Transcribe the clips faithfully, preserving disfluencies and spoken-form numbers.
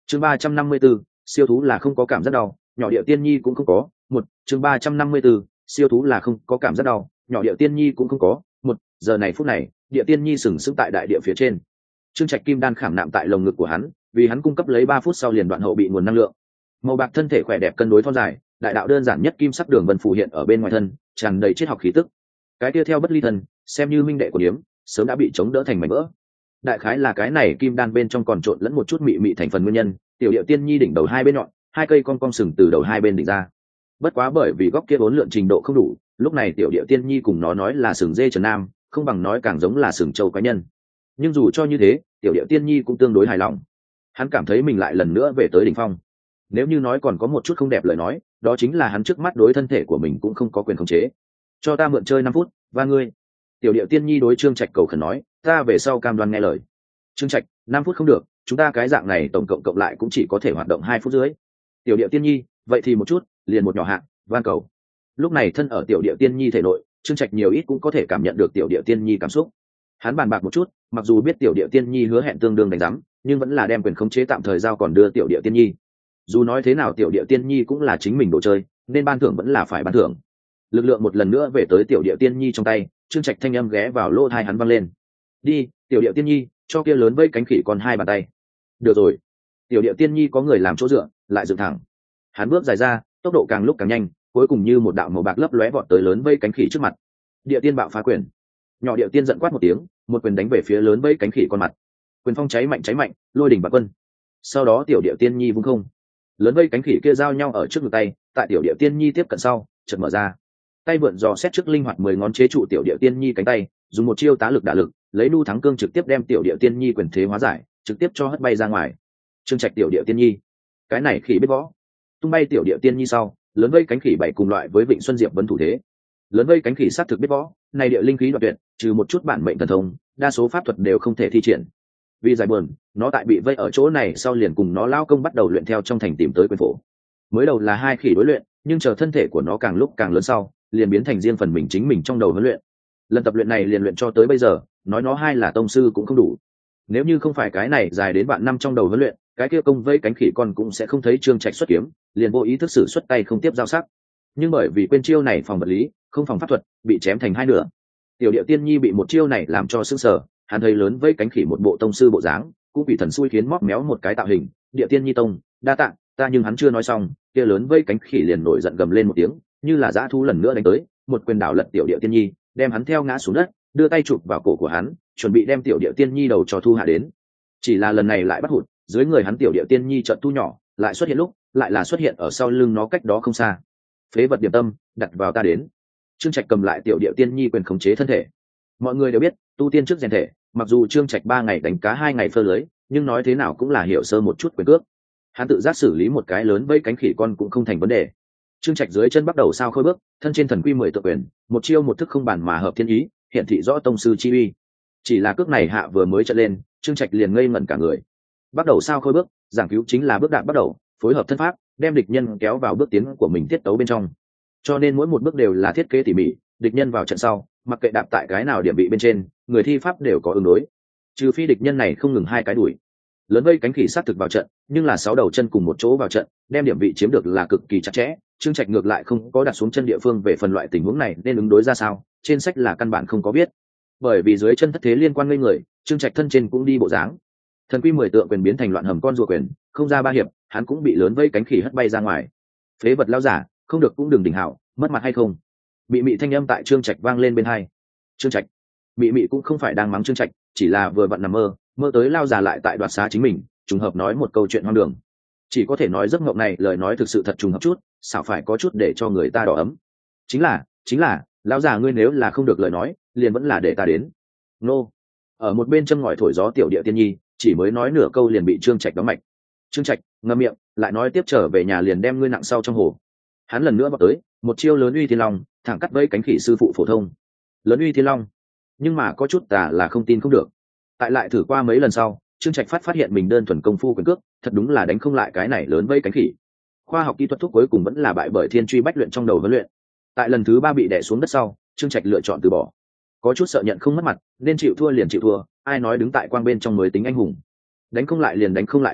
chương ba trăm năm mươi 34, siêu thú là không có cảm giác đau, nhỏ điệu tiên nhi cũng không có. Một chương ba trăm năm mươi 34, siêu thú là không có cảm giác đau, nhỏ điệu tiên nhi cũng không có. Một giờ này phút này, địa tiên nhi sừng sững tại đại địa phía trên. Trương Trạch kim đan khảm nạm tại lồng ngực của hắn, vì hắn cung cấp lấy ba phút sau liền đoạn hậu bị nguồn năng lượng. Màu bạc thân thể khỏe đẹp cân đối thon dài, đại đạo đơn giản nhất kim sắc đường vân phù hiện ở bên ngoài thân, tràn đầy triết học khí tức. Cái kia theo bất ly thân, xem như minh đệ của điếm, sớm đã bị chống đỡ thành mảnh vỡ. Đại khái là cái này kim đan bên trong còn trộn lẫn một chút mị mị thành phần nguyên nhân, tiểu điệu tiên nhi đỉnh đầu hai bên nhọn, hai cây con cong sừng từ đầu hai bên đỉnh ra. Bất quá bởi vì góc kia bốn lượn trình độ không đủ, lúc này tiểu điệu tiên nhi cùng nó nói là sừng dê trần nam, không bằng nói càng giống là sừng châu cá nhân. Nhưng dù cho như thế, tiểu điệu tiên nhi cũng tương đối hài lòng. Hắn cảm thấy mình lại lần nữa về tới đỉnh phong. Nếu như nói còn có một chút không đẹp lời nói, đó chính là hắn trước mắt đối thân thể của mình cũng không có quyền khống chế. Cho ta mượn chơi năm phút, và ngươi. Tiểu điệu tiên nhi đối Trương Trạch cầu khẩn nói, ta về sau cam đoan nghe lời. Trương Trạch, năm phút không được, chúng ta cái dạng này tổng cộng cộng lại cũng chỉ có thể hoạt động hai phút dưới. Tiểu điệu tiên nhi, vậy thì một chút, liền một nhỏ hạng, van cầu. Lúc này thân ở tiểu điệu tiên nhi thể nội, Trương Trạch nhiều ít cũng có thể cảm nhận được tiểu điệu tiên nhi cảm xúc. Hắn bàn bạc một chút, mặc dù biết tiểu điệu tiên nhi hứa hẹn tương đương đánh giám, nhưng vẫn là đem quyền khống chế tạm thời giao còn đưa tiểu điệu tiên nhi. Dù nói thế nào tiểu điệu tiên nhi cũng là chính mình đồ chơi, nên ban thưởng vẫn là phải ban thưởng. Lực lượng một lần nữa về tới tiểu điệu tiên nhi trong tay, Trương Trạch thanh âm ghé vào lỗ tai hắn vang lên. Đi, tiểu điệu tiên nhi, cho kia lớn vây cánh khỉ còn hai bàn tay. Được rồi. Tiểu điệu tiên nhi có người làm chỗ dựa, lại dựng thẳng. Hắn bước dài ra, tốc độ càng lúc càng nhanh, cuối cùng như một đạo màu bạc lấp lóe vọt tới lớn vây cánh khỉ trước mặt. Địa tiên bạo phá quyền. Nhỏ điệu tiên giận quát một tiếng, một quyền đánh về phía lớn vây cánh khỉ con mặt. Quyền phong cháy mạnh cháy mạnh, lôi đỉnh bạc quân. Sau đó tiểu điệu tiên nhi vung không. Lớn vây cánh khỉ kia giao nhau ở trước ngực tay, tại tiểu điệu tiên nhi tiếp cận sau, chợt mở ra. Tay vượn dò xét trước linh hoạt mười ngón chế trụ tiểu điệu tiên nhi cánh tay, dùng một chiêu tá lực đả lực, lấy nu thắng cương trực tiếp đem tiểu điệu tiên nhi quyền thế hóa giải, trực tiếp cho hất bay ra ngoài. Trương Trạch tiểu điệu tiên nhi, cái này khỉ biết võ. Tung bay tiểu điệu tiên nhi sau, lớn vây cánh khỉ bảy cùng loại với Vịnh Xuân Diệp vấn thủ thế. Lớn vây cánh khỉ sát thực biết võ, này địa linh khí đoạt tuyệt, trừ một chút bản mệnh thần thông, đa số pháp thuật đều không thể thi triển. Vì giải buồn, nó tại bị vây ở chỗ này sau liền cùng nó lao công bắt đầu luyện theo trong thành tìm tới quyền phổ. Mới đầu là hai khỉ đối luyện, nhưng chờ thân thể của nó càng lúc càng lớn sau, liền biến thành riêng phần mình chính mình trong đầu huấn luyện. Lần tập luyện này liền luyện cho tới bây giờ, nói nó hai là tông sư cũng không đủ. Nếu như không phải cái này dài đến bạn năm trong đầu huấn luyện, cái kia công vây cánh khỉ con cũng sẽ không thấy Trương Trạch xuất kiếm, liền vô ý thức sử xuất tay không tiếp giao sắc. Nhưng bởi vì quên chiêu này phòng vật lý, không phòng pháp thuật, bị chém thành hai nửa. Tiểu điệu tiên nhi bị một chiêu này làm cho sững sờ, hắn thấy lớn vây cánh khỉ một bộ tông sư bộ dáng, cũng bị thần xui khiến móc méo một cái tạo hình, địa tiên nhi tông, đa tạ, ta nhưng hắn chưa nói xong, kia lớn vây cánh khỉ liền nổi giận gầm lên một tiếng, như là dã thú lần nữa đánh tới, một quyền đảo lật tiểu điệu tiên nhi, đem hắn theo ngã xuống đất, đưa tay chụp vào cổ của hắn, chuẩn bị đem tiểu điệu tiên nhi đầu cho thu hạ đến. Chỉ là lần này lại bắt hụt, dưới người hắn tiểu điệu tiên nhi chợt thu nhỏ, lại xuất hiện lúc, lại là xuất hiện ở sau lưng nó cách đó không xa. Phế vật điểm tâm, đặt vào ta đến. Trương Trạch cầm lại tiểu điệu tiên nhi quyền khống chế thân thể. Mọi người đều biết, tu tiên trước rèn thể, mặc dù Trương Trạch ba ngày đánh cá hai ngày phơ lưới, nhưng nói thế nào cũng là hiểu sơ một chút quyền cước. Hắn tự giác xử lý một cái lớn vây cánh khỉ con cũng không thành vấn đề. Trương Trạch dưới chân bắt đầu sao khôi bước, thân trên thần quy mười tự quyền, một chiêu một thức không bàn mà hợp thiên ý, hiện thị rõ tông sư chi uy. Chỉ là cước này hạ vừa mới trận lên, Trương Trạch liền ngây ngẩn cả người. Bắt đầu sao khôi bước, giảng cứu chính là bước đạp bắt đầu, phối hợp thân pháp, đem địch nhân kéo vào bước tiến của mình tiết tấu bên trong. Cho nên mỗi một bước đều là thiết kế tỉ mỉ, địch nhân vào trận sau, mặc kệ đạp tại cái nào điểm bị bên trên, người thi pháp đều có ứng đối. Trừ phi địch nhân này không ngừng hai cái đuổi. Lớn vây cánh khỉ sát thực vào trận, nhưng là sáu đầu chân cùng một chỗ vào trận, đem điểm vị chiếm được là cực kỳ chặt chẽ. Trương Trạch ngược lại không có đặt xuống chân địa phương về phần loại tình huống này nên ứng đối ra sao, trên sách là căn bản không có biết. Bởi vì dưới chân thất thế liên quan ngây người, Trương Trạch thân trên cũng đi bộ dáng. Thần quy mười tượng quyền biến thành loạn hầm con rùa quyền, không ra ba hiệp, hắn cũng bị lớn vây cánh khỉ hất bay ra ngoài. Phế vật lao giả, không được cũng đừng đỉnh hảo, mất mặt hay không? Mị mị thanh âm tại Trương Trạch vang lên bên hai. Trương Trạch, mị mị cũng không phải đang mắng Trương Trạch, chỉ là vừa vặn nằm mơ, mơ tới lao già lại tại đoạt xá chính mình, trùng hợp nói một câu chuyện hoang đường. Chỉ có thể nói giấc mộng này lời nói thực sự thật trùng hợp chút, xảo phải có chút để cho người ta đỏ ấm. Chính là, chính là, lão già ngươi nếu là không được lời nói, liền vẫn là để ta đến. Nô. Ở một bên châm ngòi thổi gió tiểu địa tiên nhi, chỉ mới nói nửa câu liền bị Trương Trạch đóng mạch. Trương Trạch ngậm miệng, lại nói tiếp trở về nhà liền đem ngươi nặng sau trong hồ. Hắn lần nữa vào tới, một chiêu lớn uy thiên long, thẳng cắt vây cánh khỉ sư phụ phổ thông. Lớn uy thiên long, nhưng mà có chút tà là không tin không được. Tại lại thử qua mấy lần sau, Trương Trạch phát phát hiện mình đơn thuần công phu quyền cước, thật đúng là đánh không lại cái này lớn vây cánh khỉ. Khoa học kỹ thuật thuốc cuối cùng vẫn là bại bởi thiên truy bách luyện trong đầu huấn luyện. Tại lần thứ ba bị đè xuống đất sau, Trương Trạch lựa chọn từ bỏ. Có chút sợ nhận không mất mặt, nên chịu thua liền chịu thua, ai nói đứng tại quang bên trong mới tính anh hùng. Đánh không lại liền đánh không lại a,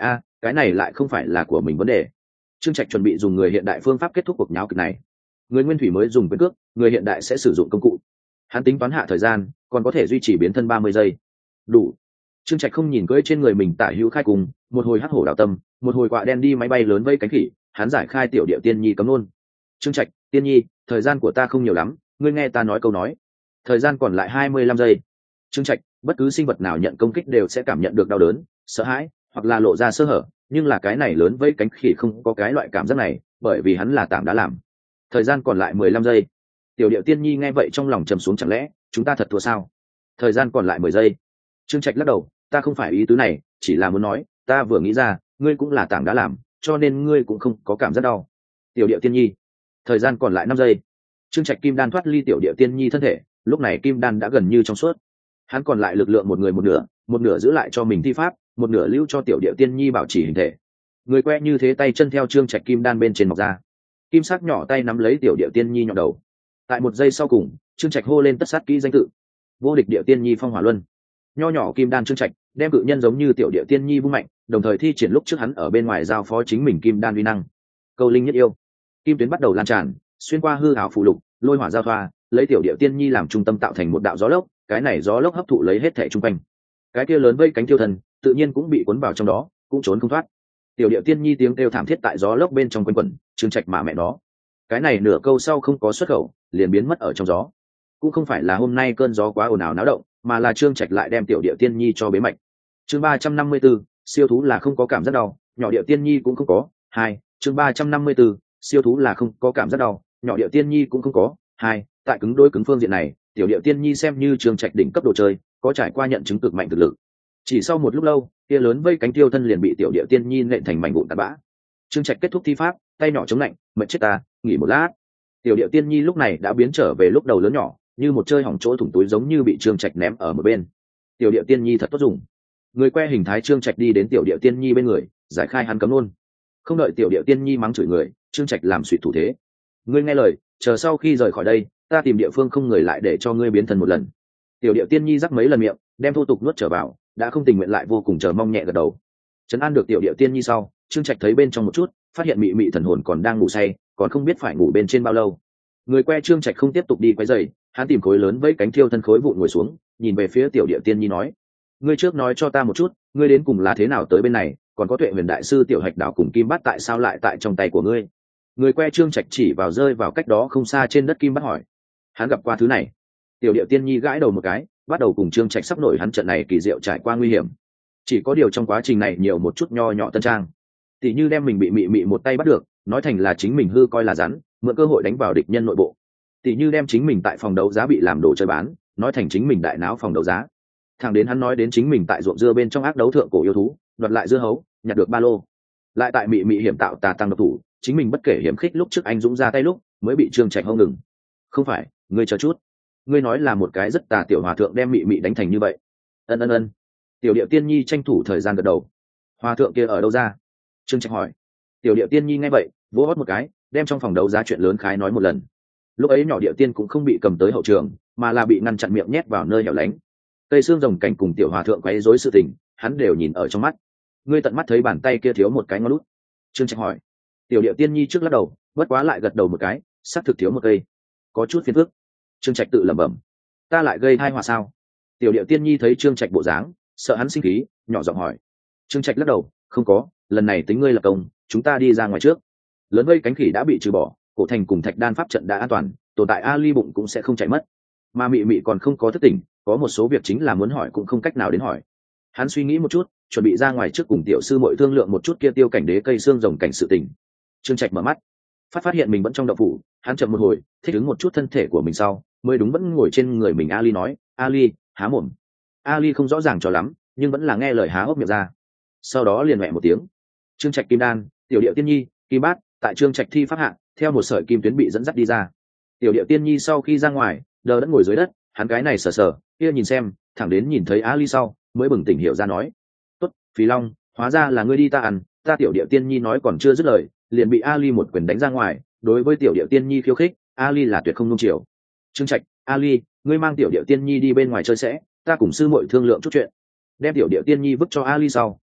cái này lại không phải là của mình vấn đề. Trương Trạch chuẩn bị dùng người hiện đại phương pháp kết thúc cuộc nháo kịch này. Người nguyên thủy mới dùng quyền cước, người hiện đại sẽ sử dụng công cụ. Hắn tính toán hạ thời gian, còn có thể duy trì biến thân ba mươi giây. Đủ. Trương Trạch không nhìn cưỡi trên người mình tả hữu khai cùng, một hồi hắc hổ đào tâm, một hồi quạ đen đi máy bay lớn vây cánh khỉ, hắn giải khai tiểu địa tiên nhi cấm luôn. Trương Trạch, tiên nhi, thời gian của ta không nhiều lắm, ngươi nghe ta nói câu nói. Thời gian còn lại hai mươi lăm giây. Trương Trạch, bất cứ sinh vật nào nhận công kích đều sẽ cảm nhận được đau đớn, sợ hãi, hoặc là lộ ra sơ hở, nhưng là cái này lớn vây cánh khỉ không có cái loại cảm giác này, bởi vì hắn là tảng đã làm. Thời gian còn lại mười lăm giây. Tiểu điệu tiên nhi nghe vậy trong lòng trầm xuống, chẳng lẽ chúng ta thật thua sao? Thời gian còn lại mười giây. Trương Trạch lắc đầu, ta không phải ý tứ này, chỉ là muốn nói, ta vừa nghĩ ra, ngươi cũng là tảng đã làm, cho nên ngươi cũng không có cảm giác đau. Tiểu điệu tiên nhi. Thời gian còn lại năm giây. Trương Trạch kim đan thoát ly tiểu điệu tiên nhi thân thể, lúc này kim đan đã gần như trong suốt. Hắn còn lại lực lượng một người một nửa, một nửa giữ lại cho mình thi pháp, một nửa lưu cho tiểu điệu tiên nhi bảo trì hình thể. Người que như thế tay chân theo Trương Trạch kim đan bên trên mọc ra, kim sắc nhỏ tay nắm lấy tiểu điệu tiên nhi nhọn đầu. Tại một giây sau cùng, Trương Trạch hô lên tất sát kỹ danh tự: vô địch điệu tiên nhi phong hỏa luân. Nho nhỏ kim đan Trương Trạch đem cự nhân giống như tiểu điệu tiên nhi vung mạnh, đồng thời thi triển lúc trước hắn ở bên ngoài giao phó chính mình kim đan uy năng. Câu linh nhất yêu, kim tuyến bắt đầu lan tràn, xuyên qua hư ảo phù lục, lôi hỏa giao thoa, lấy tiểu điệu tiên nhi làm trung tâm tạo thành một đạo gió lốc. Cái này gió lốc hấp thụ lấy hết thể chung quanh, cái kia lớn vây cánh tiêu thần tự nhiên cũng bị cuốn vào trong đó, cũng trốn không thoát. Tiểu điệu tiên nhi tiếng kêu thảm thiết tại gió lốc bên trong quanh quẩn. Trương Trạch mà mẹ nó, cái này nửa câu sau không có xuất khẩu, liền biến mất ở trong gió. Cũng không phải là hôm nay cơn gió quá ồn ào náo động, mà là Trương Trạch lại đem tiểu điệu tiên nhi cho bế mạch. Chương ba trăm năm mươi 34, siêu thú là không có cảm giác đau, nhỏ điệu tiên nhi cũng không có. Hai, chương ba trăm năm mươi 34, siêu thú là không có cảm giác đau, nhỏ điệu tiên nhi cũng không có. Hai, tại cứng đối cứng phương diện này, tiểu điệu tiên nhi xem như Trương Trạch đỉnh cấp đồ chơi, có trải qua nhận chứng cực mạnh thực lực. Chỉ sau một lúc lâu, kia lớn vây cánh tiêu thân liền bị tiểu điệu tiên nhi nện thành mảnh vụn tạt bã. Trương Trạch kết thúc thi pháp, tay nhỏ chống lạnh, mệt chết ta, nghỉ một lát. Tiểu điệu tiên nhi lúc này đã biến trở về lúc đầu lớn nhỏ, như một chơi hỏng chỗ thủng túi giống như bị Trương Trạch ném ở một bên. Tiểu điệu tiên nhi thật tốt dùng. Người que hình thái Trương Trạch đi đến tiểu điệu tiên nhi bên người, giải khai hắn cấm luôn. Không đợi tiểu điệu tiên nhi mắng chửi người, Trương Trạch làm suy thủ thế. Ngươi nghe lời, chờ sau khi rời khỏi đây, ta tìm địa phương không người lại để cho ngươi biến thần một lần. Tiểu điệu tiên nhi rắc mấy lần miệng, đem thô tục nuốt trở vào, đã không tình nguyện lại vô cùng chờ mong nhẹ gật đầu. Trấn an được tiểu điệu tiên nhi sau, Trương Trạch thấy bên trong một chút, phát hiện mị mị thần hồn còn đang ngủ say, còn không biết phải ngủ bên trên bao lâu. Người que Trương Trạch không tiếp tục đi quấy rầy, hắn tìm khối lớn với cánh thiêu thân khối vụn ngồi xuống, nhìn về phía tiểu điệu tiên nhi nói: ngươi trước nói cho ta một chút, ngươi đến cùng là thế nào tới bên này, còn có Tuệ Huyền đại sư tiểu hạch đảo cùng kim bát tại sao lại tại trong tay của ngươi? Người que Trương Trạch chỉ vào rơi vào cách đó không xa trên đất kim bát hỏi. Hắn gặp qua thứ này. Tiểu điệu tiên nhi gãi đầu một cái, bắt đầu cùng Trương Trạch sắp nổi hắn trận này kỳ diệu trải qua nguy hiểm. Chỉ có điều trong quá trình này nhiều một chút nho nhỏ tân trang, tỉ như đem mình bị mị mị một tay bắt được, nói thành là chính mình hư coi là rắn, mượn cơ hội đánh vào địch nhân nội bộ. Tỉ như đem chính mình tại phòng đấu giá bị làm đồ chơi bán, nói thành chính mình đại náo phòng đấu giá. Thẳng đến hắn nói đến chính mình tại ruộng dưa bên trong ác đấu thượng cổ yêu thú, đoạt lại dưa hấu, nhặt được ba lô. Lại tại mị mị hiểm tạo tà tăng độc thủ, chính mình bất kể hiểm khích lúc trước anh dũng ra tay lúc, mới bị Trương Trạch hông ngừng. Không phải, ngươi chờ chút. Ngươi nói là một cái rất tà tiểu hòa thượng đem mị mị đánh thành như vậy. Ân ân ân. Tiểu điệu tiên nhi tranh thủ thời gian gật đầu. Hòa thượng kia ở đâu ra? Trương Trạch hỏi. Tiểu điệu tiên nhi nghe vậy, vỗ hót một cái, đem trong phòng đấu giá chuyện lớn khái nói một lần. Lúc ấy nhỏ điệu tiên cũng không bị cầm tới hậu trường, mà là bị ngăn chặn miệng nhét vào nơi hẻo lánh. Cây xương rồng cảnh cùng tiểu hòa thượng quấy rối sự tình, hắn đều nhìn ở trong mắt. Ngươi tận mắt thấy bàn tay kia thiếu một cái ngón út. Trương Trạch hỏi. Tiểu điệu tiên nhi trước lắc đầu, bất quá lại gật đầu một cái, xác thực thiếu một cây, có chút phiền phức. Trương Trạch tự lẩm bẩm. Ta lại gây tai họa sao? Tiểu điệu tiên nhi thấy Trương Trạch bộ dáng, sợ hắn sinh khí, nhỏ giọng hỏi. Trương Trạch lắc đầu, không có, lần này tính ngươi lập công, chúng ta đi ra ngoài trước. Lớn vây cánh khỉ đã bị trừ bỏ, cổ thành cùng thạch đan pháp trận đã an toàn, tồn tại Ali bụng cũng sẽ không chạy mất. Mà mị mị còn không có thức tỉnh, có một số việc chính là muốn hỏi cũng không cách nào đến hỏi. Hắn suy nghĩ một chút, chuẩn bị ra ngoài trước cùng tiểu sư muội thương lượng một chút kia tiêu cảnh đế cây xương rồng cảnh sự tình. Trương Trạch mở mắt, phát phát hiện mình vẫn trong động phủ, hắn chậm một hồi, thích ứng một chút thân thể của mình sau, mới đúng vẫn ngồi trên người mình. Ali nói, Ali, há mồm. Ali không rõ ràng cho lắm, nhưng vẫn là nghe lời há hốc miệng ra. Sau đó liền mẹ một tiếng. Trương Trạch kim đan, tiểu điệu tiên nhi, kim bát, tại Trương Trạch thi pháp hạ, theo một sợi kim tuyến bị dẫn dắt đi ra. Tiểu điệu tiên nhi sau khi ra ngoài, đờ đẫn ngồi dưới đất, hắn cái này sờ sờ, kia nhìn xem, thẳng đến nhìn thấy Ali sau, mới bừng tỉnh hiểu ra nói. Tốt, Phí Long, hóa ra là ngươi đi ta ăn, ta tiểu điệu tiên nhi nói còn chưa dứt lời, liền bị Ali một quyền đánh ra ngoài. Đối với tiểu điệu tiên nhi khiêu khích, Ali là tuyệt không nung chiều. Trương Trạch, Ali, ngươi mang tiểu điệu tiên nhi đi bên ngoài chơi sẽ, ta cùng sư muội thương lượng chút chuyện. Đem tiểu điệu tiên nhi vứt cho Ali sau,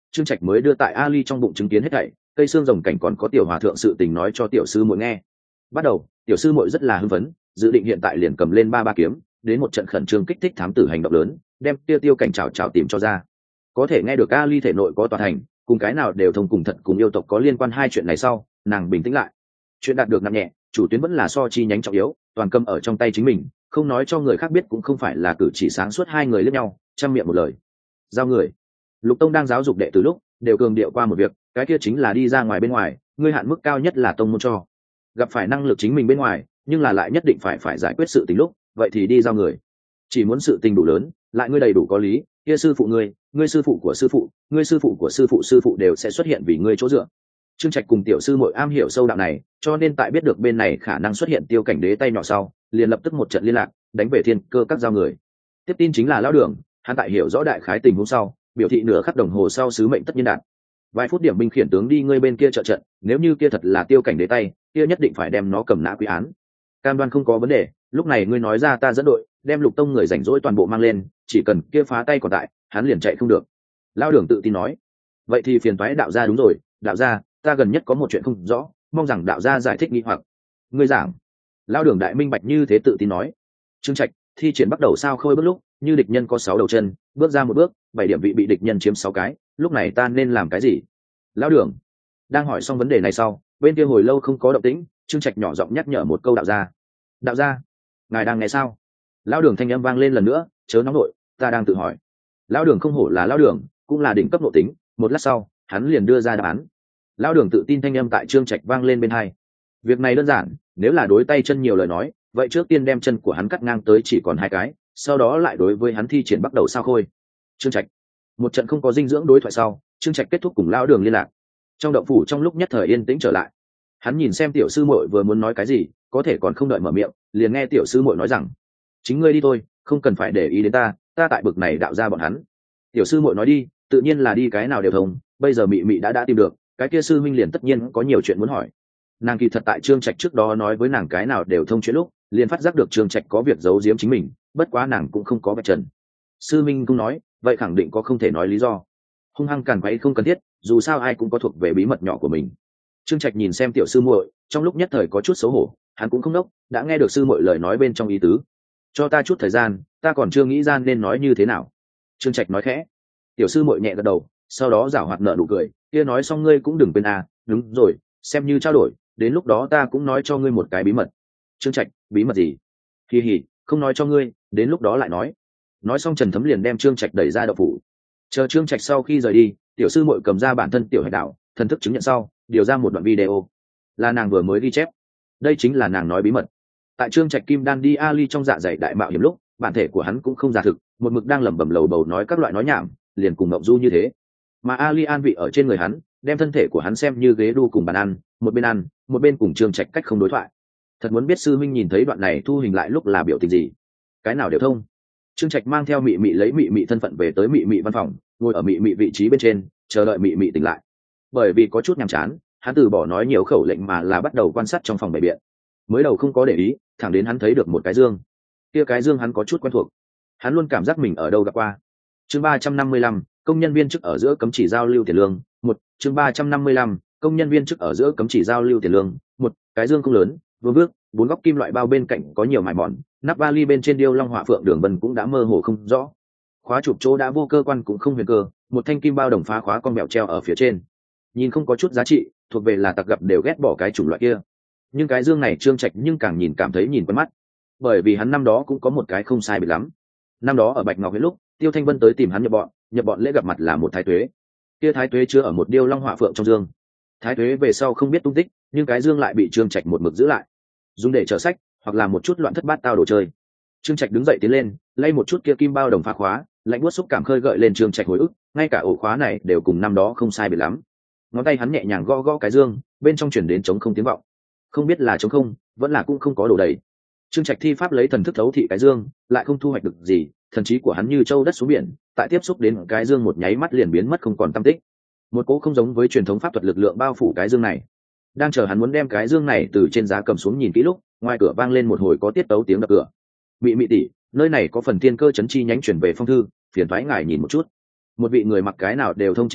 Trương Trạch mới đưa tại Ali trong bụng chứng kiến hết thảy, cây xương rồng cảnh còn có tiểu hòa thượng sự tình nói cho tiểu sư muội nghe. Bắt đầu, tiểu sư muội rất là hưng phấn, dự định hiện tại liền cầm lên ba ba kiếm, đến một trận khẩn trương kích thích thám tử hành động lớn, đem tiêu tiêu cảnh chào chào tìm cho ra. Có thể nghe được Ali thể nội có tòa thành, cùng cái nào đều thông cùng thật cùng yêu tộc có liên quan hai chuyện này sau, nàng bình tĩnh lại. Chuyện đạt được nặng nhẹ, chủ tuyến vẫn là so chi nhánh trọng yếu, toàn cầm ở trong tay chính mình, không nói cho người khác biết cũng không phải là cử chỉ sáng suốt. Hai người liếc nhau, trăm miệng một lời. Giao người. Lục Tông đang giáo dục đệ từ lúc, đều cường điệu qua một việc, cái kia chính là đi ra ngoài bên ngoài, ngươi hạn mức cao nhất là tông môn cho. Gặp phải năng lực chính mình bên ngoài, nhưng là lại nhất định phải phải giải quyết sự tình lúc, vậy thì đi giao người. Chỉ muốn sự tình đủ lớn, lại ngươi đầy đủ có lý, kia sư phụ ngươi, ngươi sư phụ của sư phụ, ngươi sư phụ của sư phụ sư phụ đều sẽ xuất hiện vì ngươi chỗ dựa. Trương Trạch cùng tiểu sư muội am hiểu sâu đạo này, cho nên tại biết được bên này khả năng xuất hiện tiêu cảnh đế tay nhỏ sau, liền lập tức một trận liên lạc, đánh về thiên cơ các giao người. Tiếp tin chính là lão đường, hắn tại hiểu rõ đại khái tình huống sau, biểu thị nửa khắc đồng hồ sau sứ mệnh tất nhiên đạt. Vài phút điểm binh khiển tướng đi ngươi bên kia trợ trận, nếu như kia thật là tiêu cảnh đế tay, kia nhất định phải đem nó cầm nã quy án. Cam đoan không có vấn đề, lúc này ngươi nói ra ta dẫn đội, đem Lục Tông người rảnh rỗi toàn bộ mang lên, chỉ cần kia phá tay còn tại, hắn liền chạy không được. Lão đường tự tin nói. Vậy thì phiền toái đạo gia đúng rồi, đạo gia, ta gần nhất có một chuyện không rõ, mong rằng đạo gia giải thích nghi hoặc. Ngươi giảng. Lão đường đại minh bạch như thế tự tin nói. Trương Trạch, thi triển bắt đầu sao khôi bước lúc, như địch nhân có sáu đầu chân, bước ra một bước, bảy điểm vị bị địch nhân chiếm sáu cái, lúc này ta nên làm cái gì? Lão đường đang hỏi xong vấn đề này sau, bên kia hồi lâu không có động tĩnh, Trương Trạch nhỏ giọng nhắc nhở một câu đạo gia. Đạo gia, ngài đang nghe sao? Lão đường thanh âm vang lên lần nữa, chớ nóng nội, ta đang tự hỏi. Lão đường không hổ là lão đường, cũng là đỉnh cấp nội tính, một lát sau, hắn liền đưa ra đáp án. Lão đường tự tin thanh âm tại Trương Trạch vang lên bên hai. Việc này đơn giản, nếu là đối tay chân nhiều lời nói, vậy trước tiên đem chân của hắn cắt ngang tới chỉ còn hai cái, sau đó lại đối với hắn thi triển bắt đầu sao khôi. Trương Trạch. Một trận không có dinh dưỡng đối thoại sau, Trương Trạch kết thúc cùng lão đường liên lạc. Trong động phủ trong lúc nhất thời yên tĩnh trở lại. Hắn nhìn xem tiểu sư muội vừa muốn nói cái gì, có thể còn không đợi mở miệng, liền nghe tiểu sư muội nói rằng: "Chính ngươi đi thôi, không cần phải để ý đến ta, ta tại bực này đạo ra bọn hắn." Tiểu sư muội nói đi, tự nhiên là đi cái nào đều thông, bây giờ mị mị đã đã tìm được, cái kia sư minh liền tất nhiên có nhiều chuyện muốn hỏi. Nàng kỳ thật tại Trương Trạch trước đó nói với nàng cái nào đều thông chuyện lúc, liền phát giác được Trương Trạch có việc giấu giếm chính mình, bất quá nàng cũng không có vạch trần. Sư minh cũng nói, vậy khẳng định có không thể nói lý do. Hung hăng càn quấy không cần thiết, dù sao ai cũng có thuộc về bí mật nhỏ của mình. Trương Trạch nhìn xem tiểu sư muội, trong lúc nhất thời có chút xấu hổ, hắn cũng không đốc, đã nghe được sư muội lời nói bên trong ý tứ. Cho ta chút thời gian, ta còn chưa nghĩ ra nên nói như thế nào. Trương Trạch nói khẽ. Tiểu sư muội nhẹ gật đầu, sau đó giảo hoạt nở nụ cười, kia nói xong ngươi cũng đừng quên à, đúng rồi, xem như trao đổi, đến lúc đó ta cũng nói cho ngươi một cái bí mật. Trương Trạch, bí mật gì? Hì hì, không nói cho ngươi, đến lúc đó lại nói. Nói xong Trần Thấm liền đem Trương Trạch đẩy ra đậu phủ. Chờ Trương Trạch sau khi rời đi, tiểu sư muội cầm ra bản thân tiểu hạch đạo, thần thức chứng nhận sau, điều ra một đoạn video, là nàng vừa mới ghi chép. Đây chính là nàng nói bí mật. Tại Trương Trạch kim đan đi Ali trong dạ dày đại mạo hiểm lúc, bản thể của hắn cũng không giả thực, một mực đang lẩm bẩm lầu bầu nói các loại nói nhảm, liền cùng ngậm du như thế. Mà Ali an vị ở trên người hắn, đem thân thể của hắn xem như ghế đu cùng bàn ăn, một bên ăn, một bên cùng Trương Trạch cách không đối thoại. Thật muốn biết sư minh nhìn thấy đoạn này thu hình lại lúc là biểu tình gì. Cái nào đều thông. Trương Trạch mang theo mị mị lấy mị mị thân phận về tới mị mị văn phòng, ngồi ở mị mị vị trí bên trên, chờ đợi mị mị tỉnh lại. Bởi vì có chút nhàm chán, hắn từ bỏ nói nhiều khẩu lệnh mà là bắt đầu quan sát trong phòng bày biện. Mới đầu không có để ý, thẳng đến hắn thấy được một cái dương. Kia cái dương hắn có chút quen thuộc. Hắn luôn cảm giác mình ở đâu gặp qua. Chương ba trăm năm mươi lăm, công nhân viên chức ở giữa cấm chỉ giao lưu tiền lương. Một, chương ba trăm năm mươi lăm, công nhân viên chức ở giữa cấm chỉ giao lưu tiền lương. Một, cái dương không lớn, vừa bước, bốn góc kim loại bao bên cạnh có nhiều mài mòn, nắp vali bên trên điêu long họa phượng đường vân cũng đã mơ hồ không rõ. Khóa chụp chỗ đã vô cơ quan cũng không huyền cơ, một thanh kim bao đồng phá khóa con mèo treo ở phía trên. Nhìn không có chút giá trị, thuộc về là tặc gặp đều ghét bỏ cái chủng loại kia. Nhưng cái dương này Trương Trạch nhưng càng nhìn cảm thấy nhìn quen mắt, bởi vì hắn năm đó cũng có một cái không sai biệt lắm. Năm đó ở Bạch Ngọc Huyện lúc, Tiêu Thanh Vân tới tìm hắn nhập bọn, nhập bọn lễ gặp mặt là một thái tuế. Kia thái tuế chứa ở một điêu long họa phượng trong dương. Thái tuế về sau không biết tung tích, nhưng cái dương lại bị Trương Trạch một mực giữ lại, dùng để chở sách hoặc là một chút loạn thất bát tao đồ chơi. Trương Trạch đứng dậy tiến lên, lay một chút kia kim bao đồng phá khóa, lạnh buốt xúc cảm khơi gợi lên Trương Trạch hồi ức, ngay cả ổ khóa này đều cùng năm đó không sai biệt lắm. Ngón tay hắn nhẹ nhàng gõ gõ cái dương, bên trong chuyển đến trống không tiếng vọng. Không biết là trống không, vẫn là cũng không có đồ đầy. Trương Trạch thi pháp lấy thần thức thấu thị cái dương, lại không thu hoạch được gì, thần trí của hắn như châu đất xuống biển, tại tiếp xúc đến cái dương một nháy mắt liền biến mất không còn tăm tích. Một cỗ không giống với truyền thống pháp thuật lực lượng bao phủ cái dương này. Đang chờ hắn muốn đem cái dương này từ trên giá cầm xuống nhìn kỹ lúc, ngoài cửa vang lên một hồi có tiết tấu tiếng đập cửa. Mị mị tỷ, nơi này có phần thiên cơ chấn chi nhánh chuyển về phong thư, phiền thoái ngài nhìn một chút. Một vị người mặc cái nào đều thông chế phục,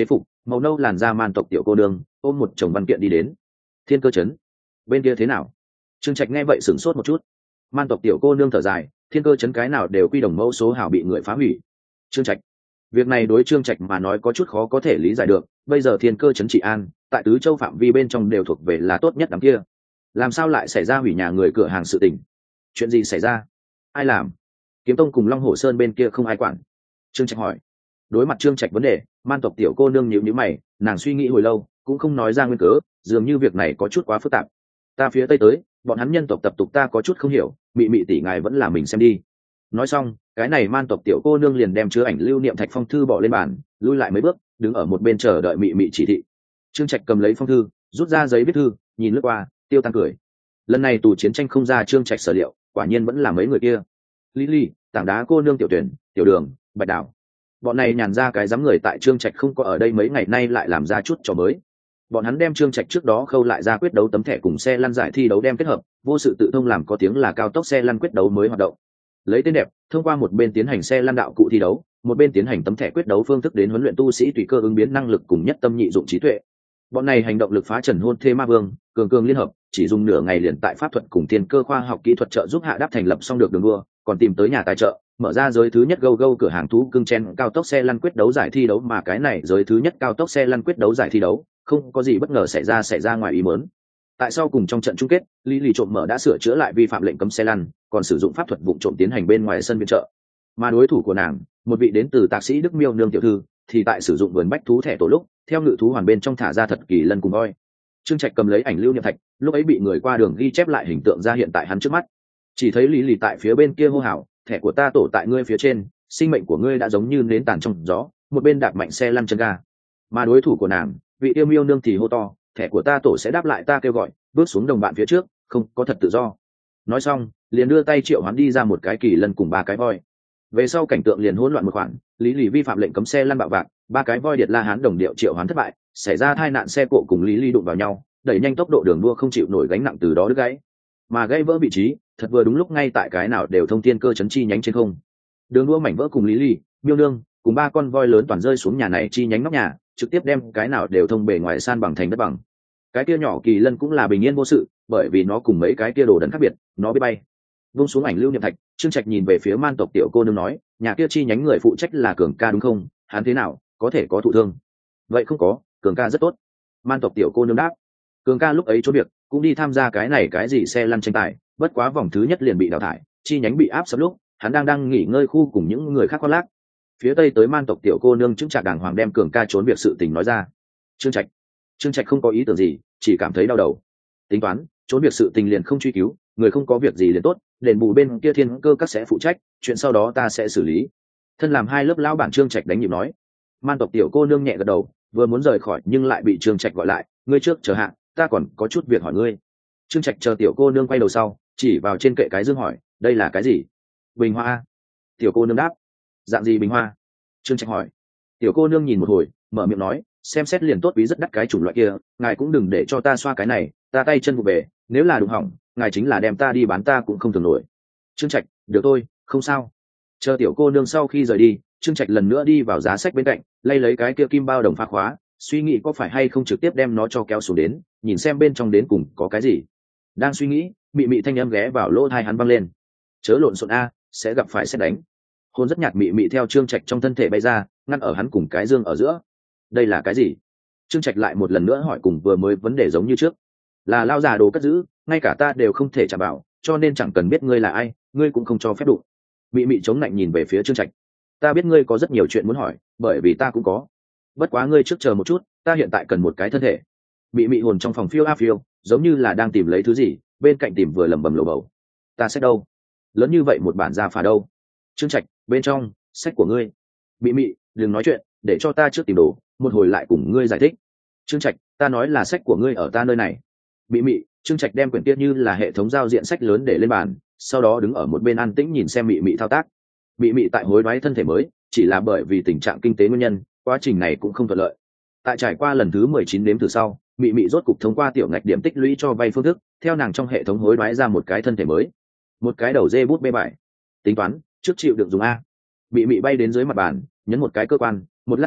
màu nâu làn da man tộc tiểu cô nương ôm một chồng văn kiện đi đến. Thiên Cơ Trấn bên kia thế nào? Trương Trạch nghe vậy sửng sốt một chút. Man tộc tiểu cô nương thở dài, Thiên Cơ Trấn cái nào đều quy đồng mẫu số hào bị người phá hủy. Trương Trạch, việc này đối Trương Trạch mà nói có chút khó có thể lý giải được. Bây giờ Thiên Cơ Trấn trị an tại tứ châu phạm vi bên trong đều thuộc về là tốt nhất đám kia, làm sao lại xảy ra hủy nhà người cửa hàng sự tình? Chuyện gì xảy ra? Ai làm? Kiếm Tông cùng Long Hổ Sơn bên kia không ai quản. Trương Trạch hỏi. Đối mặt Trương Trạch vấn đề, man tộc tiểu cô nương nhíu nhíu mày, nàng suy nghĩ hồi lâu cũng không nói ra nguyên cớ, dường như việc này có chút quá phức tạp. Ta phía tây tới, bọn hắn nhân tộc tập tục ta có chút không hiểu, mị mị tỷ ngài vẫn là mình xem đi. Nói xong, cái này man tộc tiểu cô nương liền đem chứa ảnh lưu niệm thạch phong thư bỏ lên bàn, lui lại mấy bước, đứng ở một bên chờ đợi mị mị chỉ thị. Trương Trạch cầm lấy phong thư, rút ra giấy viết thư, nhìn lướt qua, tiêu tan cười. Lần này tù chiến tranh không ra Trương Trạch sở liệu, quả nhiên vẫn là mấy người kia. Lý Ly, tảng đá cô nương tiểu tuyển, tiểu đường, bạch đảo. Bọn này nhàn ra cái dám người tại Trương Trạch không có ở đây mấy ngày nay lại làm ra chút trò mới. Bọn hắn đem Trương Trạch trước đó khâu lại ra quyết đấu tấm thẻ cùng xe lăn giải thi đấu đem kết hợp, vô sự tự thông làm có tiếng là cao tốc xe lăn quyết đấu mới hoạt động. Lấy tên đẹp, thông qua một bên tiến hành xe lăn đạo cụ thi đấu, một bên tiến hành tấm thẻ quyết đấu phương thức đến huấn luyện tu sĩ tùy cơ ứng biến năng lực cùng nhất tâm nhị dụng trí tuệ. Bọn này hành động lực phá trần hôn thê ma vương, cường cường liên hợp, chỉ dùng nửa ngày liền tại pháp thuật cùng tiên cơ khoa học kỹ thuật trợ giúp hạ đáp thành lập xong được đường đua, còn tìm tới nhà tài trợ, mở ra giới thứ nhất go go cửa hàng thú cưng chen cao tốc xe lăn quyết đấu giải thi đấu, mà cái này giới thứ nhất cao tốc xe lăn quyết đấu giải thi đấu không có gì bất ngờ xảy ra xảy ra ngoài ý muốn. Tại sao cùng trong trận chung kết, Lý Lì trộm mở đã sửa chữa lại vi phạm lệnh cấm xe lăn, còn sử dụng pháp thuật vụ trộm tiến hành bên ngoài sân viện trợ. Mà đối thủ của nàng, một vị đến từ tạc sĩ Đức Miêu nương tiểu thư, thì tại sử dụng vườn bách thú thẻ tổ lúc, theo ngự thú hoàn bên trong thả ra thật kỳ lân cùng voi. Trương Trạch cầm lấy ảnh lưu niệm thạch, lúc ấy bị người qua đường ghi chép lại hình tượng ra hiện tại hắn trước mắt. Chỉ thấy Lý Lì tại phía bên kia hô hào, thẻ của ta tổ tại ngươi phía trên, sinh mệnh của ngươi đã giống như nến tàn trong gió, một bên đạp mạnh xe lăn chân ga. Mà đối thủ của nàng, vị yêu miêu nương thì hô to, thẻ của ta tổ sẽ đáp lại ta kêu gọi, bước xuống đồng bạn phía trước, không có thật tự do. Nói xong, liền đưa tay triệu hoán đi ra một cái kỳ lân cùng ba cái voi. Về sau cảnh tượng liền hỗn loạn một khoản, Lý Lì vi phạm lệnh cấm xe lăn bạo vạc, ba cái voi điệt la hán đồng điệu triệu hoán thất bại, xảy ra tai nạn xe cộ cùng Lý Lì đụng vào nhau, đẩy nhanh tốc độ đường đua không chịu nổi gánh nặng từ đó đứt gãy. Mà gãy vỡ vị trí, thật vừa đúng lúc ngay tại cái nào đều thông thiên cơ chấn chi nhánh trên không. Đường đua mảnh vỡ cùng Lý Lì, Miêu nương, cùng ba con voi lớn toàn rơi xuống nhà này chi nhánh nóc nhà, trực tiếp đem cái nào đều thông bề ngoài san bằng thành đất bằng. Cái kia nhỏ kỳ lân cũng là bình yên vô sự, bởi vì nó cùng mấy cái kia đồ đần khác biệt, nó biết bay. Vung xuống ảnh lưu niệm thạch, Trương Trạch nhìn về phía man tộc tiểu cô nương nói, nhà kia chi nhánh người phụ trách là Cường ca đúng không? Hắn thế nào, có thể có thụ thương? Vậy không có, Cường ca rất tốt. Man tộc tiểu cô nương đáp. Cường ca lúc ấy trốn việc, cũng đi tham gia cái này cái gì xe lăn tranh tài, bất quá vòng thứ nhất liền bị đào thải, chi nhánh bị áp sập lúc, hắn đang đang nghỉ ngơi khu cùng những người khác khoác lác. Phía tây tới man tộc tiểu cô nương chứng trạc đàng hoàng đem Cường ca trốn việc sự tình nói ra. Trương Trạch, Trương Trạch không có ý tưởng gì, chỉ cảm thấy đau đầu. Tính toán, trốn việc sự tình liền không truy cứu, người không có việc gì liền tốt, đền bù bên kia thiên cơ các sẽ phụ trách, chuyện sau đó ta sẽ xử lý. Thân làm hai lớp lão bản Trương Trạch đánh nhịp nói. Man tộc tiểu cô nương nhẹ gật đầu, vừa muốn rời khỏi nhưng lại bị Trương Trạch gọi lại, ngươi trước chờ hạ, ta còn có chút việc hỏi ngươi. Trương Trạch chờ tiểu cô nương quay đầu sau, chỉ vào trên kệ cái dương hỏi, đây là cái gì? Bình hoa. Tiểu cô nương đáp. Dạng gì bình hoa? Trương Trạch hỏi. Tiểu cô nương nhìn một hồi, mở miệng nói, xem xét liền tốt, ví rất đắt cái chủng loại kia, ngài cũng đừng để cho ta xoa cái này, ta tay chân vụ về, nếu là đụng hỏng, ngài chính là đem ta đi bán ta cũng không thường nổi. Trương Trạch, được thôi, không sao. Chờ tiểu cô nương sau khi rời đi, Trương Trạch lần nữa đi vào giá sách bên cạnh, lay lấy cái kia kim bao đồng phá khóa, suy nghĩ có phải hay không trực tiếp đem nó cho kéo xuống đến, nhìn xem bên trong đến cùng có cái gì. Đang suy nghĩ, mị mị thanh âm ghé vào lỗ tai hắn văng lên, chớ lộn xộn a, sẽ gặp phải xét đánh. Hôn rất nhạt mị mị theo Trương Trạch trong thân thể bay ra, ngăn ở hắn cùng cái dương ở giữa. Đây là cái gì? Trương Trạch lại một lần nữa hỏi cùng vừa mới vấn đề giống như trước. Là lao già đồ cất giữ, ngay cả ta đều không thể chạm vào, cho nên chẳng cần biết ngươi là ai, ngươi cũng không cho phép đụng. Mị mị chống lạnh nhìn về phía Trương Trạch. Ta biết ngươi có rất nhiều chuyện muốn hỏi, bởi vì ta cũng có. Bất quá ngươi trước chờ một chút, ta hiện tại cần một cái thân thể. Mị mị hồn trong phòng phiêu a phiêu, giống như là đang tìm lấy thứ gì, bên cạnh tìm vừa lẩm bẩm lầu bầu. Ta sách đâu? Lớn như vậy một bản gia phả đâu? Trương Trạch, bên trong sách của ngươi. Mị mị, đừng nói chuyện, để cho ta trước tìm đồ, một hồi lại cùng ngươi giải thích. Trương Trạch, ta nói là sách của ngươi ở ta nơi này. Mị mị, Trương Trạch đem quyển kia như là hệ thống giao diện sách lớn để lên bàn, sau đó đứng ở một bên an tĩnh nhìn xem mị mị thao tác. Mị mị tại hối đoái thân thể mới, chỉ là bởi vì tình trạng kinh tế nguyên nhân, quá trình này cũng không thuận lợi. Tại trải qua lần thứ mười chín đếm từ sau, mị mị rốt cục thông qua tiểu ngạch điểm tích lũy cho vay phương thức, theo nàng trong hệ thống hối đoái ra một cái thân thể mới, một cái đầu dê bút bê bài. Tính toán, trước chịu được dùng a. Mị mị bay đến dưới mặt bàn, nhấn một cái cơ quan, một lát sau,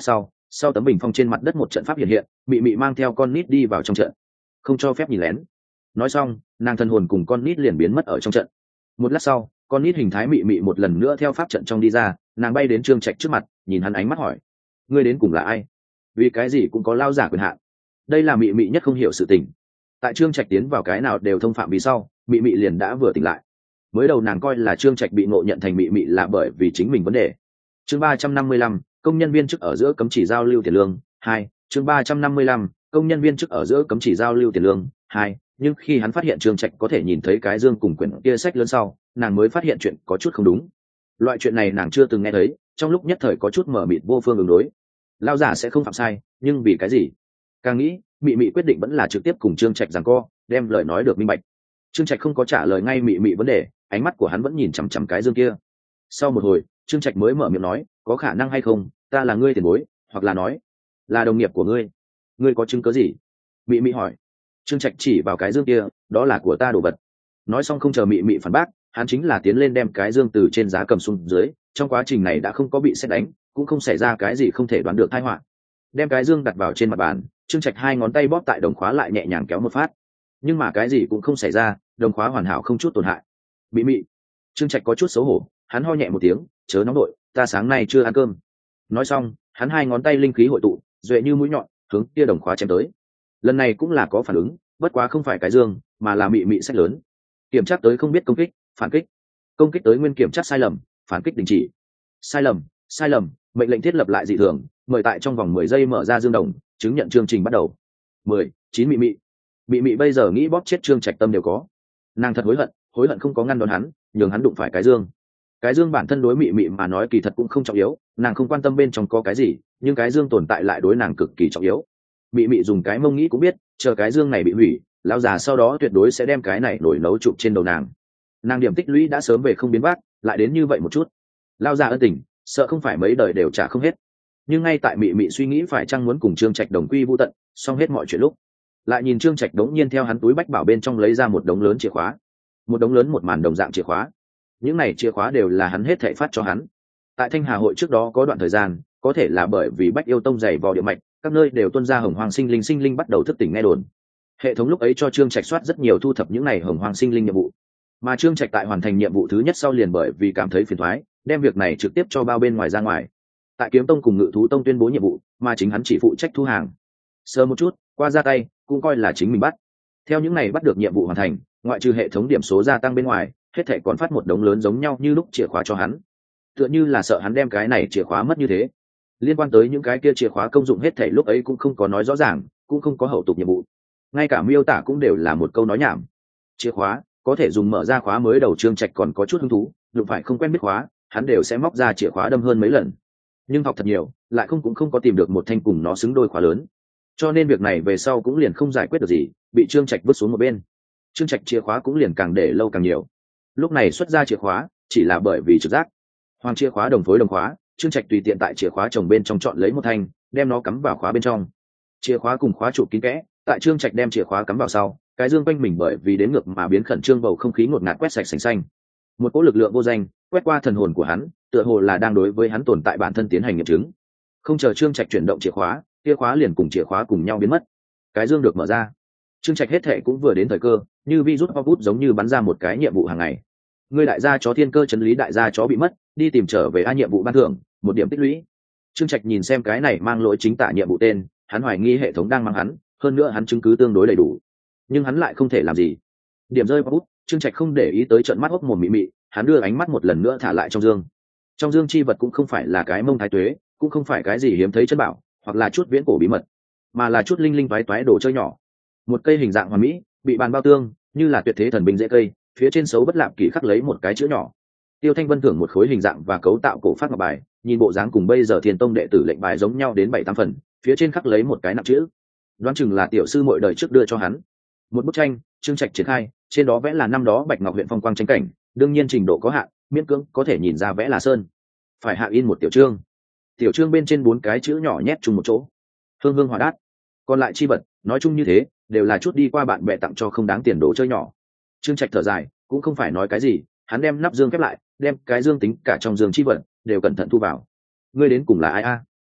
sau tấm bình phong trên mặt đất một trận pháp hiện hiện, mị mị mang theo con nít đi vào trong trận, không cho phép nhìn lén. Nói xong, nàng thân hồn cùng con nít liền biến mất ở trong trận. Một lát sau, con nít hình thái mị mị một lần nữa theo pháp trận trong đi ra, nàng bay đến Trương Trạch trước mặt, nhìn hắn ánh mắt hỏi: ngươi đến cùng là ai? Vì cái gì cũng có lao giả quyền hạn? Đây là mị mị nhất không hiểu sự tình. Tại Trương Trạch tiến vào cái nào đều thông phạm vì sau, mị mị liền đã vừa tỉnh lại. Mới đầu nàng coi là Trương Trạch bị ngộ nhận thành mị mị là bởi vì chính mình vấn đề. Chương ba trăm năm mươi lăm, công nhân viên chức ở giữa cấm chỉ giao lưu tiền lương hai. Chương ba trăm năm mươi lăm, công nhân viên chức ở giữa cấm chỉ giao lưu tiền lương hai. Nhưng khi hắn phát hiện Trương Trạch có thể nhìn thấy cái dương cùng quyển kia sách lớn sau, nàng mới phát hiện chuyện có chút không đúng. Loại chuyện này nàng chưa từng nghe thấy, trong lúc nhất thời có chút mở mịt vô phương ứng đối. Lao giả sẽ không phạm sai, nhưng vì cái gì? Càng nghĩ, mị mị quyết định vẫn là trực tiếp cùng Trương Trạch giằng co, đem lời nói được minh bạch. Trương Trạch không có trả lời ngay mị mị vấn đề, ánh mắt của hắn vẫn nhìn chằm chằm cái dương kia. Sau một hồi, Trương Trạch mới mở miệng nói: có khả năng hay không, ta là ngươi tiền bối, hoặc là nói là đồng nghiệp của ngươi, ngươi có chứng cứ gì? Mị mị hỏi. Trương Trạch chỉ vào cái dương kia: đó là của ta đồ vật. Nói xong không chờ mị mị phản bác, hắn chính là tiến lên đem cái dương từ trên giá cầm xuống dưới. Trong quá trình này đã không có bị sét đánh, cũng không xảy ra cái gì không thể đoán được tai họa. Đem cái dương đặt vào trên mặt bàn, Trương Trạch hai ngón tay bóp tại đồng khóa lại nhẹ nhàng kéo một phát, nhưng mà cái gì cũng không xảy ra, đồng khóa hoàn hảo không chút tổn hại. Mị mị. Trương Trạch có chút xấu hổ, hắn ho nhẹ một tiếng: chớ nóng đội, ta sáng nay chưa ăn cơm. Nói xong, hắn hai ngón tay linh khí hội tụ, duệ như mũi nhọn, hướng kia đồng khóa chém tới. Lần này cũng là có phản ứng, bất quá không phải cái dương, mà là mị mị sách lớn. Kiểm tra tới không biết công kích, phản kích. Công kích tới nguyên kiểm tra sai lầm, phản kích đình chỉ. Sai lầm, sai lầm, mệnh lệnh thiết lập lại dị thường, mời tại trong vòng mười giây mở ra dương đồng, chứng nhận chương trình bắt đầu. Mười, chín mị mị. Mị mị bây giờ nghĩ bóp chết Trương Trạch tâm đều có. Nàng thật hối hận, hối hận không có ngăn đón hắn, nhường hắn đụng phải cái dương. Cái dương bản thân đối mị mị mà nói kỳ thật cũng không trọng yếu, nàng không quan tâm bên trong có cái gì, nhưng cái dương tồn tại lại đối nàng cực kỳ trọng yếu. Mị mị dùng cái mông nghĩ cũng biết, chờ cái dương này bị hủy, lão già sau đó tuyệt đối sẽ đem cái này nổi nấu chụp trên đầu nàng. Nàng điểm tích lũy đã sớm về không biến bát, lại đến như vậy một chút. Lão già ân tình, sợ không phải mấy đời đều trả không hết. Nhưng ngay tại mị mị suy nghĩ phải chăng muốn cùng Trương Trạch đồng quy vu tận, xong hết mọi chuyện lúc, lại nhìn Trương Trạch đống nhiên theo hắn túi bách bảo bên trong lấy ra một đống lớn chìa khóa, một đống lớn một màn đồng dạng chìa khóa. Những này chìa khóa đều là hắn hết thảy phát cho hắn. Tại Thanh Hà hội trước đó có đoạn thời gian, có thể là bởi vì Bách Yêu Tông dày vò địa mạch, các nơi đều tuôn ra hồng hoang sinh linh sinh linh bắt đầu thức tỉnh nghe đồn. Hệ thống lúc ấy cho Trương Trạch soát rất nhiều thu thập những này hồng hoang sinh linh nhiệm vụ. Mà Trương Trạch tại hoàn thành nhiệm vụ thứ nhất sau liền bởi vì cảm thấy phiền toái, đem việc này trực tiếp cho bao bên ngoài ra ngoài. Tại Kiếm Tông cùng Ngự Thú Tông tuyên bố nhiệm vụ, mà chính hắn chỉ phụ trách thu hàng. Sơ một chút, qua ra tay, cũng coi là chính mình bắt. Theo những này bắt được nhiệm vụ hoàn thành, ngoại trừ hệ thống điểm số gia tăng bên ngoài, hết thảy còn phát một đống lớn giống nhau như lúc chìa khóa cho hắn. Tựa như là sợ hắn đem cái này chìa khóa mất như thế. Liên quan tới những cái kia chìa khóa công dụng hết thảy lúc ấy cũng không có nói rõ ràng, cũng không có hậu tục nhiệm vụ. Ngay cả miêu tả cũng đều là một câu nói nhảm. Chìa khóa có thể dùng mở ra khóa mới đầu. Trương Trạch còn có chút hứng thú, đụng phải không quen biết khóa, hắn đều sẽ móc ra chìa khóa đâm hơn mấy lần. Nhưng học thật nhiều, lại không cũng không có tìm được một thanh cùng nó xứng đôi khóa lớn. Cho nên việc này về sau cũng liền không giải quyết được gì, bị Trương Trạch vứt xuống một bên. Trương Trạch chìa khóa cũng liền càng để lâu càng nhiều. Lúc này xuất ra chìa khóa chỉ là bởi vì trực giác. Hoàng chìa khóa đồng phối đồng khóa, Trương Trạch tùy tiện tại chìa khóa chồng bên trong chọn lấy một thanh, đem nó cắm vào khóa bên trong. Chìa khóa cùng khóa trụ kín kẽ, tại Trương Trạch đem chìa khóa cắm vào sau, cái dương quanh mình bởi vì đến ngược mà biến khẩn trương, bầu không khí ngột ngạt quét sạch sành xanh. Một cỗ lực lượng vô danh quét qua thần hồn của hắn, tựa hồ là đang đối với hắn tồn tại bản thân tiến hành nghiệm chứng. Không chờ Trương Trạch chuyển động chìa khóa, kia khóa liền cùng chìa khóa cùng nhau biến mất. Cái dương được mở ra. Trương Trạch hết thệ cũng vừa đến thời cơ, như virus pop bút giống như bắn ra một cái nhiệm vụ hàng ngày. Ngươi đại gia chó thiên cơ chấn lý đại gia chó bị mất, đi tìm trở về a nhiệm vụ ban thưởng, một điểm tích lũy. Trương Trạch nhìn xem cái này mang lỗi chính tả nhiệm vụ tên, hắn hoài nghi hệ thống đang mang hắn, hơn nữa hắn chứng cứ tương đối đầy đủ, nhưng hắn lại không thể làm gì. Điểm rơi pop bút, Trương Trạch không để ý tới trợn mắt hốc mồm mị mị, hắn đưa ánh mắt một lần nữa thả lại trong dương. Trong dương chi vật cũng không phải là cái mông thái tuế, cũng không phải cái gì hiếm thấy chân bảo, hoặc là chút viễn cổ bí mật, mà là chút linh linh toái toái đồ chơi nhỏ. Một cây hình dạng hoàn mỹ, bị bàn bao tương, như là tuyệt thế thần binh dễ cây, phía trên xấu bất lạp kỳ khắc lấy một cái chữ nhỏ. Tiêu Thanh Vân thưởng một khối hình dạng và cấu tạo cổ phát ngọc bài, nhìn bộ dáng cùng bây giờ Thiên Tông đệ tử lệnh bài giống nhau đến bảy tám phần, phía trên khắc lấy một cái nặng chữ, đoán chừng là tiểu sư muội đời trước đưa cho hắn. Một bức tranh, Trương Trạch triển khai, trên đó vẽ là năm đó Bạch Ngọc huyện phong quang tranh cảnh, đương nhiên trình độ có hạn, miễn cưỡng có thể nhìn ra vẽ là sơn. Phải hạ in một tiểu chương. Tiểu chương bên trên bốn cái chữ nhỏ nhét chung một chỗ. Hương hương hỏa đát. Còn lại chi vật, nói chung như thế, đều là chút đi qua bạn bè tặng cho không đáng tiền đồ chơi nhỏ. Trương Trạch thở dài, cũng không phải nói cái gì, hắn đem nắp dương khép lại, đem cái dương tính cả trong dương chi vật đều cẩn thận thu vào. Ngươi đến cùng là ai a?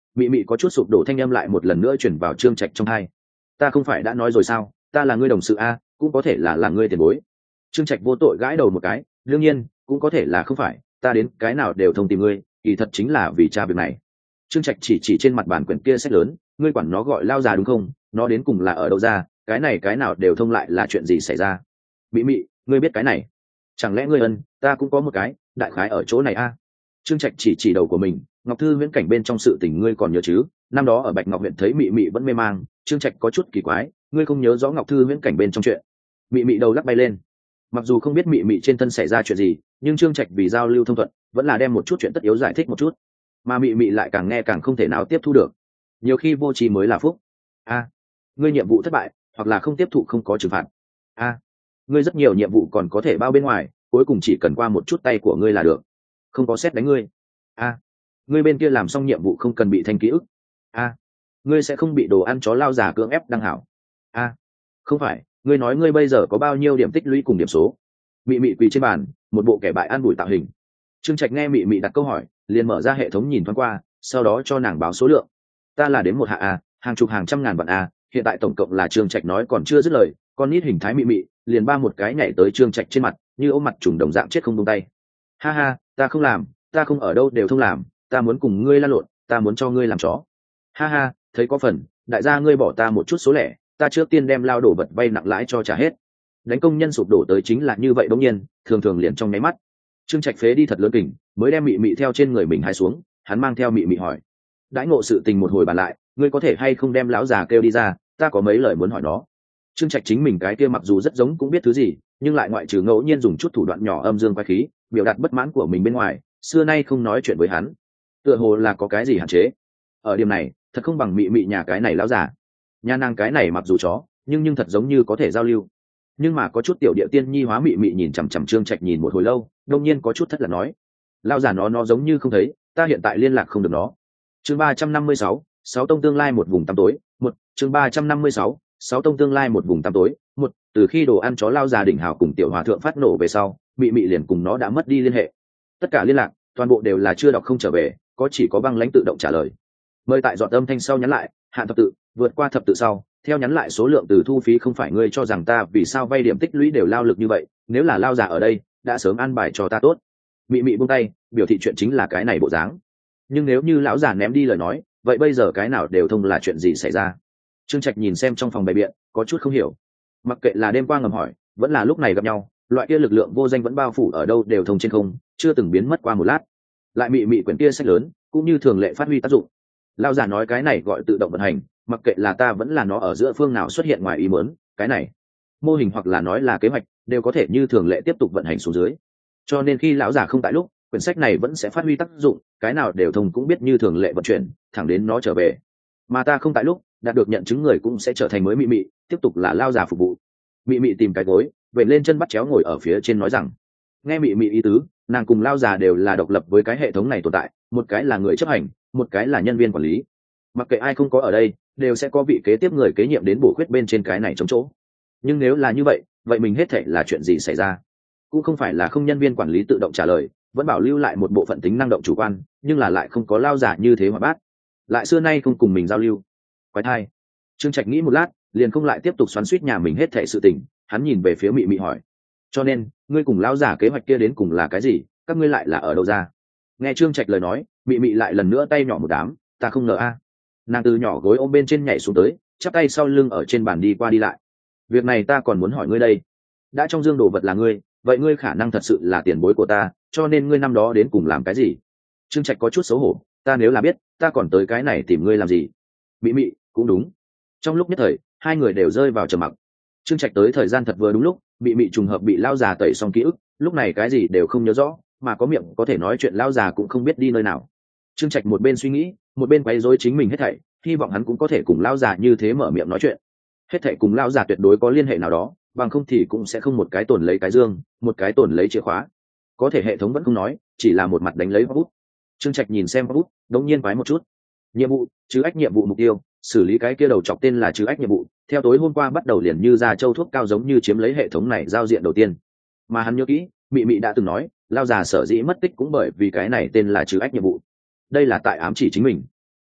mị mị có chút sụp đổ thanh âm lại một lần nữa chuyển vào Trương Trạch trong hai. Ta không phải đã nói rồi sao, ta là ngươi đồng sự a, cũng có thể là là ngươi tiền bối. Trương Trạch vô tội gãi đầu một cái, đương nhiên cũng có thể là không phải, ta đến cái nào đều thông tìm ngươi, kỳ thật chính là vì tra việc này. Trương Trạch chỉ chỉ trên mặt bàn quyển kia sách lớn, ngươi quản nó gọi lao già đúng không, nó đến cùng là ở đâu ra, cái này cái nào đều thông lại là chuyện gì xảy ra. Mị mị, ngươi biết cái này, chẳng lẽ ngươi ân, ta cũng có một cái, đại khái ở chỗ này a. Trương Trạch chỉ chỉ đầu của mình, Ngọc Thư viễn cảnh bên trong sự tình ngươi còn nhớ chứ, năm đó ở Bạch Ngọc huyện thấy mị mị vẫn mê mang. Trương Trạch có chút kỳ quái, ngươi không nhớ rõ Ngọc Thư viễn cảnh bên trong chuyện. Mị mị đầu lắc bay lên, mặc dù không biết mị mị trên thân xảy ra chuyện gì, nhưng Trương Trạch vì giao lưu thông thuận vẫn là đem một chút chuyện tất yếu giải thích một chút, mà mị mị lại càng nghe càng không thể nào tiếp thu được. Nhiều khi vô tri mới là phúc. A, ngươi nhiệm vụ thất bại hoặc là không tiếp thụ không có trừng phạt. A, ngươi rất nhiều nhiệm vụ còn có thể bao bên ngoài, cuối cùng chỉ cần qua một chút tay của ngươi là được, không có xét đánh ngươi. A, ngươi bên kia làm xong nhiệm vụ không cần bị thanh ký ức. A, ngươi sẽ không bị đồ ăn chó lao già cưỡng ép đăng hảo. A, không phải, ngươi nói ngươi bây giờ có bao nhiêu điểm tích lũy cùng điểm số. Mị mị quỳ trên bàn, một bộ kẻ bại an bùi tạo hình. Trương Trạch nghe mị mị đặt câu hỏi, liền mở ra hệ thống nhìn thoáng qua, sau đó cho nàng báo số lượng. Ta là đến một hạ a, hàng chục hàng trăm ngàn vạn a, hiện tại tổng cộng là Trương Trạch nói còn chưa dứt lời, con nít hình thái mị mị liền ba một cái nhảy tới Trương Trạch trên mặt, như ôm mặt trùng đồng dạng chết không buông tay. Ha ha, ta không làm, ta không ở đâu đều không làm, ta muốn cùng ngươi lan lộn, ta muốn cho ngươi làm chó. Ha ha, thấy có phần, đại gia ngươi bỏ ta một chút số lẻ, ta trước tiên đem lao đổ vật vay nặng lãi cho trả hết. Đánh công nhân sụp đổ tới chính là như vậy bỗng nhiên, thường thường liền trong nháy mắt. Trương Trạch phế đi thật lớn kình, mới đem mị mị theo trên người mình hai xuống, hắn mang theo mị mị hỏi: đãi ngộ sự tình một hồi bàn lại, ngươi có thể hay không đem lão già kêu đi ra, ta có mấy lời muốn hỏi nó. Trương Trạch chính mình cái kia mặc dù rất giống cũng biết thứ gì, nhưng lại ngoại trừ ngẫu nhiên dùng chút thủ đoạn nhỏ âm dương quái khí biểu đạt bất mãn của mình bên ngoài, xưa nay không nói chuyện với hắn, tựa hồ là có cái gì hạn chế. Ở điểm này thật không bằng mị mị nhà cái này lão già. Nhà nàng cái này mặc dù chó, nhưng nhưng thật giống như có thể giao lưu. Nhưng mà có chút tiểu địa tiên nhi hóa mị mị nhìn chằm chằm Trương Trạch nhìn một hồi lâu, đông nhiên có chút thất là nói: lão già nó nó giống như không thấy, ta hiện tại liên lạc không được nó. Chương ba trăm năm mươi sáu, sáu tông tương lai một vùng tăm tối. Một chương ba trăm năm mươi sáu, sáu tông tương lai một vùng tăm tối. Một từ khi đồ ăn chó lao già đỉnh hào cùng tiểu hòa thượng phát nổ về sau, mị mị liền cùng nó đã mất đi liên hệ. Tất cả liên lạc toàn bộ đều là chưa đọc không trở về, có chỉ có băng lãnh tự động trả lời. Mời tại dọn âm thanh sau nhắn lại, hạn thập tự, vượt qua thập tự sau, theo nhắn lại số lượng từ thu phí không phải ngươi cho rằng ta vì sao vay điểm tích lũy đều lao lực như vậy, nếu là lao già ở đây đã sớm an bài cho ta tốt. Mị mị buông tay, biểu thị chuyện chính là cái này bộ dáng. Nhưng nếu như lão già ném đi lời nói, vậy bây giờ cái nào đều thông là chuyện gì xảy ra? Trương Trạch nhìn xem trong phòng bày biện, có chút không hiểu. Mặc kệ là đêm qua ngầm hỏi, vẫn là lúc này gặp nhau, loại kia lực lượng vô danh vẫn bao phủ ở đâu đều thông trên không, chưa từng biến mất qua một lát. Lại mị mị quyển kia sách lớn, cũng như thường lệ phát huy tác dụng. Lão già nói cái này gọi tự động vận hành, mặc kệ là ta vẫn là nó ở giữa phương nào xuất hiện ngoài ý muốn, cái này mô hình hoặc là nói là kế hoạch đều có thể như thường lệ tiếp tục vận hành xuống dưới. Cho nên khi lão già không tại lúc, quyển sách này vẫn sẽ phát huy tác dụng, cái nào đều thông cũng biết như thường lệ vận chuyển, thẳng đến nó trở về. Mà ta không tại lúc, đạt được nhận chứng người cũng sẽ trở thành mới mị mị, tiếp tục là lao già phục vụ. Mị mị tìm cái gối, vậy lên chân bắt chéo ngồi ở phía trên nói rằng: nghe mị mị ý tứ, nàng cùng lao già đều là độc lập với cái hệ thống này tồn tại, một cái là người chấp hành, một cái là nhân viên quản lý. Mặc kệ ai không có ở đây, đều sẽ có vị kế tiếp người kế nhiệm đến bổ khuyết bên trên cái này chống chỗ. Nhưng nếu là như vậy, vậy mình hết thảy là chuyện gì xảy ra? Cũng không phải là không nhân viên quản lý tự động trả lời, vẫn bảo lưu lại một bộ phận tính năng động chủ quan, nhưng là lại không có lao già như thế mà bát, lại xưa nay không cùng mình giao lưu. Quái thai. Trương Trạch nghĩ một lát, liền không lại tiếp tục xoắn xuýt nhà mình hết thảy sự tình, hắn nhìn về phía mị mị hỏi: cho nên ngươi cùng lão giả kế hoạch kia đến cùng là cái gì, các ngươi lại là ở đâu ra? Nghe Trương Trạch lời nói, mị mị lại lần nữa tay nhỏ một đám, ta không ngờ a. Nàng từ nhỏ gối ôm bên trên nhảy xuống tới, chắp tay sau lưng ở trên bàn đi qua đi lại. Việc này ta còn muốn hỏi ngươi đây, đã trong dương đồ vật là ngươi, vậy ngươi khả năng thật sự là tiền bối của ta, cho nên ngươi năm đó đến cùng làm cái gì? Trương Trạch có chút xấu hổ, ta nếu là biết, ta còn tới cái này tìm ngươi làm gì? Mị mị cũng đúng. Trong lúc nhất thời, hai người đều rơi vào trầm mặc. Trương Trạch tới thời gian thật vừa đúng lúc, mị mị trùng hợp bị lao già tẩy xong ký ức, lúc này cái gì đều không nhớ rõ, mà có miệng có thể nói chuyện lao già cũng không biết đi nơi nào. Trương Trạch một bên suy nghĩ, một bên quấy rối chính mình hết thảy, hy vọng hắn cũng có thể cùng lao già như thế mở miệng nói chuyện. Hết thảy cùng lao già tuyệt đối có liên hệ nào đó, bằng không thì cũng sẽ không một cái tổn lấy cái dương, một cái tổn lấy chìa khóa. Có thể hệ thống vẫn không nói, chỉ là một mặt đánh lấy bút. Trương Trạch nhìn xem bút, đống nhiên quái một chút. Nhiệm vụ, chứ ách nhiệm vụ mục tiêu, xử lý cái kia đầu chọc tên là chứ ách nhiệm vụ, theo tối hôm qua bắt đầu liền như ra châu thuốc cao giống như chiếm lấy hệ thống này giao diện đầu tiên. Mà hắn nhớ kỹ, mị mị đã từng nói, lao già sở dĩ mất tích cũng bởi vì cái này tên là chứ ách nhiệm vụ. Đây là tại ám chỉ chính mình.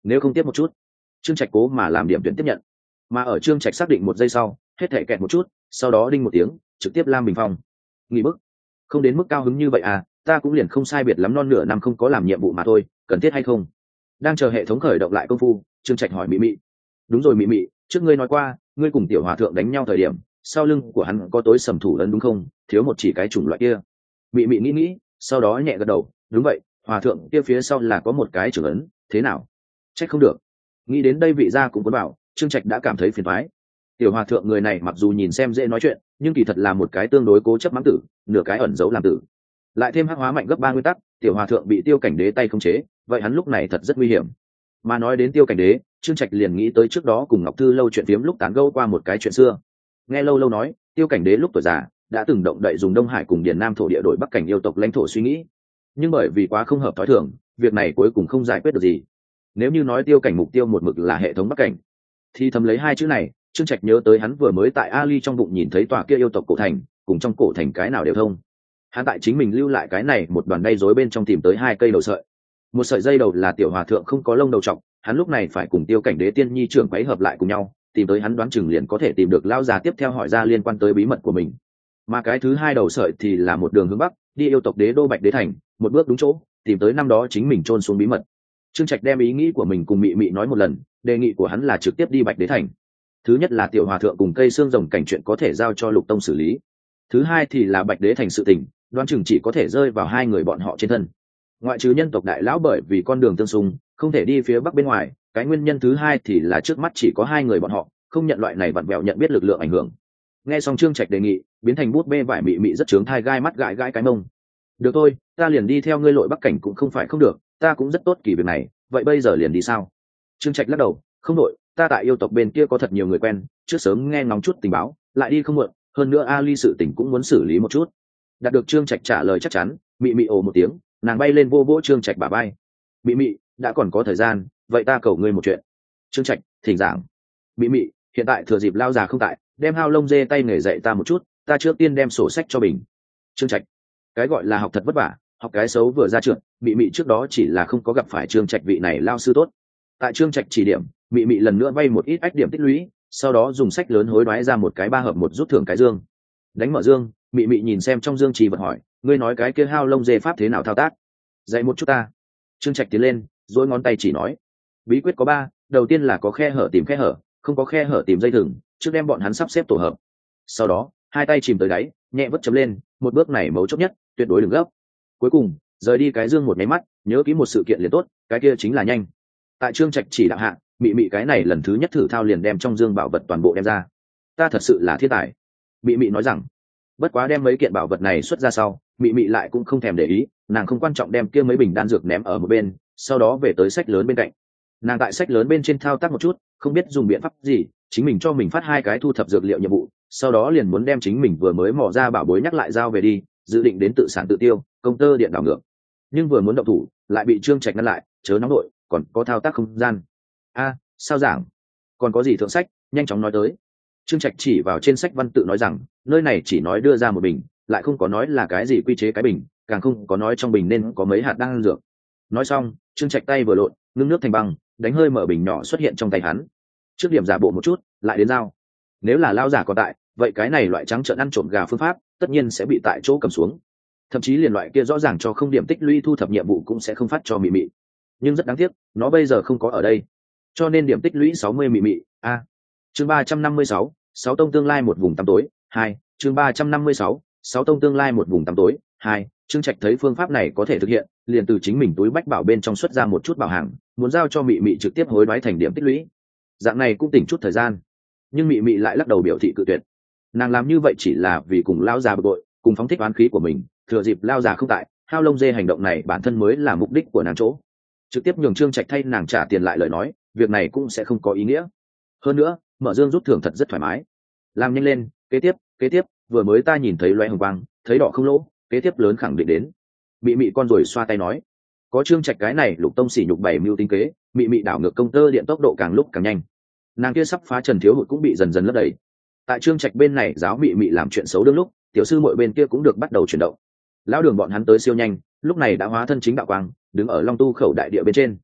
nếu không tiếp một chút. Trương Trạch cố mà làm điểm tuyển tiếp nhận, mà ở Trương Trạch xác định một giây sau, hết thể kẹt một chút, sau đó đinh một tiếng, trực tiếp lam bình phong. Nghỉ bức, không đến mức cao hứng như vậy à, ta cũng liền không sai biệt lắm non nửa năm không có làm nhiệm vụ mà thôi, cần thiết hay không? Đang chờ hệ thống khởi động lại công phu, Trương Trạch hỏi Mị Mị. Đúng rồi Mị Mị, trước ngươi nói qua, ngươi cùng tiểu hòa thượng đánh nhau thời điểm, sau lưng của hắn có tối sầm thủ ấn đúng không? Thiếu một chỉ cái chủng loại kia. Mị Mị nghĩ nghĩ, sau đó nhẹ gật đầu, đúng vậy, hòa thượng kia phía sau là có một cái trưởng ấn, thế nào? Trách không được. Nghĩ đến đây vị gia cũng muốn bảo, Trương Trạch đã cảm thấy phiền toái. Tiểu hòa thượng người này mặc dù nhìn xem dễ nói chuyện, nhưng kỳ thật là một cái tương đối cố chấp mãng tử, nửa cái ẩn giấu làm tử. Lại thêm hắc hóa mạnh gấp ba nguyên tắc, tiểu hòa thượng bị Tiêu Cảnh Đế tay khống chế, vậy hắn lúc này thật rất nguy hiểm. Mà nói đến Tiêu Cảnh Đế, Trương Trạch liền nghĩ tới trước đó cùng Ngọc Thư Lâu chuyện phiếm lúc tán gẫu qua một cái chuyện xưa. Nghe lâu lâu nói, Tiêu Cảnh Đế lúc tuổi già đã từng động đậy dùng Đông Hải cùng Điền Nam thổ địa đổi Bắc Cảnh yêu tộc lãnh thổ suy nghĩ, nhưng bởi vì quá không hợp thói thường, việc này cuối cùng không giải quyết được gì. Nếu như nói Tiêu Cảnh mục tiêu một mực là hệ thống Bắc Cảnh, thì thầm lấy hai chữ này, Trương Trạch nhớ tới hắn vừa mới tại Ali trong bụng nhìn thấy tòa kia yêu tộc cổ thành, cùng trong cổ thành cái nào đều thông. Hắn tại chính mình lưu lại cái này một đoàn gây rối bên trong tìm tới hai cây đầu sợi. Một sợi dây đầu là tiểu hòa thượng không có lông đầu trọc, hắn lúc này phải cùng Tiêu Cảnh Đế tiên nhi trưởng quấy hợp lại cùng nhau, tìm tới hắn đoán chừng liền có thể tìm được lão già tiếp theo hỏi ra liên quan tới bí mật của mình. Mà cái thứ hai đầu sợi thì là một đường hướng bắc, đi yêu tộc đế đô Bạch Đế thành, một bước đúng chỗ, tìm tới năm đó chính mình chôn xuống bí mật. Trương Trạch đem ý nghĩ của mình cùng Mị Mị nói một lần, đề nghị của hắn là trực tiếp đi Bạch Đế thành. Thứ nhất là tiểu hòa thượng cùng cây xương rồng cảnh chuyện có thể giao cho Lục Tông xử lý. Thứ hai thì là Bạch Đế thành sự tình, đoán chừng chỉ có thể rơi vào hai người bọn họ trên thân. Ngoại trừ nhân tộc đại lão bởi vì con đường tương xung, không thể đi phía bắc bên ngoài, cái nguyên nhân thứ hai thì là trước mắt chỉ có hai người bọn họ, không nhận loại này vặn vẹo nhận biết lực lượng ảnh hưởng. Nghe xong Trương Trạch đề nghị, biến thành bút bê vải Mị Mị rất trướng thai gai mắt gãi gãi cái mông. Được thôi, ta liền đi theo ngươi lội Bắc Cảnh cũng không phải không được, ta cũng rất tốt kỳ việc này, vậy bây giờ liền đi sao? Trương Trạch lắc đầu, không đội, ta tại yêu tộc bên kia có thật nhiều người quen, trước sớm nghe ngóng chút tình báo, lại đi không muộn, hơn nữa Ali sự tình cũng muốn xử lý một chút. Đạt được Trương Trạch trả lời chắc chắn, Mị Mị ồ một tiếng, nàng bay lên vô vỗ Trương Trạch bả vai. Mị Mị, đã còn có thời gian, vậy ta cầu ngươi một chuyện. Trương Trạch, thỉnh giảng. Mị Mị, hiện tại thừa dịp lao già không tại, đem hao lông dê tay nghề dạy ta một chút, ta trước tiên đem sổ sách cho bình. Trương Trạch, cái gọi là học thật vất vả, học cái xấu vừa ra trượt. Mị Mị trước đó chỉ là không có gặp phải Trương Trạch vị này lao sư tốt. Tại Trương Trạch chỉ điểm, Mị Mị lần nữa vay một ít ách điểm tích lũy, sau đó dùng sách lớn hối đoái ra một cái ba hợp một rút thưởng cái dương. Đánh mở dương, Mị Mị nhìn xem trong dương trì vật hỏi, ngươi nói cái kia hao lông dê pháp thế nào thao tác? Dạy một chút ta. Trương Trạch tiến lên, duỗi ngón tay chỉ nói, bí quyết có ba, đầu tiên là có khe hở tìm khe hở, không có khe hở tìm dây thừng, trước đem bọn hắn sắp xếp tổ hợp. Sau đó, hai tay chìm tới đáy, nhẹ vất chấm lên, một bước này mấu chốt nhất, tuyệt đối đừng gấp. Cuối cùng, rời đi cái dương một máy mắt, nhớ kỹ một sự kiện liền tốt, cái kia chính là nhanh. Tại Trương Trạch chỉ đạo hạ, Mị Mị cái này lần thứ nhất thử thao liền đem trong dương bảo vật toàn bộ đem ra. Ta thật sự là thiên tài. Mị Mị nói rằng, bất quá đem mấy kiện bảo vật này xuất ra sau, Mị Mị lại cũng không thèm để ý, nàng không quan trọng đem kia mấy bình đan dược ném ở một bên, sau đó về tới sách lớn bên cạnh. Nàng tại sách lớn bên trên thao tác một chút, không biết dùng biện pháp gì, chính mình cho mình phát hai cái thu thập dược liệu nhiệm vụ, sau đó liền muốn đem chính mình vừa mới mò ra bảo bối nhắc lại giao về đi, dự định đến tự sản tự tiêu, công tơ điện đảo ngược. Nhưng vừa muốn động thủ, lại bị Trương Trạch ngăn lại, chớ nóng nội, còn có thao tác không gian. A, sao giảng? Còn có gì thượng sách, nhanh chóng nói tới. Trương Trạch chỉ vào trên sách văn tự nói rằng, nơi này chỉ nói đưa ra một bình, lại không có nói là cái gì quy chế cái bình, càng không có nói trong bình nên có mấy hạt đan dược. Nói xong, Trương Trạch tay vừa lộn, ngưng nước thành băng, đánh hơi mở bình nhỏ xuất hiện trong tay hắn. Trước điểm giả bộ một chút, lại đến dao. Nếu là lao giả còn tại, vậy cái này loại trắng trợn ăn trộm gà phương pháp, tất nhiên sẽ bị tại chỗ cầm xuống. Thậm chí liền loại kia rõ ràng cho không điểm tích lũy thu thập nhiệm vụ cũng sẽ không phát cho Mị Mị. Nhưng rất đáng tiếc, nó bây giờ không có ở đây. Cho nên điểm tích lũy sáu mươi Mị Mị. A. À. Chương ba trăm năm mươi sáu, sáu tông tương lai một vùng tăm tối. Hai. Chương ba trăm năm mươi sáu, sáu tông tương lai một vùng tăm tối. Hai. Trương Trạch thấy phương pháp này có thể thực hiện, liền từ chính mình túi bách bảo bên trong xuất ra một chút bảo hàng, muốn giao cho Mị Mị trực tiếp hối đoái thành điểm tích lũy. Dạng này cũng tỉnh chút thời gian. Nhưng Mị Mị lại lắc đầu biểu thị cự tuyệt. Nàng làm như vậy chỉ là vì cùng lao già bực bội, cùng phóng thích oán khí của mình, thừa dịp lao già không tại, hao lông dê hành động này bản thân mới là mục đích của nàng chỗ. Trực tiếp nhường Trương Trạch thay nàng trả tiền lại lời nói, việc này cũng sẽ không có ý nghĩa. Hơn nữa, mở dương rút thưởng thật rất thoải mái. Làm nhanh lên, kế tiếp, kế tiếp, vừa mới ta nhìn thấy loé hồng quang, thấy đỏ không lỗ, kế tiếp lớn khẳng định đến. Mị Mị con rồi xoa tay nói, có Trương Trạch cái này Lục Tông sỉ nhục bảy mưu tính kế, Mị Mị đảo ngược công tơ điện tốc độ càng lúc càng nhanh. Nàng kia sắp phá trần thiếu hụt cũng bị dần dần lấp đầy. Tại Trương Trạch bên này giáo Mị Mị làm chuyện xấu đương lúc, tiểu sư muội bên kia cũng được bắt đầu chuyển động. Lão đường bọn hắn tới siêu nhanh, lúc này đã hóa thân chính đạo quang, đứng ở Long Tu khẩu đại địa bên trên.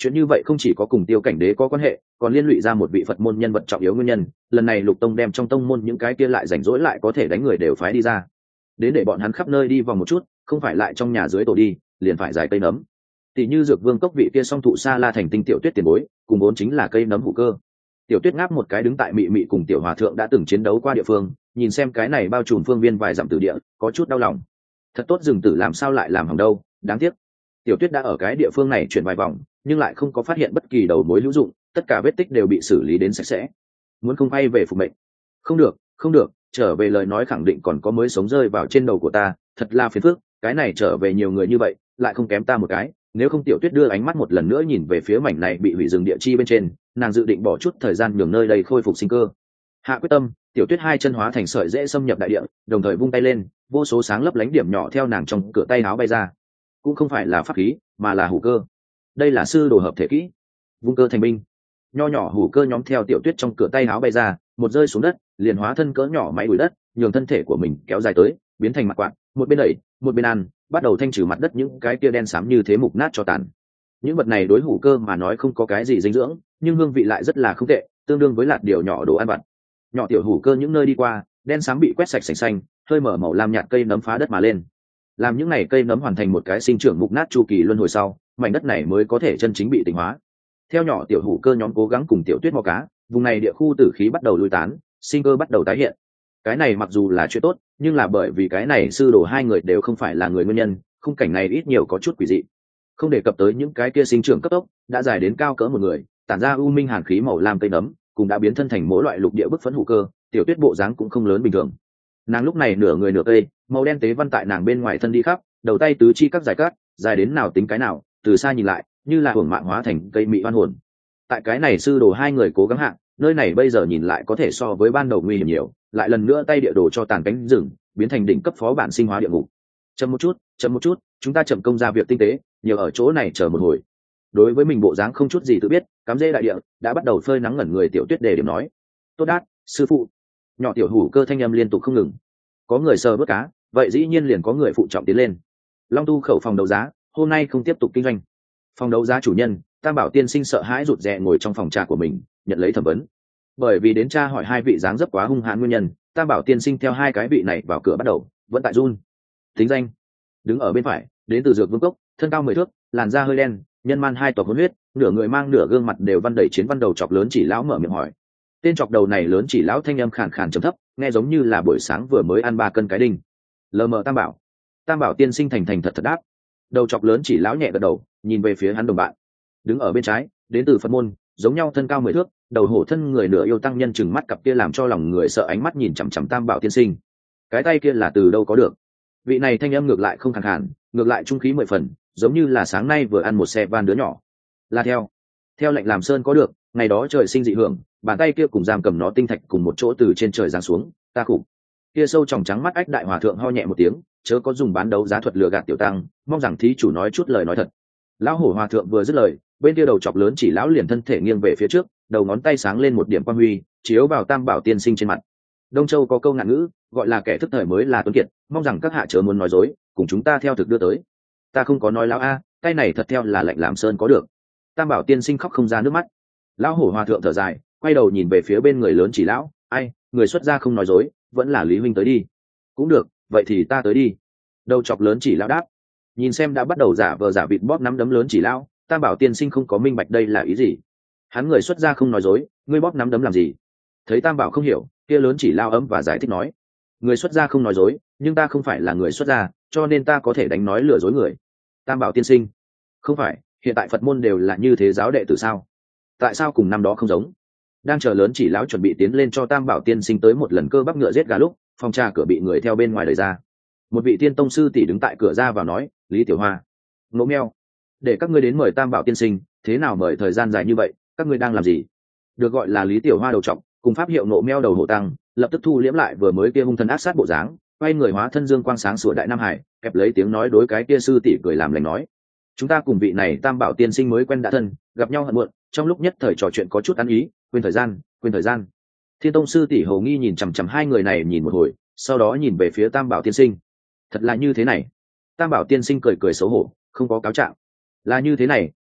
chuyện như vậy không chỉ có cùng Tiêu Cảnh Đế có quan hệ, còn liên lụy ra một vị Phật môn nhân vật trọng yếu nguyên nhân. Lần này Lục Tông đem trong tông môn những cái kia lại rảnh rỗi lại có thể đánh người đều phái đi ra, đến để bọn hắn khắp nơi đi vòng một chút, không phải lại trong nhà dưới tổ đi, liền phải giải cây nấm. Tỷ như Dược Vương cốc vị kia song thụ Sa La thành tinh Tiểu Tuyết tiền bối, cùng vốn chính là cây nấm hữu cơ. Tiểu Tuyết ngáp một cái đứng tại mị mị cùng Tiểu Hòa thượng đã từng chiến đấu qua địa phương, nhìn xem cái này bao trùm phương viên vài dặm tử địa, có chút đau lòng. Thật tốt rừng tử làm sao lại làm hỏng đâu, đáng tiếc. Tiểu Tuyết đã ở cái địa phương này chuyển vài vòng, nhưng lại không có phát hiện bất kỳ đầu mối hữu dụng, tất cả vết tích đều bị xử lý đến sạch sẽ. Muốn không bay về phục mệnh? Không được, không được, trở về lời nói khẳng định còn có mới sống rơi vào trên đầu của ta, thật là phiền phức, cái này trở về nhiều người như vậy, lại không kém ta một cái. Nếu không Tiểu Tuyết đưa ánh mắt một lần nữa nhìn về phía mảnh này bị hủy rừng địa chi bên trên, nàng dự định bỏ chút thời gian nhường nơi đây khôi phục sinh cơ. Hạ quyết tâm, Tiểu Tuyết hai chân hóa thành sợi dễ xâm nhập đại địa, đồng thời vung tay lên, vô số sáng lấp lánh điểm nhỏ theo nàng trong cửa tay áo bay ra. Cũng không phải là pháp khí, mà là hủ cơ. Đây là sư đồ hợp thể kỹ, vung cơ thành binh. Nho nhỏ hủ cơ nhóm theo Tiểu Tuyết trong cửa tay áo bay ra, một rơi xuống đất, liền hóa thân cỡ nhỏ máy đuổi đất, nhường thân thể của mình kéo dài tới, biến thành mặt quạt, một bên đẩy, một bên ăn, bắt đầu thanh trừ mặt đất những cái kia đen xám như thế mục nát cho tàn. Những vật này đối hủ cơ mà nói không có cái gì dinh dưỡng, nhưng hương vị lại rất là không tệ, tương đương với lạt điều nhỏ đồ ăn vặt. Nhỏ tiểu hủ cơ những nơi đi qua, đen xám bị quét sạch sành xanh, hơi mở màu lam nhạt cây nấm phá đất mà lên. Làm những này cây nấm hoàn thành một cái sinh trưởng mục nát chu kỳ luân hồi sau, mảnh đất này mới có thể chân chính bị tịnh hóa. Theo nhỏ tiểu hủ cơ nhóm cố gắng cùng Tiểu Tuyết mò cá, vùng này địa khu tử khí bắt đầu lui tán, sinh cơ bắt đầu tái hiện. Cái này mặc dù là chuyện tốt, nhưng là bởi vì cái này sư đồ hai người đều không phải là người nguyên nhân, khung cảnh này ít nhiều có chút quỷ dị. Không đề cập tới những cái kia sinh trưởng cấp tốc, đã dài đến cao cỡ một người, tản ra u minh hàn khí màu lam cây nấm, cũng đã biến thân thành mỗi loại lục địa bức phấn hữu cơ. Tiểu Tuyết bộ dáng cũng không lớn bình thường. Nàng lúc này nửa người nửa cây, màu đen tế văn tại nàng bên ngoài thân đi khắp, đầu tay tứ chi các dài cát, dài đến nào tính cái nào, từ xa nhìn lại, như là hưởng mạng hóa thành cây mị oan hồn. Tại cái này sư đồ hai người cố gắng hạ, nơi này bây giờ nhìn lại có thể so với ban đầu nguy hiểm nhiều, lại lần nữa tay địa đồ cho tàn cánh rừng, biến thành đỉnh cấp phó bản sinh hóa địa ngục. Chậm một chút, chậm một chút, chúng ta chậm công ra việc tinh tế, nhiều ở chỗ này chờ một hồi. Đối với mình bộ dáng không chút gì tự biết, cắm rễ đại địa, đã bắt đầu phơi nắng ngẩn người Tiểu Tuyết đề điểm nói. Tốt đát, sư phụ. Nhỏ tiểu hủ cơ thanh âm liên tục không ngừng. Có người sờ bớt cá, vậy dĩ nhiên liền có người phụ trọng tiến lên. Long tu khẩu phòng đấu giá, hôm nay không tiếp tục kinh doanh. Phòng đấu giá chủ nhân, Tam Bảo tiên sinh sợ hãi rụt rè ngồi trong phòng trà của mình, nhận lấy thẩm vấn. Bởi vì đến tra hỏi hai vị dáng dấp quá hung hãn nguyên nhân, Tam Bảo tiên sinh theo hai cái vị này vào cửa bắt đầu, vẫn tại run. Tính danh, đứng ở bên phải, đến từ Dược Vương cốc, thân cao mười thước, làn da hơi đen, nhân man hai tộc hôn huyết, nửa người mang nửa gương mặt đều văn đầy chiến văn đầu chọc lớn chỉ lão mở miệng hỏi. Tên chọc đầu này lớn chỉ lão thanh âm khàn khàn trầm thấp, nghe giống như là buổi sáng vừa mới ăn ba cân cái đinh. Lờ mờ Tam Bảo. Tam Bảo tiên sinh thành thành thật thật đáp. Đầu chọc lớn chỉ lão nhẹ gật đầu, nhìn về phía hắn đồng bạn. Đứng ở bên trái, đến từ Phật môn, giống nhau thân cao mười thước, đầu hổ thân người nửa yêu tăng nhân chừng mắt cặp kia làm cho lòng người sợ ánh mắt nhìn chằm chằm Tam Bảo tiên sinh. Cái tay kia là từ đâu có được? Vị này thanh âm ngược lại không khàn khàn, ngược lại trung khí mười phần, giống như là sáng nay vừa ăn một xe van đứa nhỏ. Là theo, theo lệnh làm sơn có được, ngày đó trời sinh dị hưởng, bàn tay kia cùng giam cầm nó tinh thạch cùng một chỗ từ trên trời giáng xuống, ta khủng. Kia sâu tròng trắng mắt ách đại hòa thượng ho nhẹ một tiếng, chớ có dùng bán đấu giá thuật lừa gạt tiểu tăng, mong rằng thí chủ nói chút lời nói thật. Lão hổ hòa thượng vừa dứt lời, bên kia đầu chọc lớn chỉ lão liền thân thể nghiêng về phía trước, đầu ngón tay sáng lên một điểm quang huy, chiếu vào Tam Bảo tiên sinh trên mặt. Đông Châu có câu ngạn ngữ, gọi là kẻ thức thời mới là tuấn kiệt, mong rằng các hạ chớ muốn nói dối, cùng chúng ta theo thực đưa tới. Ta không có nói lão a, tay này thật theo là lệnh làm sơn có được. Tam Bảo tiên sinh khóc không ra nước mắt. Lão hổ hòa thượng thở dài, quay đầu nhìn về phía bên người lớn chỉ lão, ai, người xuất gia không nói dối, vẫn là Lý huynh tới đi. Cũng được, vậy thì ta tới đi. Đầu chọc lớn chỉ lão đáp. Nhìn xem đã bắt đầu giả vờ giả vịt bóp nắm đấm lớn chỉ lão, Tam Bảo tiên sinh không có minh bạch đây là ý gì. Hắn người xuất gia không nói dối, ngươi bóp nắm đấm làm gì? Thấy Tam Bảo không hiểu, kia lớn chỉ lao ấm và giải thích nói. Người xuất gia không nói dối, nhưng ta không phải là người xuất gia, cho nên ta có thể đánh nói lừa dối người. Tam Bảo tiên sinh, không phải, hiện tại Phật môn đều là như thế giáo đệ tử sao? Tại sao cùng năm đó không giống? Đang chờ lớn chỉ lão chuẩn bị tiến lên cho Tam Bảo tiên sinh tới một lần cơ bắp ngựa giết gà lúc, phòng trà cửa bị người theo bên ngoài đẩy ra. Một vị tiên tông sư tỷ đứng tại cửa ra vào nói, Lý Tiểu Hoa, ngỗ meo, để các ngươi đến mời Tam Bảo tiên sinh, thế nào mời thời gian dài như vậy, các ngươi đang làm gì? Được gọi là Lý Tiểu Hoa đầu trọc, cùng pháp hiệu nộ meo đầu hổ tăng, lập tức thu liễm lại vừa mới kia hung thần ác sát bộ dáng, quay người hóa thân dương quang sáng sủa đại nam hải, kẹp lấy tiếng nói đối cái kia sư tỷ cười làm lành nói, chúng ta cùng vị này Tam Bảo tiên sinh mới quen đã thân, gặp nhau hận muộn, trong lúc nhất thời trò chuyện có chút ăn ý, quên thời gian, quên thời gian. Thiên tông sư tỷ hầu nghi nhìn chằm chằm hai người này nhìn một hồi, sau đó nhìn về phía Tam Bảo tiên sinh. Thật là như thế này. Tam Bảo tiên sinh cười cười xấu hổ, không có cáo trạng. Là như thế này,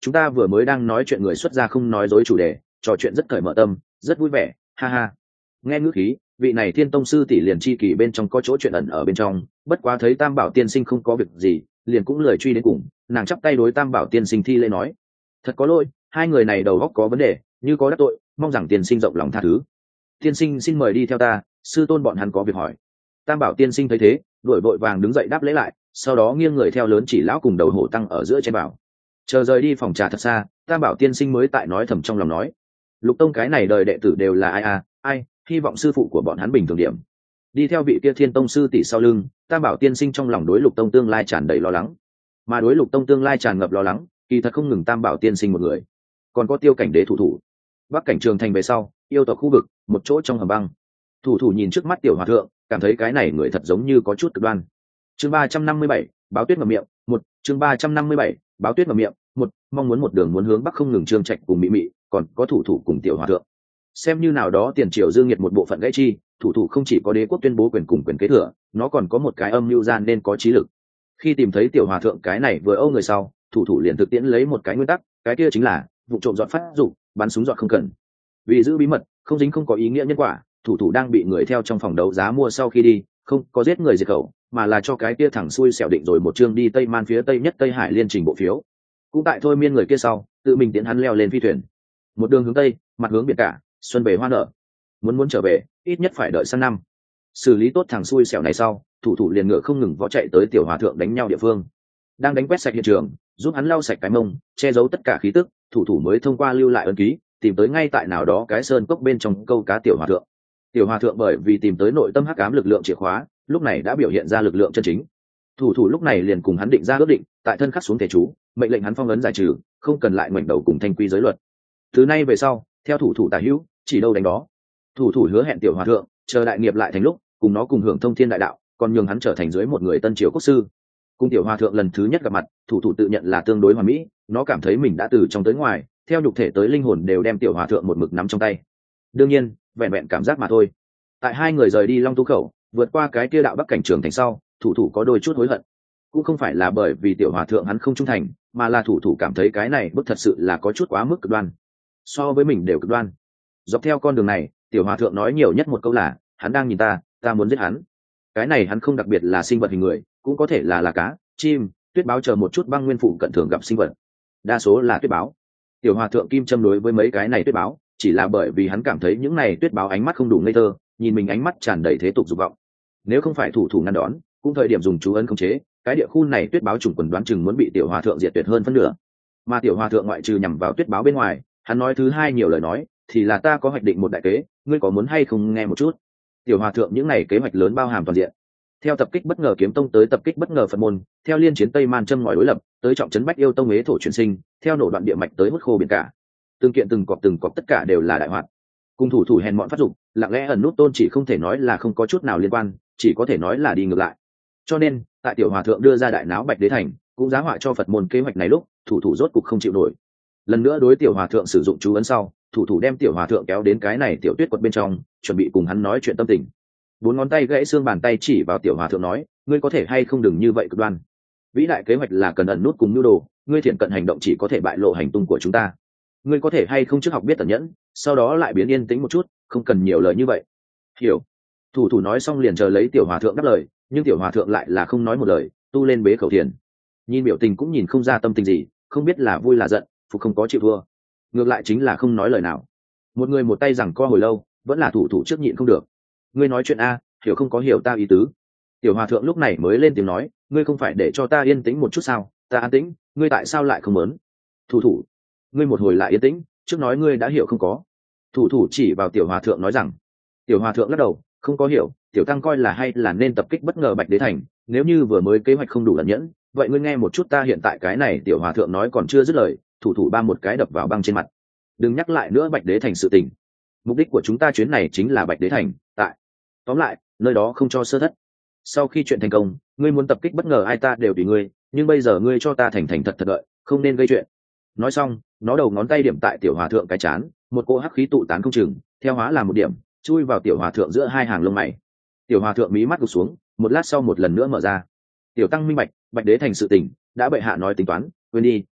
chúng ta vừa mới đang nói chuyện người xuất gia không nói dối chủ đề, trò chuyện rất cởi mở tâm, rất vui vẻ, ha ha. Nghe ngữ khí, vị này thiên tông sư tỷ liền chi kỳ bên trong có chỗ chuyện ẩn ở bên trong, bất quá thấy Tam Bảo tiên sinh không có việc gì, liền cũng lời truy đến cùng, nàng chắp tay đối Tam Bảo tiên sinh thi lễ nói: thật có lỗi, hai người này đầu óc có vấn đề, như có đắc tội, mong rằng tiên sinh rộng lòng tha thứ. Tiên sinh xin mời đi theo ta, sư tôn bọn hắn có việc hỏi. Tam Bảo tiên sinh thấy thế, đuổi vội vàng đứng dậy đáp lễ lại, sau đó nghiêng người theo lớn chỉ lão cùng đầu hổ tăng ở giữa chen bảo. Chờ rời đi phòng trà thật xa, Tam Bảo tiên sinh mới tại nói thầm trong lòng nói: Lục tông cái này đời đệ tử đều là ai à, ai, hy vọng sư phụ của bọn hắn bình thường điểm. Đi theo vị kia thiên tông sư tỷ sau lưng, Tam Bảo tiên sinh trong lòng đối Lục tông tương lai tràn đầy lo lắng, mà đối Lục tông tương lai tràn ngập lo lắng, kỳ thật không ngừng Tam Bảo tiên sinh một người, còn có Tiêu Cảnh Đế thủ thủ. Bắc cảnh trường thành về sau, yêu tộc khu vực, một chỗ trong hầm băng. Thủ thủ nhìn trước mắt tiểu hòa thượng, cảm thấy cái này người thật giống như có chút cực đoan. Chương ba trăm năm mươi bảy, báo tuyết ngậm miệng, một, chương ba trăm năm mươi bảy, báo tuyết ngậm miệng, một, mong muốn một đường muốn hướng bắc không ngừng trương trạch cùng mị mị, còn có thủ thủ cùng tiểu hòa thượng. Xem như nào đó tiền triều dương nhiệt một bộ phận gãy chi, thủ thủ không chỉ có đế quốc tuyên bố quyền cùng quyền kế thừa, nó còn có một cái âm mưu gian nên có trí lực. Khi tìm thấy tiểu hòa thượng cái này vừa âu người sau, thủ thủ liền thực tiễn lấy một cái nguyên tắc, cái kia chính là vụ trộm dọn phát dụng, bắn súng dọn không cần. Vì giữ bí mật, không dính không có ý nghĩa nhân quả, thủ thủ đang bị người theo trong phòng đấu giá mua sau khi đi, không có giết người diệt khẩu, mà là cho cái kia thẳng xuôi xẻo định rồi một chương đi Tây Man phía Tây nhất Tây Hải liên trình bộ phiếu. Cũng tại thôi miên người kia sau, tự mình tiễn hắn leo lên phi thuyền, một đường hướng Tây, mặt hướng biển cả, xuân về hoa nở. Muốn muốn trở về, ít nhất phải đợi sang năm. Xử lý tốt thằng xui xẻo này sau, thủ thủ liền ngựa không ngừng vó chạy tới tiểu hòa thượng đánh nhau địa phương, đang đánh quét sạch hiện trường, giúp hắn lau sạch cái mông, che giấu tất cả khí tức. Thủ thủ mới thông qua lưu lại ấn ký, tìm tới ngay tại nào đó cái sơn cốc bên trong câu cá tiểu hòa thượng. Tiểu hòa thượng bởi vì tìm tới nội tâm hắc ám lực lượng chìa khóa, lúc này đã biểu hiện ra lực lượng chân chính. Thủ thủ lúc này liền cùng hắn định ra ước định, tại thân khắc xuống thể chú, mệnh lệnh hắn phong ấn giải trừ, không cần lại ngoảnh đầu cùng thanh quy giới luật. Từ nay về sau, theo thủ thủ tả hữu, chỉ đâu đánh đó. Thủ thủ hứa hẹn tiểu hòa thượng, chờ đại nghiệp lại thành lúc, cùng nó cùng hưởng thông thiên đại đạo, còn nhường hắn trở thành dưới một người tân triều quốc sư. Cùng tiểu hòa thượng lần thứ nhất gặp mặt, thủ thủ tự nhận là tương đối hoàn mỹ, nó cảm thấy mình đã từ trong tới ngoài, theo nhục thể tới linh hồn đều đem tiểu hòa thượng một mực nắm trong tay. Đương nhiên, vẹn vẹn cảm giác mà thôi. Tại hai người rời đi Long Tu khẩu, vượt qua cái kia đạo bắc cảnh trường thành sau, thủ thủ có đôi chút hối hận. Cũng không phải là bởi vì tiểu hòa thượng hắn không trung thành, mà là thủ thủ cảm thấy cái này bức thật sự là có chút quá mức cực đoan. So với mình đều cực đoan. Dọc theo con đường này, tiểu hòa thượng nói nhiều nhất một câu là, hắn đang nhìn ta, ta muốn giết hắn. Cái này hắn không đặc biệt là sinh vật hình người, cũng có thể là là cá, chim, tuyết báo chờ một chút băng nguyên phụ cận thường gặp sinh vật. Đa số là tuyết báo. Tiểu hòa thượng kim châm đối với mấy cái này tuyết báo, chỉ là bởi vì hắn cảm thấy những này tuyết báo ánh mắt không đủ ngây thơ, nhìn mình ánh mắt tràn đầy thế tục dục vọng. Nếu không phải thủ thủ ngăn đón, cũng thời điểm dùng chú ấn khống chế, cái địa khu này tuyết báo trùng quần đoán chừng muốn bị tiểu hòa thượng diệt tuyệt hơn phân nửa. Mà tiểu hòa thượng ngoại trừ nhằm vào tuyết báo bên ngoài, hắn nói thứ hai nhiều lời nói, thì là ta có hoạch định một đại kế, ngươi có muốn hay không nghe một chút. Tiểu hòa thượng những này kế hoạch lớn bao hàm toàn diện. Theo tập kích bất ngờ kiếm tông tới tập kích bất ngờ Phật môn, theo liên chiến Tây Man châm ngòi đối lập, tới trọng trấn Bách Yêu tông ế thổ chuyển sinh, theo nổ đoạn địa mạch tới hút khô biển cả. Từng kiện từng cọp từng cọp tất cả đều là đại hoạt. Cùng thủ thủ hèn mọn phát dụng, lặng lẽ ẩn nút tôn chỉ không thể nói là không có chút nào liên quan, chỉ có thể nói là đi ngược lại. Cho nên, tại tiểu hòa thượng đưa ra đại náo Bạch Đế thành, cũng giá họa cho Phật môn kế hoạch này lúc, thủ thủ rốt cục không chịu nổi. Lần nữa đối tiểu hòa thượng sử dụng chú ấn sau, thủ thủ đem tiểu hòa thượng kéo đến cái này tiểu tuyết quật bên trong, chuẩn bị cùng hắn nói chuyện tâm tình. Bốn ngón tay gãy xương bàn tay chỉ vào tiểu hòa thượng nói, ngươi có thể hay không đừng như vậy cực đoan. Vĩ đại kế hoạch là cần ẩn nút cùng nhu đồ, ngươi thiện cận hành động chỉ có thể bại lộ hành tung của chúng ta. Ngươi có thể hay không trước học biết tẩn nhẫn, sau đó lại biến yên tĩnh một chút, không cần nhiều lời như vậy. Hiểu. Thủ thủ nói xong liền chờ lấy tiểu hòa thượng đáp lời, nhưng tiểu hòa thượng lại là không nói một lời, tu lên bế khẩu thiền. Nhìn biểu tình cũng nhìn không ra tâm tình gì, không biết là vui là giận, phục không có chịu thua. Ngược lại chính là không nói lời nào. Một người một tay giằng co hồi lâu, vẫn là thủ thủ trước nhịn không được. Ngươi nói chuyện a, hiểu không có hiểu ta ý tứ. Tiểu hòa thượng lúc này mới lên tiếng nói, ngươi không phải để cho ta yên tĩnh một chút sao? Ta an tĩnh, ngươi tại sao lại không muốn? Thủ thủ, ngươi một hồi lại yên tĩnh, trước nói ngươi đã hiểu không có. Thủ thủ chỉ vào tiểu hòa thượng nói rằng. Tiểu hòa thượng lắc đầu, không có hiểu, tiểu tăng coi là hay là nên tập kích bất ngờ Bạch Đế thành, nếu như vừa mới kế hoạch không đủ ẩn nhẫn, vậy ngươi nghe một chút ta hiện tại cái này. Tiểu hòa thượng nói còn chưa dứt lời, thủ thủ ba một cái đập vào băng trên mặt. Đừng nhắc lại nữa Bạch Đế thành sự tình. Mục đích của chúng ta chuyến này chính là Bạch Đế thành, tại tóm lại nơi đó không cho sơ thất. Sau khi chuyện thành công, ngươi muốn tập kích bất ngờ ai ta đều tùy ngươi, nhưng bây giờ ngươi cho ta thành thành thật thật đợi, không nên gây chuyện. Nói xong, nó đầu ngón tay điểm tại tiểu hòa thượng cái chán, một cỗ hắc khí tụ tán không chừng, theo hóa làm một điểm, chui vào tiểu hòa thượng giữa hai hàng lông mày. Tiểu hòa thượng mí mắt gục xuống, một lát sau một lần nữa mở ra. Tiểu tăng minh bạch, Bạch Đế thành sự tình đã bệ hạ nói tính toán, quên đi,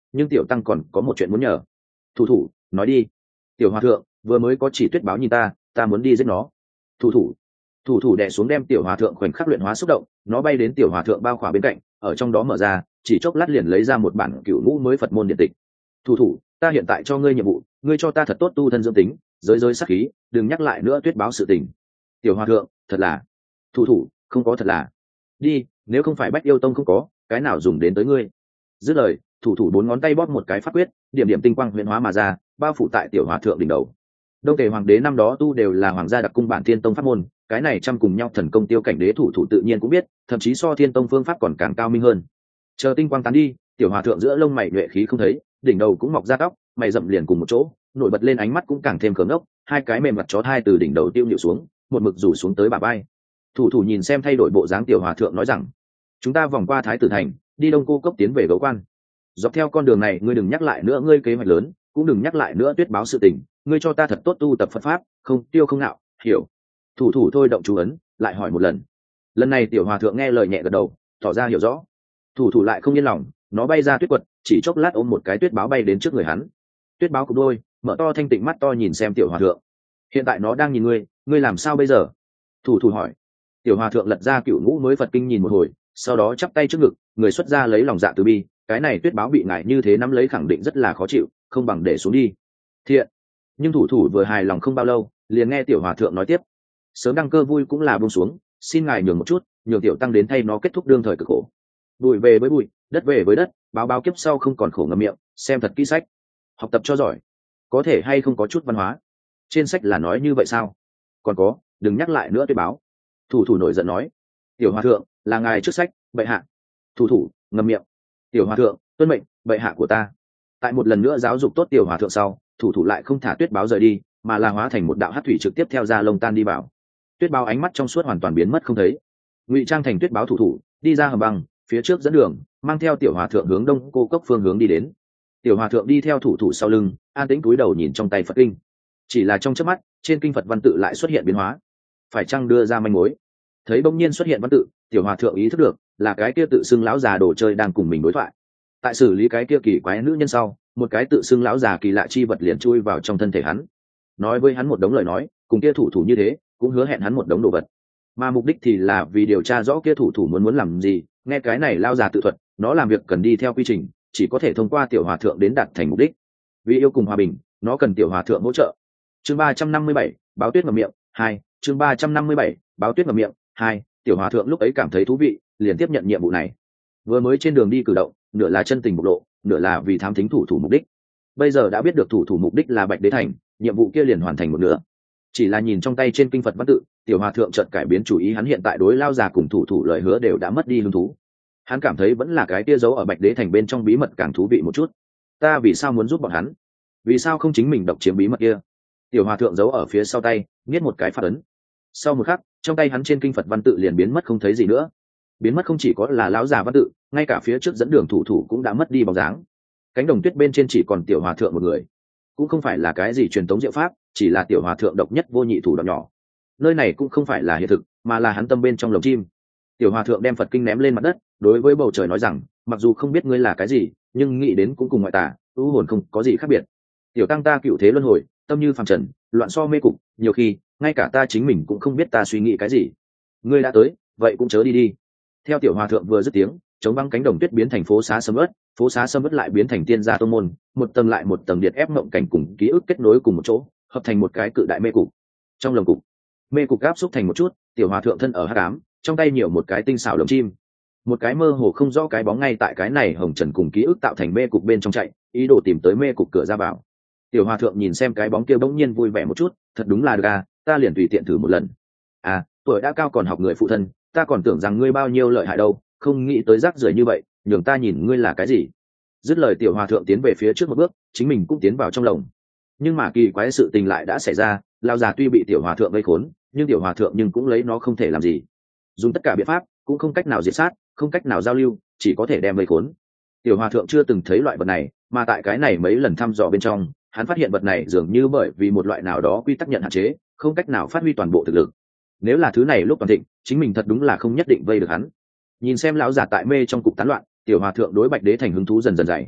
nhưng tiểu tăng còn có một chuyện muốn nhờ. Thủ thủ nói đi. Tiểu hòa thượng vừa mới có chỉ tuyết báo nhìn ta, ta muốn đi giết nó. Thủ thủ thủ thủ đè xuống đem tiểu hòa thượng khoảnh khắc luyện hóa xúc động, nó bay đến tiểu hòa thượng bao khỏa bên cạnh, ở trong đó mở ra, chỉ chốc lát liền lấy ra một bản cựu ngũ mới Phật môn điện tịch. Thủ thủ, ta hiện tại cho ngươi nhiệm vụ, ngươi cho ta thật tốt tu thân dưỡng tính, giới giới sát khí, đừng nhắc lại nữa tuyết báo sự tình. Tiểu hòa thượng, thật là. Thủ thủ, không có thật là. Đi, nếu không phải Bách Yêu Tông không có, cái nào dùng đến tới ngươi. Dứt lời, thủ thủ bốn ngón tay bóp một cái pháp quyết, điểm điểm tinh quang huyền hóa mà ra, bao phủ tại tiểu hòa thượng đỉnh đầu. Đông Tề hoàng đế năm đó tu đều là hoàng gia đặc cung bản Thiên Tông pháp môn, cái này trăm cùng nhau thần công tiêu cảnh đế thủ thủ tự nhiên cũng biết, thậm chí so Thiên Tông phương pháp còn càng cao minh hơn. Chờ tinh quang tán đi, tiểu hòa thượng giữa lông mày nhuệ khí không thấy, đỉnh đầu cũng mọc ra tóc, mày rậm liền cùng một chỗ, nổi bật lên ánh mắt cũng càng thêm cứng ngốc, hai cái mềm mặt chó thai từ đỉnh đầu tiêu nhịu xuống, một mực rủ xuống tới bả vai. Thủ thủ nhìn xem thay đổi bộ dáng tiểu hòa thượng nói rằng, chúng ta vòng qua Thái Tử thành, đi Đông Cô cốc tiến về Gấu Quan. Dọc theo con đường này ngươi đừng nhắc lại nữa ngươi kế hoạch lớn, cũng đừng nhắc lại nữa tuyết báo sự tình, ngươi cho ta thật tốt tu tập Phật pháp, không tiêu không nạo, hiểu. Thủ thủ thôi động chú ấn, lại hỏi một lần. Lần này tiểu hòa thượng nghe lời nhẹ gật đầu, tỏ ra hiểu rõ. Thủ thủ lại không yên lòng, nó bay ra tuyết quật, chỉ chốc lát ôm một cái tuyết báo bay đến trước người hắn. Tuyết báo cụp đôi, mở to thanh tịnh mắt to nhìn xem tiểu hòa thượng. Hiện tại nó đang nhìn ngươi, ngươi làm sao bây giờ? Thủ thủ hỏi. Tiểu hòa thượng lật ra cựu ngũ mới Phật kinh nhìn một hồi, sau đó chắp tay trước ngực, người xuất ra lấy lòng dạ từ bi, cái này tuyết báo bị ngại như thế nắm lấy khẳng định rất là khó chịu, không bằng để xuống đi. Thiện. Nhưng thủ thủ vừa hài lòng không bao lâu, liền nghe tiểu hòa thượng nói tiếp. Sớm đăng cơ vui cũng là buông xuống, xin ngài nhường một chút, nhường tiểu tăng đến thay nó kết thúc đương thời cực khổ. Bụi về với bụi, đất về với đất, báo báo kiếp sau không còn khổ ngậm miệng, xem thật kỹ sách, học tập cho giỏi. Có thể hay không có chút văn hóa? Trên sách là nói như vậy sao? Còn có, đừng nhắc lại nữa tuyết báo. Thủ thủ nổi giận nói. Tiểu hòa thượng, là ngài trước sách, bệ hạ. Thủ thủ ngậm miệng. Tiểu hòa thượng, tuân mệnh, bệ hạ của ta. Tại một lần nữa giáo dục tốt tiểu hòa thượng sau, thủ thủ lại không thả tuyết báo rời đi, mà là hóa thành một đạo hắc thủy trực tiếp theo ra lông tan đi vào. Tuyết báo ánh mắt trong suốt hoàn toàn biến mất không thấy. Ngụy trang thành tuyết báo thủ thủ đi ra hầm băng, phía trước dẫn đường, mang theo tiểu hòa thượng hướng Đông Cô cốc phương hướng đi đến. Tiểu hòa thượng đi theo thủ thủ sau lưng, an tĩnh cúi đầu nhìn trong tay Phật kinh. Chỉ là trong chớp mắt, trên kinh Phật văn tự lại xuất hiện biến hóa. Phải chăng đưa ra manh mối? Thấy bỗng nhiên xuất hiện văn tự, tiểu hòa thượng ý thức được là cái kia tự xưng lão già đồ chơi đang cùng mình đối thoại. Tại xử lý cái kia kỳ quái nữ nhân sau, một cái tự xưng lão già kỳ lạ chi vật liền chui vào trong thân thể hắn, nói với hắn một đống lời nói, cùng kia thủ thủ như thế, cũng hứa hẹn hắn một đống đồ vật, mà mục đích thì là vì điều tra rõ kia thủ thủ muốn muốn làm gì. Nghe cái này lao già tự thuật, nó làm việc cần đi theo quy trình, chỉ có thể thông qua tiểu hòa thượng đến đạt thành mục đích. Vì yêu cùng hòa bình, nó cần tiểu hòa thượng hỗ trợ. Chương ba trăm năm mươi bảy, báo tuyết ngậm miệng hai. Chương ba trăm năm mươi bảy, báo tuyết ngậm miệng hai. Tiểu hòa thượng lúc ấy cảm thấy thú vị, liền tiếp nhận nhiệm vụ này. Vừa mới trên đường đi cử động, nửa là chân tình bộc lộ, nửa là vì thám thính thủ thủ mục đích. Bây giờ đã biết được thủ thủ mục đích là Bạch Đế Thành, nhiệm vụ kia liền hoàn thành một nửa. Chỉ là nhìn trong tay trên kinh Phật văn tự, tiểu hòa thượng chợt cải biến chủ ý, hắn hiện tại đối lao già cùng thủ thủ lời hứa đều đã mất đi hứng thú. Hắn cảm thấy vẫn là cái kia giấu ở Bạch Đế Thành bên trong bí mật càng thú vị một chút. Ta vì sao muốn giúp bọn hắn? Vì sao không chính mình độc chiếm bí mật kia? Tiểu hòa thượng giấu ở phía sau tay, nghiết một cái phát ấn. Sau một khắc, trong tay hắn trên kinh Phật văn tự liền biến mất không thấy gì nữa. Biến mất không chỉ có là lão già văn tự, ngay cả phía trước dẫn đường thủ thủ cũng đã mất đi bóng dáng. Cánh đồng tuyết bên trên chỉ còn tiểu hòa thượng một người. Cũng không phải là cái gì truyền thống diệu pháp, chỉ là tiểu hòa thượng độc nhất vô nhị thủ đoạn nhỏ. Nơi này cũng không phải là hiện thực, mà là hắn tâm bên trong lồng chim. Tiểu hòa thượng đem Phật kinh ném lên mặt đất, đối với bầu trời nói rằng, mặc dù không biết ngươi là cái gì, nhưng nghĩ đến cũng cùng ngoại tà, u hồn không có gì khác biệt. Tiểu tăng ta cựu thế luân hồi, tâm như phàm trần, loạn so mê cục, nhiều khi ngay cả ta chính mình cũng không biết ta suy nghĩ cái gì. Ngươi đã tới, vậy cũng chớ đi đi. Theo tiểu hòa thượng vừa dứt tiếng, chống băng cánh đồng tuyết biến thành phố xá sầm uất, phố xá sầm uất lại biến thành tiên gia tông môn, một tầng lại một tầng điện ép mộng cảnh cùng ký ức kết nối cùng một chỗ, hợp thành một cái cự đại mê cục. Trong lồng cục, mê cục áp xúc thành một chút, tiểu hòa thượng thân ở hắc ám, trong tay nhiều một cái tinh xảo lồng chim, một cái mơ hồ không rõ cái bóng ngay tại cái này hồng trần cùng ký ức tạo thành mê cục bên trong chạy, ý đồ tìm tới mê cục cửa ra vào. Tiểu hòa thượng nhìn xem cái bóng kia bỗng nhiên vui vẻ một chút, thật đúng là được à, ta liền tùy tiện thử một lần. À, tuổi đã cao còn học người phụ thân, ta còn tưởng rằng ngươi bao nhiêu lợi hại đâu, không nghĩ tới rác rưởi như vậy, nhường ta nhìn ngươi là cái gì. Dứt lời tiểu hòa thượng tiến về phía trước một bước, chính mình cũng tiến vào trong lồng. Nhưng mà kỳ quái sự tình lại đã xảy ra, lao già tuy bị tiểu hòa thượng gây khốn, nhưng tiểu hòa thượng nhưng cũng lấy nó không thể làm gì. Dùng tất cả biện pháp cũng không cách nào diệt sát, không cách nào giao lưu, chỉ có thể đem gây khốn. Tiểu hòa thượng chưa từng thấy loại vật này, mà tại cái này mấy lần thăm dò bên trong, hắn phát hiện vật này dường như bởi vì một loại nào đó quy tắc nhận hạn chế, không cách nào phát huy toàn bộ thực lực. Nếu là thứ này lúc toàn thịnh, chính mình thật đúng là không nhất định vây được hắn. Nhìn xem lão già tại mê trong cục tán loạn, tiểu hòa thượng đối Bạch Đế Thành hứng thú dần dần dày.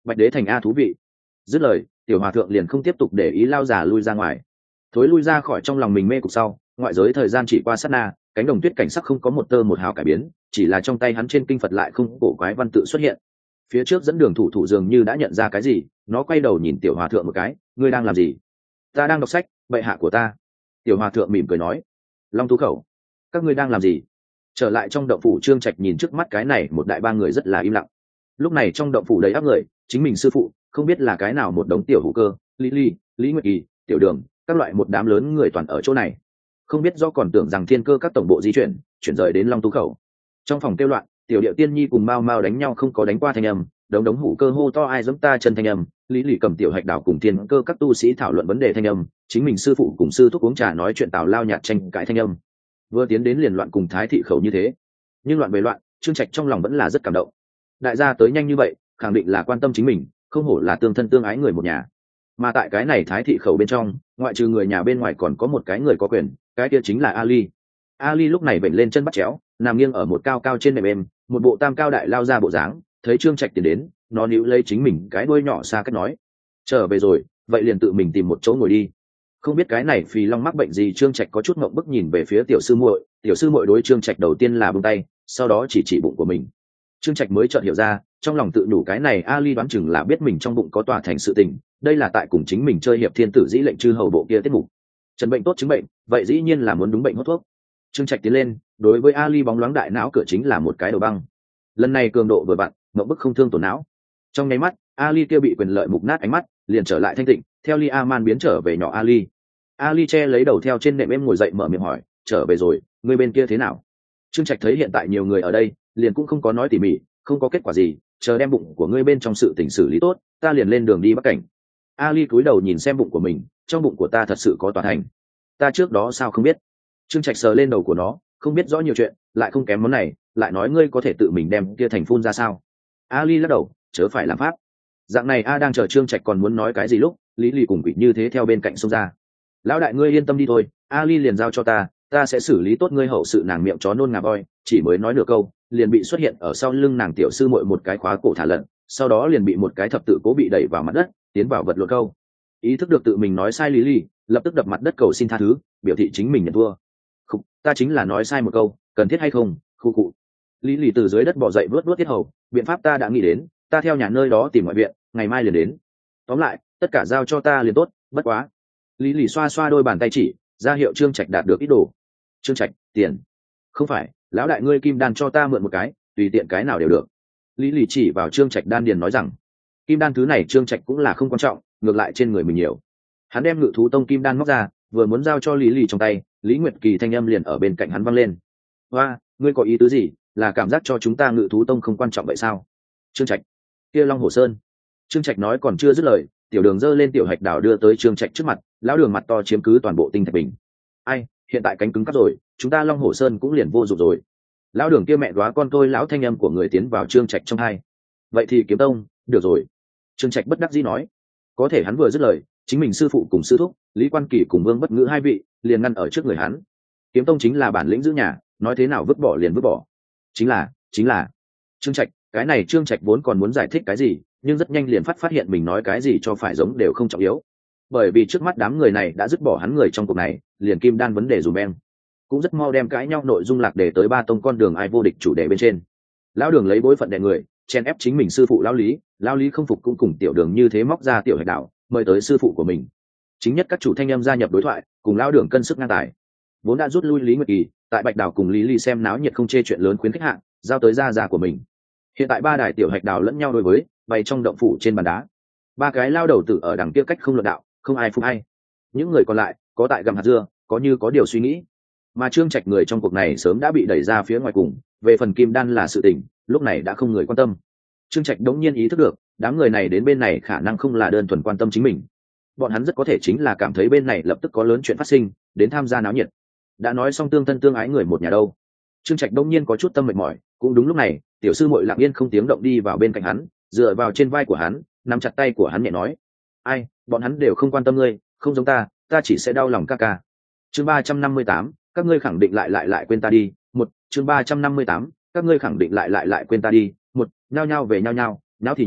Bạch đế thành a thú vị. Dứt lời, tiểu hòa thượng liền không tiếp tục để ý lao già lui ra ngoài. Thối lui ra khỏi trong lòng mình mê cục sau, ngoại giới thời gian chỉ qua sát na, cánh đồng tuyết cảnh sắc không có một tơ một hào cải biến, chỉ là trong tay hắn trên kinh Phật lại không cổ quái văn tự xuất hiện. Phía trước dẫn đường thủ thủ dường như đã nhận ra cái gì, nó quay đầu nhìn tiểu hòa thượng một cái, ngươi đang làm gì? Ta đang đọc sách, bệ hạ của ta. Tiểu hòa thượng mỉm cười nói. Long thú khẩu, các ngươi đang làm gì? Trở lại trong động phủ, Trương Trạch nhìn trước mắt cái này một đại ba người rất là im lặng. Lúc này trong động phủ đầy áp người, chính mình sư phụ không biết là cái nào một đống tiểu hữu cơ, lý ly lý nguyệt kỳ, tiểu đường, các loại một đám lớn người toàn ở chỗ này. Không biết do còn tưởng rằng thiên cơ các tổng bộ di chuyển chuyển rời đến Long thú khẩu. Trong phòng kêu loạn, tiểu điệu tiên nhi cùng mao mao đánh nhau không có đánh qua thanh âm, đống đống hữu cơ hô to ai giống ta chân thanh âm, lý lì cầm tiểu hạch đảo cùng thiên cơ các tu sĩ thảo luận vấn đề thanh âm, chính mình sư phụ cùng sư thúc uống trà nói chuyện tào lao nhạt tranh cãi thanh âm. Vừa tiến đến liền loạn cùng thái thị khẩu như thế, nhưng loạn về loạn, Trương Trạch trong lòng vẫn là rất cảm động. Đại gia tới nhanh như vậy, khẳng định là quan tâm chính mình, không hổ là tương thân tương ái người một nhà. Mà tại cái này thái thị khẩu bên trong, ngoại trừ người nhà bên ngoài còn có một cái người có quyền, cái kia chính là Ali. Ali lúc này vểnh lên chân bắt chéo, nằm nghiêng ở một cao cao trên nệm êm, một bộ tam cao đại lao ra bộ dáng, thấy Trương Trạch tiến đến, nó níu lấy chính mình cái đuôi nhỏ xa cách nói: trở về rồi, vậy liền tự mình tìm một chỗ ngồi đi. Không biết cái này Phì Long mắc bệnh gì, Trương Trạch có chút ngượng bức nhìn về phía tiểu sư muội. Tiểu sư muội đối Trương Trạch đầu tiên là buông tay, sau đó chỉ chỉ bụng của mình. Trương Trạch mới chợt hiểu ra, trong lòng tự nhủ cái này Ali đoán chừng là biết mình trong bụng có tòa thành sự tình, đây là tại cùng chính mình chơi hiệp thiên tử dĩ lệnh chư hầu bộ kia tiết mục. Trần bệnh tốt chứng bệnh, vậy dĩ nhiên là muốn đúng bệnh hốt thuốc. Trương Trạch tiến lên, đối với Ali bóng loáng đại não cửa chính là một cái đầu băng. Lần này cường độ vừa vặn, ngậm bức không thương tổn não. Trong nháy mắt, Ali kia bị quyền lợi mục nát ánh mắt, liền trở lại thanh tịnh, theo Li Aman biến trở về nhỏ Ali. Ali che lấy đầu theo trên nệm em ngồi dậy mở miệng hỏi: trở về rồi, người bên kia thế nào? Trương Trạch thấy hiện tại nhiều người ở đây, liền cũng không có nói tỉ mỉ, không có kết quả gì, chờ đem bụng của ngươi bên trong sự tình xử lý tốt, ta liền lên đường đi Bắc Cảnh. Ali cúi đầu nhìn xem bụng của mình, trong bụng của ta thật sự có tòa thành. Ta trước đó sao không biết? Trương Trạch sờ lên đầu của nó, không biết rõ nhiều chuyện, lại không kém món này, lại nói ngươi có thể tự mình đem kia thành phun ra sao? Ali lắc đầu, chớ phải làm pháp. Dạng này a đang chờ Trương Trạch còn muốn nói cái gì lúc, Lý Lì cùng quỷ như thế theo bên cạnh xông ra. Lão đại ngươi yên tâm đi thôi, Ali liền giao cho ta, ta sẽ xử lý tốt ngươi hậu sự. Nàng miệng chó nôn ngà voi, chỉ mới nói nửa câu, liền bị xuất hiện ở sau lưng nàng tiểu sư muội một cái khóa cổ thả lận, sau đó liền bị một cái thập tự cố bị đẩy vào mặt đất, tiến vào vật lộn câu. Ý thức được tự mình nói sai, Lý Lì lập tức đập mặt đất cầu xin tha thứ, biểu thị chính mình nhận thua. Khục, ta chính là nói sai một câu, cần thiết hay không? Khu cụ. Lý Lì từ dưới đất bò dậy vớt vớt tiết hầu, biện pháp ta đã nghĩ đến, ta theo nhà nơi đó tìm ngoại viện, ngày mai liền đến. Tóm lại, tất cả giao cho ta liền tốt, bất quá. Lý Lì xoa xoa đôi bàn tay chỉ, ra hiệu Trương Trạch đạt được ít đồ. Trương Trạch, tiền. Không phải, lão đại ngươi kim đan cho ta mượn một cái, tùy tiện cái nào đều được. Lý Lì chỉ vào Trương Trạch đan điền nói rằng, kim đan thứ này Trương Trạch cũng là không quan trọng, ngược lại trên người mình nhiều. Hắn đem Ngự thú tông kim đan móc ra, vừa muốn giao cho Lý Lì trong tay, Lý Nguyệt Kỳ thanh âm liền ở bên cạnh hắn vang lên. Hoa, ngươi có ý tứ gì, là cảm giác cho chúng ta Ngự thú tông không quan trọng vậy sao? Trương Trạch, kia Long Hồ Sơn. Trương Trạch nói còn chưa dứt lời, tiểu đường giơ lên tiểu hạch đảo đưa tới Trương Trạch trước mặt, lão đường mặt to chiếm cứ toàn bộ tinh thạch bình. Ai, hiện tại cánh cứng cắp rồi, chúng ta Long Hồ Sơn cũng liền vô dụng rồi. Lão đường kia mẹ đoá con tôi, lão thanh âm của người tiến vào Trương Trạch trong hai. Vậy thì kiếm tông, được rồi. Trương Trạch bất đắc dĩ nói. Có thể hắn vừa dứt lời, chính mình sư phụ cùng sư thúc Lý Quan Kỳ cùng Vương Bất Ngữ hai vị liền ngăn ở trước người hắn. Kiếm tông chính là bản lĩnh giữ nhà, nói thế nào vứt bỏ liền vứt bỏ. Chính là, chính là. Trương Trạch, cái này Trương Trạch vốn còn muốn giải thích cái gì, nhưng rất nhanh liền phát phát hiện mình nói cái gì cho phải giống đều không trọng yếu, bởi vì trước mắt đám người này đã dứt bỏ hắn người trong cuộc này, liền kim đan vấn đề dùm beng cũng rất mau đem cãi nhau nội dung lạc đề tới ba tông con đường ai vô địch chủ đề bên trên. Lão đường lấy bối phận đè người chen ép chính mình sư phụ lão Lý, lão Lý không phục cũng cùng tiểu đường như thế móc ra tiểu hạch đạo mời tới sư phụ của mình. Chính nhất các chủ thanh em gia nhập đối thoại, cùng lão đường cân sức ngang tài. Vốn đã rút lui Lý Nguyệt Kỳ, tại Bạch Đào cùng Lý Ly xem náo nhiệt không chê chuyện lớn khuyến khách hạng giao tới gia gia của mình. Hiện tại ba đài tiểu hạch đào lẫn nhau đối với bày trong động phủ trên bàn đá, ba cái lao đầu tử ở đằng kia cách không luận đạo, không ai phục ai. Những người còn lại có tại gặm hạt dưa, có như có điều suy nghĩ. Mà Trương Trạch người trong cuộc này sớm đã bị đẩy ra phía ngoài cùng, về phần kim đan là sự tình, lúc này đã không người quan tâm. Trương Trạch đống nhiên ý thức được, đám người này đến bên này khả năng không là đơn thuần quan tâm chính mình, bọn hắn rất có thể chính là cảm thấy bên này lập tức có lớn chuyện phát sinh, đến tham gia náo nhiệt. Đã nói xong tương thân tương ái người một nhà đâu. Trương Trạch đống nhiên có chút tâm mệt mỏi, cũng đúng lúc này, tiểu sư muội lặng yên không tiếng động đi vào bên cạnh hắn, dựa vào trên vai của hắn, nắm chặt tay của hắn nhẹ nói: ai, bọn hắn đều không quan tâm ngươi, không giống ta, ta chỉ sẽ đau lòng ca ca. Chương ba trăm năm mươi tám, các ngươi khẳng định lại lại lại quên ta đi. Một, chương ba trăm năm mươi tám, các ngươi khẳng định lại lại lại quên ta đi. Một, nhao nhao về nhao nhao, nháo thì nháo,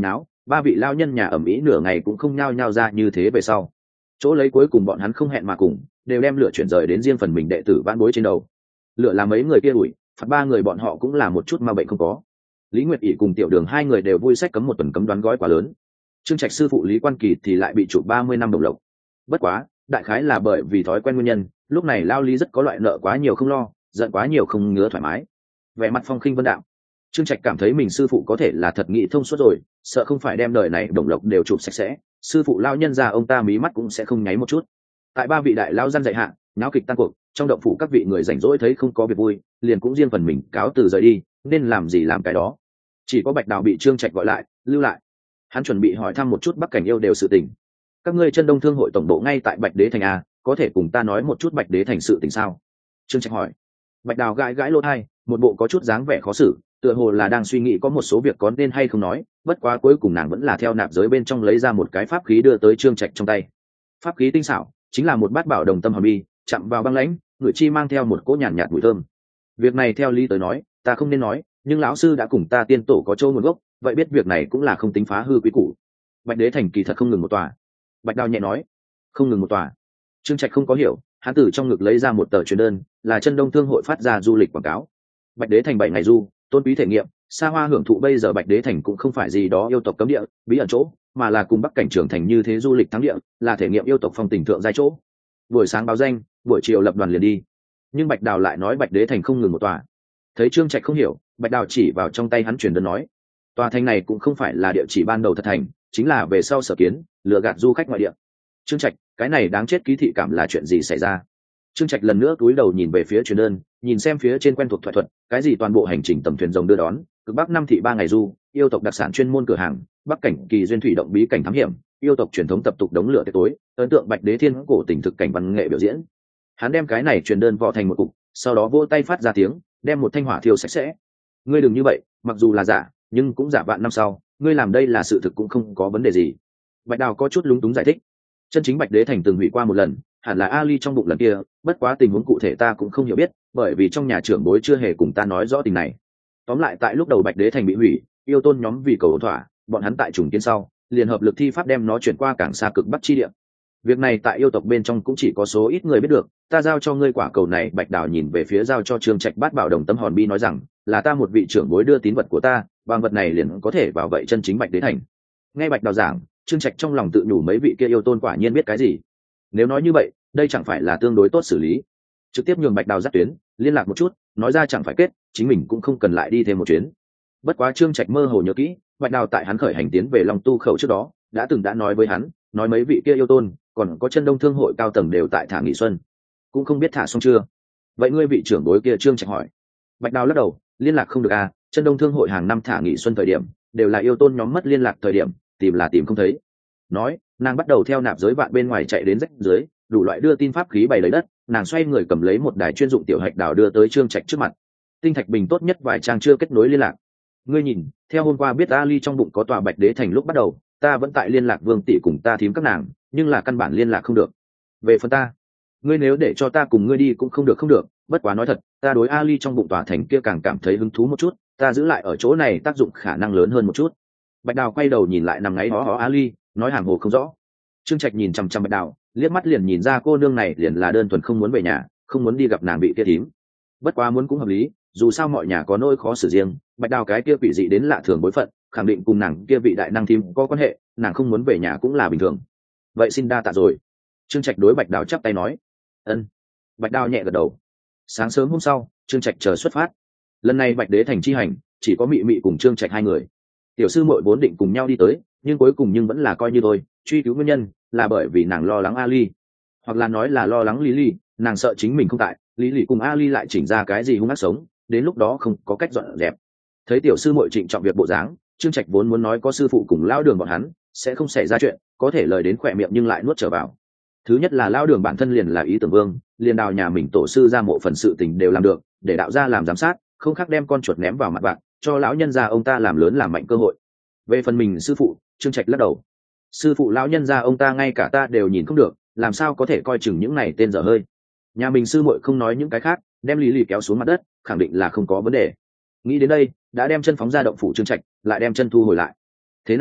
ba vị lao nhân nhà ẩm ĩ nửa ngày cũng không nhao nhao ra như thế về sau chỗ lấy cuối cùng bọn hắn không hẹn mà cùng đều đem lửa chuyển rời đến riêng phần mình đệ tử vãn bối trên đầu. Lửa là mấy người kia ủi phạt ba người bọn họ cũng là một chút ma bệnh không có. Lý Nguyệt ỷ cùng Tiểu Đường hai người đều vui sách cấm một tuần cấm đoán gói quá lớn. Trương Trạch sư phụ Lý Quan Kỳ thì lại bị chụp ba mươi năm đồng lộc. Bất quá đại khái là bởi vì thói quen nguyên nhân, lúc này lao Lý rất có loại nợ quá nhiều không lo, giận quá nhiều không ngứa thoải mái, vẻ mặt phong khinh vân đạo. Trương Trạch cảm thấy mình sư phụ có thể là thật nghĩ thông suốt rồi, sợ không phải đem đời này đồng lộc đều chụp sạch sẽ, sư phụ lao nhân ra ông ta mí mắt cũng sẽ không nháy một chút. Tại ba vị đại lao dân dạy hạ, náo kịch tan cuộc, trong động phủ các vị người rảnh rỗi thấy không có việc vui, liền cũng riêng phần mình cáo từ rời đi, nên làm gì làm cái đó. Chỉ có Bạch Đào bị Trương Trạch gọi lại, lưu lại. Hắn chuẩn bị hỏi thăm một chút Bắc Cảnh yêu đều sự tình. Các ngươi Chân Đông Thương hội tổng bộ ngay tại Bạch Đế thành a, có thể cùng ta nói một chút Bạch Đế thành sự tình sao? Trương Trạch hỏi. Bạch Đào gãi gãi lỗ tai, một bộ có chút dáng vẻ khó xử, tựa hồ là đang suy nghĩ có một số việc có nên hay không nói, bất quá cuối cùng nàng vẫn là theo nạp giới bên trong lấy ra một cái pháp khí đưa tới Trương Trạch trong tay. Pháp khí tinh xảo, chính là một bát bảo đồng tâm hòn bi, chạm vào băng lãnh, người chi mang theo một cỗ nhàn nhạt mùi thơm. Việc này theo lý tới nói, ta không nên nói, nhưng lão sư đã cùng ta tiên tổ có châu nguồn gốc, vậy biết việc này cũng là không tính phá hư quý củ. Bạch Đế thành kỳ thật không ngừng một tòa. Bạch Đào nhẹ nói, không ngừng một tòa. Trương Trạch không có hiểu, hắn từ trong ngực lấy ra một tờ truyền đơn, là Chân Đông Thương hội phát ra du lịch quảng cáo. Bạch Đế thành bảy ngày du, tôn quý thể nghiệm, xa hoa hưởng thụ. Bây giờ Bạch Đế thành cũng không phải gì đó yêu tộc cấm địa, bí ẩn chỗ, mà là cùng Bắc Cảnh trưởng thành như thế du lịch thắng địa, là thể nghiệm yêu tộc phong tình thượng giai chỗ. Buổi sáng báo danh, buổi chiều lập đoàn liền đi. Nhưng Bạch Đào lại nói Bạch Đế thành không ngừng một tòa. Thấy Trương Trạch không hiểu, Bạch Đào chỉ vào trong tay hắn truyền đơn nói, tòa thành này cũng không phải là địa chỉ ban đầu thật thành, chính là về sau sở kiến, lừa gạt du khách ngoại địa. Trương Trạch, cái này đáng chết ký thị cảm là chuyện gì xảy ra? Trương Trạch lần nữa cúi đầu nhìn về phía truyền đơn, nhìn xem phía trên quen thuộc thoại thuật, cái gì toàn bộ hành trình tầm thuyền rồng đưa đón, cực bắc năm thị ba ngày du, yêu tộc đặc sản chuyên môn cửa hàng, Bắc Cảnh kỳ duyên thủy động bí cảnh thám hiểm, yêu tộc truyền thống tập tục đống lửa tiệc tối, ấn tượng Bạch Đế thiên cổ tình thực cảnh văn nghệ biểu diễn. Hắn đem cái này truyền đơn vò thành một cục, sau đó vỗ tay phát ra tiếng, đem một thanh hỏa thiêu sạch sẽ. Ngươi đừng như vậy, mặc dù là giả, nhưng cũng giả vạn năm sau, ngươi làm đây là sự thực cũng không có vấn đề gì. Bạch Đào có chút lúng túng giải thích, chân chính Bạch Đế thành từng hủy qua một lần, hẳn là Ali trong bụng lần kia, bất quá tình huống cụ thể ta cũng không hiểu biết, bởi vì trong nhà trưởng bối chưa hề cùng ta nói rõ tình này. Tóm lại tại lúc đầu Bạch Đế thành bị hủy, yêu tôn nhóm vì cầu ổn thỏa, bọn hắn tại trùng kiến sau, liền hợp lực thi pháp đem nó chuyển qua cảng xa cực bắc chi địa. Việc này tại yêu tộc bên trong cũng chỉ có số ít người biết được, ta giao cho ngươi quả cầu này. Bạch Đào nhìn về phía giao cho Trương Trạch bát bảo đồng tâm hòn bi nói rằng, là ta một vị trưởng bối đưa tín vật của ta, bằng vật này liền có thể bảo vệ chân chính Bạch Đế thành. Nghe Bạch Đào giảng, Trương Trạch trong lòng tự nhủ mấy vị kia yêu tôn quả nhiên biết cái gì. Nếu nói như vậy, đây chẳng phải là tương đối tốt xử lý, trực tiếp nhường Bạch Đào dắt tuyến, liên lạc một chút, nói ra chẳng phải kết, chính mình cũng không cần lại đi thêm một chuyến. Bất quá Trương Trạch mơ hồ nhớ kỹ, Bạch Đào tại hắn khởi hành tiến về Long Tu khẩu trước đó, đã từng đã nói với hắn, nói mấy vị kia yêu tôn, còn có Chân Đông Thương hội cao tầng đều tại thả nghỉ xuân, cũng không biết thả xong chưa. Vậy ngươi vị trưởng bối kia? Trương Trạch hỏi. Bạch Đào lắc đầu, liên lạc không được à, Chân Đông Thương hội hàng năm thả nghỉ xuân thời điểm, đều là yêu tôn nhóm mất liên lạc thời điểm, tìm là tìm không thấy. Nói, nàng bắt đầu theo nạp giới vạn bên ngoài chạy đến rách dưới, đủ loại đưa tin pháp khí bày lấy đất, nàng xoay người cầm lấy một đài chuyên dụng tiểu hạch đào đưa tới Trương Trạch trước mặt. Tinh thạch bình tốt nhất vài trang chưa kết nối liên lạc. Ngươi nhìn, theo hôm qua biết Ali trong bụng có tòa Bạch Đế thành lúc bắt đầu, ta vẫn tại liên lạc Vương tỷ cùng ta thím các nàng, nhưng là căn bản liên lạc không được. Về phần ta, ngươi nếu để cho ta cùng ngươi đi cũng không được không được, bất quá nói thật, ta đối Ali trong bụng tòa thành kia càng cảm thấy hứng thú một chút, ta giữ lại ở chỗ này tác dụng khả năng lớn hơn một chút. Bạch Đào quay đầu nhìn lại nằm ngáy hó hó Ali, nói hàm hồ không rõ. Trương Trạch nhìn chăm chăm Bạch Đào, liếc mắt liền nhìn ra cô nương này liền là đơn thuần không muốn về nhà, không muốn đi gặp nàng bị kia thím. Bất quá muốn cũng hợp lý, dù sao mọi nhà có nỗi khó xử riêng, Bạch Đào cái kia quỷ dị đến lạ thường bối phận, khẳng định cùng nàng kia vị đại năng thím có quan hệ, nàng không muốn về nhà cũng là bình thường. Vậy xin đa tạ rồi. Trương Trạch đối Bạch Đào chắp tay nói. Ân. Bạch Đào nhẹ gật đầu. Sáng sớm hôm sau, Trương Trạch chờ xuất phát. Lần này Bạch Đế thành chi hành, chỉ có Mị Mị cùng Trương Trạch hai người. Tiểu sư muội vốn định cùng nhau đi tới, nhưng cuối cùng nhưng vẫn là coi như thôi, truy cứu nguyên nhân là bởi vì nàng lo lắng Ali, hoặc là nói là lo lắng Lý Lý, nàng sợ chính mình không tại, Lý Lý cùng Ali lại chỉnh ra cái gì hung ác sống, đến lúc đó không có cách dọn dẹp. Thấy tiểu sư muội trịnh trọng việc bộ dáng, Trương Trạch vốn muốn nói có sư phụ cùng lão đường bọn hắn sẽ không xảy ra chuyện, có thể lời đến khỏe miệng nhưng lại nuốt trở vào. Thứ nhất là lão đường bản thân liền là ý tưởng vương, liền đào nhà mình tổ sư ra mộ phần sự tình đều làm được, để đạo gia làm giám sát, không khác đem con chuột ném vào mặt bạn, cho lão nhân gia ông ta làm lớn làm mạnh cơ hội. Về phần mình sư phụ, Trương Trạch lắc đầu. Sư phụ lão nhân gia ông ta ngay cả ta đều nhìn không được, làm sao có thể coi chừng những này tên dở hơi. Nhà mình sư muội không nói những cái khác, đem Lý Lý kéo xuống mặt đất, khẳng định là không có vấn đề. Nghĩ đến đây, đã đem chân phóng ra động phủ Trương Trạch, lại đem chân thu hồi lại. Thế nào,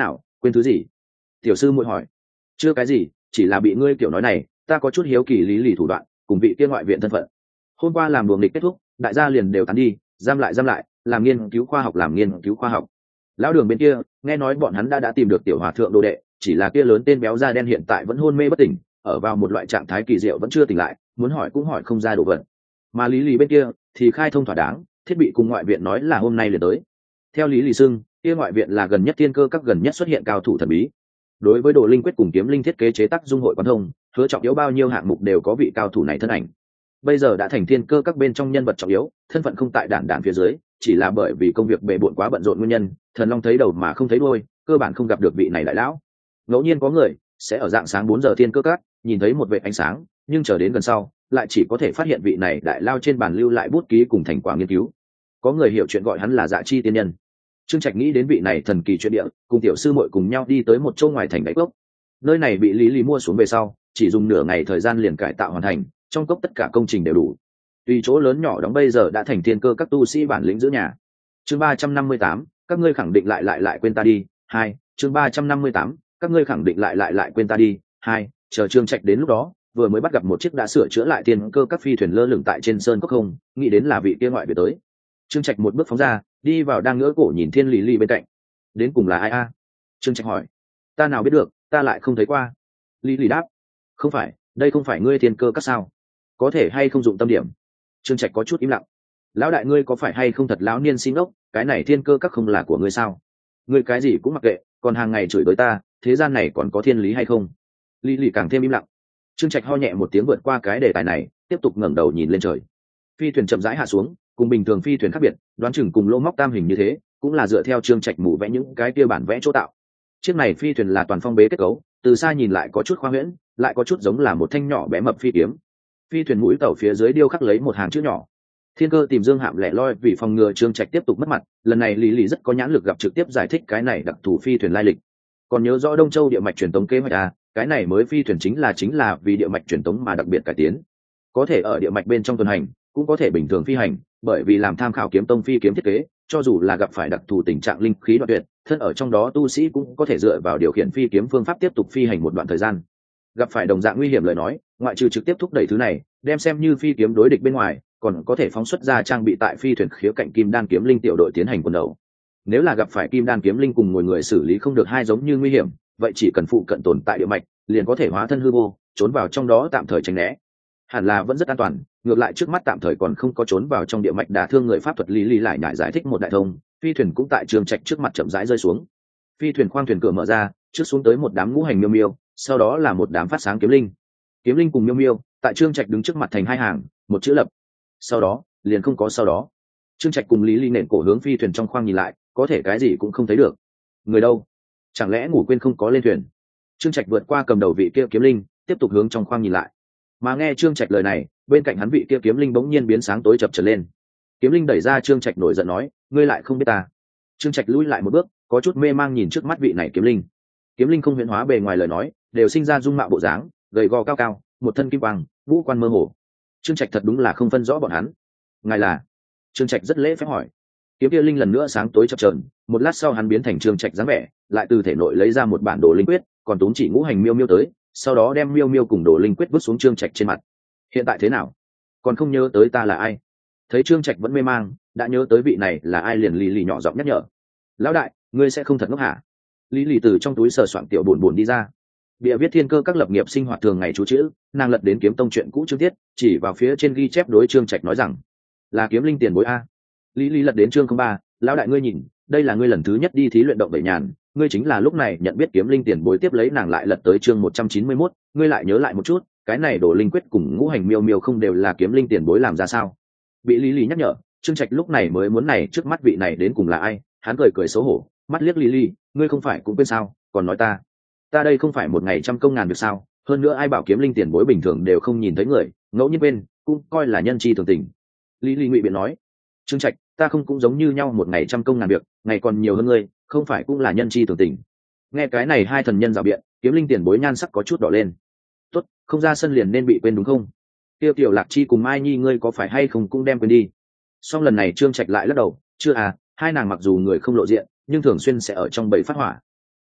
quên thứ gì? Tiểu sư muội hỏi. Chưa cái gì, chỉ là bị ngươi kiểu nói này, ta có chút hiếu kỳ lý lì thủ đoạn cùng vị kia ngoại viện thân phận. Hôm qua làm đuồng nghịch kết thúc, đại gia liền đều tán đi, giam lại giam lại, làm nghiên cứu khoa học làm nghiên cứu khoa học. Lão đường bên kia nghe nói bọn hắn đã đã tìm được tiểu hòa thượng đồ đệ, chỉ là kia lớn tên béo da đen hiện tại vẫn hôn mê bất tỉnh, ở vào một loại trạng thái kỳ diệu vẫn chưa tỉnh lại, muốn hỏi cũng hỏi không ra đồ vật. Mà lý lì bên kia thì khai thông thỏa đáng, thiết bị cùng ngoại viện nói là hôm nay liền tới. Theo lý lì xưng, kia ngoại viện là gần nhất thiên cơ các gần nhất xuất hiện cao thủ thần bí. Đối với đồ linh quyết cùng kiếm linh thiết kế chế tác dung hội quán thông, hứa trọng yếu bao nhiêu hạng mục đều có vị cao thủ này thân ảnh. Bây giờ đã thành thiên cơ các bên trong nhân vật trọng yếu, thân phận không tại đản đản phía dưới, chỉ là bởi vì công việc bề bộn quá bận rộn nguyên nhân, thần long thấy đầu mà không thấy đuôi, cơ bản không gặp được vị này đại lão. Ngẫu nhiên có người sẽ ở dạng sáng bốn giờ thiên cơ các nhìn thấy một vệt ánh sáng, nhưng chờ đến gần sau, lại chỉ có thể phát hiện vị này đại lao trên bàn lưu lại bút ký cùng thành quả nghiên cứu. Có người hiểu chuyện gọi hắn là Dạ Chi tiên nhân. Trương Trạch nghĩ đến vị này thần kỳ chuyện địa, cùng tiểu sư muội cùng nhau đi tới một chỗ ngoài thành đáy cốc. Nơi này bị Lý Lý mua xuống về sau, chỉ dùng nửa ngày thời gian liền cải tạo hoàn thành, trong cốc tất cả công trình đều đủ. Tuy chỗ lớn nhỏ đóng bây giờ đã thành thiên cơ các tu sĩ bản lĩnh giữ nhà. Chương ba trăm năm mươi tám, các ngươi khẳng định lại lại lại quên ta đi. Hai, chương ba trăm năm mươi tám, các ngươi khẳng định lại lại lại quên ta đi. Hai, chờ Trương Trạch đến lúc đó, vừa mới bắt gặp một chiếc đã sửa chữa lại thiên cơ các phi thuyền lơ lửng tại trên sơn cốc không, nghĩ đến là vị kia ngoại về tới. Trương Trạch một bước phóng ra, đi vào đang ngỡ cổ nhìn Thiên Lý Lý bên cạnh. Đến cùng là ai a? Trương Trạch hỏi. Ta nào biết được, ta lại không thấy qua. Lý Lý đáp. Không phải, đây không phải ngươi thiên cơ các sao? Có thể hay không dụng tâm điểm? Trương Trạch có chút im lặng. Lão đại ngươi có phải hay không thật lão niên xin ốc, cái này thiên cơ các không là của ngươi sao? Ngươi cái gì cũng mặc kệ, còn hàng ngày chửi tới ta, thế gian này còn có thiên lý hay không? Lý Lý càng thêm im lặng. Trương Trạch ho nhẹ một tiếng vượt qua cái đề tài này, tiếp tục ngẩng đầu nhìn lên trời. Phi thuyền chậm rãi hạ xuống, cùng bình thường phi thuyền khác biệt, đoán chừng cùng lô móc tam hình như thế, cũng là dựa theo Trương Trạch mù vẽ những cái kia bản vẽ chỗ tạo. Chiếc này phi thuyền là toàn phong bế kết cấu, từ xa nhìn lại có chút khoa huyễn, lại có chút giống là một thanh nhỏ bé mập phi kiếm. Phi thuyền mũi tàu phía dưới điêu khắc lấy một hàng chữ nhỏ. Thiên Cơ tìm Dương Hạm lẻ loi vì phòng ngừa Trương Trạch tiếp tục mất mặt, lần này Lý Lý rất có nhãn lực gặp trực tiếp giải thích cái này đặc thù phi thuyền lai lịch. Còn nhớ rõ Đông Châu địa mạch truyền tống kế hoạch à, cái này mới phi thuyền chính là chính là vì địa mạch truyền tống mà đặc biệt cải tiến. Có thể ở địa mạch bên trong tuần hành, cũng có thể bình thường phi hành, bởi vì làm tham khảo kiếm tông phi kiếm thiết kế, cho dù là gặp phải đặc thù tình trạng linh khí đoạn tuyệt, thân ở trong đó tu sĩ cũng có thể dựa vào điều khiển phi kiếm phương pháp tiếp tục phi hành một đoạn thời gian. Gặp phải đồng dạng nguy hiểm lời nói, ngoại trừ trực tiếp thúc đẩy thứ này, đem xem như phi kiếm đối địch bên ngoài, còn có thể phóng xuất ra trang bị tại phi thuyền khía cạnh kim đan kiếm linh tiểu đội tiến hành quần đầu. Nếu là gặp phải kim đan kiếm linh cùng ngồi người xử lý không được hai giống như nguy hiểm, vậy chỉ cần phụ cận tồn tại địa mạch, liền có thể hóa thân hư vô, trốn vào trong đó tạm thời tránh né. Hẳn là vẫn rất an toàn, ngược lại trước mắt tạm thời còn không có trốn vào trong địa mạch đả thương người pháp thuật Lý Lý lại nhại giải thích một đại thông, phi thuyền cũng tại Trương Trạch trước mặt chậm rãi rơi xuống. Phi thuyền khoang thuyền cửa mở ra, trước xuống tới một đám ngũ hành miêu miêu, sau đó là một đám phát sáng kiếm linh. Kiếm linh cùng miêu miêu, tại Trương Trạch đứng trước mặt thành hai hàng, một chữ lập. Sau đó, liền không có sau đó. Trương Trạch cùng Lý Lý nện cổ hướng phi thuyền trong khoang nhìn lại, có thể cái gì cũng không thấy được. Người đâu? Chẳng lẽ ngủ quên không có lên thuyền? Trương Trạch vượt qua cầm đầu vị kia kiếm linh, tiếp tục hướng trong khoang nhìn lại. Mà nghe Trương Trạch lời này, bên cạnh hắn vị kia kiếm linh bỗng nhiên biến sáng tối chập chờn lên. Kiếm linh đẩy ra Trương Trạch nổi giận nói, ngươi lại không biết ta. Trương Trạch lùi lại một bước, có chút mê mang nhìn trước mắt vị này kiếm linh. Kiếm linh không huyễn hóa bề ngoài lời nói, đều sinh ra dung mạo bộ dáng, gầy gò cao cao, một thân kim quang, ngũ quan mơ hồ. Trương Trạch thật đúng là không phân rõ bọn hắn. Ngài là? Trương Trạch rất lễ phép hỏi. Kiếm kia linh lần nữa sáng tối chập chờn, một lát sau hắn biến thành Trương Trạch dáng vẻ, lại từ thể nội lấy ra một bản đồ linh quyết, còn tốn chỉ ngũ hành miêu miêu tới, sau đó đem miêu miêu cùng đồ linh quyết vứt xuống Trương Trạch trên mặt. Hiện tại thế nào? Còn không nhớ tới ta là ai? Thấy Trương Trạch vẫn mê mang, đã nhớ tới vị này là ai liền lì lì nhỏ giọng nhắc nhở. Lão đại, ngươi sẽ không thật ngốc hả? Lý lì từ trong túi sờ soạn tiểu buồn buồn đi ra. Bịa viết thiên cơ các lập nghiệp sinh hoạt thường ngày chú chữ, nàng lật đến kiếm tông chuyện cũ chương tiết, chỉ vào phía trên ghi chép đối Trương Trạch nói rằng, là kiếm linh tiền bối a. Lý lý lật đến chương không ba, lão đại ngươi nhìn, đây là ngươi lần thứ nhất đi thí luyện động bảy nhàn, ngươi chính là lúc này nhận biết kiếm linh tiền bối. Tiếp lấy nàng lại lật tới chương một trăm chín mươi mốt, ngươi lại nhớ lại một chút, cái này đồ linh quyết cùng ngũ hành miêu miêu không đều là kiếm linh tiền bối làm ra sao? Bị Lý Lý nhắc nhở, Trương Trạch lúc này mới muốn này trước mắt vị này đến cùng là ai, hắn cười cười xấu hổ, mắt liếc Lý Lý, ngươi không phải cũng quên sao, còn nói ta, ta đây không phải một ngày trăm công ngàn việc sao? Hơn nữa ai bảo kiếm linh tiền bối bình thường đều không nhìn thấy người, ngẫu nhiên bên cũng coi là nhân chi thường tình. Lý Lý ngụy biện nói, Trương Trạch, ta không cũng giống như nhau một ngày trăm công ngàn việc, ngày còn nhiều hơn ngươi, không phải cũng là nhân chi thường tình. Nghe cái này hai thần nhân rào biện, kiếm linh tiền bối nhan sắc có chút đỏ lên. Tốt, không ra sân liền nên bị quên đúng không? Tiêu Tiểu Lạc Chi cùng Mai Nhi ngươi có phải hay không cũng đem quên đi. Song lần này Trương Trạch lại lắc đầu, chưa à, hai nàng mặc dù người không lộ diện, nhưng thường xuyên sẽ ở trong bầy phát hỏa.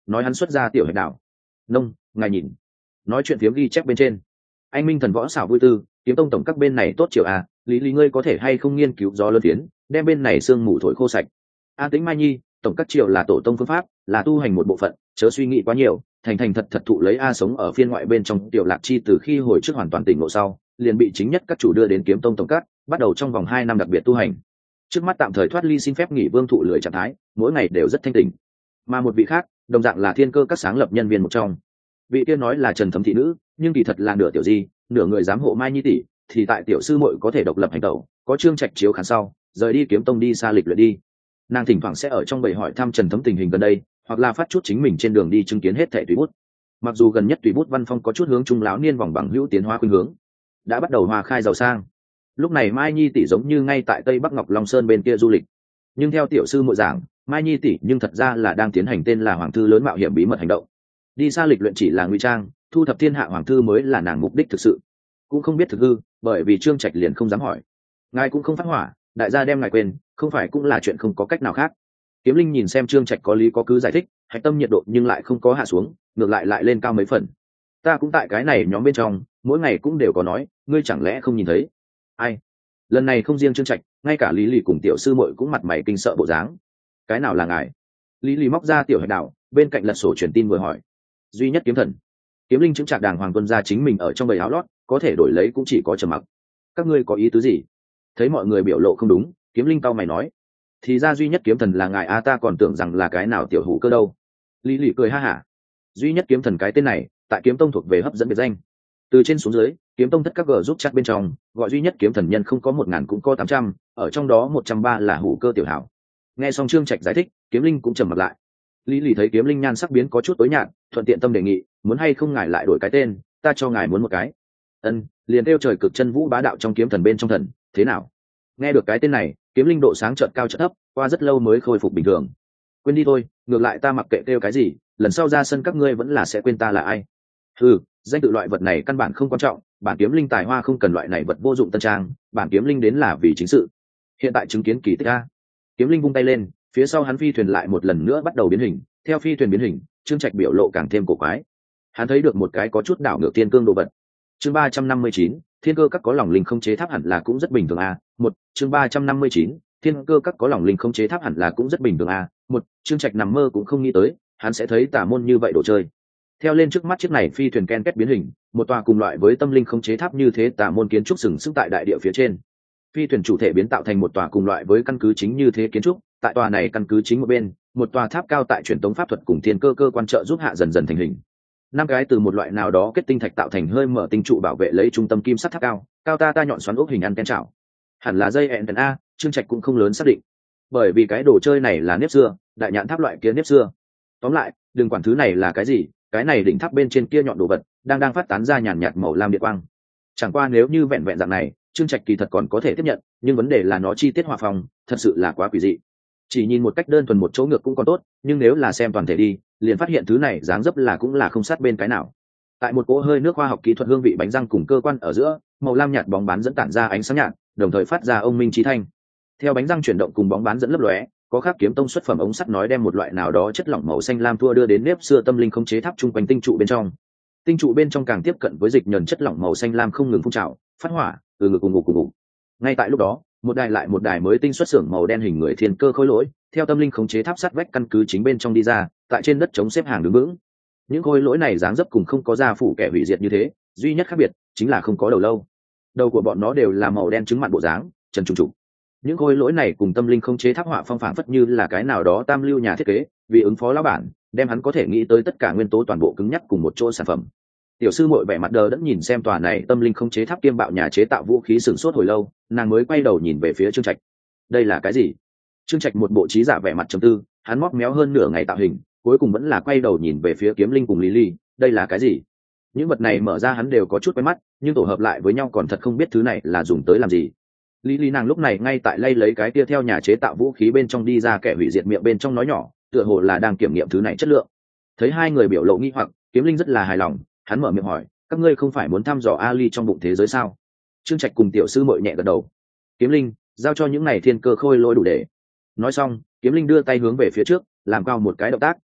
nói hắn xuất ra tiểu hạch đảo. Nông, ngài nhìn. Nói chuyện phiếm ghi chép bên trên. Anh minh thần võ xảo vui tư, kiếm tông tổng các bên này tốt chiều à, lý lý ngươi có thể hay không nghiên cứu gió lớn phiến, đem bên này sương mù thổi khô sạch. A Tĩnh Mai Nhi, tổng các triều là tổ tông phương pháp, là tu hành một bộ phận, chớ suy nghĩ quá nhiều, thành thành thật thật thụ lấy A sống ở phiên ngoại bên trong tiểu lạc chi từ khi hồi trước hoàn toàn tỉnh ngộ sau, liền bị chính nhất các chủ đưa đến kiếm tông tổng các, bắt đầu trong vòng hai năm đặc biệt tu hành. Trước mắt tạm thời thoát ly xin phép nghỉ vương thụ lười trạng thái, mỗi ngày đều rất thanh tỉnh. Mà một vị khác, đồng dạng là thiên cơ các sáng lập nhân viên một trong. Vị tiên nói là Trần Thấm thị nữ, nhưng kỳ thật là nửa tiểu di, nửa người giám hộ Mai Nhi tỷ, thì tại tiểu sư muội có thể độc lập hành động, có Trương Trạch chiếu khán sau, rời đi kiếm tông đi xa lịch luyện đi. Nàng thỉnh thoảng sẽ ở trong bầy hỏi thăm Trần Thấm tình hình gần đây, hoặc là phát chút chính mình trên đường đi chứng kiến hết thảy tùy bút. Mặc dù gần nhất tùy bút văn phong có chút hướng trung lão niên vòng bằng hữu tiến hóa khuynh hướng, đã bắt đầu hòa khai giàu sang. Lúc này Mai Nhi tỷ giống như ngay tại Tây Bắc Ngọc Long Sơn bên kia du lịch, nhưng theo tiểu sư muội giảng, Mai Nhi tỷ nhưng thật ra là đang tiến hành tên là Hoàng thư lớn mạo hiểm bí mật hành động. Đi xa lịch luyện chỉ là ngụy trang, thu thập thiên hạ hoàng thư mới là nàng mục đích thực sự. Cũng không biết thực hư, bởi vì Trương Trạch liền không dám hỏi. Ngài cũng không phát hỏa, đại gia đem ngài quên, không phải cũng là chuyện không có cách nào khác. Kiếm Linh nhìn xem Trương Trạch có lý có cứ giải thích, hạch tâm nhiệt độ nhưng lại không có hạ xuống, ngược lại lại lên cao mấy phần. Ta cũng tại cái này nhóm bên trong, mỗi ngày cũng đều có nói, ngươi chẳng lẽ không nhìn thấy? Ai? Lần này không riêng Trương Trạch, ngay cả Lý Lì cùng tiểu sư muội cũng mặt mày kinh sợ bộ dáng. Cái nào là ngài? Lý Lì móc ra tiểu hạch đảo, bên cạnh lật sổ truyền tin vừa hỏi. Duy nhất kiếm thần. Kiếm Linh chứng trạc đàng hoàng tuân ra chính mình ở trong bầy áo lót, có thể đổi lấy cũng chỉ có trầm mặc. Các ngươi có ý tứ gì? Thấy mọi người biểu lộ không đúng, Kiếm Linh cau mày nói, thì ra duy nhất kiếm thần là ngài a, ta còn tưởng rằng là cái nào tiểu hủ cơ đâu. Lý Lì cười ha hả. Duy nhất kiếm thần cái tên này, tại kiếm tông thuộc về hấp dẫn biệt danh. Từ trên xuống dưới, kiếm tông tất các gờ giúp chắc bên trong, gọi duy nhất kiếm thần nhân không có một ngàn cũng có tám trăm, ở trong đó một trăm ba là hủ cơ tiểu hảo. Nghe xong Trương Trạch giải thích, Kiếm Linh cũng trầm mặt lại. Lý Lì thấy Kiếm Linh nhan sắc biến có chút tối nhạt, thuận tiện tâm đề nghị, muốn hay không ngài lại đổi cái tên, ta cho ngài muốn một cái. Ân, liền kêu trời cực chân vũ bá đạo trong kiếm thần bên trong thần, thế nào? Nghe được cái tên này, Kiếm Linh độ sáng chợt cao chợt thấp, qua rất lâu mới khôi phục bình thường. Quên đi thôi, ngược lại ta mặc kệ kêu cái gì, lần sau ra sân các ngươi vẫn là sẽ quên ta là ai. Ừ, danh tự loại vật này căn bản không quan trọng, bản Kiếm Linh tài hoa không cần loại này vật vô dụng tân trang, bản Kiếm Linh đến là vì chính sự. Hiện tại chứng kiến kỳ tích a. Kiếm Linh vung tay lên, phía sau hắn phi thuyền lại một lần nữa bắt đầu biến hình, theo phi thuyền biến hình, Trương Trạch biểu lộ càng thêm cổ quái. Hắn thấy được một cái có chút đảo ngược tiên cương đồ vật. Chương ba trăm năm mươi chín, thiên cơ các có lòng linh không chế tháp hẳn là cũng rất bình thường a. Một, chương ba trăm năm mươi chín, thiên cơ các có lòng linh không chế tháp hẳn là cũng rất bình thường a. Một, Trương Trạch nằm mơ cũng không nghĩ tới, hắn sẽ thấy tà môn như vậy đồ chơi. Theo lên trước mắt chiếc này phi thuyền ken két biến hình, một tòa cùng loại với tâm linh không chế tháp như thế tà môn kiến trúc sừng sững tại đại địa phía trên. Phi thuyền chủ thể biến tạo thành một tòa cùng loại với căn cứ chính như thế kiến trúc, tại tòa này căn cứ chính một bên, một tòa tháp cao tại truyền tống pháp thuật cùng thiên cơ cơ quan trợ giúp hạ dần dần thành hình. Năm cái từ một loại nào đó kết tinh thạch tạo thành hơi mở tinh trụ bảo vệ lấy trung tâm kim sắt tháp cao, cao ta ta nhọn xoắn ốc hình ăn ken chảo. Hẳn là dây ẹn a, Trương Trạch cũng không lớn xác định. Bởi vì cái đồ chơi này là nếp xưa, đại nhãn tháp loại kia nếp xưa. Tóm lại, đừng quản thứ này là cái gì, cái này đỉnh tháp bên trên kia nhọn đồ vật, đang đang phát tán ra nhàn nhạt màu lam điện quang. Chẳng qua nếu như vẹn vẹn dạng này, Trương Trạch kỳ thật còn có thể tiếp nhận, nhưng vấn đề là nó chi tiết hòa phong, thật sự là quá quỷ dị. Chỉ nhìn một cách đơn thuần một chỗ ngược cũng còn tốt, nhưng nếu là xem toàn thể đi, liền phát hiện thứ này dáng dấp là cũng là không sát bên cái nào. Tại một cỗ hơi nước khoa học kỹ thuật hương vị bánh răng cùng cơ quan ở giữa, màu lam nhạt bóng bán dẫn tản ra ánh sáng nhạt, đồng thời phát ra ông minh chí thanh. Theo bánh răng chuyển động cùng bóng bán dẫn lấp lóe, có khắc kiếm tông xuất phẩm ống sắt nói đem một loại nào đó chất lỏng màu xanh lam thua đưa đến nếp xưa tâm linh không chế tháp trung quanh tinh trụ bên trong. Tinh trụ bên trong càng tiếp cận với dịch nhờn chất lỏng màu xanh lam không ngừng phun trào, phát hỏa, từ ngực cùng ngục cùng ngục. Ngay tại lúc đó, một đài lại một đài mới tinh xuất xưởng màu đen hình người thiên cơ khối lỗi, theo tâm linh khống chế tháp sắt vách căn cứ chính bên trong đi ra, tại trên đất chống xếp hàng đứng vững. Những khối lỗi này dáng dấp cùng không có da phủ kẻ hủy diệt như thế, duy nhất khác biệt chính là không có đầu lâu. Đầu của bọn nó đều là màu đen trứng mặn bộ dáng, trần trùng trục. Những khối lỗi này cùng tâm linh khống chế tháp họa phong phảng phất như là cái nào đó tam lưu nhà thiết kế, vì ứng phó lão bản, đem hắn có thể nghĩ tới tất cả nguyên tố toàn bộ cứng nhắc cùng một chỗ sản phẩm. Tiểu sư muội vẻ mặt đờ đẫn nhìn xem tòa này tâm linh không chế tháp kiêm bạo nhà chế tạo vũ khí sửng sốt hồi lâu, nàng mới quay đầu nhìn về phía Trương Trạch. Đây là cái gì? Trương Trạch một bộ trí giả vẻ mặt trầm tư, hắn móc méo hơn nửa ngày tạo hình, cuối cùng vẫn là quay đầu nhìn về phía Kiếm Linh cùng Lý Ly, đây là cái gì? Những vật này mở ra hắn đều có chút quen mắt, nhưng tổ hợp lại với nhau còn thật không biết thứ này là dùng tới làm gì. Lý Ly nàng lúc này ngay tại lay lấy cái kia theo nhà chế tạo vũ khí bên trong đi ra kẻ hủy diệt miệng bên trong nói nhỏ, tựa hồ là đang kiểm nghiệm thứ này chất lượng. Thấy hai người biểu lộ nghi hoặc, Kiếm Linh rất là hài lòng, hắn mở miệng hỏi, các ngươi không phải muốn thăm dò Ali trong bụng thế giới sao? Trương Trạch cùng tiểu sư muội nhẹ gật đầu. Kiếm Linh, giao cho những này thiên cơ khôi lỗi đủ để. Nói xong, Kiếm Linh đưa tay hướng về phía trước, làm cao một cái động tác,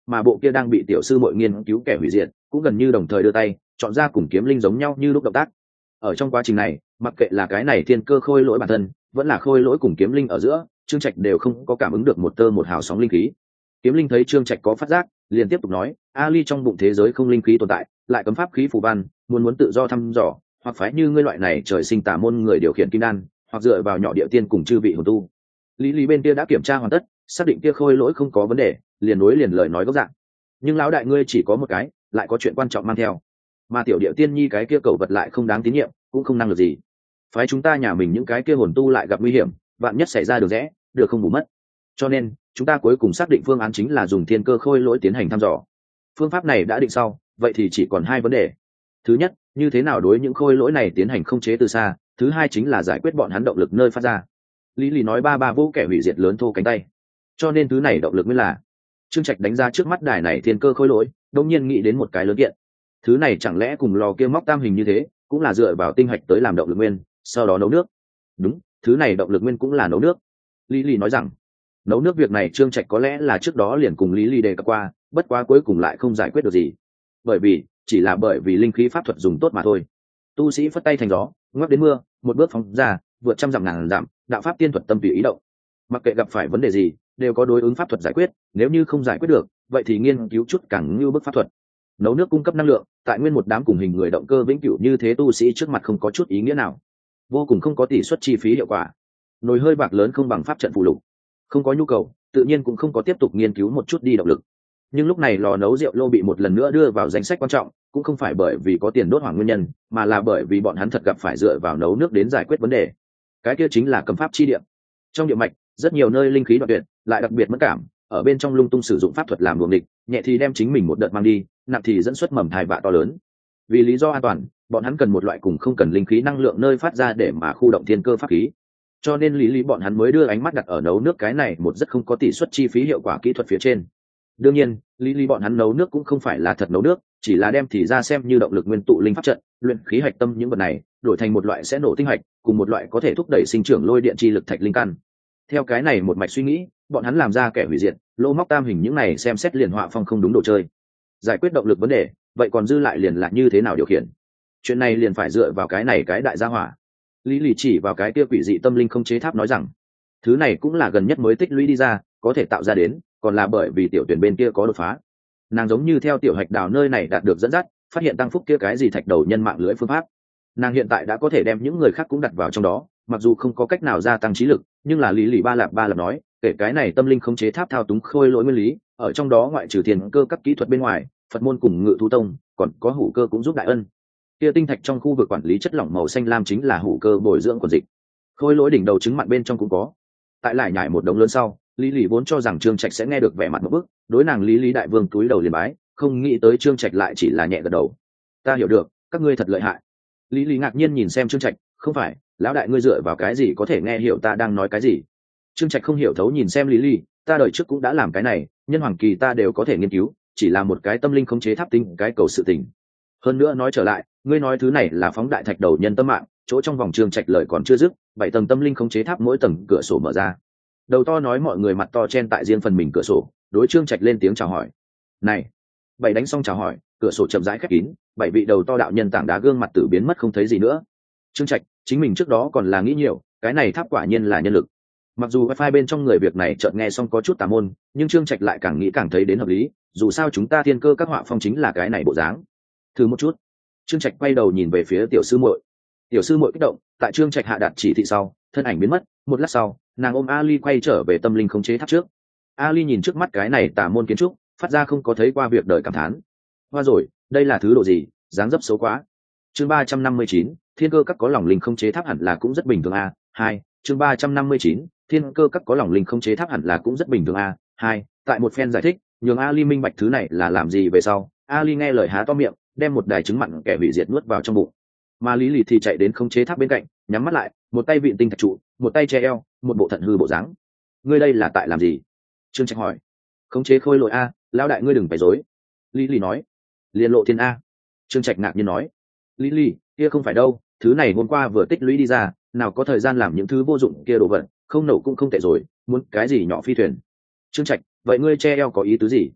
mà bộ kia đang bị tiểu sư muội nghiên cứu kẻ hủy diệt cũng gần như đồng thời đưa tay chọn ra cùng kiếm linh giống nhau như lúc động tác. Ở trong quá trình này, mặc kệ là cái này thiên cơ khôi lỗi bản thân vẫn là khôi lỗi cùng kiếm linh ở giữa, Trương Trạch đều không có cảm ứng được một tơ một hào sóng linh khí. Kiếm linh thấy Trương Trạch có phát giác, liền tiếp tục nói, Ali trong bụng thế giới không linh khí tồn tại, lại cấm pháp khí phù văn, muốn muốn tự do thăm dò, hoặc phái như ngươi loại này trời sinh tà môn người điều khiển kim đan, hoặc dựa vào nhỏ địa tiên cùng chư vị hồn tu. Lý Lý bên kia đã kiểm tra hoàn tất, xác định kia khôi lỗi không có vấn đề, liền nối liền lời nói gốc dạng. Nhưng lão đại ngươi chỉ có một cái, lại có chuyện quan trọng mang theo, mà tiểu địa tiên nhi cái kia cầu vật lại không đáng tín nhiệm, cũng không năng lực gì. Phái chúng ta nhà mình những cái kia hồn tu lại gặp nguy hiểm, vạn nhất xảy ra được rẽ, được không bù mất. Cho nên chúng ta cuối cùng xác định phương án chính là dùng thiên cơ khôi lỗi tiến hành thăm dò. Phương pháp này đã định sau, vậy thì chỉ còn hai vấn đề. Thứ nhất, như thế nào đối những khôi lỗi này tiến hành không chế từ xa. Thứ hai chính là giải quyết bọn hắn động lực nơi phát ra. Lý Lý nói ba ba vô kẻ hủy diệt lớn thô cánh tay, cho nên thứ này động lực mới là. Trương Trạch đánh ra trước mắt đài này thiên cơ khôi lỗi, đông nhiên nghĩ đến một cái lớn kiện. Thứ này chẳng lẽ cùng lò kia móc tam hình như thế, cũng là dựa vào tinh hạch tới làm động lực nguyên, sau đó nấu nước. Đúng, thứ này động lực nguyên cũng là nấu nước. Lý Lý nói rằng nấu nước việc này Trương Trạch có lẽ là trước đó liền cùng Lý Lý đề cập qua, bất quá cuối cùng lại không giải quyết được gì, bởi vì chỉ là bởi vì linh khí pháp thuật dùng tốt mà thôi. Tu sĩ phất tay thành gió, ngoắc đến mưa, một bước phóng ra, vượt trăm dặm ngàn dặm, đạo pháp tiên thuật tâm tùy ý động. Mặc kệ gặp phải vấn đề gì, đều có đối ứng pháp thuật giải quyết, nếu như không giải quyết được, vậy thì nghiên cứu chút càng như bức pháp thuật. Nấu nước cung cấp năng lượng, tại nguyên một đám cùng hình người động cơ vĩnh cửu như thế tu sĩ trước mặt không có chút ý nghĩa nào, vô cùng không có tỷ suất chi phí hiệu quả. Nồi hơi bạc lớn không bằng pháp trận phụ lục, không có nhu cầu, tự nhiên cũng không có tiếp tục nghiên cứu một chút đi động lực. Nhưng lúc này lò nấu rượu lô bị một lần nữa đưa vào danh sách quan trọng, cũng không phải bởi vì có tiền đốt hỏa nguyên nhân, mà là bởi vì bọn hắn thật gặp phải dựa vào nấu nước đến giải quyết vấn đề. Cái kia chính là cấm pháp chi địa. Trong địa mạch, rất nhiều nơi linh khí đoạn tuyệt, lại đặc biệt mất cảm, ở bên trong lung tung sử dụng pháp thuật làm luồng địch, nhẹ thì đem chính mình một đợt mang đi, nặng thì dẫn xuất mầm thai vạ to lớn. Vì lý do an toàn, bọn hắn cần một loại cùng không cần linh khí năng lượng nơi phát ra để mà khu động thiên cơ pháp khí. Cho nên lý lý bọn hắn mới đưa ánh mắt đặt ở nấu nước cái này một rất không có tỷ suất chi phí hiệu quả kỹ thuật phía trên. Đương nhiên, lý lý bọn hắn nấu nước cũng không phải là thật nấu nước, chỉ là đem thì ra xem như động lực nguyên tụ linh pháp trận, luyện khí hạch tâm những vật này, đổi thành một loại sẽ nổ tinh hạch, cùng một loại có thể thúc đẩy sinh trưởng lôi điện chi lực thạch linh căn. Theo cái này một mạch suy nghĩ, bọn hắn làm ra kẻ hủy diệt, lô móc tam hình những này xem xét liền họa phong không đúng đồ chơi. Giải quyết động lực vấn đề, vậy còn dư lại liền là như thế nào điều khiển. Chuyện này liền phải dựa vào cái này cái đại gia hỏa. Lý Lì chỉ vào cái kia quỷ dị tâm linh không chế tháp nói rằng, thứ này cũng là gần nhất mới tích lũy đi ra, có thể tạo ra đến, còn là bởi vì tiểu tuyển bên kia có đột phá. Nàng giống như theo tiểu hạch đào nơi này đạt được dẫn dắt, phát hiện tăng phúc kia cái gì thạch đầu nhân mạng lưới phương pháp. Nàng hiện tại đã có thể đem những người khác cũng đặt vào trong đó, mặc dù không có cách nào gia tăng trí lực, nhưng là Lý Lì ba lạp ba lạp nói, kể cái này tâm linh không chế tháp thao túng khôi lỗi nguyên lý, ở trong đó ngoại trừ tiền cơ các kỹ thuật bên ngoài, Phật môn cùng Ngự Thú Tông, còn có hủ cơ cũng giúp đại ân. Kia tinh thạch trong khu vực quản lý chất lỏng màu xanh lam chính là hủ cơ bồi dưỡng quần dịch. Khôi lỗi đỉnh đầu trứng mặn bên trong cũng có. Tại lại nhảy một đống lớn sau, Lý Lý vốn cho rằng Trương Trạch sẽ nghe được vẻ mặt một bức, đối nàng Lý Lý đại vương túi đầu liền bái, không nghĩ tới Trương Trạch lại chỉ là nhẹ gật đầu. Ta hiểu được, các ngươi thật lợi hại. Lý Lý ngạc nhiên nhìn xem Trương Trạch, không phải, lão đại ngươi dựa vào cái gì có thể nghe hiểu ta đang nói cái gì? Trương Trạch không hiểu thấu nhìn xem Lý Lý, ta đời trước cũng đã làm cái này, nhân hoàng kỳ ta đều có thể nghiên cứu, chỉ là một cái tâm linh khống chế tháp tinh, cái cầu sự tình. Hơn nữa nói trở lại, ngươi nói thứ này là phóng đại thạch đầu nhân tâm mạng, chỗ trong vòng Trương Trạch lời còn chưa dứt, bảy tầng tâm linh khống chế tháp mỗi tầng cửa sổ mở ra. Đầu to nói mọi người mặt to chen tại riêng phần mình cửa sổ, đối Trương Trạch lên tiếng chào hỏi. Này, bảy đánh xong chào hỏi, cửa sổ chậm rãi khép kín, bảy vị đầu to đạo nhân tảng đá gương mặt tử biến mất không thấy gì nữa. Trương Trạch, chính mình trước đó còn là nghĩ nhiều, cái này tháp quả nhiên là nhân lực. Mặc dù wifi bên trong người việc này chợt nghe xong có chút tà môn, nhưng Trương Trạch lại càng nghĩ càng thấy đến hợp lý, dù sao chúng ta thiên cơ các họa phong chính là cái này bộ dáng. Thử một chút. Trương Trạch quay đầu nhìn về phía tiểu sư muội. Tiểu sư muội kích động, tại Trương Trạch hạ đạt chỉ thị sau, thân ảnh biến mất, một lát sau, nàng ôm Ali quay trở về tâm linh khống chế tháp trước. Ali nhìn trước mắt cái này tà môn kiến trúc, phát ra không có thấy qua việc đời cảm thán. Hoa rồi, đây là thứ độ gì, dáng dấp xấu quá. Chương ba trăm năm mươi chín, thiên cơ các có lòng linh khống chế tháp hẳn là cũng rất bình thường a. Hai, chương ba trăm năm mươi chín, thiên cơ các có lòng linh khống chế tháp hẳn là cũng rất bình thường a. Hai, tại một phen giải thích, nhường Ali minh bạch thứ này là làm gì về sau, Ali nghe lời há to miệng, đem một đài trứng mặn kẻ hủy diệt nuốt vào trong bụng. Mà Lý Lì thì chạy đến khống chế tháp bên cạnh, nhắm mắt lại, một tay vịn tinh thạch trụ, một tay che eo, một bộ thận hư bộ dáng. Ngươi đây là tại làm gì? Trương Trạch hỏi. Khống chế khôi lỗi a, lão đại ngươi đừng phải dối. Lý Lì nói. Liên lộ thiên a. Trương Trạch ngạc nhiên nói. Lý Lì, kia không phải đâu, thứ này hôm qua vừa tích lũy đi ra, nào có thời gian làm những thứ vô dụng kia đồ vật, không nổ cũng không tệ rồi, muốn cái gì nhỏ phi thuyền. Trương Trạch, vậy ngươi che eo có ý tứ gì?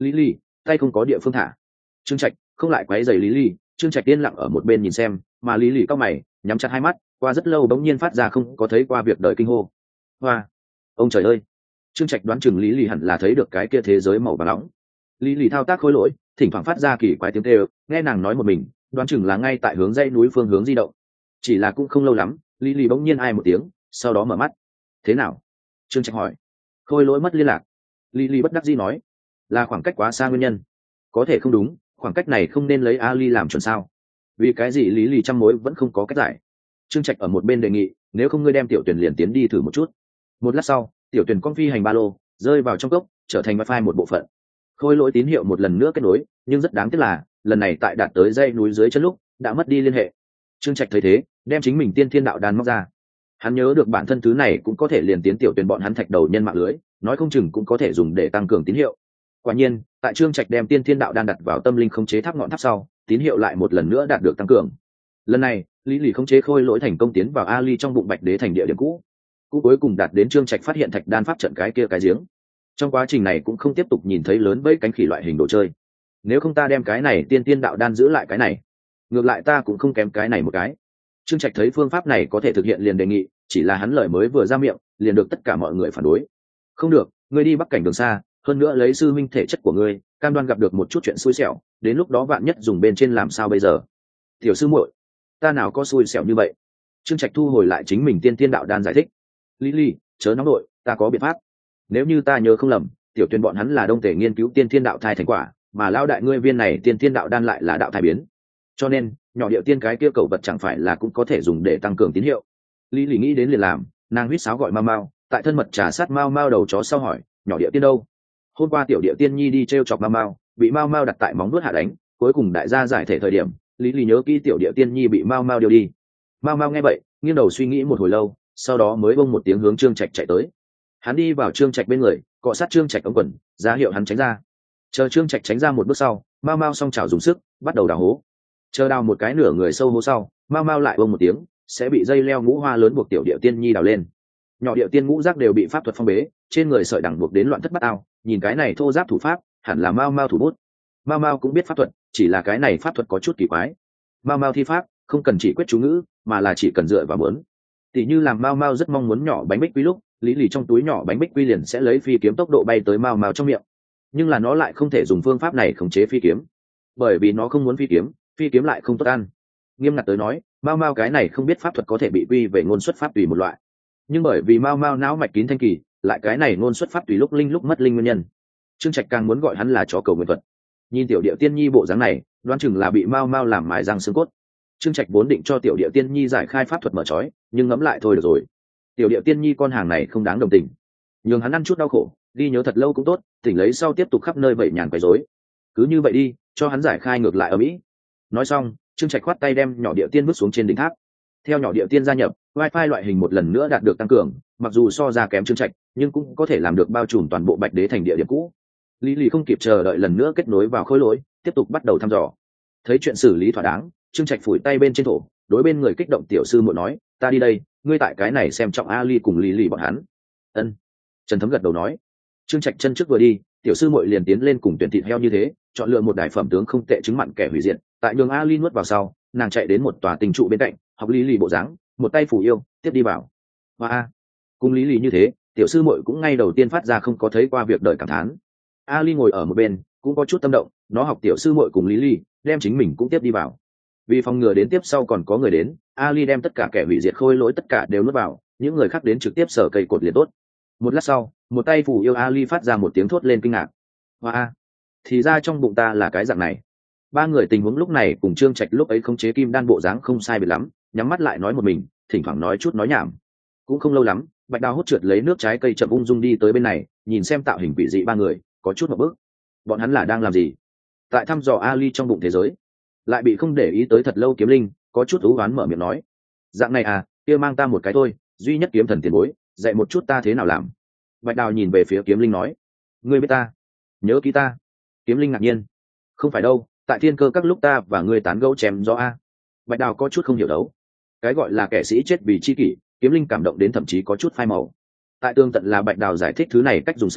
lý lì tay không có địa phương thả. Trương Trạch không lại quấy rầy lý lì. Trương Trạch yên lặng ở một bên nhìn xem, mà lý lì cao mày nhắm chặt hai mắt, qua rất lâu bỗng nhiên phát ra không có thấy qua việc đời kinh hô. Hoa, ông trời ơi! Trương Trạch đoán chừng lý lì hẳn là thấy được cái kia thế giới màu vàng nóng. Lý lì thao tác khối lỗi, thỉnh thoảng phát ra kỳ quái tiếng kêu, nghe nàng nói một mình, đoán chừng là ngay tại hướng dãy núi phương hướng di động. Chỉ là cũng không lâu lắm, lý lì bỗng nhiên ai một tiếng, sau đó mở mắt. Thế nào? Trương Trạch hỏi. Khôi lỗi mất liên lạc. Lý lì bất đắc dĩ nói, là khoảng cách quá xa nguyên nhân. Có thể không đúng, khoảng cách này không nên lấy Ali làm chuẩn sao? Vì cái gì lý lì trăm mối vẫn không có cách giải? Trương Trạch ở một bên đề nghị, nếu không ngươi đem tiểu tuyển liền tiến đi thử một chút. Một lát sau, tiểu tuyển con phi hành ba lô rơi vào trong cốc, trở thành wifi một bộ phận. Khôi lỗi tín hiệu một lần nữa kết nối, nhưng rất đáng tiếc là lần này tại đạt tới dãy núi dưới chân lúc đã mất đi liên hệ. Trương Trạch thấy thế, đem chính mình tiên thiên đạo đan móc ra. Hắn nhớ được bản thân thứ này cũng có thể liền tiến tiểu tuyển bọn hắn thạch đầu nhân mạng lưới, nói không chừng cũng có thể dùng để tăng cường tín hiệu. Quả nhiên, tại Trương Trạch đem tiên thiên đạo đan đặt vào tâm linh khống chế tháp ngọn tháp sau, tín hiệu lại một lần nữa đạt được tăng cường. Lần này, lý lì khống chế khôi lỗi thành công tiến vào Ali trong bụng bạch đế thành địa điểm cũ, cũng cuối cùng đạt đến Trương Trạch phát hiện thạch đan pháp trận cái kia cái giếng. Trong quá trình này cũng không tiếp tục nhìn thấy lớn bẫy cánh khỉ loại hình đồ chơi. Nếu không ta đem cái này tiên tiên đạo đan giữ lại cái này, ngược lại ta cũng không kém cái này một cái. Trương Trạch thấy phương pháp này có thể thực hiện liền đề nghị, chỉ là hắn lời mới vừa ra miệng, liền được tất cả mọi người phản đối. Không được, ngươi đi bắc cảnh đường xa, hơn nữa lấy sư minh thể chất của ngươi, cam đoan gặp được một chút chuyện xui xẻo, đến lúc đó vạn nhất dùng bên trên làm sao bây giờ? Tiểu sư muội, ta nào có xui xẻo như vậy? Trương Trạch thu hồi lại chính mình tiên tiên đạo đan giải thích. Lý Lý, chớ nóng nội, ta có biện pháp. Nếu như ta nhớ không lầm, tiểu tuyển bọn hắn là đông tể nghiên cứu tiên thiên đạo thai thành quả, mà lao đại ngươi viên này tiên thiên đạo đan lại là đạo thai biến. Cho nên, nhỏ điệu tiên cái kia cầu vật chẳng phải là cũng có thể dùng để tăng cường tín hiệu. Lý Lý nghĩ đến liền làm, nàng huýt sáo gọi Mao Mao, tại thân mật trà sát Mao Mao đầu chó sau hỏi, nhỏ điệu tiên đâu? Hôm qua tiểu điệu tiên nhi đi trêu chọc Mao Mao, bị Mao Mao đặt tại móng vuốt hạ đánh, cuối cùng đại gia giải thể thời điểm, Lý Lý nhớ kỹ tiểu điệu tiên nhi bị Mao Mao điều đi. Mao Mao nghe vậy, nghiêng đầu suy nghĩ một hồi lâu, sau đó mới bông một tiếng hướng Trương Trạch chạy tới. Hắn đi vào Trương Trạch bên người, cọ sát Trương Trạch ống quần, ra hiệu hắn tránh ra. Chờ Trương Trạch tránh ra một bước sau, Mao Mao song chảo dùng sức, bắt đầu đào hố. Chờ đào một cái nửa người sâu hố sau, Mao Mao lại bông một tiếng, sẽ bị dây leo ngũ hoa lớn buộc tiểu điệu tiên nhi đào lên. Nhỏ điệu tiên ngũ giác đều bị pháp thuật phong bế, trên người sợi đằng buộc đến loạn thất bát ao, nhìn cái này thô giáp thủ pháp, hẳn là Mao Mao thủ bút. Mao Mao cũng biết pháp thuật, chỉ là cái này pháp thuật có chút kỳ quái. Mao Mao thi pháp, không cần chỉ quyết chú ngữ, mà là chỉ cần dựa vào muốn. Tỷ như làm Mao Mao rất mong muốn nhỏ bánh bích quy lúc, Lý Lì trong túi nhỏ bánh bích quy liền sẽ lấy phi kiếm tốc độ bay tới Mao Mao trong miệng. Nhưng là nó lại không thể dùng phương pháp này khống chế phi kiếm, bởi vì nó không muốn phi kiếm, phi kiếm lại không tốt ăn. Nghiêm ngặt tới nói, Mao Mao cái này không biết pháp thuật có thể bị quy về ngôn xuất pháp tùy một loại. Nhưng bởi vì Mao Mao não mạch kín thanh kỳ, lại cái này ngôn xuất pháp tùy lúc linh lúc mất linh nguyên nhân. Trương Trạch càng muốn gọi hắn là chó cầu nguyện thuật. Nhìn tiểu điệu tiên nhi bộ dáng này, đoán chừng là bị Mao Mao làm mài răng xương cốt. Trương Trạch vốn định cho tiểu điệu tiên nhi giải khai pháp thuật mở trói, nhưng ngẫm lại thôi được rồi. Tiểu điệu tiên nhi con hàng này không đáng đồng tình, nhường hắn ăn chút đau khổ, ghi nhớ thật lâu cũng tốt, tỉnh lấy sau tiếp tục khắp nơi vậy nhàn quấy rối. Cứ như vậy đi, cho hắn giải khai ngược lại ở mỹ. Nói xong, Trương Trạch khoát tay đem nhỏ điệu tiên bước xuống trên đỉnh tháp. Theo nhỏ điệu tiên gia nhập, wifi loại hình một lần nữa đạt được tăng cường, mặc dù so ra kém Trương Trạch, nhưng cũng có thể làm được bao trùm toàn bộ bạch đế thành địa điểm cũ. Lý Lì không kịp chờ đợi lần nữa kết nối vào khối lỗi, tiếp tục bắt đầu thăm dò. Thấy chuyện xử lý thỏa đáng, Trương Trạch phủi tay bên trên thổ, đối bên người kích động tiểu sư muội nói, ta đi đây, ngươi tại cái này xem trọng Ali cùng Lý Lì bọn hắn. Ân. Trần Thấm gật đầu nói. Trương Trạch chân trước vừa đi, tiểu sư muội liền tiến lên cùng tuyển thịt heo như thế, chọn lựa một đài phẩm tướng không tệ chứng mặn kẻ hủy diệt, tại nhường Ali nuốt vào sau, nàng chạy đến một tòa tình trụ bên cạnh, học Lý Lì bộ dáng, một tay phủ yêu, tiếp đi vào. Hoa, cùng Lý Lì như thế, tiểu sư muội cũng ngay đầu tiên phát ra không có thấy qua việc đời cảm thán. Ali ngồi ở một bên, cũng có chút tâm động, nó học tiểu sư muội cùng Lý Lì, đem chính mình cũng tiếp đi vào. Vì phòng ngừa đến tiếp sau còn có người đến, Ali đem tất cả kẻ hủy diệt khôi lỗi tất cả đều nuốt vào, những người khác đến trực tiếp sở cây cột liền tốt. Một lát sau, một tay phủ yêu Ali phát ra một tiếng thốt lên kinh ngạc. Hoa, thì ra trong bụng ta là cái dạng này. Ba người tình huống lúc này cùng Trương Trạch lúc ấy khống chế kim đan bộ dáng không sai biệt lắm, nhắm mắt lại nói một mình, thỉnh thoảng nói chút nói nhảm. Cũng không lâu lắm, Bạch Đào hút trượt lấy nước trái cây chậm ung dung đi tới bên này, nhìn xem tạo hình quỷ dị ba người, có chút một bước. Bọn hắn là đang làm gì? Tại thăm dò Ali trong bụng thế giới, lại bị không để ý tới thật lâu Kiếm Linh, có chút ú oán mở miệng nói, dạng này à, kia mang ta một cái thôi, duy nhất kiếm thần tiền bối, dạy một chút ta thế nào làm. Bạch Đào nhìn về phía Kiếm Linh nói, ngươi biết ta, nhớ ký ta. Kiếm Linh ngạc nhiên, không phải đâu, tại thiên cơ các lúc ta và ngươi tán gẫu chém gió a. Bạch Đào có chút không hiểu đấu, cái gọi là kẻ sĩ chết vì chi kỷ, Kiếm Linh cảm động đến thậm chí có chút phai màu. Tại tương tận là Bạch Đào giải thích thứ này cách dùng sau,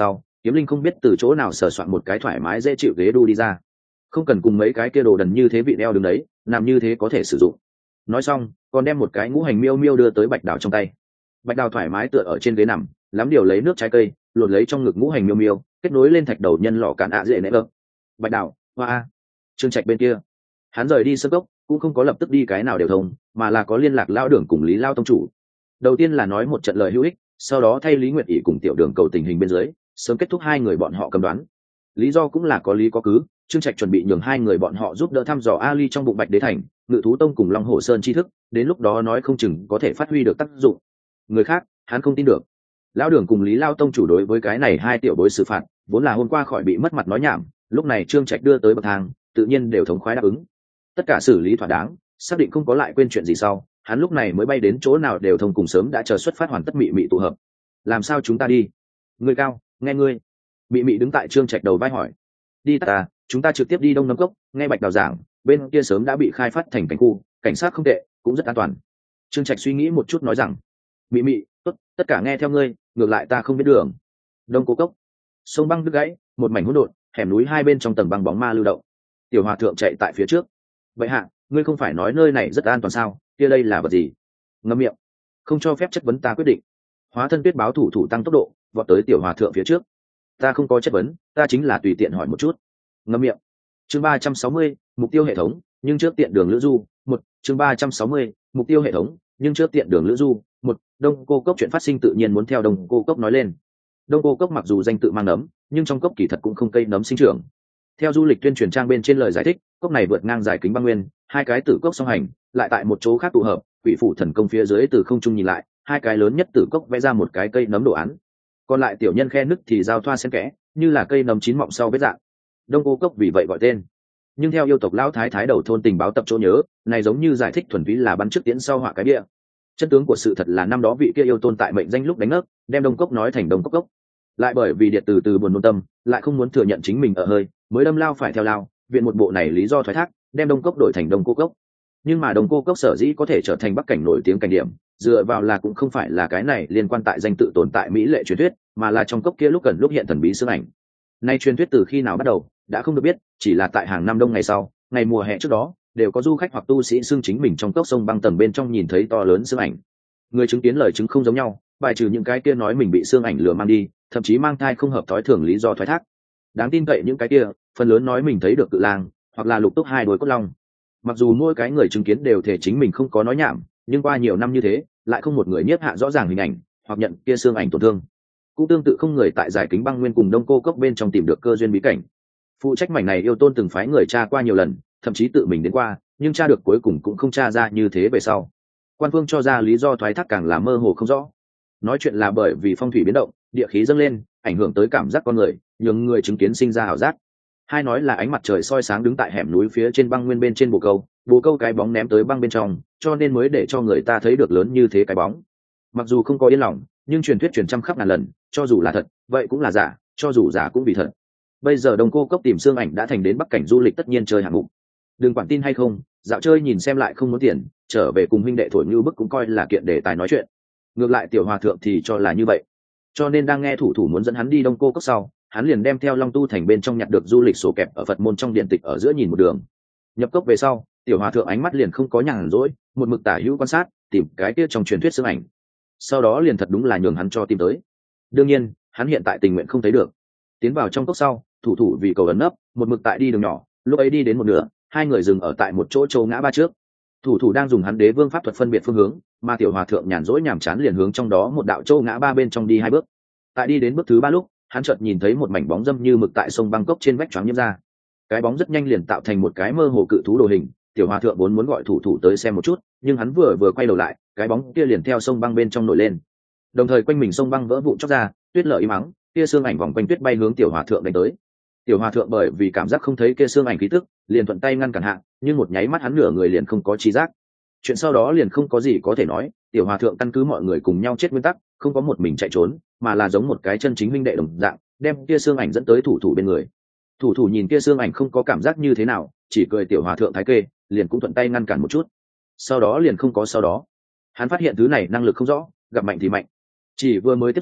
kiếm linh không biết từ chỗ nào sờ soạn một cái thoải mái dễ chịu ghế đu đi ra, không cần cùng mấy cái kia đồ đần như thế vị đeo đứng đấy, làm như thế có thể sử dụng. Nói xong còn đem một cái ngũ hành miêu miêu đưa tới bạch đào trong tay. Bạch đào thoải mái tựa ở trên ghế nằm, lắm điều lấy nước trái cây luồn lấy trong ngực ngũ hành miêu miêu, kết nối lên thạch đầu nhân lọ cạn ạ dễ nệ ơ. Bạch đào hoa trương trạch bên kia, hắn rời đi sơ cốc cũng không có lập tức đi cái nào đều thông, mà là có liên lạc lao đường cùng lý lao tông chủ. Đầu tiên là nói một trận lời hữu ích, sau đó thay lý nguyệt ỷ cùng tiểu đường cầu tình hình bên dưới, sớm kết thúc hai người bọn họ cầm đoán. Lý do cũng là có lý có cứ, trương trạch chuẩn bị nhường hai người bọn họ giúp đỡ thăm dò Ali trong bụng bạch đế thành, ngự thú tông cùng long hồ sơn tri thức, đến lúc đó nói không chừng có thể phát huy được tác dụng. Người khác hắn không tin được. Lão đường cùng lý lao tông chủ đối với cái này hai tiểu bối xử phạt vốn là hôm qua khỏi bị mất mặt nói nhảm, lúc này trương trạch đưa tới bậc thang tự nhiên đều thống khoái đáp ứng. Tất cả xử lý thỏa đáng, xác định không có lại quên chuyện gì sau, hắn lúc này mới bay đến chỗ nào đều thông cùng sớm đã chờ xuất phát hoàn tất mị mị tụ hợp. Làm sao chúng ta đi? Người cao nghe ngươi. Mị mị đứng tại trương trạch đầu vai hỏi. Đi ta chúng ta trực tiếp đi đông nấm cốc, nghe bạch đào giảng, bên kia sớm đã bị khai phát thành cảnh khu, cảnh sát không tệ, cũng rất an toàn. Trương trạch suy nghĩ một chút nói rằng. Mị mị tốt, tất cả nghe theo ngươi, ngược lại ta không biết đường. Đông cố cốc, sông băng đứt gãy, một mảnh hỗn độn, hẻm núi hai bên trong tầng băng bóng ma lưu động. Tiểu hòa thượng chạy tại phía trước. Vậy hạ ngươi không phải nói nơi này rất an toàn sao, kia đây là vật gì? Ngậm miệng, không cho phép chất vấn ta quyết định. Hóa thân tuyết báo thủ thủ tăng tốc độ vọt tới tiểu hòa thượng phía trước. Ta không có chất vấn, ta chính là tùy tiện hỏi một chút. Ngậm miệng. Chương ba trăm sáu mươi, mục tiêu hệ thống, nhưng trước tiện đường lữ du. Một, chương ba trăm sáu mươi, mục tiêu hệ thống, nhưng trước tiện đường lữ du. Một, đông cô cốc chuyện phát sinh tự nhiên muốn theo đông cô cốc nói lên. Đông cô cốc mặc dù danh tự mang nấm, nhưng trong cốc kỳ thật cũng không cây nấm sinh trưởng. Theo du lịch tuyên truyền trang bên trên lời giải thích, cốc này vượt ngang dài kính băng nguyên, hai cái tử cốc song hành, lại tại một chỗ khác tụ hợp, quỷ phủ thần công phía dưới từ không trung nhìn lại, hai cái lớn nhất tử cốc vẽ ra một cái cây nấm đồ án. Còn lại tiểu nhân khe nứt thì giao thoa xen kẽ, như là cây nấm chín mọng sau vết dạng. Đông cô cốc vì vậy gọi tên. Nhưng theo yêu tộc lão thái thái đầu thôn tình báo tập chỗ nhớ, này giống như giải thích thuần túy là bắn trước tiến sau họa cái bia. Chân tướng của sự thật là năm đó vị kia yêu tôn tại mệnh danh lúc đánh ngất, đem đông cốc nói thành đông cốc cốc. Lại bởi vì điện từ từ buồn nôn tâm, lại không muốn thừa nhận chính mình ở hơi, mới đâm lao phải theo lao, viện một bộ này lý do thoái thác, đem đông cốc đổi thành đông cô cốc. Nhưng mà đông cô cốc sở dĩ có thể trở thành bắc cảnh nổi tiếng cảnh điểm, dựa vào là cũng không phải là cái này liên quan tại danh tự tồn tại mỹ lệ truyền thuyết, mà là trong cốc kia lúc gần lúc hiện thần bí xương ảnh. Nay truyền thuyết từ khi nào bắt đầu đã không được biết, chỉ là tại hàng năm đông ngày sau, ngày mùa hè trước đó, đều có du khách hoặc tu sĩ xưng chính mình trong cốc sông băng tầng bên trong nhìn thấy to lớn xương ảnh. Người chứng kiến lời chứng không giống nhau, bài trừ những cái kia nói mình bị xương ảnh lừa mang đi, thậm chí mang thai không hợp thói thường lý do thoái thác. Đáng tin cậy những cái kia, phần lớn nói mình thấy được cự lang, hoặc là lục túc hai đuôi cốt long. Mặc dù mỗi cái người chứng kiến đều thể chính mình không có nói nhảm, nhưng qua nhiều năm như thế, lại không một người nhiếp hạ rõ ràng hình ảnh, hoặc nhận kia xương ảnh tổn thương. Cũng tương tự không người tại giải kính băng nguyên cùng đông cô cốc bên trong tìm được cơ duyên bí cảnh. Phụ trách mảnh này yêu tôn từng phái người tra qua nhiều lần, thậm chí tự mình đến qua, nhưng tra được cuối cùng cũng không tra ra như thế về sau. Quan phương cho ra lý do thoái thác càng là mơ hồ không rõ. Nói chuyện là bởi vì phong thủy biến động, địa khí dâng lên, ảnh hưởng tới cảm giác con người, nhường người chứng kiến sinh ra ảo giác. Hai nói là ánh mặt trời soi sáng đứng tại hẻm núi phía trên băng nguyên bên trên bồ câu, bồ câu cái bóng ném tới băng bên trong, cho nên mới để cho người ta thấy được lớn như thế cái bóng. Mặc dù không có yên lòng, nhưng truyền thuyết truyền trăm khắp ngàn lần, cho dù là thật, vậy cũng là giả, cho dù giả cũng vì thật. Bây giờ đông cô cốc tìm xương ảnh đã thành đến bắc cảnh du lịch tất nhiên chơi hạng mục. Đừng quản tin hay không, dạo chơi nhìn xem lại không muốn tiền, trở về cùng huynh đệ thổi như bức cũng coi là kiện đề tài nói chuyện. Ngược lại tiểu hòa thượng thì cho là như vậy, cho nên đang nghe thủ thủ muốn dẫn hắn đi đông cô cốc sau, hắn liền đem theo long tu thành bên trong nhặt được du lịch sổ kẹp ở Phật môn trong điện tịch ở giữa nhìn một đường. Nhập cốc về sau, tiểu hòa thượng ánh mắt liền không có nhàn rỗi, một mực tả hữu quan sát, tìm cái kia trong truyền thuyết xương ảnh. Sau đó liền thật đúng là nhường hắn cho tìm tới. Đương nhiên, hắn hiện tại tình nguyện không thấy được. Tiến vào trong cốc sau, thủ thủ vì cầu ẩn nấp, một mực tại đi đường nhỏ, lúc ấy đi đến một nửa, hai người dừng ở tại một chỗ châu ngã ba trước. Thủ thủ đang dùng hắn đế vương pháp thuật phân biệt phương hướng, mà tiểu hòa thượng nhàn rỗi nhàm chán liền hướng trong đó một đạo châu ngã ba bên trong đi hai bước. Tại đi đến bước thứ ba lúc, hắn chợt nhìn thấy một mảnh bóng dâm như mực tại sông Bangkok trên vách choáng nhiễm ra. Cái bóng rất nhanh liền tạo thành một cái mơ hồ cự thú đồ hình. Tiểu hòa thượng vốn muốn gọi thủ thủ tới xem một chút, nhưng hắn vừa vừa quay đầu lại, cái bóng kia liền theo sông băng bên trong nổi lên. Đồng thời quanh mình sông băng vỡ vụn chóc ra, tuyết lở im ắng, kia xương ảnh vòng quanh tuyết bay hướng tiểu hòa thượng đánh tới. Tiểu hòa thượng bởi vì cảm giác không thấy kia xương ảnh khí tức, liền thuận tay ngăn cản hạ, nhưng một nháy mắt hắn nửa người liền không có trí giác. Chuyện sau đó liền không có gì có thể nói, tiểu hòa thượng căn cứ mọi người cùng nhau chết nguyên tắc, không có một mình chạy trốn, mà là giống một cái chân chính huynh đệ đồng dạng, đem kia xương ảnh dẫn tới thủ thủ bên người. Thủ thủ nhìn kia xương ảnh không có cảm giác như thế nào, chỉ cười tiểu hòa thượng thái kê, liền cũng thuận tay ngăn cản một chút. Sau đó liền không có sau đó. Hắn phát hiện thứ này năng lực không rõ, gặp mạnh thì mạnh. Chỉ vừa mới tiếp xúc,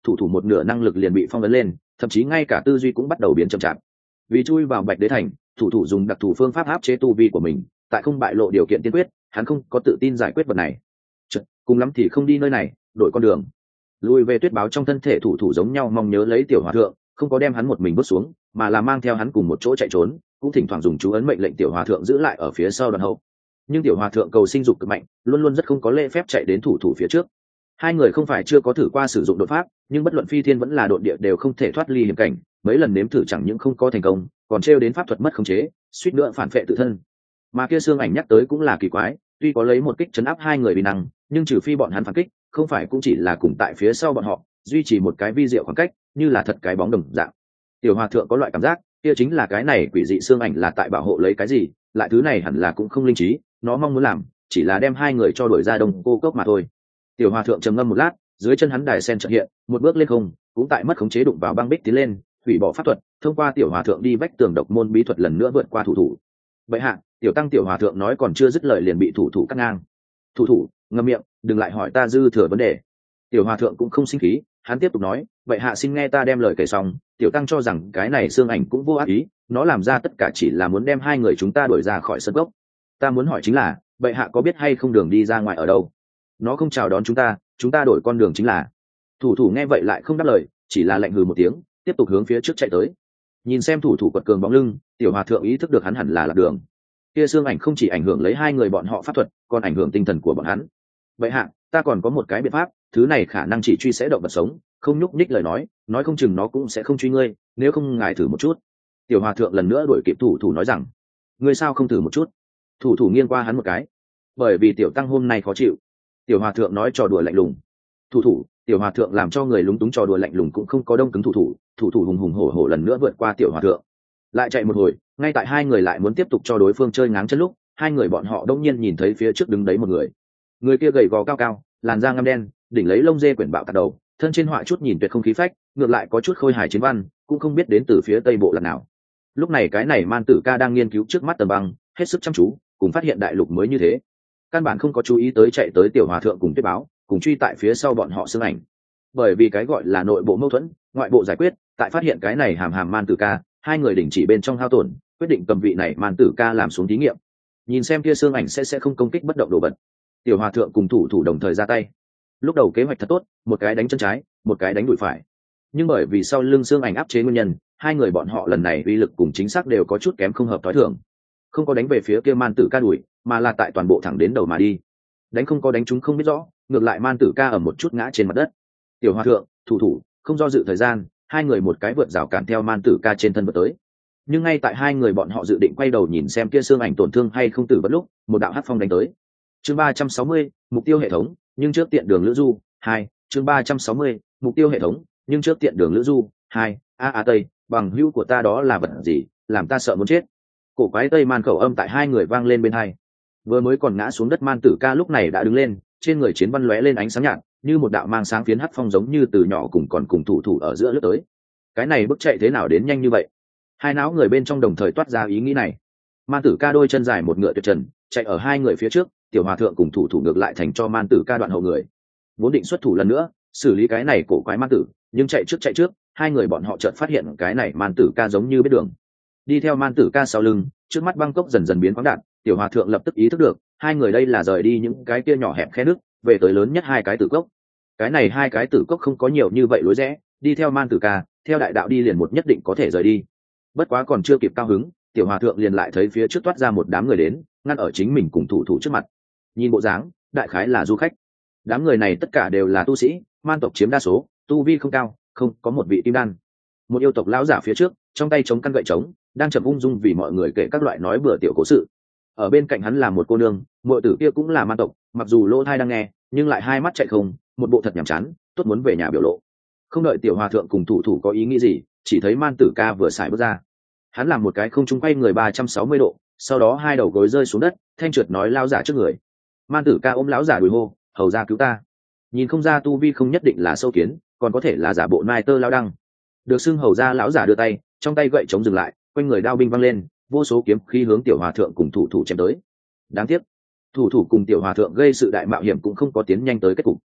thủ thủ một nửa năng lực liền bị phong ấn lên, thậm chí ngay cả tư duy cũng bắt đầu biến chậm chạp. Vì chui vào Bạch Đế thành, thủ thủ dùng đặc thù phương pháp áp chế tu vi của mình, tại không bại lộ điều kiện tiên quyết, hắn không có tự tin giải quyết vật này. Chật, cùng lắm thì không đi nơi này, đổi con đường. Lùi về tuyết báo trong thân thể thủ thủ giống nhau mong nhớ lấy tiểu hòa thượng, không có đem hắn một mình bước xuống, mà là mang theo hắn cùng một chỗ chạy trốn, cũng thỉnh thoảng dùng chú ấn mệnh lệnh tiểu hòa thượng giữ lại ở phía sau đoàn hậu. Nhưng tiểu hòa thượng cầu sinh dục cực mạnh, luôn luôn rất không có lễ phép chạy đến thủ thủ phía trước. Hai người không phải chưa có thử qua sử dụng đột pháp, nhưng bất luận phi thiên vẫn là độn địa đều không thể thoát ly hiểm cảnh, mấy lần nếm thử chẳng những không có thành công, còn trêu đến pháp thuật mất khống chế, suýt nữa phản phệ tự thân. Mà kia xương ảnh nhắc tới cũng là kỳ quái, tuy có lấy một kích chấn áp hai người bị năng, nhưng trừ phi bọn hắn phản kích, không phải cũng chỉ là cùng tại phía sau bọn họ, duy trì một cái vi diệu khoảng cách, như là thật cái bóng đồng dạng. Tiểu hòa thượng có loại cảm giác, kia chính là cái này quỷ dị xương ảnh là tại bảo hộ lấy cái gì, lại thứ này hẳn là cũng không linh trí, nó mong muốn làm chỉ là đem hai người cho đuổi ra đông cô cốc mà thôi. Tiểu hòa thượng trầm ngâm một lát, dưới chân hắn đài sen chợt hiện, một bước lên không, cũng tại mất khống chế đụng vào băng bích tiến lên, hủy bỏ pháp thuật, thông qua tiểu hòa thượng đi vách tường độc môn bí thuật lần nữa vượt qua thủ thủ. Vậy hạ, tiểu tăng tiểu hòa thượng nói còn chưa dứt lời liền bị thủ thủ cắt ngang. Thủ thủ, ngậm miệng, đừng lại hỏi ta dư thừa vấn đề. Tiểu hòa thượng cũng không sinh khí, hắn tiếp tục nói, vậy hạ xin nghe ta đem lời kể xong. Tiểu tăng cho rằng cái này xương ảnh cũng vô ác ý, nó làm ra tất cả chỉ là muốn đem hai người chúng ta đuổi ra khỏi sân gốc. Ta muốn hỏi chính là, vậy hạ có biết hay không đường đi ra ngoài ở đâu? Nó không chào đón chúng ta, chúng ta đổi con đường chính là. Thủ thủ nghe vậy lại không đáp lời, chỉ là lạnh hừ một tiếng, tiếp tục hướng phía trước chạy tới. Nhìn xem thủ thủ quật cường bóng lưng, tiểu hòa thượng ý thức được hắn hẳn là lạc đường. Kia xương ảnh không chỉ ảnh hưởng lấy hai người bọn họ pháp thuật, còn ảnh hưởng tinh thần của bọn hắn. Vậy hạ, ta còn có một cái biện pháp, thứ này khả năng chỉ truy sẽ động vật sống, không nhúc nhích lời nói, nói không chừng nó cũng sẽ không truy ngươi, nếu không ngài thử một chút. Tiểu hòa thượng lần nữa đuổi kịp thủ thủ nói rằng, ngươi sao không thử một chút? Thủ thủ nghiêng qua hắn một cái, bởi vì tiểu tăng hôm nay khó chịu. Tiểu hòa thượng nói trò đùa lạnh lùng. Thủ thủ, tiểu hòa thượng làm cho người lúng túng, trò đùa lạnh lùng cũng không có đông cứng thủ thủ. Thủ thủ hùng hùng hổ hổ lần nữa vượt qua tiểu hòa thượng, lại chạy một hồi, ngay tại hai người lại muốn tiếp tục cho đối phương chơi ngáng chân lúc, hai người bọn họ đông nhiên nhìn thấy phía trước đứng đấy một người. Người kia gầy gò cao cao, làn da ngăm đen, đỉnh lấy lông dê quyển bạo tạt đầu, thân trên họa chút nhìn tuyệt không khí phách, ngược lại có chút khôi hài chiến văn, cũng không biết đến từ phía tây bộ lần nào. Lúc này cái này man tử ca đang nghiên cứu trước mắt tầm băng, hết sức chăm chú, cùng phát hiện đại lục mới như thế, căn bản không có chú ý tới chạy tới tiểu hòa thượng cùng tuyết báo, cùng truy tại phía sau bọn họ xương ảnh. Bởi vì cái gọi là nội bộ mâu thuẫn, ngoại bộ giải quyết, tại phát hiện cái này hàm hàm man tử ca, hai người đình chỉ bên trong hao tổn, quyết định cầm vị này man tử ca làm xuống thí nghiệm, nhìn xem kia xương ảnh sẽ sẽ không công kích bất động đồ vật. Tiểu hòa thượng cùng thủ thủ đồng thời ra tay. Lúc đầu kế hoạch thật tốt, một cái đánh chân trái, một cái đánh đùi phải, nhưng bởi vì sau lưng xương ảnh áp chế nguyên nhân, hai người bọn họ lần này uy lực cùng chính xác đều có chút kém không hợp tối thường. Không có đánh về phía kia man tử ca đùi, mà là tại toàn bộ thẳng đến đầu mà đi. Đánh không có đánh chúng không biết rõ, ngược lại man tử ca ở một chút ngã trên mặt đất. Tiểu hòa thượng, thủ thủ không do dự thời gian, hai người một cái vượt rào cản theo man tử ca trên thân vượt tới. Nhưng ngay tại hai người bọn họ dự định quay đầu nhìn xem kia xương ảnh tổn thương hay không tử bất lúc, một đạo hắc phong đánh tới. Chương ba trăm sáu mươi, mục tiêu hệ thống, nhưng trước tiện đường lữ du hai. Chương ba trăm sáu mươi, mục tiêu hệ thống, nhưng trước tiện đường lữ du hai. A a tây, bằng hữu của ta đó là vật gì, làm ta sợ muốn chết. Cổ quái tây man khẩu âm tại hai người vang lên bên hai. Vừa mới còn ngã xuống đất man tử ca lúc này đã đứng lên, trên người chiến văn lóe lên ánh sáng nhạt, như một đạo mang sáng phiến hắc phong giống như từ nhỏ cùng còn cùng thủ thủ ở giữa lướt tới. Cái này bước chạy thế nào đến nhanh như vậy? Hai não người bên trong đồng thời toát ra ý nghĩ này. Man tử ca đôi chân dài một ngựa tuyệt trần, chạy ở hai người phía trước, tiểu hòa thượng cùng thủ thủ ngược lại thành cho man tử ca đoạn hậu người. Vốn định xuất thủ lần nữa, xử lý cái này cổ quái man tử, nhưng chạy trước chạy trước, hai người bọn họ chợt phát hiện cái này man tử ca giống như biết đường. Đi theo man tử ca sau lưng, trước mắt băng cốc dần dần biến khoáng đạt, tiểu hòa thượng lập tức ý thức được, hai người đây là rời đi những cái kia nhỏ hẹp khe nước, về tới lớn nhất hai cái tử cốc. Cái này hai cái tử cốc không có nhiều như vậy lối rẽ, đi theo man tử ca, theo đại đạo đi liền một nhất định có thể rời đi. Bất quá còn chưa kịp cao hứng, tiểu hòa thượng liền lại thấy phía trước toát ra một đám người đến, ngăn ở chính mình cùng thủ thủ trước mặt. Nhìn bộ dáng, đại khái là du khách. Đám người này tất cả đều là tu sĩ, man tộc chiếm đa số, tu vi không cao, không có một vị kim đan. Một yêu tộc lão giả phía trước, trong tay chống căn gậy trống, đang chậm ung dung vì mọi người kể các loại nói bừa tiểu cố sự. Ở bên cạnh hắn là một cô nương, muội tử kia cũng là man tộc, mặc dù lỗ thai đang nghe, nhưng lại hai mắt chạy không, một bộ thật nhàm chán, tốt muốn về nhà biểu lộ. Không đợi tiểu hòa thượng cùng thủ thủ có ý nghĩ gì, chỉ thấy man tử ca vừa xài bước ra. Hắn làm một cái không trung quay người ba trăm sáu mươi độ, sau đó hai đầu gối rơi xuống đất, thanh trượt nói lao giả trước người. Man tử ca ôm lão giả đùi hô, hầu ra cứu ta. Nhìn không ra tu vi không nhất định là sâu kiến, còn có thể là giả bộ nai tơ lao đăng. Được xưng hầu ra lão giả đưa tay, trong tay gậy chống dừng lại, quanh người đao binh văng lên, vô số kiếm khí hướng tiểu hòa thượng cùng thủ thủ chém tới. Đáng tiếc, thủ thủ cùng tiểu hòa thượng gây sự đại mạo hiểm cũng không có tiến nhanh tới kết cục.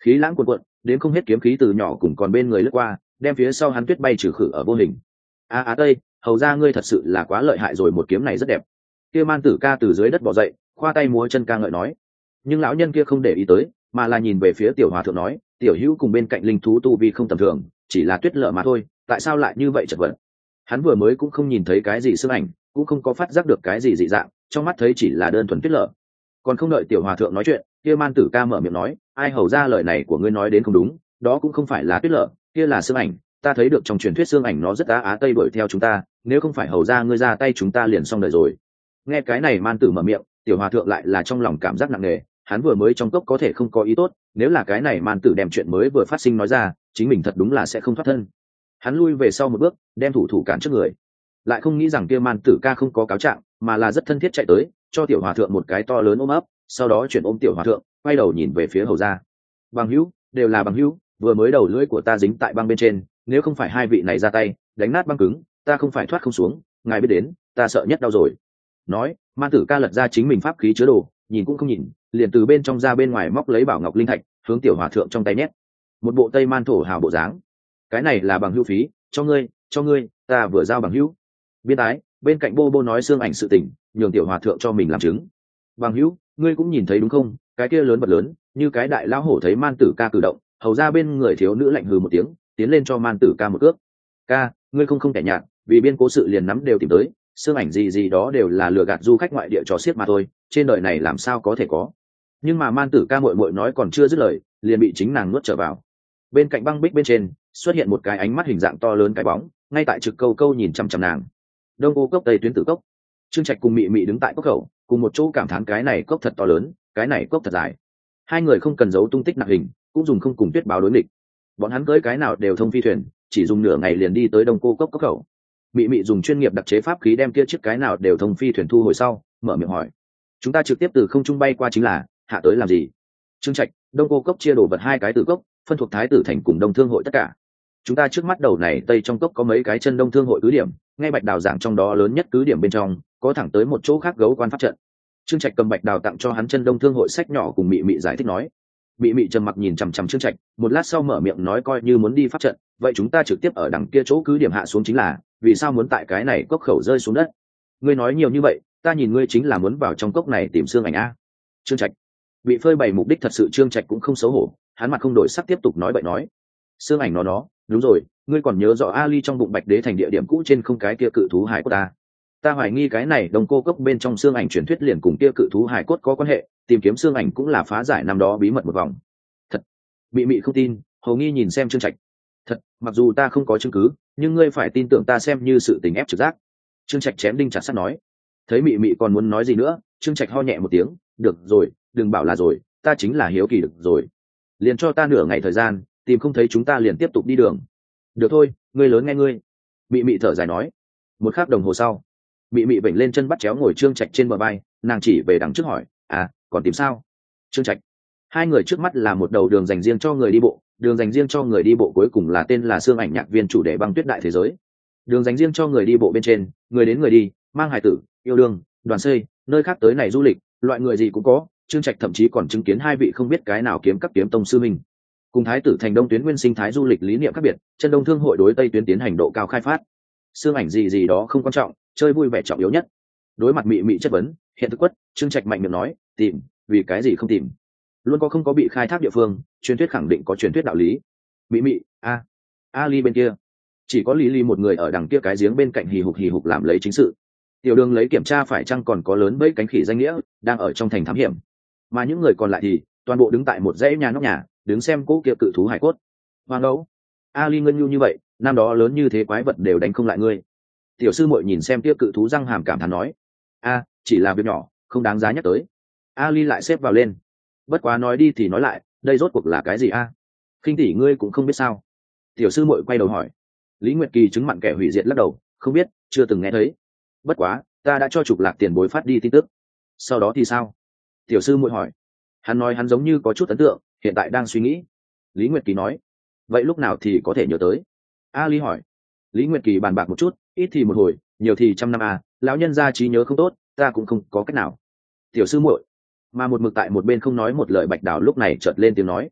khí lãng cuồn cuộn, đến không hết kiếm khí từ nhỏ cùng còn bên người lướt qua, đem phía sau hắn tuyết bay trừ khử ở vô hình. a á tây, hầu ra ngươi thật sự là quá lợi hại rồi, một kiếm này rất đẹp. Kia man tử ca từ dưới đất bò dậy, khoa tay múa chân ca ngợi nói. Nhưng lão nhân kia không để ý tới, mà là nhìn về phía tiểu hòa thượng nói, tiểu hữu cùng bên cạnh linh thú tu vi không tầm thường, chỉ là tuyết lở mà thôi, tại sao lại như vậy chật vật? Hắn vừa mới cũng không nhìn thấy cái gì xương ảnh, cũng không có phát giác được cái gì dị dạng, trong mắt thấy chỉ là đơn thuần tuyết lở. Còn không đợi tiểu hòa thượng nói chuyện, kia man tử ca mở miệng nói, ai hầu ra lời này của ngươi nói đến không đúng, đó cũng không phải là tuyết lở, kia là xương ảnh, ta thấy được trong truyền thuyết xương ảnh nó rất á á tây đuổi theo chúng ta, nếu không phải hầu ra ngươi ra tay chúng ta liền xong đời rồi. Nghe cái này man tử mở miệng, tiểu hòa thượng lại là trong lòng cảm giác nặng nề, hắn vừa mới trong cốc có thể không có ý tốt, nếu là cái này man tử đem chuyện mới vừa phát sinh nói ra, chính mình thật đúng là sẽ không thoát thân. Hắn lui về sau một bước, đem thủ thủ cản trước người, lại không nghĩ rằng kia man tử ca không có cáo trạng, mà là rất thân thiết chạy tới, cho tiểu hòa thượng một cái to lớn ôm ấp, sau đó chuyển ôm tiểu hòa thượng, quay đầu nhìn về phía hầu gia. Bằng hữu, đều là bằng hữu, vừa mới đầu lưỡi của ta dính tại băng bên trên, nếu không phải hai vị này ra tay đánh nát băng cứng, ta không phải thoát không xuống, ngài biết đến, ta sợ nhất đau rồi. Nói, man tử ca lật ra chính mình pháp khí chứa đồ, nhìn cũng không nhìn, liền từ bên trong ra bên ngoài móc lấy bảo ngọc linh thạch, hướng tiểu hòa thượng trong tay nhét. Một bộ tây man thổ hào bộ dáng. Cái này là bằng hữu phí, cho ngươi, cho ngươi, ta vừa giao bằng hữu. Biên tái, bên cạnh bô bô nói xương ảnh sự tình, nhường tiểu hòa thượng cho mình làm chứng. Bằng hữu, ngươi cũng nhìn thấy đúng không, cái kia lớn vật lớn, như cái đại lão hổ thấy man tử ca cử động, hầu ra bên người thiếu nữ lạnh hừ một tiếng, tiến lên cho man tử ca một cước. Ca, ngươi không không tẻ nhạt, vì biên cố sự liền nắm đều tìm tới, xương ảnh gì gì đó đều là lừa gạt du khách ngoại địa trò xiết mà thôi, trên đời này làm sao có thể có. Nhưng mà man tử ca muội muội nói còn chưa dứt lời, liền bị chính nàng nuốt trở vào. Bên cạnh băng bích bên trên xuất hiện một cái ánh mắt hình dạng to lớn cái bóng, ngay tại trực câu câu nhìn chăm chăm nàng. Đông ô cốc tây tuyến tử cốc. Trương Trạch cùng mị mị đứng tại cốc khẩu, cùng một chỗ cảm thán cái này cốc thật to lớn, cái này cốc thật dài. Hai người không cần giấu tung tích nặng hình, cũng dùng không cùng tuyết báo đối nghịch. Bọn hắn cưỡi cái nào đều thông phi thuyền, chỉ dùng nửa ngày liền đi tới đông cô cốc cốc khẩu. Mị mị dùng chuyên nghiệp đặc chế pháp khí đem kia chiếc cái nào đều thông phi thuyền thu hồi sau, mở miệng hỏi: chúng ta trực tiếp từ không trung bay qua chính là, hạ tới làm gì? Trương Trạch, đông cô cốc chia đồ vật hai cái tử cốc, phân thuộc thái tử thành cùng đông thương hội tất cả. Chúng ta trước mắt đầu này tây trong cốc có mấy cái chân đông thương hội cứ điểm, ngay bạch đào giảng trong đó lớn nhất cứ điểm bên trong có thẳng tới một chỗ khác gấu quan pháp trận. Trương Trạch cầm bạch đào tặng cho hắn chân đông thương hội sách nhỏ cùng mị mị giải thích nói. Mị mị trầm mặc nhìn chằm chằm Trương Trạch, một lát sau mở miệng nói coi như muốn đi pháp trận, vậy chúng ta trực tiếp ở đằng kia chỗ cứ điểm hạ xuống chính là, vì sao muốn tại cái này cốc khẩu rơi xuống đất? Ngươi nói nhiều như vậy, ta nhìn ngươi chính là muốn vào trong cốc này tìm xương ảnh a. Trương Trạch bị phơi bày mục đích thật sự, Trương Trạch cũng không xấu hổ, hắn mặt không đổi sắc tiếp tục nói bậy nói. Xương ảnh nó nó, đúng rồi, ngươi còn nhớ rõ Ali trong bụng Bạch Đế thành địa điểm cũ trên không cái kia cự thú hải của ta? Ta hoài nghi cái này đồng cô cốc bên trong xương ảnh truyền thuyết liền cùng kia cự thú hải cốt có quan hệ, tìm kiếm xương ảnh cũng là phá giải năm đó bí mật một vòng. Thật? Mị mị không tin, hầu nghi nhìn xem Trương Trạch. Thật, mặc dù ta không có chứng cứ, nhưng ngươi phải tin tưởng ta xem như sự tình ép trực giác. Trương Trạch chém đinh chặt sắt nói. Thấy mị mị còn muốn nói gì nữa, Trương Trạch ho nhẹ một tiếng, được rồi, đừng bảo là rồi, ta chính là hiếu kỳ được rồi. Liền cho ta nửa ngày thời gian, tìm không thấy chúng ta liền tiếp tục đi đường. Được thôi, ngươi lớn nghe ngươi. Mị mị thở dài nói. Một khắc đồng hồ sau, mị mị vểnh lên chân bắt chéo ngồi Trương Trạch trên bờ vai, nàng chỉ về đằng trước hỏi, à, còn tìm sao? Trương Trạch. Hai người trước mắt là một đầu đường dành riêng cho người đi bộ, đường dành riêng cho người đi bộ cuối cùng là tên là xương ảnh nhạc viên chủ đề băng tuyết đại thế giới. Đường dành riêng cho người đi bộ bên trên, người đến người đi, mang hài tử, yêu đương, đoàn xây, nơi khác tới này du lịch, loại người gì cũng có. Trương Trạch thậm chí còn chứng kiến hai vị không biết cái nào kiếm các kiếm tông sư minh. Cùng thái tử thành đông tuyến nguyên sinh thái du lịch lý niệm khác biệt, chân đông thương hội đối tây tuyến tiến hành độ cao khai phát. Xương ảnh gì gì đó không quan trọng, chơi vui vẻ trọng yếu nhất. Đối mặt mị mị chất vấn, hiện thực quất, Trương Trạch mạnh miệng nói, tìm, vì cái gì không tìm? Luôn có không có bị khai thác địa phương, truyền thuyết khẳng định có truyền thuyết đạo lý. Mị mị, a, Ali bên kia, chỉ có Lý Lý một người ở đằng kia cái giếng bên cạnh hì hục hì hục làm lấy chính sự. Tiểu Đường lấy kiểm tra phải chăng còn có lớn bẫy cánh khỉ danh nghĩa, đang ở trong thành thám hiểm. Mà những người còn lại thì toàn bộ đứng tại một dãy nhà nóc nhà, đứng xem cỗ kia cự thú hải cốt. Hoàng đấu, Ali ngân nhu như vậy, năm đó lớn như thế quái vật đều đánh không lại ngươi. Tiểu sư muội nhìn xem kia cự thú răng hàm cảm thán nói, a, chỉ là việc nhỏ, không đáng giá nhắc tới. Ali lại xếp vào lên. Bất quá nói đi thì nói lại, đây rốt cuộc là cái gì a? À? Khinh tỷ ngươi cũng không biết sao? Tiểu sư muội quay đầu hỏi. Lý Nguyệt Kỳ chứng mặn kẻ hủy diệt lắc đầu, không biết, chưa từng nghe thấy. Bất quá, ta đã cho Trục Lạc tiền bối phát đi tin tức. Sau đó thì sao? Tiểu sư muội hỏi. Hắn nói hắn giống như có chút ấn tượng, hiện tại đang suy nghĩ. Lý Nguyệt Kỳ nói. Vậy lúc nào thì có thể nhớ tới? Ali hỏi. Lý Nguyệt Kỳ bàn bạc một chút, ít thì một hồi, nhiều thì trăm năm à, lão nhân gia trí nhớ không tốt, ta cũng không có cách nào. Tiểu sư muội, mà một mực tại một bên không nói một lời Bạch Đào lúc này chợt lên tiếng nói,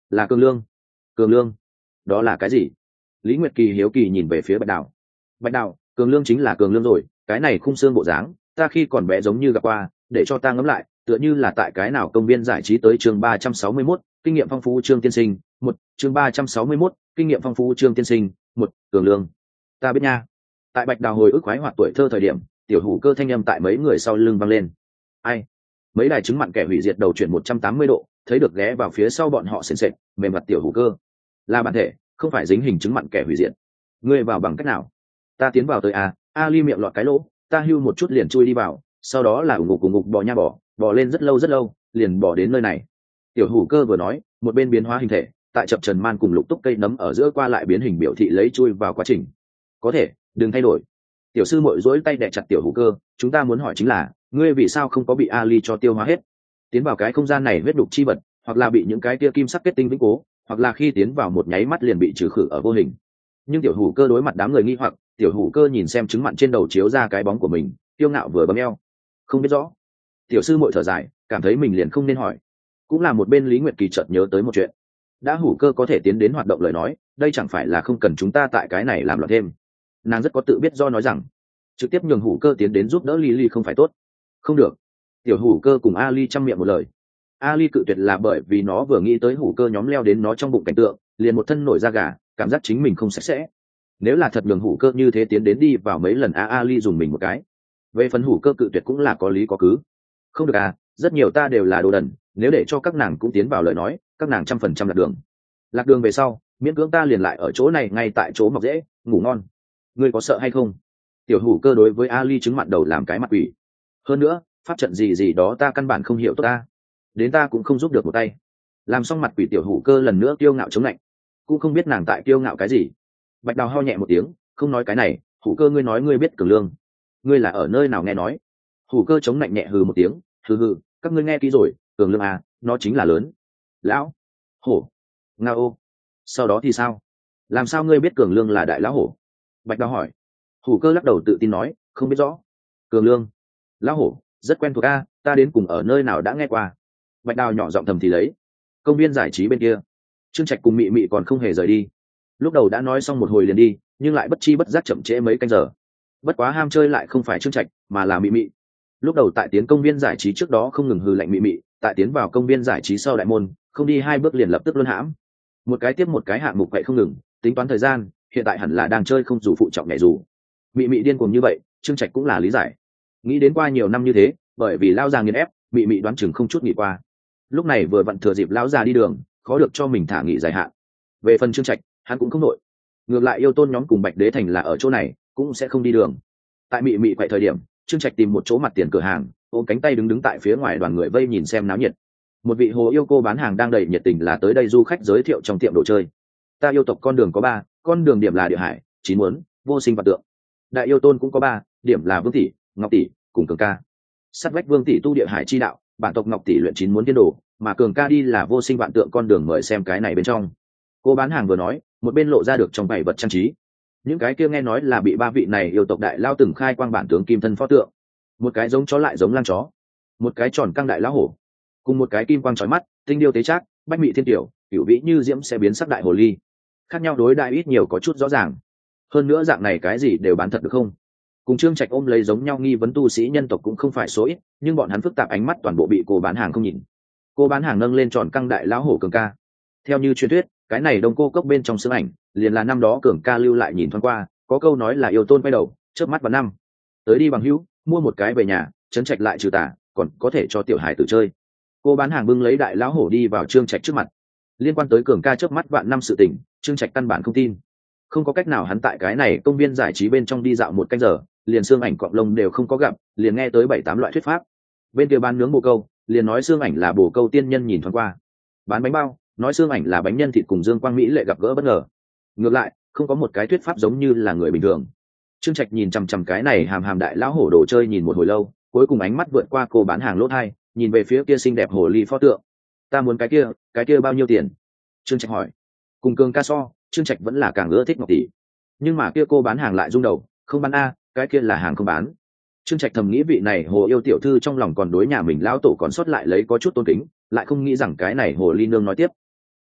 là cường lương. Cường lương? Đó là cái gì? Lý Nguyệt Kỳ hiếu kỳ nhìn về phía Bạch Đào. Bạch Đào, cường lương chính là cường lương rồi, cái này khung xương bộ dáng ta khi còn bé giống như gặp qua, để cho ta ngẫm lại, tựa như là tại cái nào công viên giải trí tới chương ba trăm sáu mươi mốt, kinh nghiệm phong phú Trương tiên sinh, một, chương ba trăm sáu mươi mốt, kinh nghiệm phong phú Trương tiên sinh, một, cường lương. Ta biết nha. Tại Bạch Đào hồi ức khoái hoạt tuổi thơ thời điểm, tiểu hủ cơ thanh âm tại mấy người sau lưng vang lên. Ai? Mấy đài chứng mặn kẻ hủy diệt đầu chuyển một trăm tám mươi độ, thấy được ghé vào phía sau bọn họ sền sệt, mềm mặt tiểu hủ cơ. Là bản thể, không phải dính hình chứng mặn kẻ hủy diệt. Ngươi vào bằng cách nào? Ta tiến vào tới à? Ali miệng lọt cái lỗ, ta hưu một chút liền chui đi vào, sau đó là ủng ngục cùng ngục bò nha bò, bò lên rất lâu rất lâu, liền bò đến nơi này. Tiểu hủ cơ vừa nói, một bên biến hóa hình thể, tại chập trần man cùng lục túc cây nấm ở giữa qua lại biến hình biểu thị lấy chui vào quá trình. Có thể, đừng thay đổi. Tiểu sư muội duỗi tay đè chặt tiểu hủ cơ, chúng ta muốn hỏi chính là, ngươi vì sao không có bị Ali cho tiêu hóa hết? Tiến vào cái không gian này huyết đục chi vật, hoặc là bị những cái kia kim sắc kết tinh vĩnh cố, hoặc là khi tiến vào một nháy mắt liền bị trừ khử ở vô hình. Nhưng tiểu hủ cơ đối mặt đám người nghi hoặc, tiểu hủ cơ nhìn xem trứng mặn trên đầu chiếu ra cái bóng của mình, kiêu ngạo vừa bấm eo. Không biết rõ. Tiểu sư muội thở dài, cảm thấy mình liền không nên hỏi. Cũng là một bên Lý Nguyệt Kỳ chợt nhớ tới một chuyện. Đã hủ cơ có thể tiến đến hoạt động lời nói, đây chẳng phải là không cần chúng ta tại cái này làm loạn thêm. Nàng rất có tự biết do nói rằng, trực tiếp nhường hủ cơ tiến đến giúp đỡ Lily không phải tốt. Không được. Tiểu hủ cơ cùng Ali chăm miệng một lời. Ali cự tuyệt là bởi vì nó vừa nghĩ tới hủ cơ nhóm leo đến nó trong bụng cảnh tượng, liền một thân nổi da gà, cảm giác chính mình không sạch sẽ. Nếu là thật nhường hủ cơ như thế tiến đến đi vào mấy lần a Ali dùng mình một cái. Về phần hủ cơ cự tuyệt cũng là có lý có cứ. Không được à, rất nhiều ta đều là đồ đần, nếu để cho các nàng cũng tiến vào lời nói, các nàng trăm phần trăm lạc đường. Lạc đường về sau, miễn cưỡng ta liền lại ở chỗ này ngay tại chỗ mọc dễ, ngủ ngon. Ngươi có sợ hay không? Tiểu hủ cơ đối với Ali trứng mặn đầu làm cái mặt quỷ. Hơn nữa, pháp trận gì gì đó ta căn bản không hiểu tốt ta. Đến ta cũng không giúp được một tay. Làm xong mặt quỷ tiểu hủ cơ lần nữa kiêu ngạo chống lạnh. Cũng không biết nàng tại kiêu ngạo cái gì. Bạch Đào ho nhẹ một tiếng, không nói cái này, hủ cơ ngươi nói ngươi biết cường lương. Ngươi là ở nơi nào nghe nói? Hủ cơ chống lạnh nhẹ hừ một tiếng, hừ hừ, các ngươi nghe kỹ rồi, cường lương à, nó chính là lớn. Lão hổ nga ô. Sau đó thì sao? Làm sao ngươi biết cường lương là đại lão hổ? Bạch Đào hỏi. Hủ cơ lắc đầu tự tin nói, không biết rõ. Cường lương, lão hổ, rất quen thuộc a, ta đến cùng ở nơi nào đã nghe qua. Bạch Đào nhỏ giọng thầm thì lấy. Công viên giải trí bên kia, Trương Trạch cùng Mị Mị còn không hề rời đi. Lúc đầu đã nói xong một hồi liền đi, nhưng lại bất chi bất giác chậm trễ mấy canh giờ. Bất quá ham chơi lại không phải Trương Trạch, mà là Mị Mị. Lúc đầu tại tiến công viên giải trí trước đó không ngừng hừ lạnh Mị Mị, tại tiến vào công viên giải trí sau đại môn, không đi hai bước liền lập tức luân hãm. Một cái tiếp một cái hạng mục vậy không ngừng, tính toán thời gian, hiện tại hẳn là đang chơi không dù phụ trọng nhảy dù. Mị Mị điên cuồng như vậy, Trương Trạch cũng là lý giải. Nghĩ đến qua nhiều năm như thế, bởi vì lao già nghiền ép, Mị Mị đoán chừng không chút nghỉ qua. Lúc này vừa vặn thừa dịp lão già đi đường, khó được cho mình thả nghỉ dài hạn. Về phần Trương Trạch, hắn cũng không nội. Ngược lại yêu tôn nhóm cùng Bạch Đế Thành là ở chỗ này, cũng sẽ không đi đường. Tại Mị Mị quậy thời điểm, Trương Trạch tìm một chỗ mặt tiền cửa hàng, ôm cánh tay đứng đứng tại phía ngoài đoàn người vây nhìn xem náo nhiệt. Một vị hồ yêu cô bán hàng đang đầy nhiệt tình là tới đây du khách giới thiệu trong tiệm đồ chơi. Ta yêu tộc con đường có ba, con đường điểm là địa hải, chín muốn, vô sinh và tượng. Đại yêu tôn cũng có ba, điểm là Vương tỷ, Ngọc tỷ, cùng Cường ca. Sát vách Vương tỷ tu địa hải chi đạo, bản tộc Ngọc tỷ luyện chín muốn tiên đồ, mà Cường ca đi là vô sinh vạn tượng con đường, mời xem cái này bên trong. Cô bán hàng vừa nói, một bên lộ ra được trong bảy vật trang trí. Những cái kia nghe nói là bị ba vị này yêu tộc đại lao từng khai quang bản tướng kim thân pho tượng. Một cái giống chó lại giống lang chó, một cái tròn căng đại lão hổ, cùng một cái kim quang chói mắt, tinh điêu tế trác, bách mị thiên tiểu, cửu vĩ như diễm sẽ biến sắc đại hồ ly. Khác nhau đối đại ít nhiều có chút rõ ràng. Hơn nữa dạng này cái gì đều bán thật được không? Cùng Trương Trạch ôm lấy giống nhau nghi vấn tu sĩ nhân tộc cũng không phải số ít, nhưng bọn hắn phức tạp ánh mắt toàn bộ bị cô bán hàng không nhìn. Cô bán hàng nâng lên tròn căng đại lão hổ Cường ca. Theo như truyền thuyết, cái này đông cô cốc bên trong xương ảnh, liền là năm đó Cường ca lưu lại nhìn thoáng qua, có câu nói là yêu tôn quay đầu, chớp mắt vào năm. Tới đi bằng hữu, mua một cái về nhà, trấn trạch lại trừ tà, còn có thể cho tiểu hải tử chơi. Cô bán hàng bưng lấy đại lão hổ đi vào Trương Trạch trước mặt. Liên quan tới Cường ca chớp mắt vạn năm sự tình, Trương Trạch căn bản không tin. Không có cách nào, hắn tại cái này công viên giải trí bên trong đi dạo một canh giờ, liền xương ảnh cọp lông đều không có gặp, liền nghe tới bảy tám loại thuyết pháp. Bên kia bán nướng bồ câu, liền nói xương ảnh là bồ câu tiên nhân nhìn thoáng qua. Bán bánh bao, nói xương ảnh là bánh nhân thịt cùng Dương Quang Mỹ lệ gặp gỡ bất ngờ. Ngược lại, không có một cái thuyết pháp giống như là người bình thường. Trương Trạch nhìn chằm chằm cái này hàm hàm đại lão hổ đồ chơi nhìn một hồi lâu, cuối cùng ánh mắt vượt qua cô bán hàng lỗ hai, nhìn về phía kia xinh đẹp hồ ly pho tượng. Ta muốn cái kia, cái kia bao nhiêu tiền? Trương Trạch hỏi. Cùng Cường ca so, Trương Trạch vẫn là càng ưa thích Ngọc tỷ. Nhưng mà kia cô bán hàng lại rung đầu, không bán a, cái kia là hàng không bán. Trương Trạch thầm nghĩ vị này hồ yêu tiểu thư trong lòng còn đối nhà mình lão tổ còn sót lại lấy có chút tôn kính, lại không nghĩ rằng cái này hồ ly nương nói tiếp.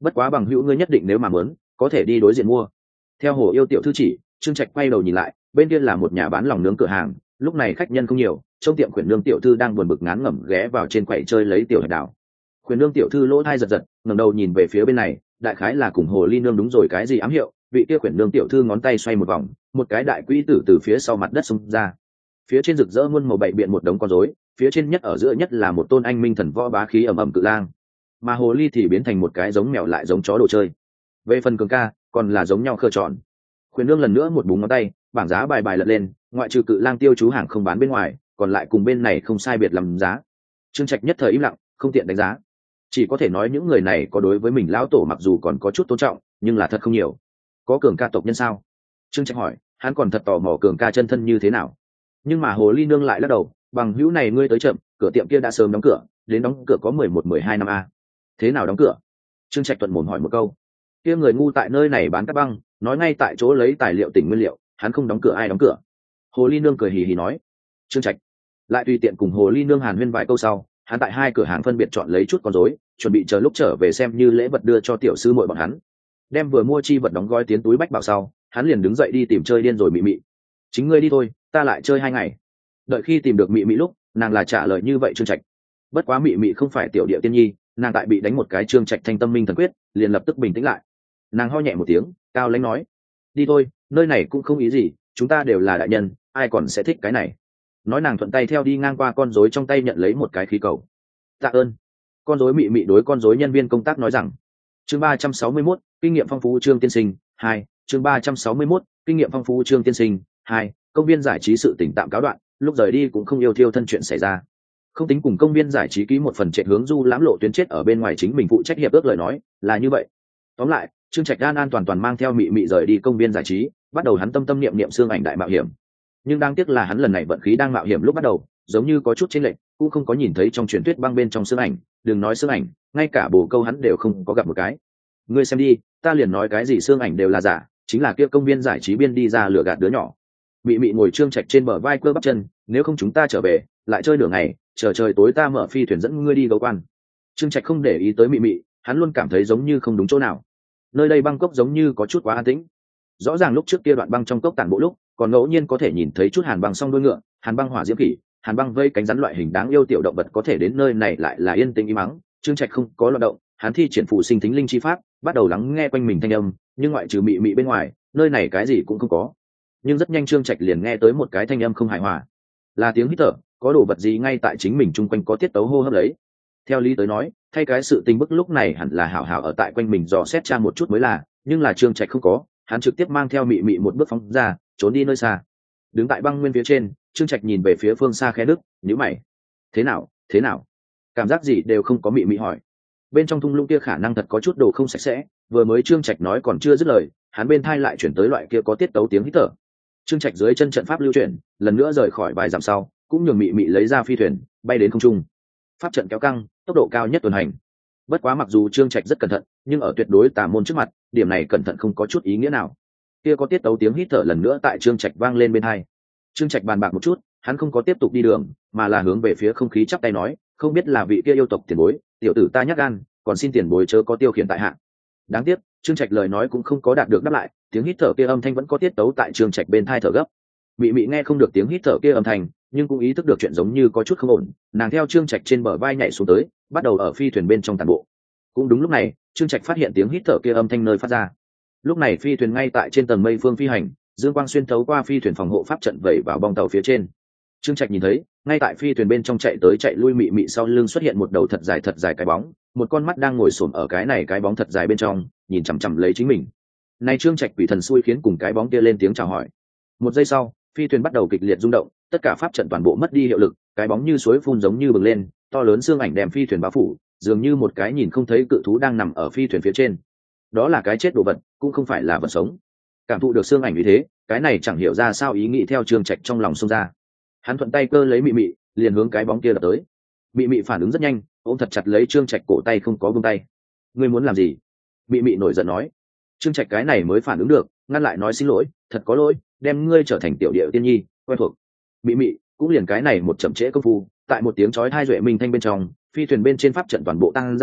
bất quá bằng hữu ngươi nhất định nếu mà muốn có thể đi đối diện mua. Theo Hồ Yêu tiểu thư chỉ, Trương Trạch quay đầu nhìn lại, bên kia là một nhà bán lòng nướng cửa hàng, lúc này khách nhân không nhiều, trong tiệm Khuyển Nương tiểu thư đang buồn bực ngán ngẩm ghé vào trên quầy chơi lấy tiểu hải đảo. Khuyển Nương tiểu thư lỗ tai giật giật, ngẩng đầu nhìn về phía bên này, đại khái là cùng Hồ Ly Nương đúng rồi cái gì ám hiệu, vị kia Khuyển Nương tiểu thư ngón tay xoay một vòng, một cái đại quỹ tử từ phía sau mặt đất xông ra. Phía trên rực rỡ muôn màu bảy biện một đống con rối, phía trên nhất ở giữa nhất là một tôn anh minh thần võ bá khí ầm ầm cự lang, mà Hồ Ly thì biến thành một cái giống mèo lại giống chó đồ chơi. Về phần Cường ca, còn là giống nhau khờ tròn. Khuyển Nương lần nữa một búng ngón tay, bảng giá bài bài lật lên, ngoại trừ cự lang tiêu chú hàng không bán bên ngoài, còn lại cùng bên này không sai biệt lắm giá. Trương Trạch nhất thời im lặng, không tiện đánh giá, chỉ có thể nói những người này có đối với mình lão tổ mặc dù còn có chút tôn trọng, nhưng là thật không nhiều. Có Cường ca tộc nhân sao? Trương Trạch hỏi, hắn còn thật tò mò Cường ca chân thân như thế nào. Nhưng mà Hồ Ly Nương lại lắc đầu, bằng hữu này ngươi tới chậm, cửa tiệm kia đã sớm đóng cửa, đến đóng cửa có mười một mười hai năm a. Thế nào đóng cửa? Trương Trạch thuận mồm hỏi một câu. Kia người ngu tại nơi này bán cát băng, nói ngay tại chỗ lấy tài liệu tỉnh nguyên liệu, hắn không đóng cửa ai đóng cửa? Hồ Ly Nương cười hì hì nói. Trương Trạch lại tùy tiện cùng Hồ Ly Nương hàn huyên vài câu sau, hắn tại hai cửa hàng phân biệt chọn lấy chút con rối, chuẩn bị chờ lúc trở về xem như lễ vật đưa cho tiểu sư muội bọn hắn. Đem vừa mua chi vật đóng gói tiến túi bách bảo sau, hắn liền đứng dậy đi tìm chơi điên rồi Mị Mị. Chính ngươi đi thôi, ta lại chơi hai ngày. Đợi khi tìm được Mị Mị lúc, nàng là trả lời như vậy Trương Trạch. Bất quá Mị Mị không phải tiểu địa tiên nhi, nàng tại bị đánh một cái Trương Trạch thanh tâm minh thần quyết, liền lập tức bình tĩnh lại. Nàng ho nhẹ một tiếng, cao lãnh nói: đi thôi, nơi này cũng không ý gì, chúng ta đều là đại nhân, ai còn sẽ thích cái này. Nói nàng thuận tay theo đi ngang qua con rối trong tay nhận lấy một cái khí cầu. Tạ ơn. Con rối Mị Mị đối con rối nhân viên công tác nói rằng. Chương ba trăm sáu mươi mốt, kinh nghiệm phong phú Trương tiên sinh hai. Chương ba trăm sáu mươi mốt, kinh nghiệm phong phú Trương tiên sinh hai. Công viên giải trí sự tỉnh tạm cáo đoạn, lúc rời đi cũng không yêu thiêu thân chuyện xảy ra. Không tính cùng công viên giải trí ký một phần trệ hướng du lãm lộ tuyến chết ở bên ngoài chính mình phụ trách hiệp ước lời nói, là như vậy. Tóm lại, Trương Trạch an an toàn toàn mang theo Mị Mị rời đi công viên giải trí, bắt đầu hắn tâm tâm niệm niệm xương ảnh đại mạo hiểm. Nhưng đáng tiếc là hắn lần này vận khí đang mạo hiểm lúc bắt đầu, giống như có chút chênh lệch, cũng không có nhìn thấy trong truyền thuyết băng bên trong xương ảnh, đừng nói xương ảnh, ngay cả bồ câu hắn đều không có gặp một cái. Ngươi xem đi, ta liền nói cái gì xương ảnh đều là giả, chính là kia công viên giải trí biên đi ra lừa gạt đứa nhỏ. Mị Mị ngồi Trương Trạch trên bờ vai cơ bắp chân, nếu không chúng ta trở về, lại chơi nửa ngày, chờ trời tối ta mở phi thuyền dẫn ngươi đi gấu quan. Trương Trạch không để ý tới Mị Mị, hắn luôn cảm thấy giống như không đúng chỗ nào. Nơi đây băng cốc giống như có chút quá an tĩnh. Rõ ràng lúc trước kia đoạn băng trong cốc tản bộ lúc, còn ngẫu nhiên có thể nhìn thấy chút hàn băng song đuôi ngựa, hàn băng hỏa diễm khỉ, hàn băng vây cánh rắn loại hình đáng yêu tiểu động vật có thể đến nơi này lại là yên tĩnh im mắng. Trương Trạch không có loạn động, hắn thi triển phụ sinh thính linh chi pháp, bắt đầu lắng nghe quanh mình thanh âm, nhưng ngoại trừ Mị Mị bên ngoài, nơi này cái gì cũng không có. Nhưng rất nhanh Trương Trạch liền nghe tới một cái thanh âm không hài hòa, là tiếng hít thở, có đồ vật gì ngay tại chính mình chung quanh có tiết tấu hô hấp lấy. Theo lý tới nói, thay cái sự tình bức lúc này hẳn là hảo hảo ở tại quanh mình dò xét tra một chút mới là, nhưng là Trương Trạch không có, hắn trực tiếp mang theo Mị Mị một bước phóng ra, trốn đi nơi xa. Đứng tại băng nguyên phía trên, Trương Trạch nhìn về phía phương xa khe nước, nhíu mày. Thế nào, thế nào? Cảm giác gì đều không có. Mị Mị hỏi. Bên trong thung lũng kia khả năng thật có chút đồ không sạch sẽ, vừa mới Trương Trạch nói còn chưa dứt lời, hắn bên thai lại chuyển tới loại kia có tiết tấu tiếng hít thở. Trương Trạch dưới chân trận pháp lưu chuyển, lần nữa rời khỏi vài dặm sau, cũng nhường Mị Mị lấy ra phi thuyền, bay đến không trung. Pháp trận kéo căng, tốc độ cao nhất tuần hành. Bất quá mặc dù Trương Trạch rất cẩn thận, nhưng ở tuyệt đối tà môn trước mặt, điểm này cẩn thận không có chút ý nghĩa nào. Kia có tiết tấu tiếng hít thở lần nữa tại Trương Trạch vang lên bên tai. Trương Trạch bàn bạc một chút, hắn không có tiếp tục đi đường, mà là hướng về phía không khí chắp tay nói, không biết là vị kia yêu tộc tiền bối, tiểu tử ta nhắc gan, còn xin tiền bối chớ có tiêu khiển tại hạ. Đáng tiếc, Trương Trạch lời nói cũng không có đạt được đáp lại, tiếng hít thở kia âm thanh vẫn có tiết tấu tại Trương Trạch bên tai thở gấp. Mị Mị nghe không được tiếng hít thở kia âm thanh, nhưng cũng ý thức được chuyện giống như có chút không ổn, nàng theo Trương Trạch trên bờ vai nhảy xuống tới, bắt đầu ở phi thuyền bên trong tản bộ. Cũng đúng lúc này, Trương Trạch phát hiện tiếng hít thở kia âm thanh nơi phát ra. Lúc này phi thuyền ngay tại trên tầng mây phương phi hành, dương quang xuyên thấu qua phi thuyền phòng hộ pháp trận vẩy vào bong tàu phía trên. Trương Trạch nhìn thấy, ngay tại phi thuyền bên trong chạy tới chạy lui Mị Mị sau lưng xuất hiện một đầu thật dài thật dài cái bóng, một con mắt đang ngồi xổm ở cái này cái bóng thật dài bên trong, nhìn chằm chằm lấy chính mình. Nay Trương Trạch quỷ thần xui khiến cùng cái bóng kia lên tiếng chào hỏi. Một giây sau, phi thuyền bắt đầu kịch liệt rung động, tất cả pháp trận toàn bộ mất đi hiệu lực, cái bóng như suối phun giống như bừng lên, to lớn xương ảnh đem phi thuyền bao phủ, dường như một cái nhìn không thấy cự thú đang nằm ở phi thuyền phía trên. Đó là cái chết đồ vật, cũng không phải là vật sống. Cảm thụ được xương ảnh như thế, cái này chẳng hiểu ra sao ý nghĩ theo Trương Trạch trong lòng xông ra. Hắn thuận tay cơ lấy Mị Mị, liền hướng cái bóng kia đập tới. Mị Mị phản ứng rất nhanh, ôm thật chặt lấy Trương Trạch cổ tay không có buông tay. Ngươi muốn làm gì? Mị Mị nổi giận nói. Trương Trạch cái này mới phản ứng được, ngăn lại nói xin lỗi, thật có lỗi, đem ngươi trở thành tiểu địa tiên nhi, quen thuộc. Mị Mị cũng liền cái này một chậm trễ công phu, tại một tiếng chói tai duệ minh thanh bên trong, phi thuyền bên trên pháp trận toàn bộ tăng dã,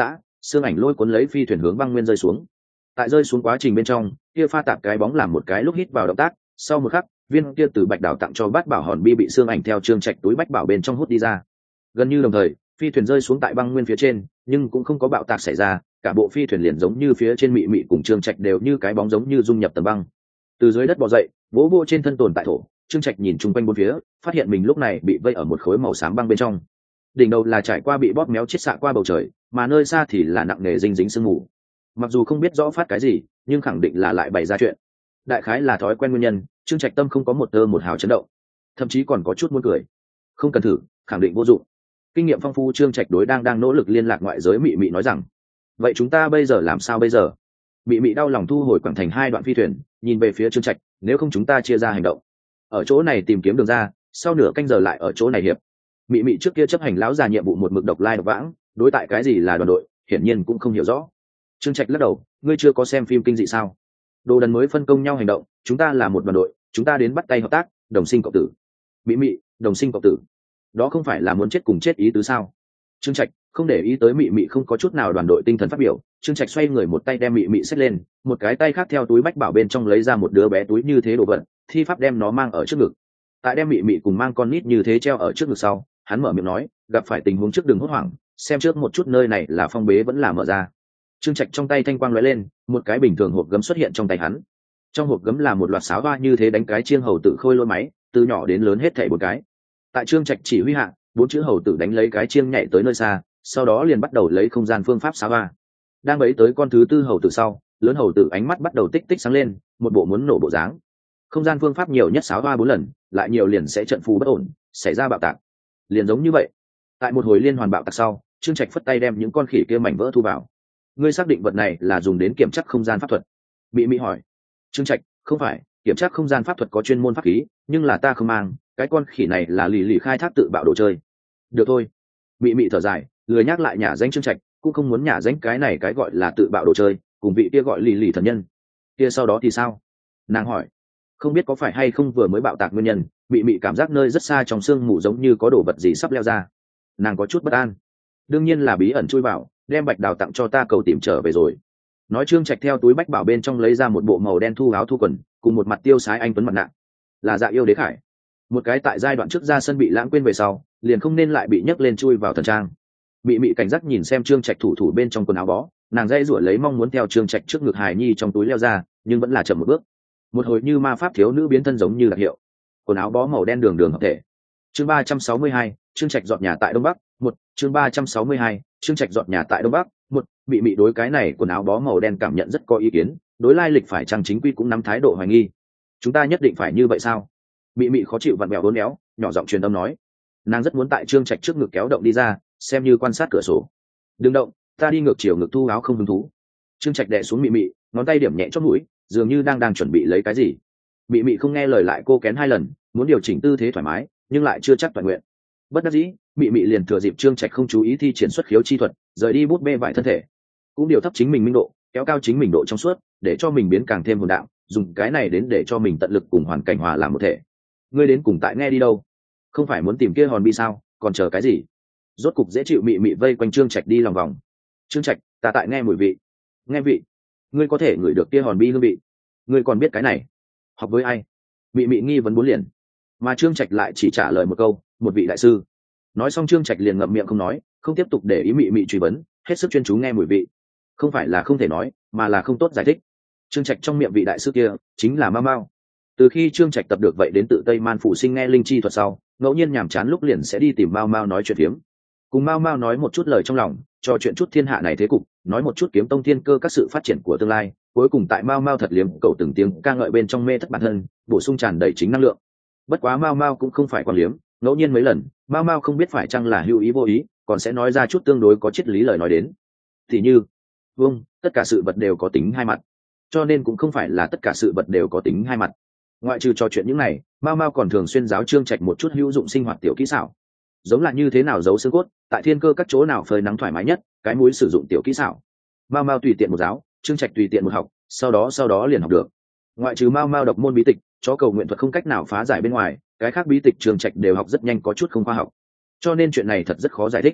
xương ảnh lôi cuốn lấy phi thuyền hướng băng nguyên rơi xuống. Tại rơi xuống quá trình bên trong, kia pha tạp cái bóng làm một cái lúc hít vào động tác, sau một khắc, viên kia từ bạch đào tặng cho bát bảo hòn bi bị xương ảnh theo trương trạch túi bách bảo bên trong hút đi ra. Gần như đồng thời, phi thuyền rơi xuống tại băng nguyên phía trên, nhưng cũng không có bạo tạc xảy ra, cả bộ phi thuyền liền giống như phía trên mị mị cùng trương trạch đều như cái bóng giống như dung nhập tầng băng. Từ dưới đất bò dậy, vỗ vô trên thân tồn tại thổ, trương trạch nhìn chung quanh bốn phía, phát hiện mình lúc này bị vây ở một khối màu xám băng bên trong. Đỉnh đầu là trải qua bị bóp méo chết xạ qua bầu trời, mà nơi xa thì là nặng nề dinh dính sương mù. Mặc dù không biết rõ phát cái gì, nhưng khẳng định là lại bày ra chuyện. Đại khái là thói quen nguyên nhân, trương trạch tâm không có một tơ một hào chấn động, thậm chí còn có chút muốn cười. Không cần thử, khẳng định vô dụng. Kinh nghiệm phong phú trương trạch đối đang đang nỗ lực liên lạc ngoại giới mị mị nói rằng, vậy chúng ta bây giờ làm sao bây giờ? Mị mị đau lòng thu hồi quảng thành hai đoạn phi thuyền, nhìn về phía trương trạch, nếu không chúng ta chia ra hành động, ở chỗ này tìm kiếm đường ra, sau nửa canh giờ lại ở chỗ này hiệp. Mị mị trước kia chấp hành lão già nhiệm vụ một mực độc lai độc vãng, đối tại cái gì là đoàn đội hiển nhiên cũng không hiểu rõ. Trương trạch lắc đầu, ngươi chưa có xem phim kinh dị sao? Đồ đần mới phân công nhau hành động, chúng ta là một đoàn đội, chúng ta đến bắt tay hợp tác, đồng sinh cộng tử. Mị mị, đồng sinh cộng tử, đó không phải là muốn chết cùng chết ý tứ sao? Trương trạch không để ý tới mị mị không có chút nào đoàn đội tinh thần phát biểu, Trương trạch xoay người một tay đem mị mị xách lên, một cái tay khác theo túi bách bảo bên trong lấy ra một đứa bé túi như thế đồ vật, thi pháp đem nó mang ở trước ngực. Tại đem mị mị cùng mang con nít như thế treo ở trước ngực sau, hắn mở miệng nói, gặp phải tình huống trước đừng hốt hoảng, xem trước một chút nơi này là phong bế vẫn là mở ra. Trương trạch trong tay thanh quang lóe lên, một cái bình thường hộp gấm xuất hiện trong tay hắn. Trong hộp gấm là một loạt sáo hoa như thế đánh cái chiêng hầu tử khôi lôi máy, từ nhỏ đến lớn hết thảy bốn cái. Tại Trương trạch chỉ huy hạ, bốn chữ hầu tử đánh lấy cái chiêng nhảy tới nơi xa, sau đó liền bắt đầu lấy không gian phương pháp sáo hoa. Đang bấy tới con thứ tư hầu tử sau, lớn hầu tử ánh mắt bắt đầu tích tích sáng lên, một bộ muốn nổ bộ dáng. Không gian phương pháp nhiều nhất sáo hoa bốn lần, lại nhiều liền sẽ trận phù bất ổn, xảy ra bạo tạc. Liền giống như vậy, tại một hồi liên hoàn bạo tạc sau, Trương trạch phất tay đem những con khỉ kia mảnh vỡ thu vào. Ngươi xác định vật này là dùng đến kiểm tra không gian pháp thuật? Mị mị hỏi. Trương trạch, không phải, kiểm tra không gian pháp thuật có chuyên môn pháp khí, nhưng là ta không mang, cái con khỉ này là lì lì khai thác tự bạo đồ chơi. Được thôi. Mị mị thở dài, lười nhắc lại nhả danh Trương trạch, cũng không muốn nhả danh cái này cái gọi là tự bạo đồ chơi, cùng vị kia gọi lì lì thần nhân. Kia sau đó thì sao? Nàng hỏi. Không biết có phải hay không vừa mới bạo tạc nguyên nhân, mị mị cảm giác nơi rất xa trong sương mù giống như có đồ vật gì sắp leo ra. Nàng có chút bất an. Đương nhiên là bí ẩn chui vào, đem bạch đào tặng cho ta cầu tìm trở về rồi. Nói Trương trạch theo túi bách bảo bên trong lấy ra một bộ màu đen thu áo thu quần, cùng một mặt tiêu sái anh tuấn mặt nạ. Là Dạ Yêu Đế Khải. Một cái tại giai đoạn trước ra sân bị lãng quên về sau, liền không nên lại bị nhấc lên chui vào thần trang. Mị mị cảnh giác nhìn xem Trương trạch thủ thủ bên trong quần áo bó, nàng dây rủa lấy mong muốn theo Trương trạch trước ngực hài nhi trong túi leo ra, nhưng vẫn là chậm một bước. Một hồi như ma pháp thiếu nữ biến thân giống như đặc hiệu, quần áo bó màu đen đường đường hợp thể. Chương ba trăm sáu mươi hai, Trương trạch dọn nhà tại Đông Bắc. Một, chương ba trăm sáu mươi hai, Trương trạch dọn nhà tại Đông Bắc. Một, mị mị đối cái này quần áo bó màu đen cảm nhận rất có ý kiến, đối lai lịch phải chăng chính quy cũng nắm thái độ hoài nghi. Chúng ta nhất định phải như vậy sao? Mị mị khó chịu vặn vẹo uốn éo, nhỏ giọng truyền âm nói. Nàng rất muốn tại Trương trạch trước ngực kéo động đi ra, xem như quan sát cửa sổ. Đừng động, ta đi ngược chiều ngực thu áo không hứng thú. Trương trạch đè xuống mị mị, ngón tay điểm nhẹ chót mũi, dường như đang đang chuẩn bị lấy cái gì. Mị mị không nghe lời lại cô kén hai lần, muốn điều chỉnh tư thế thoải mái, nhưng lại chưa chắc toàn nguyện. Bất đắc dĩ, mị mị liền thừa dịp Trương trạch không chú ý thi triển xuất khiếu chi thuật, rời đi bút bê vải thân thể, cũng điều thấp chính mình minh độ, kéo cao chính mình độ trong suốt, để cho mình biến càng thêm hồn đạo, dùng cái này đến để cho mình tận lực cùng hoàn cảnh hòa làm một thể. Ngươi đến cùng tại nghe đi đâu? Không phải muốn tìm kia hòn bi sao, còn chờ cái gì? Rốt cục dễ chịu mị mị vây quanh Trương trạch đi lòng vòng. Trương trạch, ta tại nghe mùi vị. Nghe vị? Ngươi có thể ngửi được kia hòn bi hương vị? Ngươi còn biết cái này? Học với ai? Mị mị nghi vấn bốn liền, mà Trương trạch lại chỉ trả lời một câu, một vị đại sư. Nói xong Trương trạch liền ngậm miệng không nói, không tiếp tục để ý mị mị truy vấn, hết sức chuyên chú nghe mùi vị. Không phải là không thể nói, mà là không tốt giải thích. Trương trạch trong miệng vị đại sư kia chính là Mao Mao. Từ khi Trương trạch tập được vậy đến tự Tây Man Phủ Sinh nghe linh chi thuật sau, ngẫu nhiên nhàm chán lúc liền sẽ đi tìm Mao Mao nói chuyện phiếm, cùng Mao Mao nói một chút lời trong lòng, trò chuyện chút thiên hạ này thế cục, nói một chút kiếm tông thiên cơ các sự phát triển của tương lai, cuối cùng tại Mao Mao thật liếm cầu từng tiếng ca ngợi bên trong mê thất bản thân, bổ sung tràn đầy chính năng lượng. Bất quá Mao Mao cũng không phải quan liếm, ngẫu nhiên mấy lần, Mao Mao không biết phải chăng là hữu ý vô ý, còn sẽ nói ra chút tương đối có triết lý lời nói đến. Thì như, vâng, tất cả sự vật đều có tính hai mặt, cho nên cũng không phải là tất cả sự vật đều có tính hai mặt. Ngoại trừ trò chuyện những này, Mao Mao còn thường xuyên giáo Trương trạch một chút hữu dụng sinh hoạt tiểu kỹ xảo, giống là như thế nào giấu xương cốt, tại thiên cơ các chỗ nào phơi nắng thoải mái nhất, cái mũi sử dụng tiểu kỹ xảo. Mao Mao tùy tiện một giáo, Trương trạch tùy tiện một học, sau đó sau đó liền học được. Ngoại trừ Mao Mao độc môn bí tịch, chó cầu nguyện thuật không cách nào phá giải bên ngoài, cái khác bí tịch Trương trạch đều học rất nhanh, có chút không khoa học, cho nên chuyện này thật rất khó giải thích.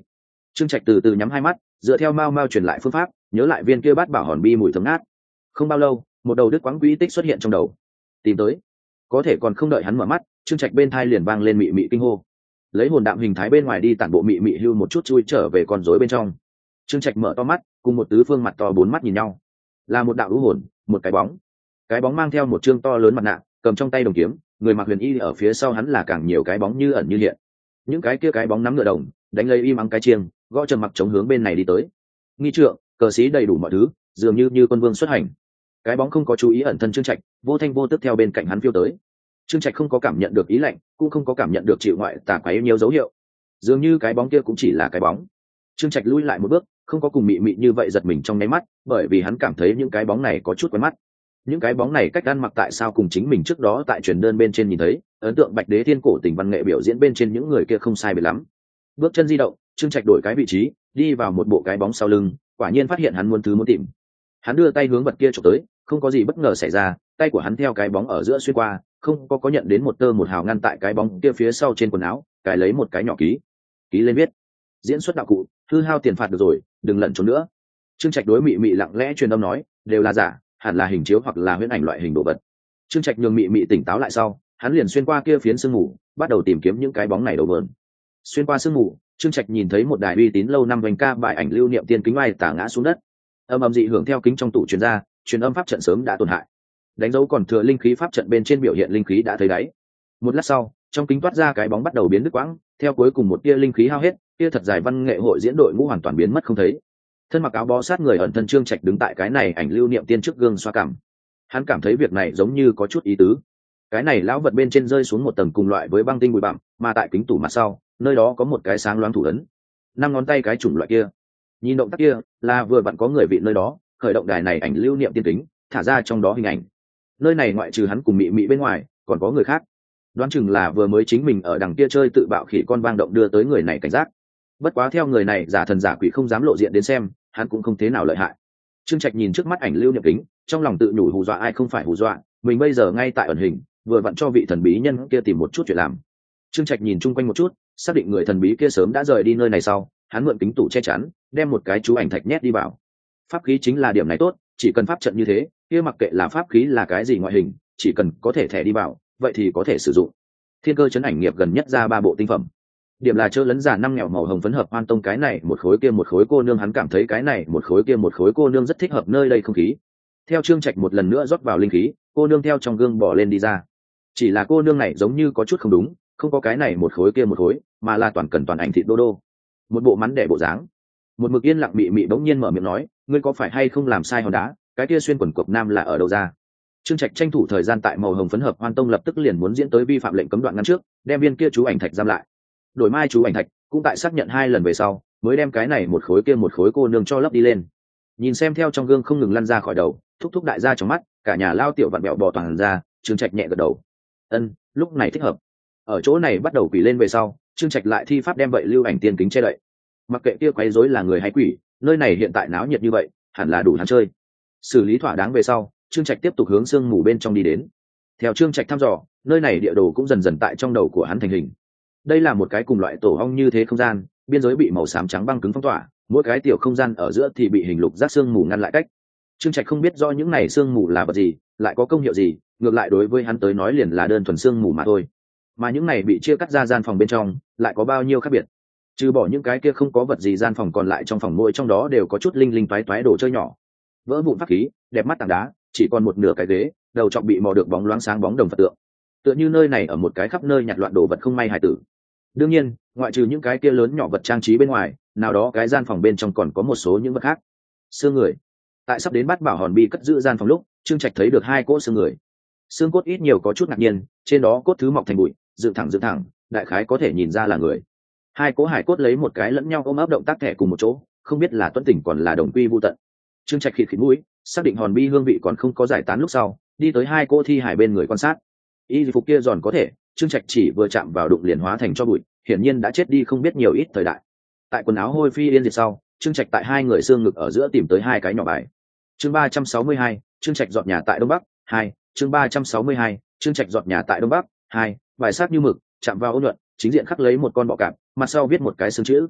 Trương Trạch từ từ nhắm hai mắt, dựa theo Mao Mao truyền lại phương pháp, nhớ lại viên kia bát bảo hòn bi mùi thơm ngát. Không bao lâu, một đầu đứt quãng quỹ tích xuất hiện trong đầu. Tìm tới. Có thể còn không đợi hắn mở mắt, Trương Trạch bên thai liền vang lên mị mị kinh hô. Lấy hồn đạm hình thái bên ngoài đi tản bộ mị mị hưu một chút chui trở về con rối bên trong. Trương Trạch mở to mắt, cùng một tứ phương mặt to bốn mắt nhìn nhau. Là một đạo lũ hồn, một cái bóng. Cái bóng mang theo một trương to lớn mặt nạ, cầm trong tay đồng kiếm, người mặc huyền y ở phía sau hắn là càng nhiều cái bóng như ẩn như hiện. Những cái kia cái bóng nắm ngựa đồng, đánh lấy y mắng cái chiêng, gõ trầm mặc chống hướng bên này đi tới. Nghi trượng, cờ sĩ đầy đủ mọi thứ, dường như như quân vương xuất hành. Cái bóng không có chú ý ẩn thân Trương Trạch, vô thanh vô tức theo bên cạnh hắn phiêu tới. Trương Trạch không có cảm nhận được ý lạnh, cũng không có cảm nhận được chịu ngoại tà quấy nhiều dấu hiệu. Dường như cái bóng kia cũng chỉ là cái bóng. Trương Trạch lui lại một bước, không có cùng mị mị như vậy giật mình trong nháy mắt, bởi vì hắn cảm thấy những cái bóng này có chút quen mắt. Những cái bóng này cách ăn mặc tại sao cùng chính mình trước đó tại truyền đơn bên trên nhìn thấy, ấn tượng Bạch Đế Thiên cổ tình văn nghệ biểu diễn bên trên những người kia không sai biệt lắm. Bước chân di động, Trương Trạch đổi cái vị trí, đi vào một bộ cái bóng sau lưng, quả nhiên phát hiện hắn muốn thứ muốn tìm. Hắn đưa tay hướng vật kia chụp tới, không có gì bất ngờ xảy ra, tay của hắn theo cái bóng ở giữa xuyên qua, không có có nhận đến một tơ một hào ngăn tại cái bóng kia phía sau trên quần áo, cài lấy một cái nhỏ ký. Ký lên viết: diễn xuất đạo cụ, hư hao tiền phạt được rồi, đừng lẩn trốn nữa. Trương Trạch đối mị mị lặng lẽ truyền âm nói, đều là giả, hẳn là hình chiếu hoặc là huyễn ảnh loại hình đồ vật. Trương Trạch nhường mị mị tỉnh táo lại sau, hắn liền xuyên qua kia phiến sương mù, bắt đầu tìm kiếm những cái bóng này đầu vườn. Xuyên qua sương mù, Trương Trạch nhìn thấy một đài uy tín lâu năm vành ca bài ảnh lưu niệm tiên kính oai tả ngã xuống đất. Âm âm dị hưởng theo kính trong tủ truyền ra, truyền âm pháp trận sớm đã tổn hại. Đánh dấu còn thừa linh khí pháp trận bên trên biểu hiện linh khí đã thấy đáy. Một lát sau, trong kính toát ra cái bóng bắt đầu biến đứt quãng, theo cuối cùng một tia linh khí hao hết, tia thật dài văn nghệ hội diễn đội ngũ hoàn toàn biến mất không thấy. Thân mặc áo bó sát người ẩn thân Trương Trạch đứng tại cái này ảnh lưu niệm tiên trước gương xoa cằm. Hắn cảm thấy việc này giống như có chút ý tứ. Cái này lão vật bên trên rơi xuống một tầng cùng loại với băng tinh bụi bặm, mà tại kính tủ mặt sau, nơi đó có một cái sáng loáng thủ ấn. Năm ngón tay cái chủng loại kia. Nhìn động tác kia, là vừa vặn có người vị nơi đó, khởi động đài này ảnh lưu niệm tiên kính, thả ra trong đó hình ảnh. Nơi này ngoại trừ hắn cùng mị mị bên ngoài, còn có người khác. Đoán chừng là vừa mới chính mình ở đằng kia chơi tự bạo khỉ con vang động đưa tới người này cảnh giác. Bất quá theo người này giả thần giả quỷ không dám lộ diện đến xem, hắn cũng không thế nào lợi hại. Trương Trạch nhìn trước mắt ảnh lưu niệm kính, trong lòng tự nhủ hù dọa ai không phải hù dọa, mình bây giờ ngay tại ẩn hình, vừa vặn cho vị thần bí nhân kia tìm một chút chuyện làm. Trương Trạch nhìn chung quanh một chút, xác định người thần bí kia sớm đã rời đi nơi này sau, hắn mượn kính tủ che chắn, đem một cái chú ảnh thạch nhét đi vào. Pháp khí chính là điểm này tốt, chỉ cần pháp trận như thế, kia mặc kệ là pháp khí là cái gì ngoại hình, chỉ cần có thể thẻ đi vào, vậy thì có thể sử dụng. Thiên cơ chấn ảnh nghiệp gần nhất ra ba bộ tinh phẩm. Điểm là chớ lấn giả năm nghèo màu hồng phấn hợp hoan tông, cái này một khối kia một khối cô nương, hắn cảm thấy cái này một khối kia một khối cô nương rất thích hợp nơi đây không khí. Theo Trương Trạch một lần nữa rót vào linh khí, cô nương theo trong gương bỏ lên đi ra. Chỉ là cô nương này giống như có chút không đúng, không có cái này một khối kia một khối, mà là toàn cần toàn ảnh thịt đô đô. Một bộ mắn đẻ bộ dáng. Một mực yên lặng mị mị bỗng nhiên mở miệng nói, ngươi có phải hay không làm sai hòn đá, cái kia xuyên quần cộc nam là ở đâu ra? Trương Trạch tranh thủ thời gian tại màu hồng phấn hợp hoan tông lập tức liền muốn diễn tới vi phạm lệnh cấm đoạn ngăn trước, đem viên kia chú ảnh thạch giam lại. Đổi mai chú ảnh thạch cũng tại xác nhận hai lần về sau, mới đem cái này một khối kia một khối cô nương cho lấp đi lên. Nhìn xem theo trong gương không ngừng lăn ra khỏi đầu, thúc thúc đại ra trong mắt, cả nhà lao tiểu vặn bẹo bò toàn ra, Trương Trạch nhẹ gật đầu. Ân, lúc này thích hợp. Ở chỗ này bắt đầu quỷ lên về sau, Trương Trạch lại thi pháp đem vậy lưu ảnh tiên kính che đậy. Mặc kệ kia quấy rối là người hay quỷ, nơi này hiện tại náo nhiệt như vậy, hẳn là đủ hắn chơi. Xử lý thỏa đáng về sau, Trương Trạch tiếp tục hướng sương mù bên trong đi đến. Theo Trương Trạch thăm dò, nơi này địa đồ cũng dần dần tại trong đầu của hắn thành hình. Đây là một cái cùng loại tổ ong như thế không gian, biên giới bị màu xám trắng băng cứng phong tỏa, mỗi cái tiểu không gian ở giữa thì bị hình lục giác sương mù ngăn lại cách. Trương Trạch không biết do những này sương mù là vật gì, lại có công hiệu gì, ngược lại đối với hắn tới nói liền là đơn thuần sương mù mà thôi. Mà những này bị chia cắt ra gian phòng bên trong, lại có bao nhiêu khác biệt. Trừ bỏ những cái kia không có vật gì, gian phòng còn lại trong phòng mỗi trong đó đều có chút linh linh toái toái đồ chơi nhỏ. Vỡ vụn pháp khí, đẹp mắt tảng đá, chỉ còn một nửa cái ghế, đầu trọng bị mò được bóng loáng sáng bóng đồng Phật tượng. Tựa như nơi này ở một cái khắp nơi nhặt loạn đồ vật không may hài tử. Đương nhiên, ngoại trừ những cái kia lớn nhỏ vật trang trí bên ngoài, nào đó cái gian phòng bên trong còn có một số những vật khác. Xương người. Tại sắp đến Bát Bảo Hòn Bi cất giữ gian phòng lúc, Trương Trạch thấy được hai cỗ xương người. Xương cốt ít nhiều có chút ngạc nhiên, trên đó cốt thứ mọc thành bụi, dựng thẳng dựng thẳng, đại khái có thể nhìn ra là người. Hai cỗ hải cốt lấy một cái lẫn nhau ôm ấp động tác thẻ cùng một chỗ, không biết là tuấn tỉnh còn là đồng quy vu tận. Trương Trạch khịt khịt mũi, xác định hòn bi hương vị còn không có giải tán lúc sau, đi tới hai cỗ thi hải bên người quan sát. Y phục kia giòn có thể, Trương Trạch chỉ vừa chạm vào đụng liền hóa thành cho bụi, hiển nhiên đã chết đi không biết nhiều ít thời đại. Tại quần áo hôi phi yên diệt sau, Trương Trạch tại hai người xương ngực ở giữa tìm tới hai cái nhỏ bài. Chương ba trăm sáu mươi hai, Trương Trạch dọn nhà tại Đông Bắc, hai. Chương ba trăm sáu mươi hai, Trương Trạch dọn nhà tại Đông Bắc, hai. Bài sát như mực, chạm vào ôn nhuận, chính diện khắc lấy một con bọ cạp, mặt sau viết một cái xương chữ.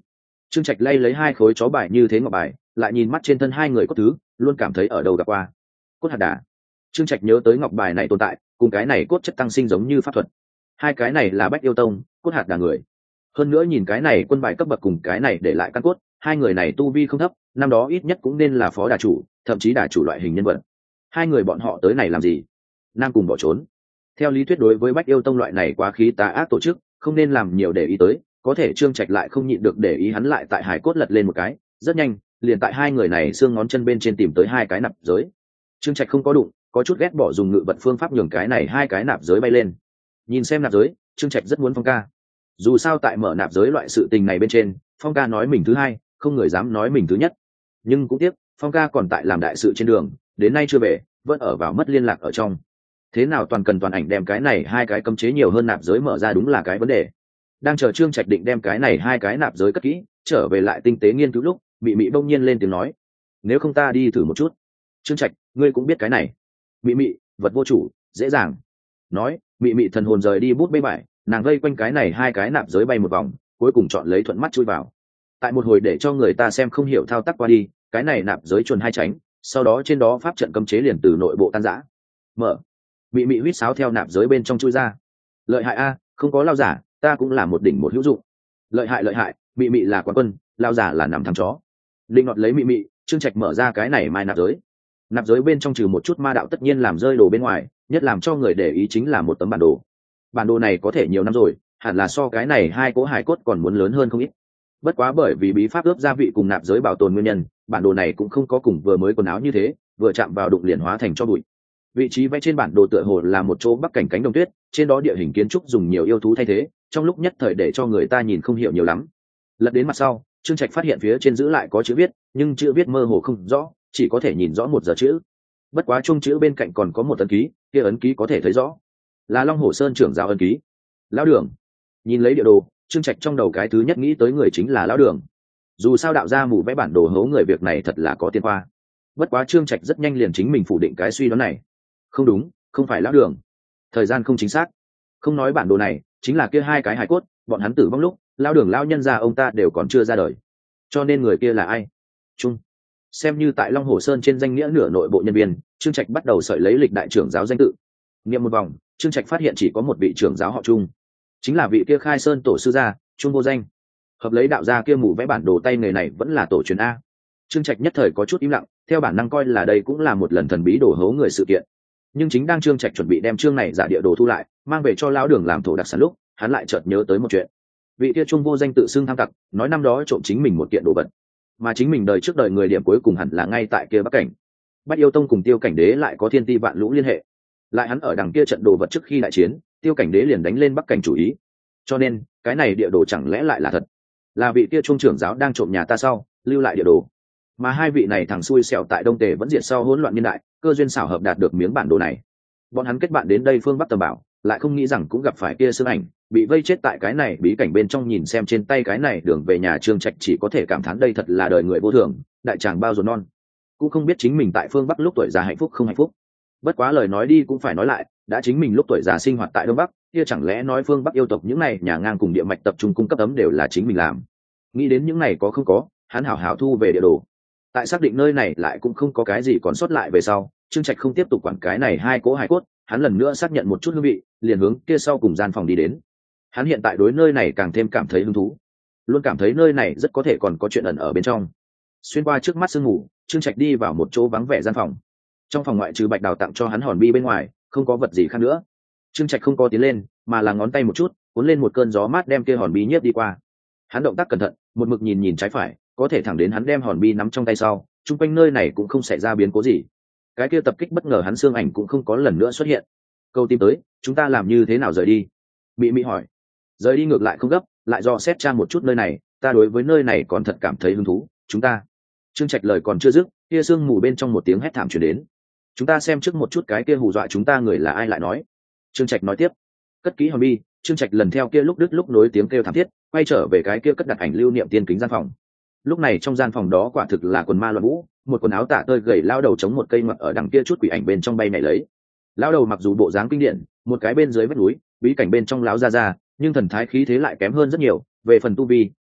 Trương Trạch lay lấy hai khối chó bài như thế ngọc bài, lại nhìn mắt trên thân hai người cốt thứ, luôn cảm thấy ở đâu gặp qua. Cốt hạt đà. Trương Trạch nhớ tới ngọc bài này tồn tại, cùng cái này cốt chất tăng sinh giống như pháp thuật. Hai cái này là Bách Yêu Tông, cốt hạt đà người. Hơn nữa nhìn cái này quân bài cấp bậc cùng cái này để lại căn cốt, hai người này tu vi không thấp, năm đó ít nhất cũng nên là phó đà chủ, thậm chí đà chủ loại hình nhân vật. Hai người bọn họ tới này làm gì? Nam cùng bỏ trốn. Theo lý thuyết đối với Bách Yêu Tông loại này quá khí tà ác tổ chức, không nên làm nhiều để ý tới, có thể Trương Trạch lại không nhịn được để ý hắn lại tại hải cốt lật lên một cái, rất nhanh, liền tại hai người này xương ngón chân bên trên tìm tới hai cái nạp giới. Trương Trạch không có đụng, có chút ghét bỏ dùng ngự vật phương pháp nhường cái này hai cái nạp giới bay lên. Nhìn xem nạp giới, Trương Trạch rất muốn Phong ca. Dù sao tại mở nạp giới loại sự tình này bên trên, Phong ca nói mình thứ hai, không người dám nói mình thứ nhất. Nhưng cũng tiếc, Phong ca còn tại làm đại sự trên đường, đến nay chưa về, vẫn ở vào mất liên lạc ở trong. Thế nào toàn cần toàn ảnh đem cái này hai cái cấm chế nhiều hơn nạp giới mở ra đúng là cái vấn đề. Đang chờ Trương Trạch định đem cái này hai cái nạp giới cất kỹ, trở về lại tinh tế nghiên cứu lúc, Mị Mị bỗng nhiên lên tiếng nói: "Nếu không ta đi thử một chút." Trương Trạch, ngươi cũng biết cái này. Mị Mị, vật vô chủ, dễ dàng. Nói, Mị Mị thần hồn rời đi bút bê bại, nàng vây quanh cái này hai cái nạp giới bay một vòng, cuối cùng chọn lấy thuận mắt chui vào. Tại một hồi để cho người ta xem không hiểu thao tác qua đi, cái này nạp giới chuồn hai tránh, sau đó trên đó pháp trận cấm chế liền từ nội bộ tan rã. Mở. Mị Mị huýt sáo theo nạp giới bên trong chui ra. Lợi hại a, không có lao giả, ta cũng là một đỉnh một hữu dụng. Lợi hại lợi hại, Mị Mị là quán quân, lao giả là nằm thằng chó. Linh ngọt lấy Mị Mị, Trương Trạch mở ra cái này mai nạp giới. Nạp giới bên trong trừ một chút ma đạo tất nhiên làm rơi đồ bên ngoài, nhất làm cho người để ý chính là một tấm bản đồ. Bản đồ này có thể nhiều năm rồi, hẳn là so cái này hai cỗ hài cốt còn muốn lớn hơn không ít. Bất quá bởi vì bí pháp ướp gia vị cùng nạp giới bảo tồn nguyên nhân, bản đồ này cũng không có cùng vừa mới quần áo như thế, vừa chạm vào đụng liền hóa thành cho bụi. Vị trí vẽ trên bản đồ tựa hồ là một chỗ bắc cảnh cánh đồng tuyết, trên đó địa hình kiến trúc dùng nhiều yêu thú thay thế, trong lúc nhất thời để cho người ta nhìn không hiểu nhiều lắm. Lật đến mặt sau, Trương Trạch phát hiện phía trên giữ lại có chữ viết, nhưng chữ viết mơ hồ không rõ, chỉ có thể nhìn rõ một giờ chữ. Bất quá chung chữ bên cạnh còn có một ấn ký, kia ấn ký có thể thấy rõ, là Long Hổ Sơn trưởng giáo ấn ký. Lão Đường. Nhìn lấy địa đồ, Trương Trạch trong đầu cái thứ nhất nghĩ tới người chính là Lão Đường. Dù sao đạo gia mù vẽ bản đồ hố người việc này thật là có tiên khoa. Bất quá Trương Trạch rất nhanh liền chính mình phủ định cái suy đoán này. Không đúng, không phải Lão Đường. Thời gian không chính xác. Không nói bản đồ này, chính là kia hai cái hài cốt, bọn hắn tử vong lúc, Lão Đường lão nhân gia ông ta đều còn chưa ra đời. Cho nên người kia là ai? Trung. Xem như tại Long Hồ Sơn trên danh nghĩa nửa nội bộ nhân viên, Trương Trạch bắt đầu sợi lấy lịch đại trưởng giáo danh tự. Nghiệm một vòng, Trương Trạch phát hiện chỉ có một vị trưởng giáo họ Trung, chính là vị kia khai sơn tổ sư gia, Trung vô danh. Hợp lấy đạo gia kia mù vẽ bản đồ tay nghề này vẫn là tổ truyền a. Trương Trạch nhất thời có chút im lặng, theo bản năng coi là đây cũng là một lần thần bí đổ hố người sự kiện. Nhưng chính đang Trương Trạch chuẩn bị đem chương này giả địa đồ thu lại, mang về cho lão Đường làm thổ đặc sản lúc, hắn lại chợt nhớ tới một chuyện. Vị kia Trung vô danh tự xưng tham tặc, nói năm đó trộm chính mình một kiện đồ vật, mà chính mình đời trước đời người điểm cuối cùng hẳn là ngay tại kia Bắc cảnh. Bách Yêu Tông cùng Tiêu Cảnh Đế lại có thiên ti vạn lũ liên hệ, lại hắn ở đằng kia trận đồ vật trước khi đại chiến, Tiêu Cảnh Đế liền đánh lên Bắc cảnh chủ ý, cho nên cái này địa đồ chẳng lẽ lại là thật, là vị kia trung trưởng giáo đang trộm nhà ta sau lưu lại địa đồ, mà hai vị này thằng xui xẻo tại Đông Tề vẫn diệt sau hỗn loạn niên đại, cơ duyên xảo hợp đạt được miếng bản đồ này. Bọn hắn kết bạn đến đây phương Bắc tầm bảo, lại không nghĩ rằng cũng gặp phải kia xương ảnh, bị vây chết tại cái này bí cảnh bên trong. Nhìn xem trên tay cái này đường về nhà, Trương Trạch chỉ có thể cảm thán đây thật là đời người vô thường, đại tràng bao ruột non. Cũng không biết chính mình tại phương Bắc lúc tuổi già hạnh phúc không hạnh phúc. Bất quá lời nói đi cũng phải nói lại, đã chính mình lúc tuổi già sinh hoạt tại Đông Bắc, kia chẳng lẽ nói phương Bắc yêu tộc những này nhà ngang cùng địa mạch tập trung cung cấp ấm đều là chính mình làm. Nghĩ đến những này có không có, hắn hảo hảo thu về địa đồ. Tại xác định nơi này lại cũng không có cái gì còn sót lại về sau, Trương Trạch không tiếp tục quản cái này hai cỗ hài cốt, hắn lần nữa xác nhận một chút hương vị, liền hướng kia sau cùng gian phòng đi đến. Hắn hiện tại đối nơi này càng thêm cảm thấy hứng thú, luôn cảm thấy nơi này rất có thể còn có chuyện ẩn ở bên trong. Xuyên qua trước mắt sương mù, Trương Trạch đi vào một chỗ vắng vẻ gian phòng. Trong phòng ngoại trừ Bạch Đào tặng cho hắn hòn bi bên ngoài, không có vật gì khác nữa. Trương Trạch không có tiến lên, mà là ngón tay một chút, cuốn lên một cơn gió mát đem kia hòn bi nhiếp đi qua. Hắn động tác cẩn thận, một mực nhìn nhìn trái phải, có thể thẳng đến hắn đem hòn bi nắm trong tay sau, chung quanh nơi này cũng không xảy ra biến cố gì. Cái kia tập kích bất ngờ hắn xương ảnh cũng không có lần nữa xuất hiện. Câu tìm tới, chúng ta làm như thế nào rời đi? Mị Mị hỏi. Rời đi ngược lại không gấp, lại do xét tra một chút nơi này, ta đối với nơi này còn thật cảm thấy hứng thú. Chúng ta. Trương Trạch lời còn chưa dứt, kia sương mù bên trong một tiếng hét thảm truyền đến. Chúng ta xem trước một chút cái kia hù dọa chúng ta người là ai lại nói. Trương Trạch nói tiếp. Cất kỹ hòn bi, Trương Trạch lần theo kia lúc đứt lúc nối tiếng kêu thảm thiết, quay trở về cái kia cất đặt ảnh lưu niệm tiên kính gian phòng. Lúc này trong gian phòng đó quả thực là quần ma loạn vũ, một quần áo tả tơi gầy lao đầu chống một cây ngoặc ở đằng kia chút quỷ ảnh bên trong bay nhảy lấy. Lao đầu mặc dù bộ dáng kinh điển, một cái bên dưới vách núi, bí cảnh bên trong láo ra ra, nhưng thần thái khí thế lại kém hơn rất nhiều. Về phần tu vi,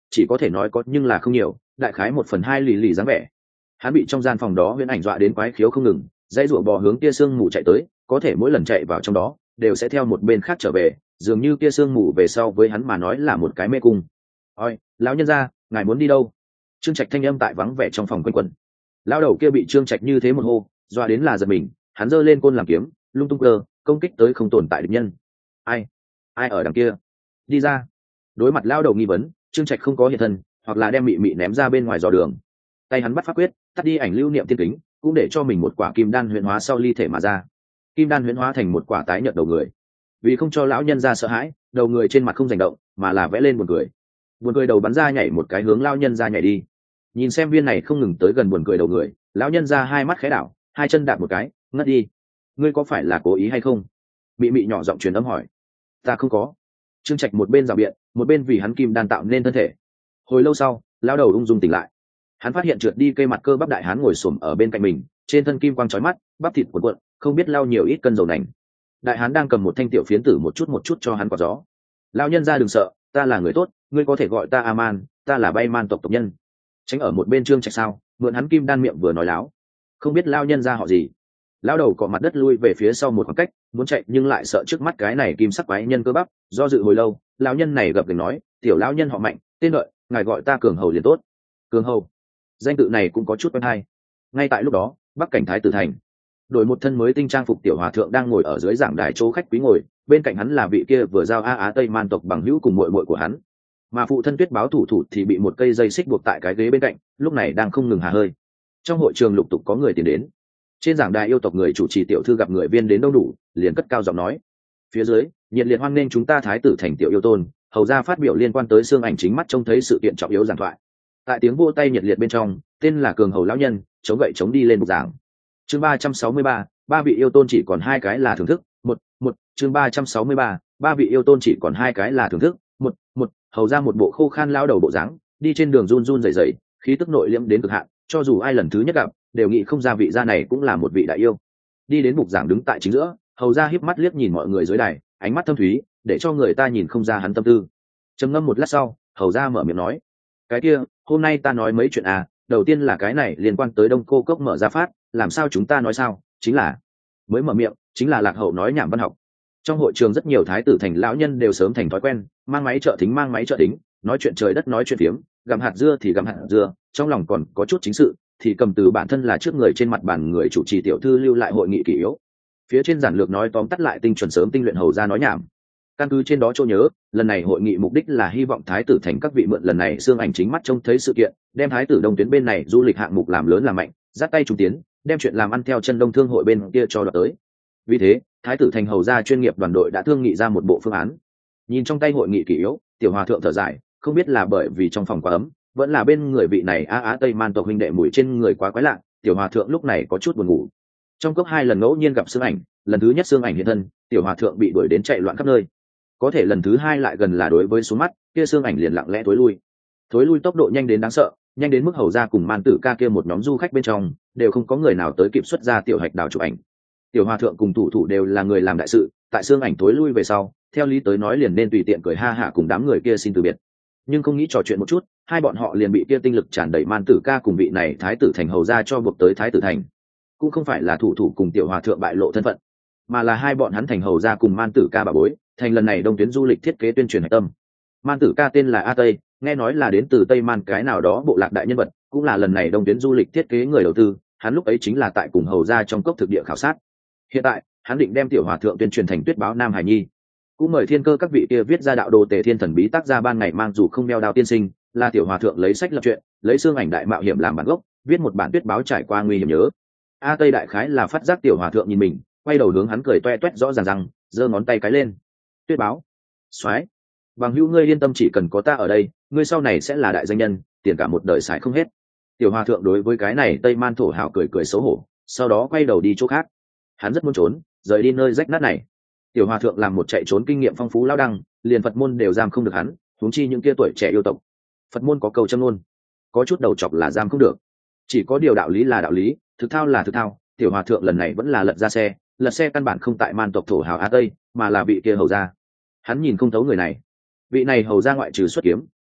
chỉ có thể nói có nhưng là không nhiều, đại khái một phần hai lì lì dáng vẻ. Hắn bị trong gian phòng đó huyễn ảnh dọa đến quái khiếu không ngừng, dãy rủa bò hướng kia sương mù chạy tới, có thể mỗi lần chạy vào trong đó đều sẽ theo một bên khác trở về, dường như kia sương mù về sau với hắn mà nói là một cái mê cung. Ôi, lão nhân gia, ngài muốn đi đâu? Trương Trạch thanh âm tại vắng vẻ trong phòng quanh quẩn. Lão đầu kia bị Trương Trạch như thế một hô, dọa đến là giật mình, hắn giơ lên côn làm kiếm, lung tung cơ, công kích tới không tồn tại địch nhân. Ai? Ai ở đằng kia? Đi ra. Đối mặt lão đầu nghi vấn, Trương Trạch không có hiện thân, hoặc là đem mị mị ném ra bên ngoài dò đường. Tay hắn bắt pháp quyết, tắt đi ảnh lưu niệm tiên kính, cũng để cho mình một quả kim đan huyễn hóa sau ly thể mà ra. Kim đan huyễn hóa thành một quả tái nhợt đầu người. Vì không cho lão nhân ra sợ hãi, đầu người trên mặt không rành động, mà là vẽ lên buồn cười. Buồn cười đầu bắn ra nhảy một cái hướng lão nhân ra nhảy đi. Nhìn xem viên này không ngừng tới gần buồn cười đầu người, lão nhân ra hai mắt khẽ đảo, hai chân đạp một cái, ngất đi. Ngươi có phải là cố ý hay không? Mị mị nhỏ giọng truyền âm hỏi. Ta không có. Trương Trạch một bên rào biện, một bên vì hắn kim đan tạo nên thân thể. Hồi lâu sau, lão đầu ung dung tỉnh lại. Hắn phát hiện trượt đi cây mặt cơ bắp đại hán ngồi xổm ở bên cạnh mình, trên thân kim quang chói mắt, bắp thịt cuộn cuộn, không biết lau nhiều ít cân dầu nành. Đại hán đang cầm một thanh tiểu phiến tử một chút một chút cho hắn quạt gió. Lão nhân gia đừng sợ, ta là người tốt, ngươi có thể gọi ta Aman, ta là Bay Man tộc tộc nhân. Tránh ở một bên Trương Trạch sao, mượn hắn kim đan miệng vừa nói láo. Không biết lão nhân gia họ gì. Lão đầu cọ mặt đất lui về phía sau một khoảng cách, muốn chạy nhưng lại sợ trước mắt cái này kim sắc quái nhân cơ bắp, do dự hồi lâu, lão nhân này gập gềnh nói, tiểu lão nhân họ Mạnh, tên đợi, ngài gọi ta Cường Hầu liền tốt. Cường Hầu. Danh tự này cũng có chút quen hay. Ngay tại lúc đó, bắc cảnh thái tử thành, đổi một thân mới tinh trang phục tiểu hòa thượng đang ngồi ở dưới giảng đài chỗ khách quý ngồi, bên cạnh hắn là vị kia vừa giao a á tây man tộc bằng hữu cùng muội muội của hắn, mà phụ thân Tuyết báo thủ thủ thì bị một cây dây xích buộc tại cái ghế bên cạnh, lúc này đang không ngừng hà hơi. Trong hội trường lục tục có người tiến đến. Trên giảng đài yêu tộc người chủ trì tiểu thư gặp người viên đến đông đủ, liền cất cao giọng nói: phía dưới nhiệt liệt hoan nghênh chúng ta thái tử thành tiểu yêu tôn hầu ra phát biểu liên quan tới xương ảnh chính mắt trông thấy sự kiện trọng yếu giảng thoại. Tại tiếng vỗ tay nhiệt liệt bên trong, tên là Cường Hầu lão nhân chống gậy chống đi lên bục giảng. Chương ba trăm sáu mươi ba, ba vị yêu tôn chỉ còn hai cái là thưởng thức. Một, một, chương ba trăm sáu mươi ba, ba vị yêu tôn chỉ còn hai cái là thưởng thức. Một, một, hầu ra một bộ khô khan lao đầu bộ dáng, đi trên đường run run rẩy rẩy, khí tức nội liễm đến cực hạn, cho dù ai lần thứ nhất gặp, đều nghĩ không ra vị gia này cũng là một vị đại yêu. Đi đến bục giảng đứng tại chính giữa, hầu ra híp mắt liếc nhìn mọi người dưới đài, ánh mắt thâm thúy, để cho người ta nhìn không ra hắn tâm tư. Trầm ngâm một lát sau, hầu ra mở miệng nói: cái kia, hôm nay ta nói mấy chuyện à, đầu tiên là cái này liên quan tới Đông Cô Cốc mở ra phát, làm sao chúng ta nói sao, chính là mới mở miệng, chính là lạc hậu nói nhảm văn học. Trong hội trường rất nhiều thái tử thành lão nhân đều sớm thành thói quen, mang máy trợ thính mang máy trợ thính, nói chuyện trời đất nói chuyện phiếm, gặm hạt dưa thì gặm hạt dưa, trong lòng còn có chút chính sự, thì cầm từ bản thân là trước người trên mặt bàn người chủ trì tiểu thư lưu lại hội nghị kỷ yếu. Phía trên giản lược nói tóm tắt lại tinh chuẩn sớm tinh luyện hầu ra nói nhảm. Căn cứ trên đó chỗ nhớ, lần này hội nghị mục đích là hy vọng thái tử thành các vị mượn lần này xương ảnh chính mắt trông thấy sự kiện, đem thái tử đông tuyến bên này du lịch hạng mục làm lớn làm mạnh, dắt tay trung tiến, đem chuyện làm ăn theo chân đông thương hội bên kia cho đoạt tới. Vì thế, thái tử thành hầu gia chuyên nghiệp đoàn đội đã thương nghị ra một bộ phương án. Nhìn trong tay hội nghị kỷ yếu, tiểu hòa thượng thở dài, không biết là bởi vì trong phòng quá ấm, vẫn là bên người vị này á á tây man tộc huynh đệ mùi trên người quá quái lạ, tiểu hòa thượng lúc này có chút buồn ngủ. Trong cốc hai lần ngẫu nhiên gặp xương ảnh, lần thứ nhất xương ảnh hiện thân, tiểu hòa thượng bị đuổi đến chạy loạn khắp nơi. Có thể lần thứ hai lại gần là đối với xuống mắt, kia xương ảnh liền lặng lẽ thối lui. Thối lui tốc độ nhanh đến đáng sợ, nhanh đến mức hầu ra cùng man tử ca kia một nhóm du khách bên trong đều không có người nào tới kịp xuất ra tiểu hạch đào chụp ảnh. Tiểu hòa thượng cùng thủ thủ đều là người làm đại sự, tại xương ảnh thối lui về sau, theo lý tới nói liền nên tùy tiện cười ha hả cùng đám người kia xin từ biệt. Nhưng không nghĩ trò chuyện một chút, hai bọn họ liền bị kia tinh lực tràn đầy man tử ca cùng vị này thái tử thành hầu ra cho buộc tới thái tử thành. Cũng không phải là thủ thủ cùng tiểu hòa thượng bại lộ thân phận, mà là hai bọn hắn thành hầu ra cùng man tử ca bà bối, thành lần này đông tuyến du lịch thiết kế tuyên truyền hạch tâm. Man tử ca tên là A Tây, nghe nói là đến từ Tây Man cái nào đó bộ lạc đại nhân vật, cũng là lần này đông tuyến du lịch thiết kế người đầu tư, hắn lúc ấy chính là tại cùng hầu ra trong cốc thực địa khảo sát. Hiện tại, hắn định đem tiểu hòa thượng tuyên truyền thành Tuyết báo Nam Hải Nhi. Cũng mời thiên cơ các vị kia viết ra đạo đồ Tề Thiên thần bí tác ra ban ngày mang dù không đeo đao tiên sinh, là tiểu hòa thượng lấy sách lập chuyện, lấy xương ảnh đại mạo hiểm làm bản gốc, viết một bản tuyết báo trải qua nguy hiểm nhớ. A Tây đại khái là phát giác tiểu hòa thượng nhìn mình, quay đầu hướng hắn cười toe toét rõ ràng rằng, giơ ngón tay cái lên. Tuyết báo, soái, bằng hữu ngươi yên tâm, chỉ cần có ta ở đây, ngươi sau này sẽ là đại danh nhân, tiền cả một đời xài không hết. Tiểu hòa thượng đối với cái này Tây Man thổ hảo cười cười xấu hổ, sau đó quay đầu đi chỗ khác. Hắn rất muốn trốn, rời đi nơi rách nát này. Tiểu hòa thượng làm một chạy trốn kinh nghiệm phong phú lao đăng, liền Phật môn đều giam không được hắn, huống chi những kia tuổi trẻ yêu tộc. Phật môn có câu châm ngôn, có chút đầu chọc là giam không được, chỉ có điều đạo lý là đạo lý, thực thao là thực thao. Tiểu hòa thượng lần này vẫn là lật ra xe, lật xe căn bản không tại man tộc thổ hào Á Tây, mà là vị kia hầu gia. Hắn nhìn không thấu người này. Vị này hầu gia ngoại trừ xuất kiếm,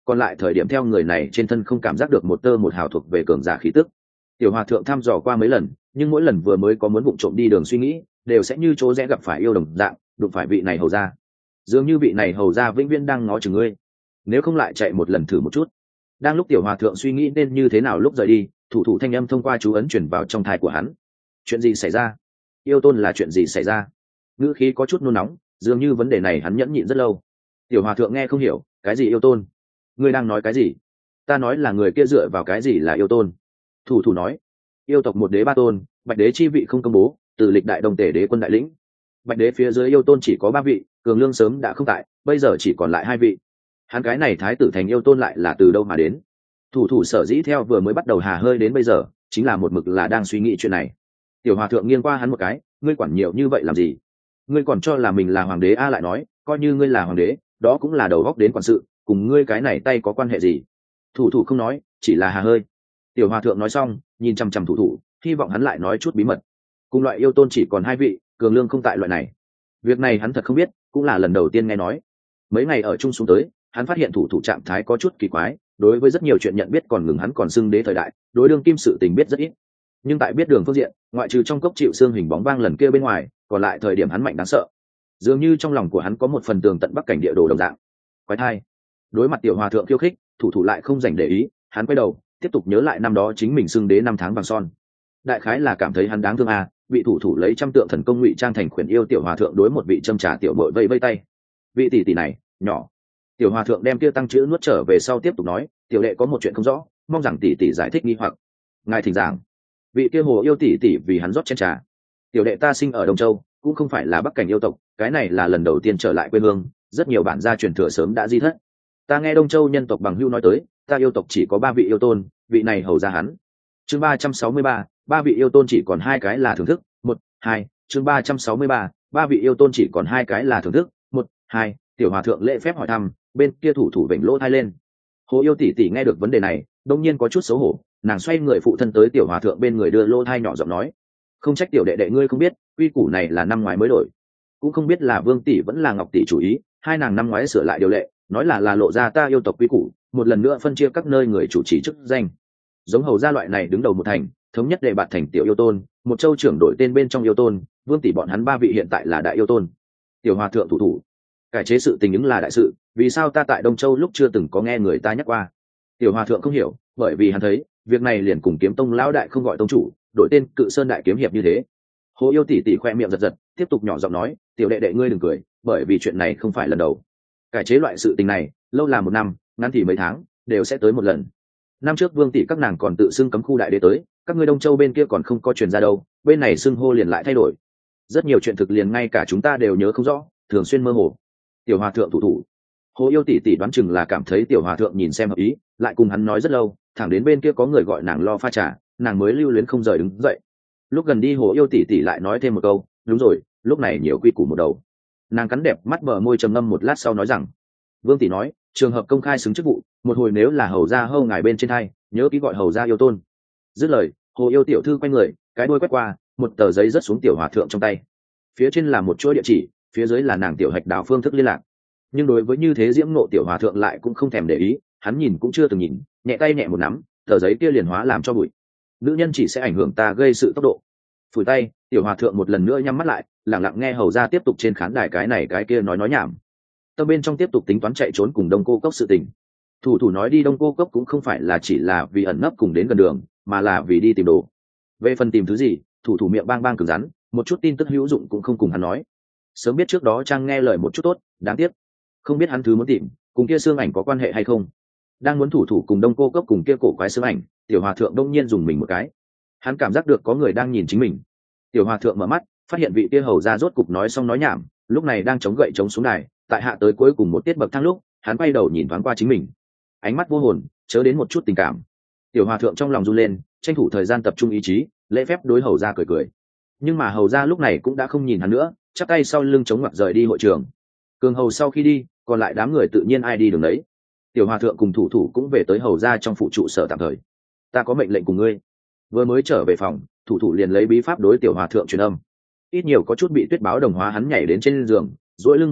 còn lại thời điểm theo người này trên thân không cảm giác được một tơ một hào thuộc về cường giả khí tức. Tiểu hòa thượng thăm dò qua mấy lần, nhưng mỗi lần vừa mới có muốn vụng trộm đi đường suy nghĩ đều sẽ như chỗ rẽ gặp phải yêu đồng dạng, đụng phải vị này hầu ra. Dường như vị này hầu ra vĩnh viễn đang ngó chừng ngươi, nếu không lại chạy một lần thử một chút. Đang lúc tiểu hòa thượng suy nghĩ nên như thế nào lúc rời đi, thủ thủ thanh âm thông qua chú ấn truyền vào trong thai của hắn. Chuyện gì xảy ra? Yêu tôn là chuyện gì xảy ra? Ngữ khí có chút nôn nóng, dường như vấn đề này hắn nhẫn nhịn rất lâu. Tiểu hòa thượng nghe không hiểu, cái gì yêu tôn? Ngươi đang nói cái gì? Ta nói là người kia dựa vào cái gì là yêu tôn? Thủ thủ nói, yêu tộc một đế ba tôn, bạch đế chi vị không công bố, từ lịch đại đồng tể đế quân đại lĩnh. Bạch đế phía dưới yêu tôn chỉ có ba vị, cường lương sớm đã không tại, bây giờ chỉ còn lại hai vị. Hắn cái này thái tử thành yêu tôn lại là từ đâu mà đến? Thủ thủ sở dĩ theo vừa mới bắt đầu hà hơi đến bây giờ, chính là một mực là đang suy nghĩ chuyện này. Tiểu hòa thượng nghiêng qua hắn một cái, ngươi quản nhiều như vậy làm gì? Ngươi còn cho là mình là hoàng đế a? Lại nói, coi như ngươi là hoàng đế, đó cũng là đầu góc đến quản sự, cùng ngươi cái này tay có quan hệ gì? Thủ thủ không nói, chỉ là hà hơi. Tiểu hòa thượng nói xong, nhìn chằm chằm thủ thủ, hy vọng hắn lại nói chút bí mật. Cùng loại yêu tôn chỉ còn hai vị, cường lương không tại loại này. Việc này hắn thật không biết, cũng là lần đầu tiên nghe nói. Mấy ngày ở chung xuống tới, hắn phát hiện thủ thủ trạng thái có chút kỳ quái, đối với rất nhiều chuyện nhận biết còn ngừng hắn còn xưng đế thời đại, đối đương kim sự tình biết rất ít. Nhưng tại biết đường phương diện, ngoại trừ trong cốc chịu xương hình bóng vang lần kia bên ngoài, còn lại thời điểm hắn mạnh đáng sợ. Dường như trong lòng của hắn có một phần tường tận bắc cảnh địa đồ đồng dạng. Quái thai. Đối mặt tiểu hòa thượng khiêu khích, thủ thủ lại không dành để ý, hắn quay đầu, tiếp tục nhớ lại năm đó chính mình xưng đế năm tháng vàng son. Đại khái là cảm thấy hắn đáng thương à, vị thủ thủ lấy trăm tượng thần công ngụy trang thành khuyển yêu tiểu hòa thượng đối một vị châm trà tiểu bội vây vây tay. Vị tỷ tỷ này, nhỏ. Tiểu hòa thượng đem kia tăng chữ nuốt trở về sau tiếp tục nói, tiểu đệ có một chuyện không rõ, mong rằng tỷ tỷ giải thích nghi hoặc. Ngài thỉnh giảng. Vị kia hồ yêu tỷ tỷ vì hắn rót chén trà. Tiểu đệ ta sinh ở Đông Châu, cũng không phải là bắc cảnh yêu tộc, cái này là lần đầu tiên trở lại quê hương, rất nhiều bản gia truyền thừa sớm đã di thất. Ta nghe Đông Châu nhân tộc bằng hữu nói tới, ta yêu tộc chỉ có ba vị yêu tôn, vị này hầu ra hắn. Chương ba trăm sáu mươi ba, ba vị yêu tôn chỉ còn hai cái là thưởng thức, một, hai, chương ba trăm sáu mươi ba, ba vị yêu tôn chỉ còn hai cái là thưởng thức, một, hai, tiểu hòa thượng lễ phép hỏi thăm, bên kia thủ thủ vểnh lỗ thai lên. Hồ yêu tỷ tỷ nghe được vấn đề này, đông nhiên có chút xấu hổ, nàng xoay người phụ thân tới tiểu hòa thượng bên người đưa lỗ thai nhỏ giọng nói, không trách tiểu đệ đệ ngươi không biết, quy củ này là năm ngoái mới đổi, cũng không biết là Vương tỷ vẫn là Ngọc tỷ chủ ý, hai nàng năm ngoái sửa lại điều lệ, nói là là lộ ra ta yêu tộc quy củ, một lần nữa phân chia các nơi người chủ trì chức danh. Giống hầu gia loại này đứng đầu một thành, thống nhất đề bạt thành tiểu yêu tôn, một châu trưởng đổi tên bên trong yêu tôn, Vương tỷ bọn hắn ba vị hiện tại là đại yêu tôn. Tiểu hòa thượng thủ thủ, cải chế sự tình ứng là đại sự, vì sao ta tại Đông Châu lúc chưa từng có nghe người ta nhắc qua? Tiểu hòa thượng không hiểu, bởi vì hắn thấy việc này liền cùng kiếm tông lão đại không gọi tông chủ, đổi tên cự sơn đại kiếm hiệp như thế. Hồ yêu tỷ tỷ khoe miệng giật giật, tiếp tục nhỏ giọng nói, tiểu đệ đệ ngươi đừng cười, bởi vì chuyện này không phải lần đầu. Cải chế loại sự tình này, lâu là một năm, ngắn thì mấy tháng, đều sẽ tới một lần. Năm trước Vương tỷ các nàng còn tự xưng cấm khu đại đế tới, các ngươi Đông Châu bên kia còn không có truyền ra đâu, bên này xưng hô liền lại thay đổi. Rất nhiều chuyện thực liền ngay cả chúng ta đều nhớ không rõ, thường xuyên mơ hồ. Tiểu hòa thượng thủ thủ. Hồ yêu tỷ tỷ đoán chừng là cảm thấy tiểu hòa thượng nhìn xem hợp ý, lại cùng hắn nói rất lâu, thẳng đến bên kia có người gọi nàng lo pha trà, nàng mới lưu luyến không rời đứng dậy. Lúc gần đi hồ yêu tỷ tỷ lại nói thêm một câu, đúng rồi, lúc này nhiều quy củ một đầu. Nàng cắn đẹp mắt bờ môi trầm ngâm một lát sau nói rằng, Vương tỷ nói, trường hợp công khai xứng chức vụ, một hồi nếu là hầu gia hâu ngài bên trên thai, nhớ ký gọi hầu gia yêu tôn. Dứt lời, hồ yêu tiểu thư quay người, cái đuôi quét qua, một tờ giấy rớt xuống tiểu hòa thượng trong tay. Phía trên là một chuỗi địa chỉ, phía dưới là nàng tiểu hạch đảo phương thức liên lạc. Nhưng đối với như thế diễm nộ tiểu hòa thượng lại cũng không thèm để ý, hắn nhìn cũng chưa từng nhìn, nhẹ tay nhẹ một nắm, tờ giấy kia liền hóa làm cho bụi. Nữ nhân chỉ sẽ ảnh hưởng ta gây sự tốc độ. Phủi tay, tiểu hòa thượng một lần nữa nhắm mắt lại, lặng lặng nghe hầu gia tiếp tục trên khán đài cái này cái kia nói nói nhảm. Tâm bên trong tiếp tục tính toán chạy trốn cùng Đông Cô Cốc sự tình. Thủ thủ nói đi Đông Cô Cốc cũng không phải là chỉ là vì ẩn nấp cùng đến gần đường, mà là vì đi tìm đồ. Về phần tìm thứ gì, thủ thủ miệng bang bang cứng rắn, một chút tin tức hữu dụng cũng không cùng hắn nói. Sớm biết trước đó Trang nghe lời một chút tốt, đáng tiếc không biết hắn thứ muốn tìm cùng kia xương ảnh có quan hệ hay không. Đang muốn thủ thủ cùng Đông Cô Cốc cùng kia cổ quái xương ảnh, tiểu hòa thượng đông nhiên dùng mình một cái, hắn cảm giác được có người đang nhìn chính mình. Tiểu hòa thượng mở mắt, phát hiện vị kia hầu ra rốt cục nói xong nói nhảm, lúc này đang chống gậy chống xuống đài, tại hạ tới cuối cùng một tiết bậc thang lúc, hắn quay đầu nhìn thoáng qua chính mình, ánh mắt vô hồn, chớ đến một chút tình cảm. Tiểu hòa thượng trong lòng run lên, tranh thủ thời gian tập trung ý chí, lễ phép đối hầu ra cười cười. Nhưng mà hầu ra lúc này cũng đã không nhìn hắn nữa, chắp tay sau lưng chống ngoặt rời đi hội trường. Cường hầu sau khi đi, còn lại đám người tự nhiên ai đi đường đấy. Tiểu hòa thượng cùng thủ thủ cũng về tới hầu ra trong phụ trụ sở tạm thời. Ta có mệnh lệnh cùng ngươi. Vừa mới trở về phòng, thủ thủ liền lấy bí pháp đối tiểu hòa thượng truyền âm. Ít nhiều có chút bị tuyết báo đồng hóa, hắn nhảy đến trên giường, duỗi lưng một cái,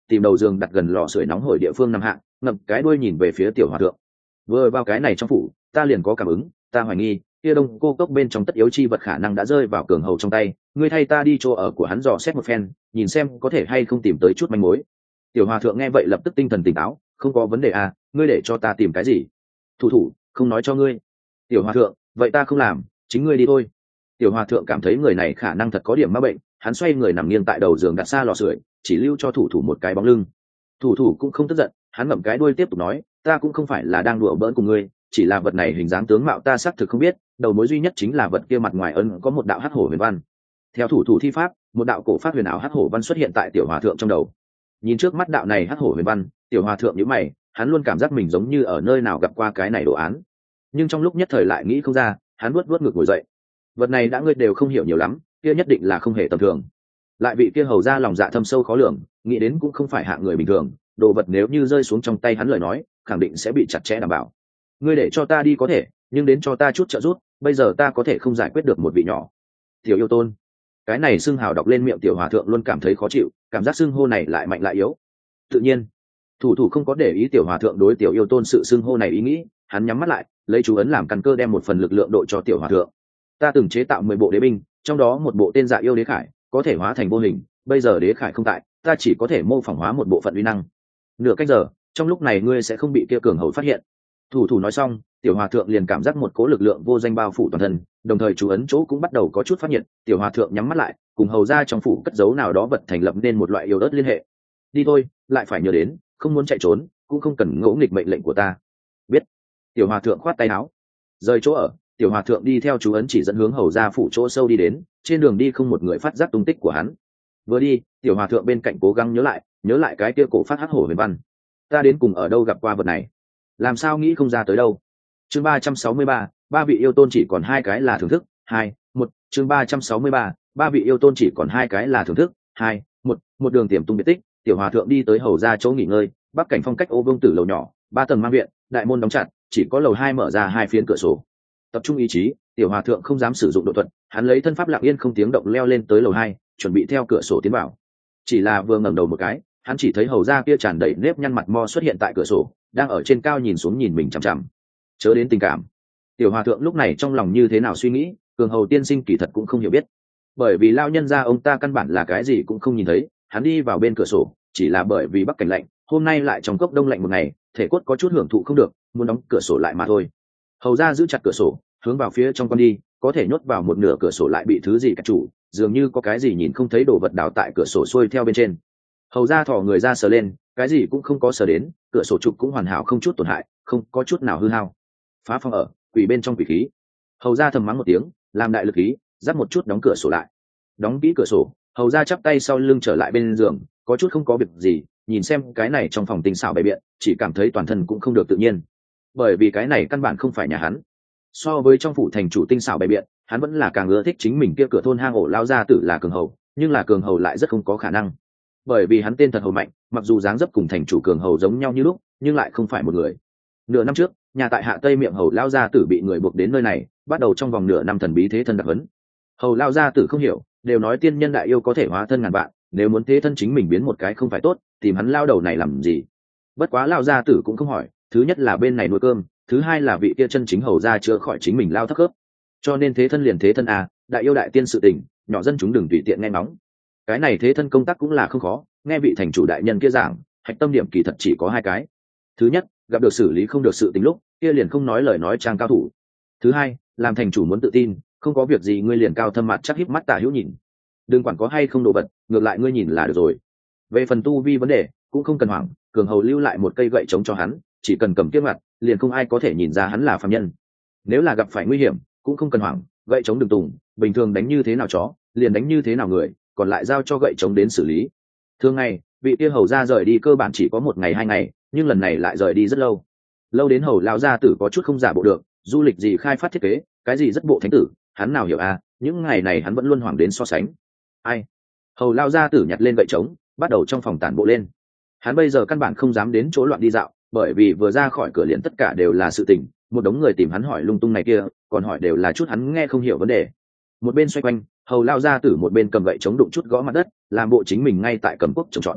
tìm đầu giường đặt gần lò sưởi nóng hổi địa phương nằm hạ, ngậm cái đuôi nhìn về phía tiểu hòa thượng. Vừa vào cái này trong phủ, ta liền có cảm ứng, ta hoài nghi kia đông cô cốc bên trong tất yếu chi vật khả năng đã rơi vào cường hầu trong tay, ngươi thay ta đi chỗ ở của hắn dò xét một phen, nhìn xem có thể hay không tìm tới chút manh mối. Tiểu hòa thượng nghe vậy lập tức tinh thần tỉnh táo, không có vấn đề à, ngươi để cho ta tìm cái gì? Thủ thủ không nói cho ngươi. Tiểu hòa thượng, vậy ta không làm, chính ngươi đi thôi. Tiểu hòa thượng cảm thấy người này khả năng thật có điểm ma bệnh, hắn xoay người nằm nghiêng tại đầu giường đặt xa lò sưởi, chỉ lưu cho thủ thủ một cái bóng lưng. Thủ thủ cũng không tức giận, hắn ngậm cái đuôi tiếp tục nói, ta cũng không phải là đang đùa bỡn cùng ngươi, chỉ là vật này hình dáng tướng mạo ta xác thực không biết, đầu mối duy nhất chính là vật kia mặt ngoài ấn có một đạo hắc hổ huyền văn. Theo thủ thủ thi pháp, một đạo cổ phát huyền ảo hắc hổ văn xuất hiện tại tiểu hòa thượng trong đầu. Nhìn trước mắt đạo này hắc hổ huyền văn, tiểu hòa thượng nhíu mày, hắn luôn cảm giác mình giống như ở nơi nào gặp qua cái này đồ án, nhưng trong lúc nhất thời lại nghĩ không ra, hắn vuốt vuốt ngực ngồi dậy. Vật này đã ngươi đều không hiểu nhiều lắm, kia nhất định là không hề tầm thường. Lại vị kia hầu ra lòng dạ thâm sâu khó lường, nghĩ đến cũng không phải hạng người bình thường, đồ vật nếu như rơi xuống trong tay hắn lời nói, khẳng định sẽ bị chặt chẽ đảm bảo. Ngươi để cho ta đi có thể, nhưng đến cho ta chút trợ giúp, bây giờ ta có thể không giải quyết được một vị nhỏ. Tiểu yêu tôn. Cái này xưng hào đọc lên miệng tiểu hòa thượng luôn cảm thấy khó chịu, cảm giác xưng hô này lại mạnh lại yếu. Tự nhiên, thủ thủ không có để ý tiểu hòa thượng đối tiểu yêu tôn sự xưng hô này ý nghĩ, hắn nhắm mắt lại, lấy chú ấn làm căn cơ đem một phần lực lượng độ cho tiểu hòa thượng. Ta từng chế tạo mười bộ đế binh, trong đó một bộ tên Dạ Yêu Đế Khải, có thể hóa thành vô hình, bây giờ đế khải không tại, ta chỉ có thể mô phỏng hóa một bộ phận uy năng. Nửa cách giờ, trong lúc này ngươi sẽ không bị kia cường hầu phát hiện. Thủ thủ nói xong, tiểu hòa thượng liền cảm giác một cỗ lực lượng vô danh bao phủ toàn thân, đồng thời chú ấn chỗ cũng bắt đầu có chút phát nhiệt. Tiểu hòa thượng nhắm mắt lại, cùng hầu ra trong phủ cất giấu nào đó vật thành lập nên một loại yêu ớt liên hệ. Đi thôi, lại phải nhớ đến, không muốn chạy trốn, cũng không cần ngỗ nghịch mệnh lệnh của ta. Biết. Tiểu hòa thượng khoát tay áo, rời chỗ ở. Tiểu hòa thượng đi theo chú ấn chỉ dẫn hướng hầu ra phủ chỗ sâu đi đến, trên đường đi không một người phát giác tung tích của hắn. Vừa đi, tiểu hòa thượng bên cạnh cố gắng nhớ lại, nhớ lại cái kia cổ phát hắc hổ huyền văn. Ta đến cùng ở đâu gặp qua vật này? Làm sao nghĩ không ra tới đâu? Chương ba trăm sáu mươi ba, ba vị yêu tôn chỉ còn hai cái là thưởng thức, hai, một, chương ba trăm sáu mươi ba, ba vị yêu tôn chỉ còn hai cái là thưởng thức, hai, một, một đường tiềm tung biệt tích, tiểu hòa thượng đi tới hầu ra chỗ nghỉ ngơi, bắc cảnh phong cách ô vương tử lầu nhỏ, ba tầng mang viện, đại môn đóng chặt, chỉ có lầu hai mở ra hai phiến cửa sổ. Tập trung ý chí, tiểu hòa thượng không dám sử dụng độ thuật, hắn lấy thân pháp lặng yên không tiếng động leo lên tới lầu hai, chuẩn bị theo cửa sổ tiến vào. Chỉ là vừa ngẩng đầu một cái, hắn chỉ thấy hầu ra kia tràn đầy nếp nhăn mặt mo xuất hiện tại cửa sổ, đang ở trên cao nhìn xuống nhìn mình chằm chằm. Chớ đến tình cảm. Tiểu hòa thượng lúc này trong lòng như thế nào suy nghĩ, cường hầu tiên sinh kỳ thật cũng không hiểu biết, bởi vì lao nhân gia ông ta căn bản là cái gì cũng không nhìn thấy. Hắn đi vào bên cửa sổ, chỉ là bởi vì bắc cảnh lạnh, hôm nay lại trong cốc đông lạnh một ngày, thể cốt có chút hưởng thụ không được, muốn đóng cửa sổ lại mà thôi. Hầu ra giữ chặt cửa sổ, hướng vào phía trong con đi, có thể nhốt vào một nửa cửa sổ lại bị thứ gì cả chủ, dường như có cái gì nhìn không thấy đồ vật đào tại cửa sổ xuôi theo bên trên. Hầu ra thò người ra sờ lên, cái gì cũng không có sờ đến, cửa sổ trục cũng hoàn hảo không chút tổn hại, không có chút nào hư hao. Phá phong ở, quỷ bên trong quỷ khí. Hầu ra thầm mắng một tiếng, làm đại lực khí, giáp một chút đóng cửa sổ lại. Đóng kỹ cửa sổ, hầu ra chắp tay sau lưng trở lại bên giường, có chút không có việc gì, nhìn xem cái này trong phòng tinh xảo bày biện, chỉ cảm thấy toàn thân cũng không được tự nhiên, bởi vì cái này căn bản không phải nhà hắn. So với trong phủ thành chủ tinh xảo bày biện, hắn vẫn là càng ưa thích chính mình kia cửa thôn hang ổ lao ra tử là cường hầu, nhưng là cường hầu lại rất không có khả năng, bởi vì hắn tên thật hầu mạnh, mặc dù dáng dấp cùng thành chủ cường hầu giống nhau như lúc, nhưng lại không phải một người. Nửa năm trước, nhà tại hạ tây miệng hầu lao gia tử bị người buộc đến nơi này, bắt đầu trong vòng nửa năm thần bí thế thân đặc huấn. Hầu lao gia tử không hiểu, đều nói tiên nhân đại yêu có thể hóa thân ngàn vạn, nếu muốn thế thân chính mình biến một cái không phải tốt, tìm hắn lao đầu này làm gì? Bất quá lao gia tử cũng không hỏi, thứ nhất là bên này nuôi cơm, thứ hai là vị kia chân chính hầu gia chữa khỏi chính mình lao thấp khớp, cho nên thế thân liền thế thân à, đại yêu đại tiên sự tình, nhỏ dân chúng đừng tùy tiện nghe ngóng. Cái này thế thân công tác cũng là không khó, nghe vị thành chủ đại nhân kia giảng, hạch tâm điểm kỳ thật chỉ có hai cái. Thứ nhất, gặp được xử lý không được sự tình lúc, kia liền không nói lời nói trang cao thủ. Thứ hai, làm thành chủ muốn tự tin, không có việc gì ngươi liền cao thâm mặt chắc híp mắt tả hữu nhìn, đừng quản có hay không đồ vật, ngược lại ngươi nhìn là được rồi. Về phần tu vi vấn đề, cũng không cần hoảng, cường hầu lưu lại một cây gậy chống cho hắn, chỉ cần cầm kiếm mặt, liền không ai có thể nhìn ra hắn là phàm nhân. Nếu là gặp phải nguy hiểm, cũng không cần hoảng, gậy chống đừng tùng, bình thường đánh như thế nào chó, liền đánh như thế nào người, còn lại giao cho gậy chống đến xử lý. Thường ngày, vị kia hầu ra rời đi cơ bản chỉ có một ngày hai ngày, nhưng lần này lại rời đi rất lâu, lâu đến hầu lão gia tử có chút không giả bộ được, du lịch gì khai phát thiết kế, cái gì rất bộ thánh tử, hắn nào hiểu à, những ngày này hắn vẫn luôn hoảng đến so sánh. Ai? Hầu lão gia tử nhặt lên gậy trống, bắt đầu trong phòng tản bộ lên. Hắn bây giờ căn bản không dám đến chỗ loạn đi dạo, bởi vì vừa ra khỏi cửa liền tất cả đều là sự tình, một đống người tìm hắn hỏi lung tung này kia, còn hỏi đều là chút hắn nghe không hiểu vấn đề. Một bên xoay quanh, hầu lão gia tử một bên cầm gậy trống đụng chút gõ mặt đất, làm bộ chính mình ngay tại cầm quốc trồng trọt.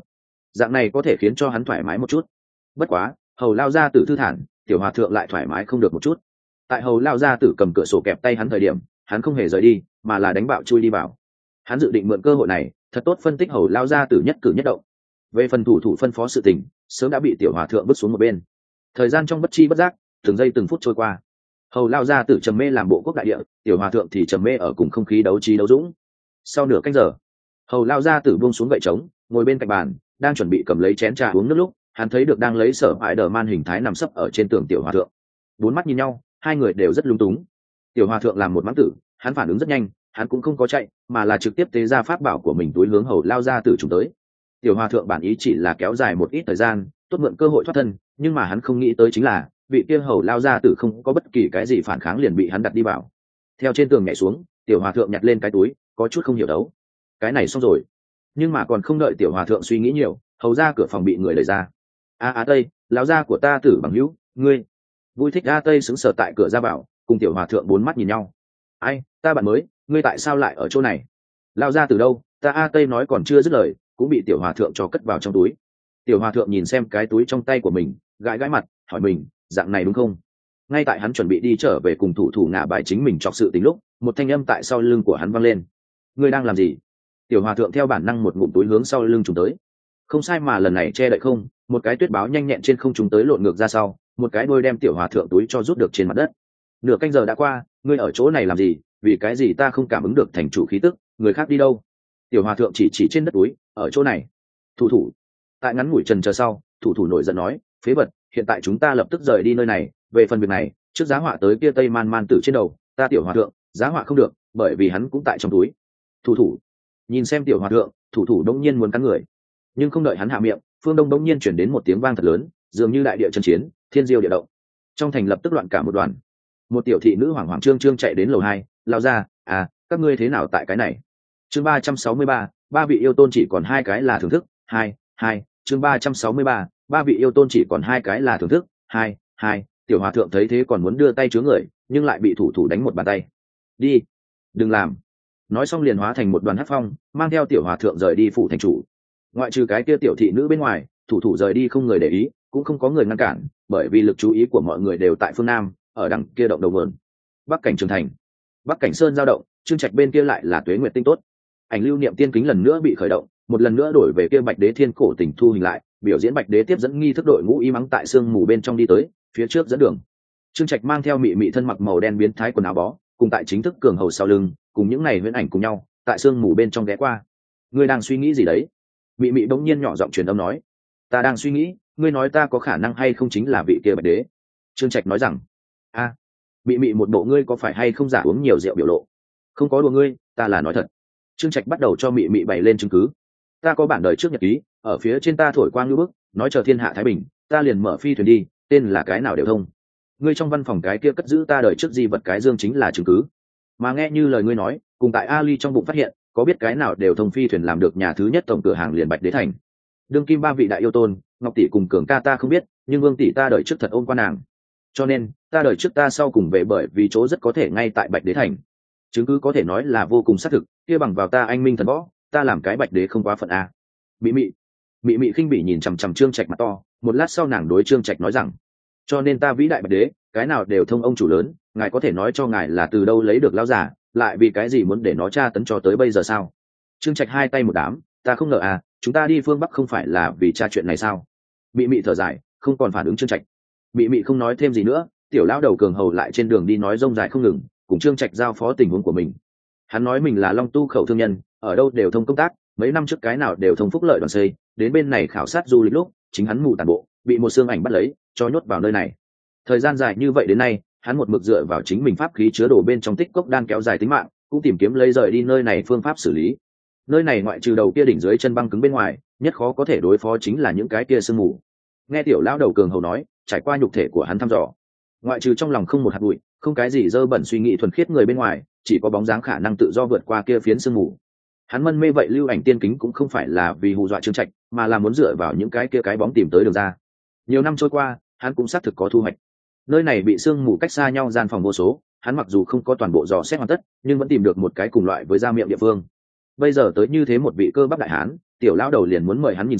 dạng này có thể khiến cho hắn thoải mái một chút. Bất quá hầu lao gia tử thư thản, tiểu hòa thượng lại thoải mái không được một chút. Tại hầu lao gia tử cầm cửa sổ kẹp tay hắn thời điểm, hắn không hề rời đi mà là đánh bạo chui đi vào. Hắn dự định mượn cơ hội này thật tốt phân tích hầu lao gia tử nhất cử nhất động. Về phần thủ thủ phân phó sự tình sớm đã bị tiểu hòa thượng vứt xuống một bên. Thời gian trong bất chi bất giác từng giây từng phút trôi qua. Hầu lao gia tử trầm mê làm bộ quốc đại địa, tiểu hòa thượng thì trầm mê ở cùng không khí đấu trí đấu dũng. Sau nửa canh giờ, hầu lao gia tử buông xuống gậy trống, ngồi bên cạnh bàn đang chuẩn bị cầm lấy chén trà uống nước lúc hắn thấy được đang lấy sở hãi đờ man hình thái nằm sấp ở trên tường tiểu hòa thượng. Bốn mắt nhìn nhau, hai người đều rất lung túng. Tiểu hòa thượng làm một mãng tử, hắn phản ứng rất nhanh, hắn cũng không có chạy mà là trực tiếp tế ra pháp bảo của mình túi hướng hầu lao gia tử trùng tới. Tiểu hòa thượng bản ý chỉ là kéo dài một ít thời gian, tốt mượn cơ hội thoát thân, nhưng mà hắn không nghĩ tới chính là vị kia hầu lao gia tử không có bất kỳ cái gì phản kháng liền bị hắn đặt đi vào. Theo trên tường nhảy xuống, tiểu hòa thượng nhặt lên cái túi, có chút không hiểu đấu. Cái này xong rồi. Nhưng mà còn không đợi tiểu hòa thượng suy nghĩ nhiều, hầu ra cửa phòng bị người đẩy ra. A a Tây, lão gia của ta tử bằng hữu, ngươi. Vui Thích A Tây sững sờ tại cửa ra vào, cùng tiểu hòa thượng bốn mắt nhìn nhau. Ai, ta bạn mới, ngươi tại sao lại ở chỗ này? Lão gia từ đâu? Ta A Tây nói còn chưa dứt lời, cũng bị tiểu hòa thượng cho cất vào trong túi. Tiểu hòa thượng nhìn xem cái túi trong tay của mình, gãi gãi mặt, hỏi mình, dạng này đúng không? Ngay tại hắn chuẩn bị đi trở về cùng thủ thủ ngả bài chính mình chọc sự tính lúc, một thanh âm tại sau lưng của hắn vang lên. Ngươi đang làm gì? Tiểu hòa thượng theo bản năng một ngụm túi hướng sau lưng trùng tới. Không sai mà lần này che đậy không, một cái tuyết báo nhanh nhẹn trên không trùng tới lộn ngược ra sau, một cái đôi đem tiểu hòa thượng túi cho rút được trên mặt đất. Nửa canh giờ đã qua, ngươi ở chỗ này làm gì? Vì cái gì ta không cảm ứng được thành chủ khí tức, người khác đi đâu? Tiểu hòa thượng chỉ chỉ trên đất túi, ở chỗ này. Thủ thủ. Tại ngắn ngủi trần chờ sau, thủ thủ nổi giận nói, phế vật, hiện tại chúng ta lập tức rời đi nơi này, về phần việc này, trước giá họa tới kia tây man man tử trên đầu, ta tiểu hòa thượng, giá họa không được, bởi vì hắn cũng tại trong túi. Thủ thủ. Nhìn xem tiểu hòa thượng, thủ thủ đông nhiên muốn cắn người, nhưng không đợi hắn hạ miệng, phương đông đông nhiên chuyển đến một tiếng vang thật lớn, dường như đại địa chân chiến, thiên diêu địa động. Trong thành lập tức loạn cả một đoàn. Một tiểu thị nữ hoảng hoảng trương trương chạy đến lầu hai, lao ra, à, các ngươi thế nào tại cái này? Chương ba trăm sáu mươi ba, ba vị yêu tôn chỉ còn hai cái là thưởng thức, hai, hai, chương ba trăm sáu mươi ba, ba vị yêu tôn chỉ còn hai cái là thưởng thức, hai, hai, tiểu hòa thượng thấy thế còn muốn đưa tay chứa người, nhưng lại bị thủ thủ đánh một bàn tay. Đi, đừng làm. Nói xong liền hóa thành một đoàn hắc phong, mang theo tiểu hòa thượng rời đi phủ thành chủ. Ngoại trừ cái kia tiểu thị nữ bên ngoài, thủ thủ rời đi không người để ý, cũng không có người ngăn cản, bởi vì lực chú ý của mọi người đều tại phương nam, ở đằng kia động đầu vườn. Bắc cảnh trường thành, Bắc cảnh sơn giao động, trương trạch bên kia lại là tuế nguyệt tinh tốt. Ảnh lưu niệm tiên kính lần nữa bị khởi động, một lần nữa đổi về kia bạch đế thiên cổ tình thu hình lại, biểu diễn bạch đế tiếp dẫn nghi thức đội ngũ y mắng tại sương mù bên trong đi tới, phía trước dẫn đường. Trương trạch mang theo mị mị thân mặc màu đen biến thái quần áo bó, cùng tại chính thức cường hầu sau lưng, cùng những này huyễn ảnh cùng nhau, tại sương mù bên trong ghé qua. Ngươi đang suy nghĩ gì đấy? Mị mị bỗng nhiên nhỏ giọng truyền âm nói. Ta đang suy nghĩ, ngươi nói ta có khả năng hay không chính là vị kia bạch đế. Trương trạch nói rằng, a, à, mị mị một bộ ngươi có phải hay không giả uống nhiều rượu biểu lộ. Không có đùa ngươi, ta là nói thật. Trương trạch bắt đầu cho mị mị bày lên chứng cứ. Ta có bản đời trước nhật ký, ở phía trên ta thổi quang lưu bức, nói chờ thiên hạ thái bình, ta liền mở phi thuyền đi, tên là cái nào đều thông. Ngươi trong văn phòng cái kia cất giữ ta đời trước di vật cái dương chính là chứng cứ. Mà nghe như lời ngươi nói, cùng tại Ali trong bụng phát hiện, có biết cái nào đều thông phi thuyền làm được nhà thứ nhất tổng cửa hàng liền bạch đế thành. Đương kim ba vị đại yêu tôn, Ngọc tỷ cùng Cường ca ta không biết, nhưng Vương tỷ ta đời trước thật ôm qua nàng. Cho nên, ta đời trước ta sau cùng về bởi vì chỗ rất có thể ngay tại bạch đế thành. Chứng cứ có thể nói là vô cùng xác thực, kia bằng vào ta anh minh thần võ, ta làm cái bạch đế không quá phận a. Mị mị, mị mị khinh bỉ nhìn chằm chằm Trương Trạch mặt to, một lát sau nàng đối Trương Trạch nói rằng, cho nên ta vĩ đại bạch đế, cái nào đều thông ông chủ lớn, ngài có thể nói cho ngài là từ đâu lấy được lão giả, lại vì cái gì muốn để nó tra tấn cho tới bây giờ sao? Trương Trạch hai tay một đám, ta không ngờ à, chúng ta đi phương Bắc không phải là vì tra chuyện này sao? Mị mị thở dài, không còn phản ứng Trương Trạch. Mị mị không nói thêm gì nữa, tiểu lão đầu cường hầu lại trên đường đi nói rông dài không ngừng, cùng Trương Trạch giao phó tình huống của mình. Hắn nói mình là Long Tu khẩu thương nhân, ở đâu đều thông công tác, mấy năm trước cái nào đều thông phúc lợi đoàn xây, đến bên này khảo sát du lịch lúc, chính hắn mù tàn bộ, bị một xương ảnh bắt lấy, cho nhốt vào nơi này. Thời gian dài như vậy đến nay, hắn một mực dựa vào chính mình pháp khí chứa đồ bên trong tích cốc đan kéo dài tính mạng, cũng tìm kiếm lấy rời đi nơi này phương pháp xử lý. Nơi này ngoại trừ đầu kia đỉnh dưới chân băng cứng bên ngoài, nhất khó có thể đối phó chính là những cái kia sương mù. Nghe tiểu lão đầu cường hầu nói, trải qua nhục thể của hắn thăm dò, ngoại trừ trong lòng không một hạt bụi, không cái gì dơ bẩn suy nghĩ thuần khiết người bên ngoài, chỉ có bóng dáng khả năng tự do vượt qua kia phiến sương mù. Hắn mân mê vậy lưu ảnh tiên kính cũng không phải là vì hù dọa Trương Trạch, mà là muốn dựa vào những cái kia cái bóng tìm tới đường ra. Nhiều năm trôi qua, hắn cũng xác thực có thu hoạch. Nơi này bị sương mù cách xa nhau gian phòng vô số, hắn mặc dù không có toàn bộ dò xét hoàn tất, nhưng vẫn tìm được một cái cùng loại với gia miệng địa phương. Bây giờ tới như thế một vị cơ bắp đại hán, tiểu lão đầu liền muốn mời hắn nhìn xem,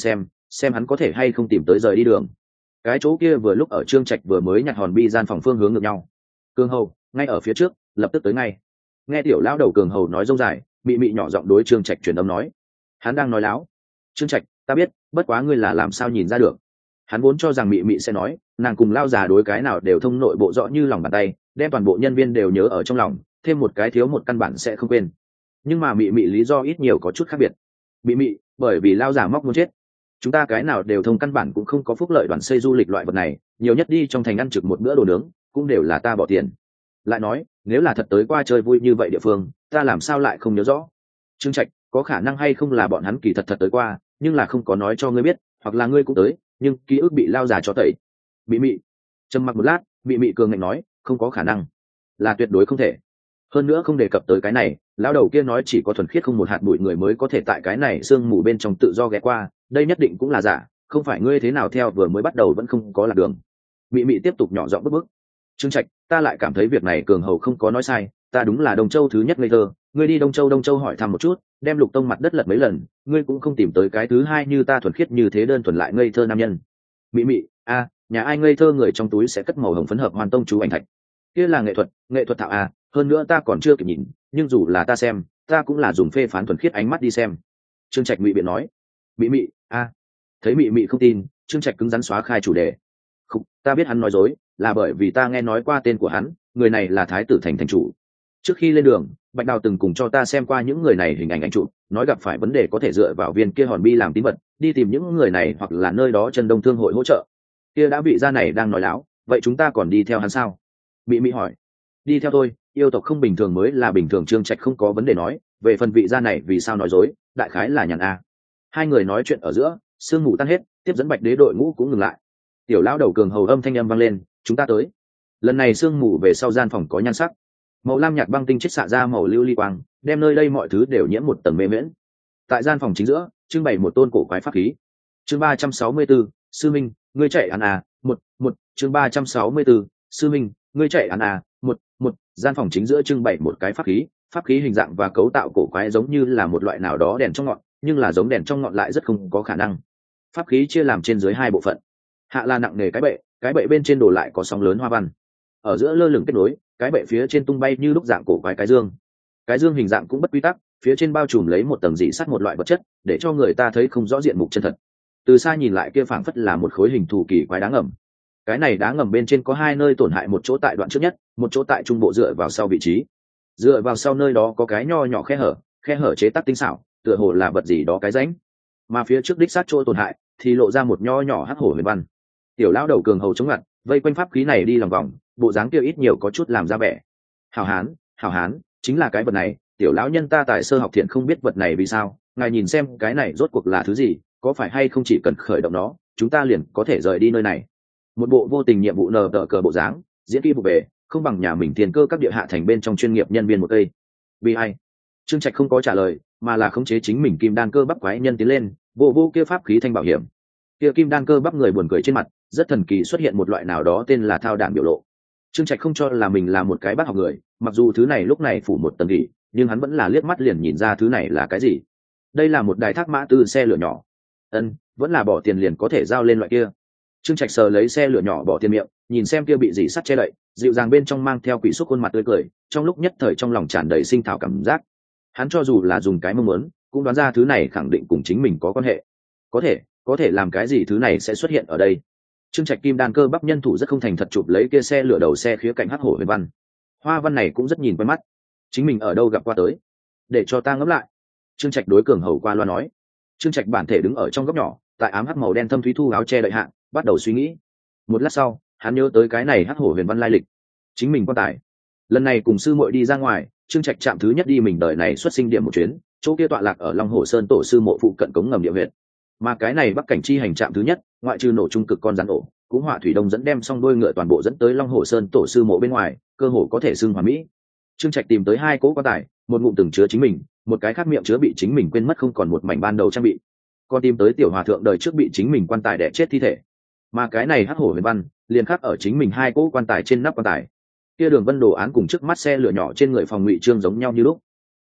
xem hắn có thể hay không tìm tới rời đi đường. Cái chỗ kia vừa lúc ở Trương Trạch vừa mới nhặt hòn bi gian phòng phương hướng ngược nhau. Cường Hầu ngay ở phía trước, lập tức tới ngay. Nghe tiểu lão đầu Cường Hầu nói rông dài, mị mị nhỏ giọng đối Trương Trạch truyền âm nói. Hắn đang nói láo. Trương Trạch, ta biết, bất quá ngươi là làm sao nhìn ra được? Hắn vốn cho rằng mị mị sẽ nói, nàng cùng lao già đối cái nào đều thông nội bộ rõ như lòng bàn tay, đem toàn bộ nhân viên đều nhớ ở trong lòng, thêm một cái thiếu một căn bản sẽ không quên. Nhưng mà mị mị lý do ít nhiều có chút khác biệt. Mị mị, bởi vì lao già móc muốn chết. Chúng ta cái nào đều thông căn bản cũng không có phúc lợi đoàn xây du lịch loại vật này, nhiều nhất đi trong thành ăn trực một bữa đồ nướng, cũng đều là ta bỏ tiền. Lại nói, nếu là thật tới qua chơi vui như vậy địa phương, ta làm sao lại không nhớ rõ? Trương Trạch, có khả năng hay không là bọn hắn kỳ thật thật tới qua, nhưng là không có nói cho ngươi biết, hoặc là ngươi cũng tới, nhưng ký ức bị lao già cho tẩy. Mị mị trầm mặc một lát, mị mị cường ngạnh nói, không có khả năng, là tuyệt đối không thể. Hơn nữa không đề cập tới cái này, lão đầu kia nói chỉ có thuần khiết không một hạt bụi người mới có thể tại cái này sương mù bên trong tự do ghé qua, đây nhất định cũng là giả, không phải ngươi thế nào theo vừa mới bắt đầu vẫn không có lạc đường. Mị mị tiếp tục nhỏ giọng bức bức. Trương Trạch, ta lại cảm thấy việc này Cường Hầu không có nói sai, ta đúng là Đông Châu thứ nhất ngây thơ, ngươi đi Đông Châu Đông Châu hỏi thăm một chút, đem Lục Tông mặt đất lật mấy lần, ngươi cũng không tìm tới cái thứ hai như ta thuần khiết như thế đơn thuần lại ngây thơ nam nhân. Mị mị, a, nhà ai ngây thơ người trong túi sẽ cất màu hồng phấn hợp hoàn tông chú ảnh thạch. Kia là nghệ thuật, nghệ thuật thạo a, hơn nữa ta còn chưa kịp nhìn, nhưng dù là ta xem, ta cũng là dùng phê phán thuần khiết ánh mắt đi xem. Trương Trạch ngụy biện nói. Mị mị, a. Thấy mị mị không tin, Trương Trạch cứng rắn xóa khai chủ đề. Không, ta biết hắn nói dối, là bởi vì ta nghe nói qua tên của hắn, người này là Thái tử thành thành chủ. Trước khi lên đường, Bạch Đào từng cùng cho ta xem qua những người này hình ảnh ảnh chụp, nói gặp phải vấn đề có thể dựa vào viên kia hòn bi làm tín vật, đi tìm những người này hoặc là nơi đó Chân Đông thương hội hỗ trợ. Kia đã bị gia này đang nói láo, vậy chúng ta còn đi theo hắn sao? Mị mị hỏi. Đi theo tôi, yêu tộc không bình thường mới là bình thường. Trương Trạch không có vấn đề nói, về phần vị gia này vì sao nói dối, đại khái là nhàn a. Hai người nói chuyện ở giữa, sương mù tan hết, tiếp dẫn Bạch Đế đội ngũ cũng ngừng lại. Tiểu lão đầu Cường Hầu âm thanh âm vang lên, chúng ta tới. Lần này sương mù về sau gian phòng có nhan sắc, màu lam nhạt băng tinh chết xạ ra màu lưu ly quang, đem nơi đây mọi thứ đều nhiễm một tầng mê miễn. Tại gian phòng chính giữa trưng bày một tôn cổ quái pháp khí. Chương ba trăm sáu mươi 4, sư minh, ngươi chạy ăn à? Một một chương ba trăm sáu mươi 4, sư minh, ngươi chạy ăn à? Một một gian phòng chính giữa trưng bày một cái pháp khí, pháp khí hình dạng và cấu tạo cổ quái giống như là một loại nào đó đèn trong ngọn, nhưng là giống đèn trong ngọn lại rất không có khả năng. Pháp khí chia làm trên dưới hai bộ phận. Hạ là nặng nề cái bệ, cái bệ bên trên đổ lại có sóng lớn hoa văn. Ở giữa lơ lửng kết nối, cái bệ phía trên tung bay như lúc dạng cổ quái cái dương. Cái dương hình dạng cũng bất quy tắc, phía trên bao trùm lấy một tầng dị sắt một loại vật chất, để cho người ta thấy không rõ diện mục chân thật. Từ xa nhìn lại kia phảng phất là một khối hình thù kỳ quái đá ngầm. Cái này đá ngầm bên trên có hai nơi tổn hại, một chỗ tại đoạn trước nhất, một chỗ tại trung bộ dựa vào sau vị trí. Dựa vào sau nơi đó có cái nho nhỏ khe hở, khe hở chế tác tinh xảo, tựa hồ là vật gì đó cái rãnh. Mà phía trước đích sát chỗ tổn hại thì lộ ra một nho nhỏ hắc hổ huyền văn. Tiểu lão đầu Cường Hầu chống ngặt, vây quanh pháp khí này đi lòng vòng, bộ dáng kia ít nhiều có chút làm ra vẻ. Hảo hán, hảo hán, chính là cái vật này, tiểu lão nhân ta tại sơ học thiện không biết vật này vì sao, ngài nhìn xem cái này rốt cuộc là thứ gì, có phải hay không chỉ cần khởi động nó, chúng ta liền có thể rời đi nơi này. Một bộ vô tình nhiệm vụ nờ đỡ cờ bộ dáng, diễn kỹ vụ về, không bằng nhà mình tiền cơ các địa hạ thành bên trong chuyên nghiệp nhân viên một cây. Vì ai? Trương Trạch không có trả lời, mà là khống chế chính mình kim đan cơ bắp quái nhân tiến lên, bộ vô kia pháp khí thanh bảo hiểm. Kia kim đan cơ bắp người buồn cười trên mặt, rất thần kỳ xuất hiện một loại nào đó tên là thao đạn biểu lộ. Trương Trạch không cho là mình là một cái bác học người, mặc dù thứ này lúc này phủ một tầng nghỉ, nhưng hắn vẫn là liếc mắt liền nhìn ra thứ này là cái gì. Đây là một đài thác mã tư xe lửa nhỏ. Ân, vẫn là bỏ tiền liền có thể giao lên loại kia. Trương Trạch sờ lấy xe lửa nhỏ bỏ tiền miệng, nhìn xem kia bị dỉ sắt che đậy, dịu dàng bên trong mang theo quỷ xúc khuôn mặt tươi cười, trong lúc nhất thời trong lòng tràn đầy sinh thảo cảm giác. Hắn cho dù là dùng cái mong muốn, cũng đoán ra thứ này khẳng định cùng chính mình có quan hệ. Có thể, có thể làm cái gì thứ này sẽ xuất hiện ở đây. Trương Trạch kim đan cơ bắp nhân thủ rất không thành thật chụp lấy kia xe lửa đầu xe khía cạnh hắc hổ huyền văn. Hoa văn này cũng rất nhìn quen mắt, chính mình ở đâu gặp qua tới, để cho ta ngẫm lại. Trương Trạch đối Cường Hầu qua loa nói. Trương Trạch bản thể đứng ở trong góc nhỏ, tại ám hắc màu đen thâm thúy thu áo che đậy hạ, bắt đầu suy nghĩ. Một lát sau, hắn nhớ tới cái này hắc hổ huyền văn lai lịch, chính mình quan tài. Lần này cùng sư muội đi ra ngoài, Trương Trạch chạm thứ nhất đi mình đời này xuất sinh điểm một chuyến, chỗ kia tọa lạc ở Long Hồ Sơn tổ sư mộ phụ cận cống ngầm địa huyệt. Mà cái này bắc cảnh chi hành trạm thứ nhất, ngoại trừ nổ trung cực con rắn ổ, cũng hỏa thủy đông dẫn đem xong đôi ngựa toàn bộ dẫn tới Long Hồ Sơn tổ sư mộ bên ngoài, cơ hồ có thể xưng hoàn mỹ. Trương Trạch tìm tới hai cỗ quan tài, một ngụm từng chứa chính mình, một cái khác miệng chứa bị chính mình quên mất không còn một mảnh ban đầu trang bị. Còn tìm tới tiểu hòa thượng đời trước bị chính mình quan tài đẻ chết thi thể. Mà cái này hắc hổ huyền văn liền khắc ở chính mình hai cỗ quan tài trên nắp quan tài. Kia đường vân đồ án cùng trước mắt xe lửa nhỏ trên người phòng ngụy trương giống nhau như lúc.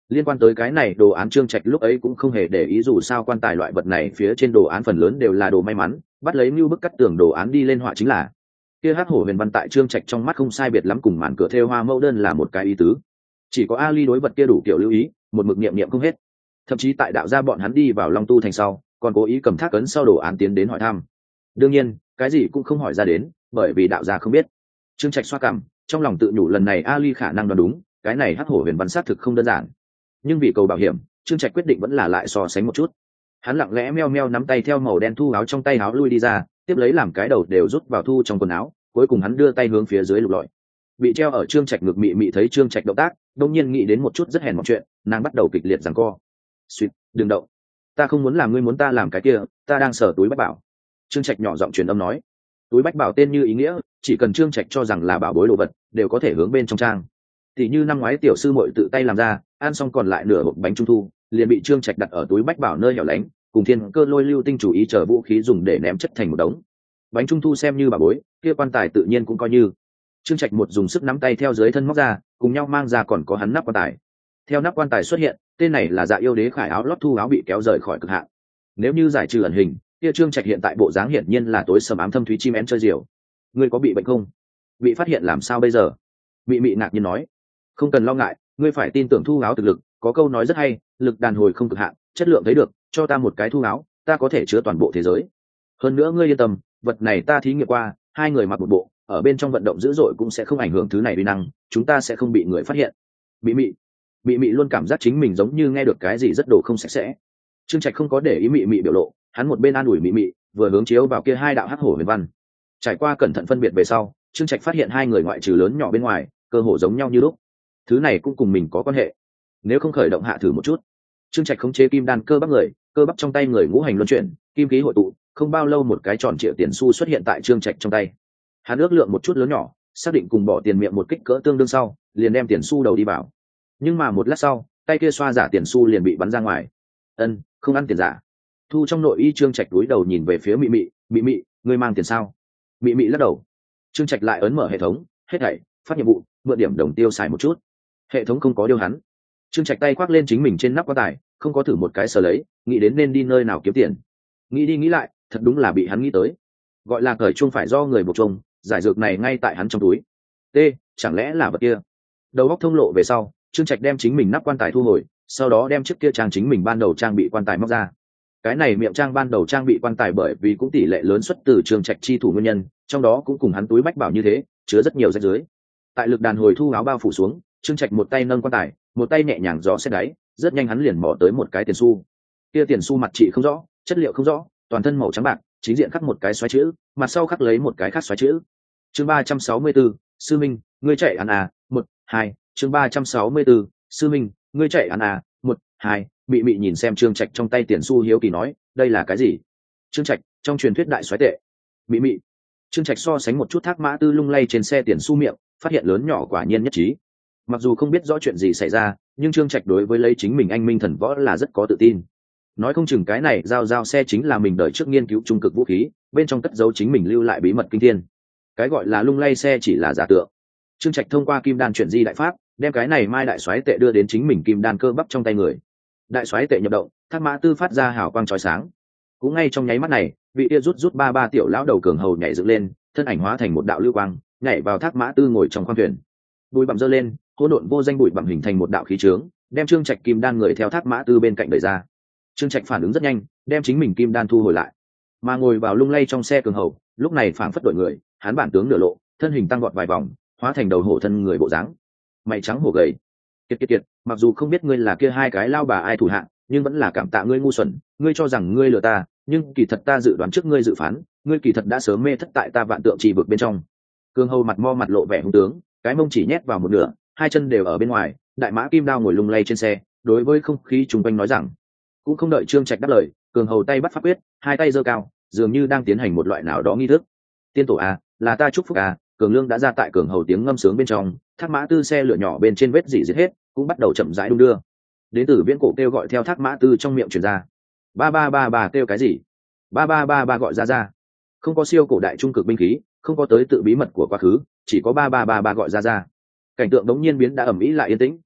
Liên quan tới cái này đồ án, Trương Trạch lúc ấy cũng không hề để ý, dù sao quan tài loại vật này phía trên đồ án phần lớn đều là đồ may mắn, bắt lấy mưu bức cắt tường đồ án đi lên họa chính là. Kia hắc hổ huyền văn tại Trương Trạch trong mắt không sai biệt lắm cùng màn cửa thêu hoa mẫu đơn là một cái ý tứ. Chỉ có Ali đối vật kia đủ kiểu lưu ý, một mực niệm niệm không hết. Thậm chí tại đạo gia bọn hắn đi vào Long Tu thành sau, còn cố ý cầm thác ấn sau đồ án tiến đến hỏi thăm. Đương nhiên, cái gì cũng không hỏi ra đến, bởi vì đạo gia không biết. Trương Trạch xoa cằm, trong lòng tự nhủ lần này Ali khả năng đoán đúng, cái này hắc hổ huyền văn xác thực không đơn giản. Nhưng vì cầu bảo hiểm, Trương Trạch quyết định vẫn là lại so sánh một chút. Hắn lặng lẽ meo meo nắm tay theo màu đen thu áo trong tay áo lui đi ra, tiếp lấy làm cái đầu đều rút vào thu trong quần áo, cuối cùng hắn đưa tay hướng phía dưới lục lọi. Bị treo ở Trương Trạch ngực Mị Mị thấy Trương Trạch động tác, đột nhiên nghĩ đến một chút rất hèn mọn chuyện, nàng bắt đầu kịch liệt giằng co. "Xuyệt, đừng động. Ta không muốn làm ngươi muốn ta làm cái kia, ta đang sở túi bách bảo." Trương Trạch nhỏ giọng truyền âm nói. Túi bách bảo tên như ý nghĩa, chỉ cần Trương Trạch cho rằng là bảo bối đồ vật, đều có thể hướng bên trong trang. Tỷ như năm ngoái tiểu sư muội tự tay làm ra, ăn xong còn lại nửa hộp bánh trung thu, liền bị Trương Trạch đặt ở túi bách bảo nơi hẻo lánh, cùng thiên cơ lôi lưu tinh chủ ý chờ vũ khí dùng để ném chất thành một đống. Bánh trung thu xem như bảo bối, kia quan tài tự nhiên cũng coi như. Trương Trạch một dùng sức nắm tay theo dưới thân móc ra, cùng nhau mang ra còn có hắn nắp quan tài. Theo nắp quan tài xuất hiện, tên này là Dạ Yêu Đế khải áo lót thu áo bị kéo rời khỏi cực hạn. Nếu như giải trừ ẩn hình, kia Trương Trạch hiện tại bộ dáng hiển nhiên là tối sầm ám thâm thúy chim én chơi diều. Ngươi có bị bệnh không? Bị phát hiện làm sao bây giờ? Mị Mị ngạc nhiên nói. Không cần lo ngại, ngươi phải tin tưởng thu áo thực lực, có câu nói rất hay, lực đàn hồi không cực hạn, chất lượng thấy được, cho ta một cái thu áo, ta có thể chứa toàn bộ thế giới. Hơn nữa ngươi yên tâm, vật này ta thí nghiệm qua, hai người mặc một bộ, ở bên trong vận động dữ dội cũng sẽ không ảnh hưởng thứ này uy năng, chúng ta sẽ không bị người phát hiện. Mị Mị, Mị Mị luôn cảm giác chính mình giống như nghe được cái gì rất đồ không sạch sẽ. Trương Trạch không có để ý Mị Mị biểu lộ, hắn một bên an ủi Mị Mị, vừa hướng chiếu vào kia hai đạo hắc hổ huyền văn. Trải qua cẩn thận phân biệt về sau, Trương Trạch phát hiện hai người ngoại trừ lớn nhỏ bên ngoài, cơ hồ giống nhau như lúc. Thứ này cũng cùng mình có quan hệ. Nếu không khởi động hạ thử một chút. Trương Trạch khống chế kim đan cơ bắp người, cơ bắp trong tay người ngũ hành luân chuyển, kim khí hội tụ, không bao lâu một cái tròn trịa tiền xu xuất hiện tại Trương Trạch trong tay. Hắn ước lượng một chút lớn nhỏ, xác định cùng bỏ tiền miệng một kích cỡ tương đương sau, liền đem tiền xu đầu đi vào. Nhưng mà một lát sau, tay kia xoa giả tiền xu liền bị bắn ra ngoài. Ân, không ăn tiền giả. Thu trong nội y, Trương Trạch cúi đầu nhìn về phía Mị Mị, "Mị Mị, ngươi mang tiền sao?" Mị Mị lắc đầu. Trương Trạch lại ấn mở hệ thống, hết thảy, phát nhiệm vụ, mượn điểm đồng tiêu xài một chút. Hệ thống không có điều hắn. Trương Trạch tay khoác lên chính mình trên nắp quan tài, không có thử một cái sờ lấy, nghĩ đến nên đi nơi nào kiếm tiền. Nghĩ đi nghĩ lại, thật đúng là bị hắn nghĩ tới. Gọi là cởi chuông phải do người buộc chuông, giải dược này ngay tại hắn trong túi. T, chẳng lẽ là vật kia? Đầu óc thông lộ về sau, Trương Trạch đem chính mình nắp quan tài thu hồi, sau đó đem chiếc kia trang chính mình ban đầu trang bị quan tài móc ra. Cái này miệng trang ban đầu trang bị quan tài bởi vì cũng tỷ lệ lớn xuất từ Trương Trạch chi thủ nguyên nhân, trong đó cũng cùng hắn túi bách bảo như thế, chứa rất nhiều rách rưới. Tại lực đàn hồi thu áo bao phủ xuống, Trương Trạch một tay nâng quan tài, một tay nhẹ nhàng gió xét đáy, rất nhanh hắn liền mò tới một cái tiền xu. Kia tiền xu mặt trị không rõ, chất liệu không rõ, toàn thân màu trắng bạc, chính diện khắc một cái xoáy chữ, mặt sau khắc lấy một cái khác xoáy chữ. Chương ba trăm sáu mươi tư, sư minh, ngươi chạy ăn à? Một, hai. Chương ba trăm sáu mươi tư, sư minh, ngươi chạy ăn à? Một, hai. Mị Mị nhìn xem Trương Trạch trong tay tiền xu hiếu kỳ nói, đây là cái gì? Trương Trạch, trong truyền thuyết đại xoáy tệ. Mị Mị. Trương Trạch so sánh một chút thác mã tư lung lay trên xe tiền xu miệng, phát hiện lớn nhỏ quả nhiên nhất trí. Mặc dù không biết rõ chuyện gì xảy ra, nhưng Trương Trạch đối với lấy chính mình anh minh thần võ là rất có tự tin. Nói không chừng cái này giao giao xe chính là mình đợi trước nghiên cứu trung cực vũ khí, bên trong cất giấu chính mình lưu lại bí mật kinh thiên. Cái gọi là lung lay xe chỉ là giả tượng. Trương Trạch thông qua kim đan chuyển di đại pháp, đem cái này mai đại xoáy tệ đưa đến chính mình kim đan cơ bắp trong tay người. Đại xoáy tệ nhập động, thác mã tư phát ra hào quang chói sáng. Cũng ngay trong nháy mắt này, vị kia rút rút ba ba tiểu lão đầu cường hầu nhảy dựng lên, thân ảnh hóa thành một đạo lưu quang, nhảy vào thác mã tư ngồi trong khoang thuyền. Bụi bặm dơ lên, hỗn độn vô danh bụi bặm hình thành một đạo khí trướng, đem Trương Trạch kim đan người theo thác mã tư bên cạnh đẩy ra. Trương Trạch phản ứng rất nhanh, đem chính mình kim đan thu hồi lại, mà ngồi vào lung lay trong xe cường hầu, lúc này phảng phất đổi người, hắn bản tướng nửa lộ, thân hình tăng vọt vài vòng, hóa thành đầu hổ thân người bộ dáng, mày trắng hổ gầy. Kiệt kiệt kiệt, mặc dù không biết ngươi là kia hai cái lao bà ai thủ hạ, nhưng vẫn là cảm tạ ngươi ngu xuẩn, ngươi cho rằng ngươi lừa ta, nhưng kỳ thật ta dự đoán trước ngươi dự phán, ngươi kỳ thật đã sớm mê thất tại ta vạn tượng trì vực bên trong. Cường hầu mặt mo mặt lộ vẻ hung tướng, cái mông chỉ nhét vào một nửa, hai chân đều ở bên ngoài, đại mã kim đao ngồi lung lay trên xe, đối với không khí chung quanh nói rằng. Cũng không đợi Trương Trạch đáp lời, cường hầu tay bắt pháp quyết, hai tay giơ cao, dường như đang tiến hành một loại nào đó nghi thức. Tiên tổ à, là ta chúc phúc à, cường lương đã ra tại cường hầu tiếng ngâm sướng bên trong, thác mã tư xe lửa nhỏ bên trên vết dỉ giết hết, cũng bắt đầu chậm rãi đung đưa. Đến từ viễn cổ kêu gọi theo thác mã tư trong miệng truyền ra. Ba ba ba ba kêu cái gì? Ba ba ba ba gọi ra ra. Không có siêu cổ đại trung cực binh khí, không có tới tự bí mật của quá khứ, chỉ có ba ba ba ba gọi ra ra. Cảnh tượng đống nhiên biến đã ẩm ĩ lại yên tĩnh.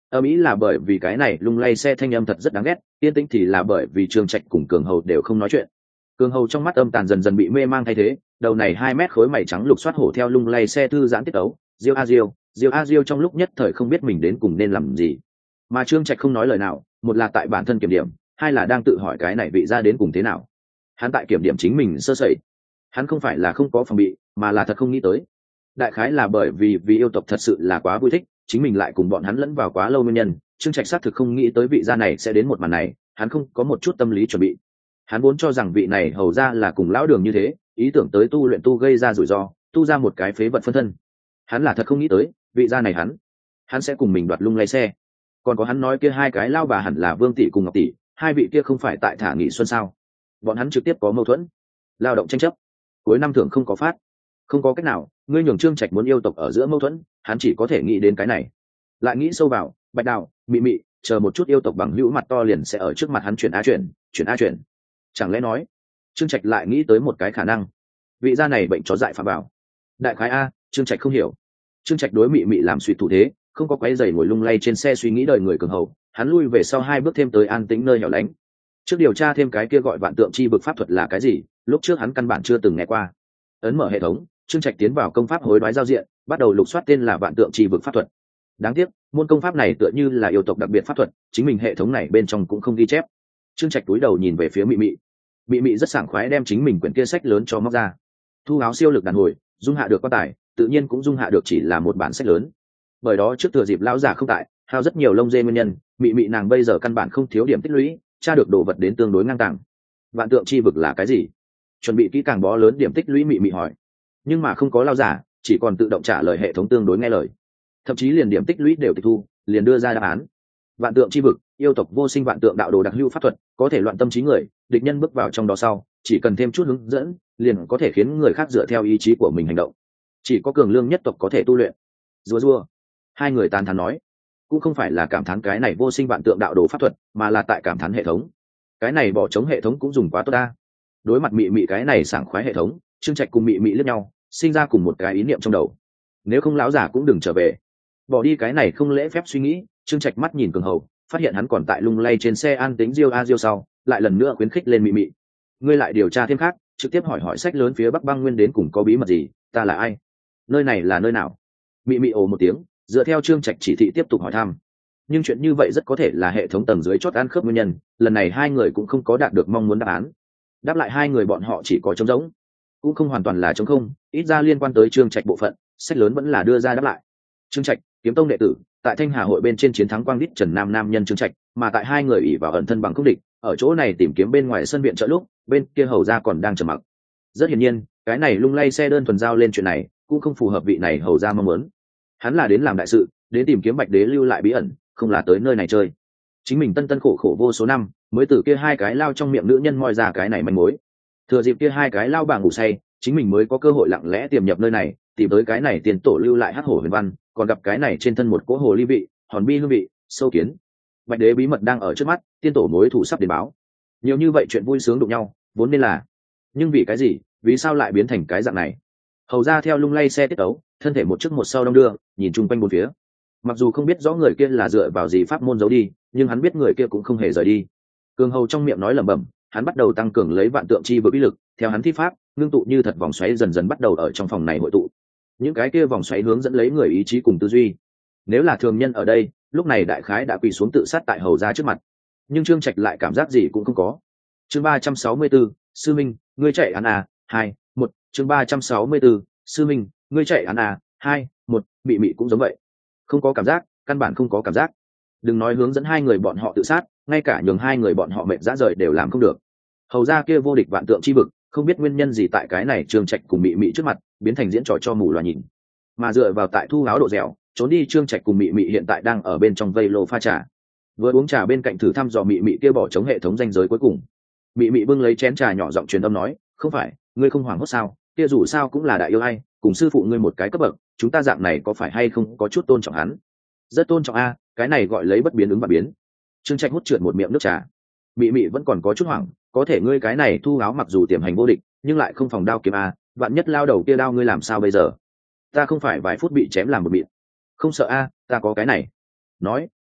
Ở Mỹ là bởi vì cái này lung lay xe thanh âm thật rất đáng ghét, yên tĩnh thì là bởi vì Trương Trạch cùng Cường Hầu đều không nói chuyện. Cường Hầu trong mắt âm tàn dần dần bị mê mang thay thế, đầu này hai mét khối mày trắng lục xoát hổ theo lung lay xe thư giãn tiết ấu, Diêu a Diêu, Diêu a Diêu trong lúc nhất thời không biết mình đến cùng nên làm gì. Mà Trương Trạch không nói lời nào, một là tại bản thân kiểm điểm, hai là đang tự hỏi cái này vị ra đến cùng thế nào. Hắn tại kiểm điểm chính mình sơ sẩy. Hắn không phải là không có phòng bị, mà là thật không nghĩ tới. Đại khái là bởi vì vì yêu tộc thật sự là quá vui thích, chính mình lại cùng bọn hắn lẫn vào quá lâu nguyên nhân. Trương Trạch xác thực không nghĩ tới vị gia này sẽ đến một màn này, hắn không có một chút tâm lý chuẩn bị. Hắn vốn cho rằng vị này hầu ra là cùng lão Đường như thế, ý tưởng tới tu luyện tu gây ra rủi ro, tu ra một cái phế vật phân thân. Hắn là thật không nghĩ tới, vị gia này hắn, hắn sẽ cùng mình đoạt lung lay xe. Còn có hắn nói kia hai cái lao bà hẳn là Vương tỷ cùng Ngọc tỷ, hai vị kia không phải tại thả nghỉ xuân sao? Bọn hắn trực tiếp có mâu thuẫn, lao động tranh chấp. Cuối năm thưởng không có phát, không có cách nào, ngươi nhường Trương Trạch muốn yêu tộc ở giữa mâu thuẫn, hắn chỉ có thể nghĩ đến cái này. Lại nghĩ sâu vào, Bạch Đào, Mị Mị, chờ một chút yêu tộc bằng hữu mặt to liền sẽ ở trước mặt hắn chuyển a chuyển, chuyển a chuyển. Chẳng lẽ nói, Trương Trạch lại nghĩ tới một cái khả năng, vị gia này bệnh chó dại phạm vào. Đại khái a, Trương Trạch không hiểu. Trương Trạch đối Mị Mị làm suy thủ thế, không có quấy giày ngồi lung lay trên xe suy nghĩ đời người Cường Hầu, hắn lui về sau hai bước thêm tới an tĩnh nơi hẻo lánh. Trước điều tra thêm cái kia gọi vạn tượng chi vực pháp thuật là cái gì, lúc trước hắn căn bản chưa từng nghe qua. Ấn mở hệ thống, Trương Trạch tiến vào công pháp hối đoái giao diện, bắt đầu lục soát tên là vạn tượng chi vực pháp thuật. Đáng tiếc, môn công pháp này tựa như là yêu tộc đặc biệt pháp thuật, chính mình hệ thống này bên trong cũng không ghi chép. Trương Trạch cúi đầu nhìn về phía Mị Mị. Mị Mị rất sảng khoái đem chính mình quyển kia sách lớn cho móc ra. Thu áo siêu lực đàn hồi, dung hạ được quan tài, tự nhiên cũng dung hạ được chỉ là một bản sách lớn. Bởi đó trước thừa dịp lão già không tại, hao rất nhiều lông dê nguyên nhân, Mị Mị nàng bây giờ căn bản không thiếu điểm tích lũy, tra được đồ vật đến tương đối ngang tàng. Vạn tượng chi vực là cái gì? Chuẩn bị kỹ càng bó lớn điểm tích lũy Mị Mị hỏi. Nhưng mà không có lão giả, chỉ còn tự động trả lời hệ thống tương đối nghe lời. Thậm chí liền điểm tích lũy đều tịch thu, liền đưa ra đáp án. Vạn tượng chi vực, yêu tộc vô sinh vạn tượng đạo đồ đặc hữu pháp thuật, có thể loạn tâm trí người, địch nhân bước vào trong đó sau, chỉ cần thêm chút hướng dẫn, liền có thể khiến người khác dựa theo ý chí của mình hành động. Chỉ có cường lương nhất tộc có thể tu luyện. Rùa rùa. Hai người tán thán nói, cũng không phải là cảm thán cái này vô sinh vạn tượng đạo đồ pháp thuật, mà là tại cảm thán hệ thống. Cái này bỏ trống hệ thống cũng dùng quá tốt ta. Đối mặt Mị Mị cái này sảng khoái hệ thống, Trương Trạch cùng Mị Mị liếc nhau, sinh ra cùng một cái ý niệm trong đầu. Nếu không lão giả cũng đừng trở về. Bỏ đi cái này không lễ phép suy nghĩ, Trương Trạch mắt nhìn Cường Hầu, phát hiện hắn còn tại lung lay trên xe an tính Diêu a Diêu sau, lại lần nữa khuyến khích lên Mị Mị. Ngươi lại điều tra thêm khác, trực tiếp hỏi hỏi sách lớn phía Bắc Băng Nguyên đến cùng có bí mật gì, ta là ai? Nơi này là nơi nào? Mị Mị ồ một tiếng, dựa theo Trương Trạch chỉ thị tiếp tục hỏi thăm. Nhưng chuyện như vậy rất có thể là hệ thống tầng dưới chót ăn khớp nguyên nhân, lần này hai người cũng không có đạt được mong muốn đáp án. Đáp lại hai người bọn họ chỉ có trống rỗng, cũng không hoàn toàn là trống không, ít ra liên quan tới Trương Trạch bộ phận, sách lớn vẫn là đưa ra đáp lại. Trương Trạch, kiếm tông đệ tử, tại Thanh Hà hội bên trên chiến thắng Quang Đít Trần Nam nam nhân Trương Trạch, mà tại hai người ỷ vào ẩn thân bằng không địch, ở chỗ này tìm kiếm bên ngoài sân viện trợ lúc, bên kia hầu ra còn đang trầm mặc. Rất hiển nhiên, cái này lung lay xe đơn thuần giao lên chuyện này, cũng không phù hợp vị này hầu ra mong muốn. Hắn là đến làm đại sự, đến tìm kiếm Bạch Đế lưu lại bí ẩn, không là tới nơi này chơi. Chính mình tân tân khổ khổ vô số năm, mới từ kia hai cái lao trong miệng nữ nhân moi ra cái này manh mối. Thừa dịp kia hai cái lao bà ngủ say, chính mình mới có cơ hội lặng lẽ tiềm nhập nơi này, tìm tới cái này tiền tổ lưu lại hắc hổ huyền văn, còn gặp cái này trên thân một cỗ hồ ly vị, hòn bi hương vị, sâu kiến. Bạch Đế bí mật đang ở trước mắt, tiên tổ mối thủ sắp đến báo. Nhiều như vậy chuyện vui sướng đụng nhau, vốn nên là. Nhưng vì cái gì, vì sao lại biến thành cái dạng này? Hầu ra theo lung lay xe tiết ấu, thân thể một trước một sau đong đưa, nhìn chung quanh bốn phía. Mặc dù không biết rõ người kia là dựa vào gì pháp môn giấu đi, nhưng hắn biết người kia cũng không hề rời đi. Cường Hầu trong miệng nói lẩm bẩm, hắn bắt đầu tăng cường lấy vạn tượng chi vực bí lực, theo hắn thi pháp, ngưng tụ như thật vòng xoáy dần dần bắt đầu ở trong phòng này hội tụ. Những cái kia vòng xoáy hướng dẫn lấy người ý chí cùng tư duy. Nếu là thường nhân ở đây, lúc này đại khái đã quỳ xuống tự sát tại hầu ra trước mặt. Nhưng Trương Trạch lại cảm giác gì cũng không có. Chương ba trăm sáu mươi bốn, sư minh, ngươi chạy án à, hai, một, chương ba trăm sáu mươi 4, sư minh, ngươi chạy án à, hai, một, Mị Mị cũng giống vậy. Không có cảm giác, căn bản không có cảm giác. Đừng nói hướng dẫn hai người bọn họ tự sát, ngay cả nhường hai người bọn họ mệt rã rời đều làm không được. Hầu ra kia vô địch vạn tượng chi vực, không biết nguyên nhân gì tại cái này Trương Trạch cùng Mị Mị trước mặt biến thành diễn trò cho mù loà nhìn. Mà dựa vào tại thu áo độ dẻo, trốn đi Trương Trạch cùng Mị Mị hiện tại đang ở bên trong vây lô pha trà. Vừa uống trà bên cạnh thử thăm dò Mị Mị kia bỏ chống hệ thống danh giới cuối cùng. Mị Mị bưng lấy chén trà nhỏ giọng truyền âm nói, không phải, ngươi không hoảng hốt sao? Kia dù sao cũng là đại yêu hay, cùng sư phụ ngươi một cái cấp bậc, chúng ta dạng này có phải hay không có chút tôn trọng hắn? Rất tôn trọng a, cái này gọi lấy bất biến ứng và biến. Trương Trạch hút trượt một miệng nước trà. Mị Mị vẫn còn có chút hoảng, có thể ngươi cái này thu áo mặc dù tiềm hành vô địch, nhưng lại không phòng đao kiếm a, vạn nhất lao đầu kia đao ngươi làm sao bây giờ? Ta không phải vài phút bị chém làm một miệng. Không sợ a, ta có cái này. Nói,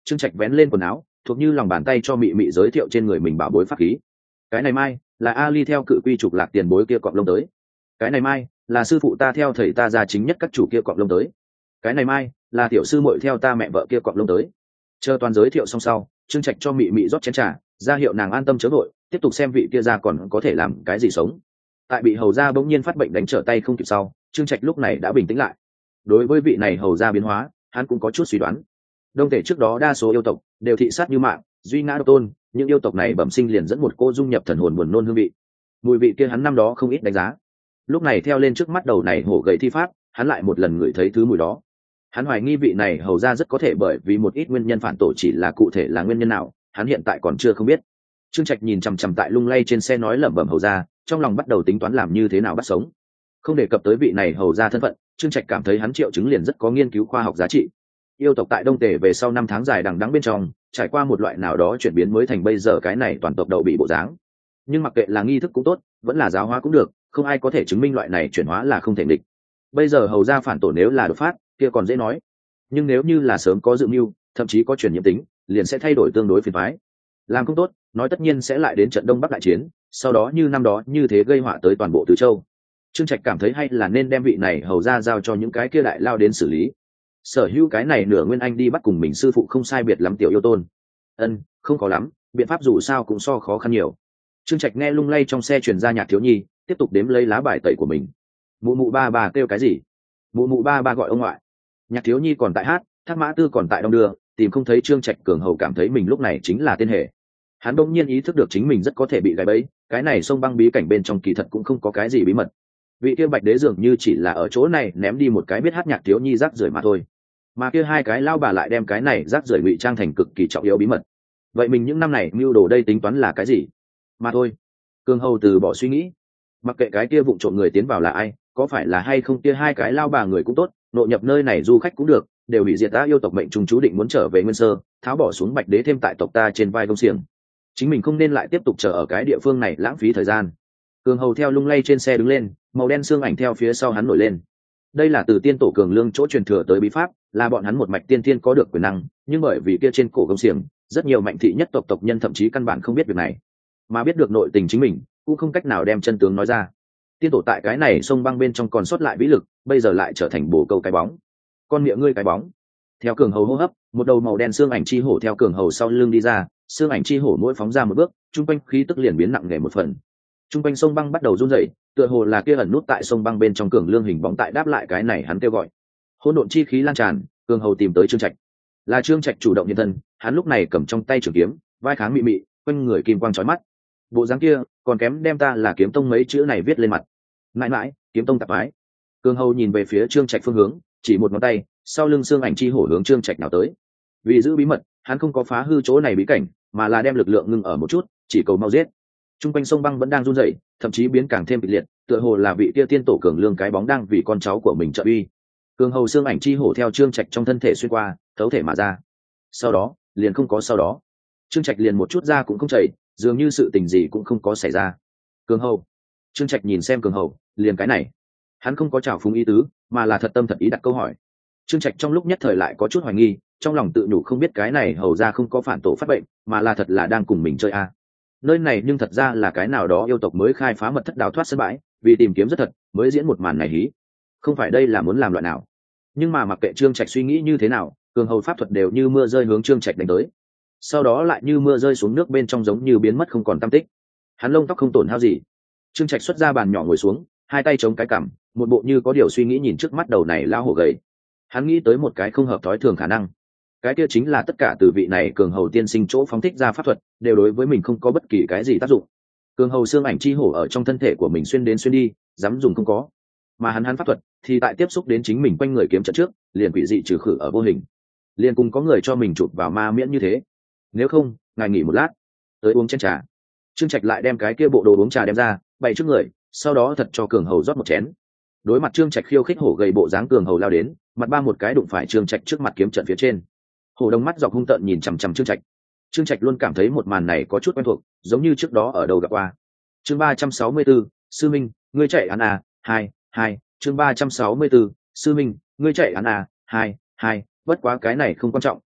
Trương Trạch vén lên quần áo, thuộc như lòng bàn tay cho mị mị giới thiệu trên người mình bảo bối pháp khí. Cái này mai là Ali theo cự quy trục lạc tiền bối kia cọp lông tới. Cái này mai là sư phụ ta theo thầy ta ra chính nhất các chủ kia cọp lông tới. Cái này mai là tiểu sư muội theo ta mẹ vợ kia cọp lông tới. Chờ toàn giới thiệu xong sau, Trương Trạch cho mị mị rót chén trà, ra hiệu nàng an tâm chớ vội, tiếp tục xem vị kia ra còn có thể làm cái gì sống. Tại bị hầu gia bỗng nhiên phát bệnh đánh trở tay không kịp sau, Trương Trạch lúc này đã bình tĩnh lại. Đối với vị này hầu gia biến hóa, hắn cũng có chút suy đoán. Đông thể trước đó đa số yêu tộc đều thị sát như mạng, duy ngã độc tôn, những yêu tộc này bẩm sinh liền dẫn một cô dung nhập thần hồn buồn nôn hương vị. Mùi vị kia hắn năm đó không ít đánh giá. Lúc này theo lên trước mắt đầu này hổ gầy thi pháp, hắn lại một lần ngửi thấy thứ mùi đó. Hắn hoài nghi vị này hầu gia rất có thể bởi vì một ít nguyên nhân phản tổ, chỉ là cụ thể là nguyên nhân nào, hắn hiện tại còn chưa không biết. Trương Trạch nhìn chằm chằm tại lung lay trên xe nói lẩm bẩm hầu gia, trong lòng bắt đầu tính toán làm như thế nào bắt sống. Không đề cập tới vị này hầu gia thân phận, Trương Trạch cảm thấy hắn triệu chứng liền rất có nghiên cứu khoa học giá trị. Yêu tộc tại Đông Tề về sau năm tháng dài đằng đẵng bên trong, trải qua một loại nào đó chuyển biến mới thành bây giờ cái này toàn tộc đậu bị bộ dáng. Nhưng mặc kệ là nghi thức cũng tốt, vẫn là giáo hóa cũng được, không ai có thể chứng minh loại này chuyển hóa là không thể địch. Bây giờ hầu gia phản tổ nếu là đột phát, kia còn dễ nói. Nhưng nếu như là sớm có dự mưu, thậm chí có chuyển nhiễm tính, liền sẽ thay đổi tương đối phiền toái. Làm không tốt, nói tất nhiên sẽ lại đến trận Đông Bắc đại chiến, sau đó như năm đó như thế gây họa tới toàn bộ Tứ Châu. Trương Trạch cảm thấy hay là nên đem vị này hầu gia giao cho những cái kia đại lao đến xử lý. Sở hữu cái này nửa nguyên anh đi bắt cùng mình sư phụ không sai biệt lắm tiểu yêu tôn. Ân, không có lắm, biện pháp dù sao cũng so khó khăn nhiều. Trương Trạch nghe lung lay trong xe truyền ra nhạc thiếu nhi, tiếp tục đếm lấy lá bài tẩy của mình. Mụ mụ ba ba kêu cái gì? Mụ mụ ba ba gọi ông ngoại. Nhạc thiếu nhi còn tại hát, Thác Mã Tư còn tại đong đưa, tìm không thấy Trương Trạch cường hầu cảm thấy mình lúc này chính là tên hệ. Hắn bỗng nhiên ý thức được chính mình rất có thể bị gài bẫy, cái này sông băng bí cảnh bên trong kỳ thật cũng không có cái gì bí mật. Vị kia bạch đế dường như chỉ là ở chỗ này ném đi một cái biết hát nhạc thiếu nhi rác rưởi mà thôi, mà kia hai cái lao bà lại đem cái này rác rưởi ngụy trang thành cực kỳ trọng yếu bí mật. Vậy mình những năm này mưu đồ đây tính toán là cái gì mà thôi. Cường hầu từ bỏ suy nghĩ, mặc kệ cái kia vụng trộm người tiến vào là ai, có phải là hay không kia hai cái lao bà người cũng tốt, nội nhập nơi này du khách cũng được, đều bị diệt ta yêu tộc mệnh trùng chú định muốn trở về nguyên sơ, tháo bỏ xuống bạch đế thêm tại tộc ta trên vai công xiềng. Chính mình không nên lại tiếp tục chờ ở cái địa phương này lãng phí thời gian. Cường hầu theo lung lay trên xe đứng lên, màu đen xương ảnh theo phía sau hắn nổi lên. Đây là từ tiên tổ cường lương chỗ truyền thừa tới bí pháp, là bọn hắn một mạch tiên tiên có được quyền năng, nhưng bởi vì kia trên cổ công xiềng, rất nhiều mạnh thị nhất tộc tộc nhân thậm chí căn bản không biết việc này, mà biết được nội tình chính mình cũng không cách nào đem chân tướng nói ra. Tiên tổ tại cái này sông băng bên trong còn sót lại vĩ lực, bây giờ lại trở thành bồ câu cái bóng. Con miệng ngươi cái bóng. Theo cường hầu hô hấp, một đầu màu đen xương ảnh chi hổ theo cường hầu sau lưng đi ra, xương ảnh chi hổ mỗi phóng ra một bước, trung quanh khí tức liền biến nặng nề một phần. Trung quanh sông băng bắt đầu run rẩy, tựa hồ là kia ẩn nút tại sông băng bên trong cường lương hình bóng tại đáp lại cái này hắn kêu gọi. Hỗn độn chi khí lan tràn, cường hầu tìm tới Trương Trạch. Là Trương Trạch chủ động hiện thân, hắn lúc này cầm trong tay trường kiếm, vai kháng mị mị, quanh người kim quang chói mắt. Bộ dáng kia, còn kém đem ta là kiếm tông mấy chữ này viết lên mặt. Mãi mãi, kiếm tông tạp ái. Cường hầu nhìn về phía Trương Trạch phương hướng, chỉ một ngón tay, sau lưng xương ảnh chi hổ hướng Trương Trạch nào tới. Vì giữ bí mật, hắn không có phá hư chỗ này bí cảnh, mà là đem lực lượng ngưng ở một chút, chỉ cầu mau giết. Trung quanh sông băng vẫn đang run rẩy, thậm chí biến càng thêm kịch liệt, tựa hồ là vị kia tiên tổ cường lương cái bóng đang vì con cháu của mình trợ uy. Cường hầu xương ảnh chi hổ theo Trương Trạch trong thân thể xuyên qua, thấu thể mà ra. Sau đó, liền không có sau đó. Trương Trạch liền một chút ra cũng không chảy, dường như sự tình gì cũng không có xảy ra. Cường hầu. Trương Trạch nhìn xem cường hầu, liền cái này. Hắn không có trào phúng ý tứ, mà là thật tâm thật ý đặt câu hỏi. Trương Trạch trong lúc nhất thời lại có chút hoài nghi, trong lòng tự nhủ không biết cái này hầu ra không có phản tổ phát bệnh, mà là thật là đang cùng mình chơi a. À. Nơi này nhưng thật ra là cái nào đó yêu tộc mới khai phá mật thất đào thoát sân bãi, vì tìm kiếm rất thật, mới diễn một màn này hí. Không phải đây là muốn làm loại nào. Nhưng mà mặc kệ Trương Trạch suy nghĩ như thế nào, cường hầu pháp thuật đều như mưa rơi hướng Trương Trạch đánh tới. Sau đó lại như mưa rơi xuống nước bên trong giống như biến mất không còn tăm tích. Hắn lông tóc không tổn hao gì. Trương Trạch xuất ra bàn nhỏ ngồi xuống, hai tay chống cái cằm, một bộ như có điều suy nghĩ nhìn trước mắt đầu này lao hổ gầy. Hắn nghĩ tới một cái không hợp thói thường khả năng. Cái kia chính là tất cả từ vị này cường hầu tiên sinh chỗ phóng thích ra pháp thuật đều đối với mình không có bất kỳ cái gì tác dụng. Cường hầu xương ảnh chi hổ ở trong thân thể của mình xuyên đến xuyên đi, dám dùng không có. Mà hắn hắn pháp thuật thì tại tiếp xúc đến chính mình quanh người kiếm trận trước, liền quỷ dị trừ khử ở vô hình. Liền cùng có người cho mình chụp vào ma miễn như thế. Nếu không, ngài nghỉ một lát, tới uống chén trà. Trương Trạch lại đem cái kia bộ đồ uống trà đem ra, bày trước người, sau đó thật cho cường hầu rót một chén. Đối mặt Trương Trạch khiêu khích hổ gầy bộ dáng cường hầu lao đến, mặt ba một cái đụng phải Trương Trạch trước mặt kiếm trận phía trên. Hổ đồng mắt dọc hung tợn nhìn chằm chằm Trương Trạch. Trương Trạch luôn cảm thấy một màn này có chút quen thuộc, giống như trước đó ở đâu gặp qua. Chương ba trăm sáu mươi 4, sư minh, ngươi chạy ăn à? Hai, hai. Chương ba trăm sáu mươi 4, sư minh, ngươi chạy ăn à? Hai, hai. Bất quá cái này không quan trọng,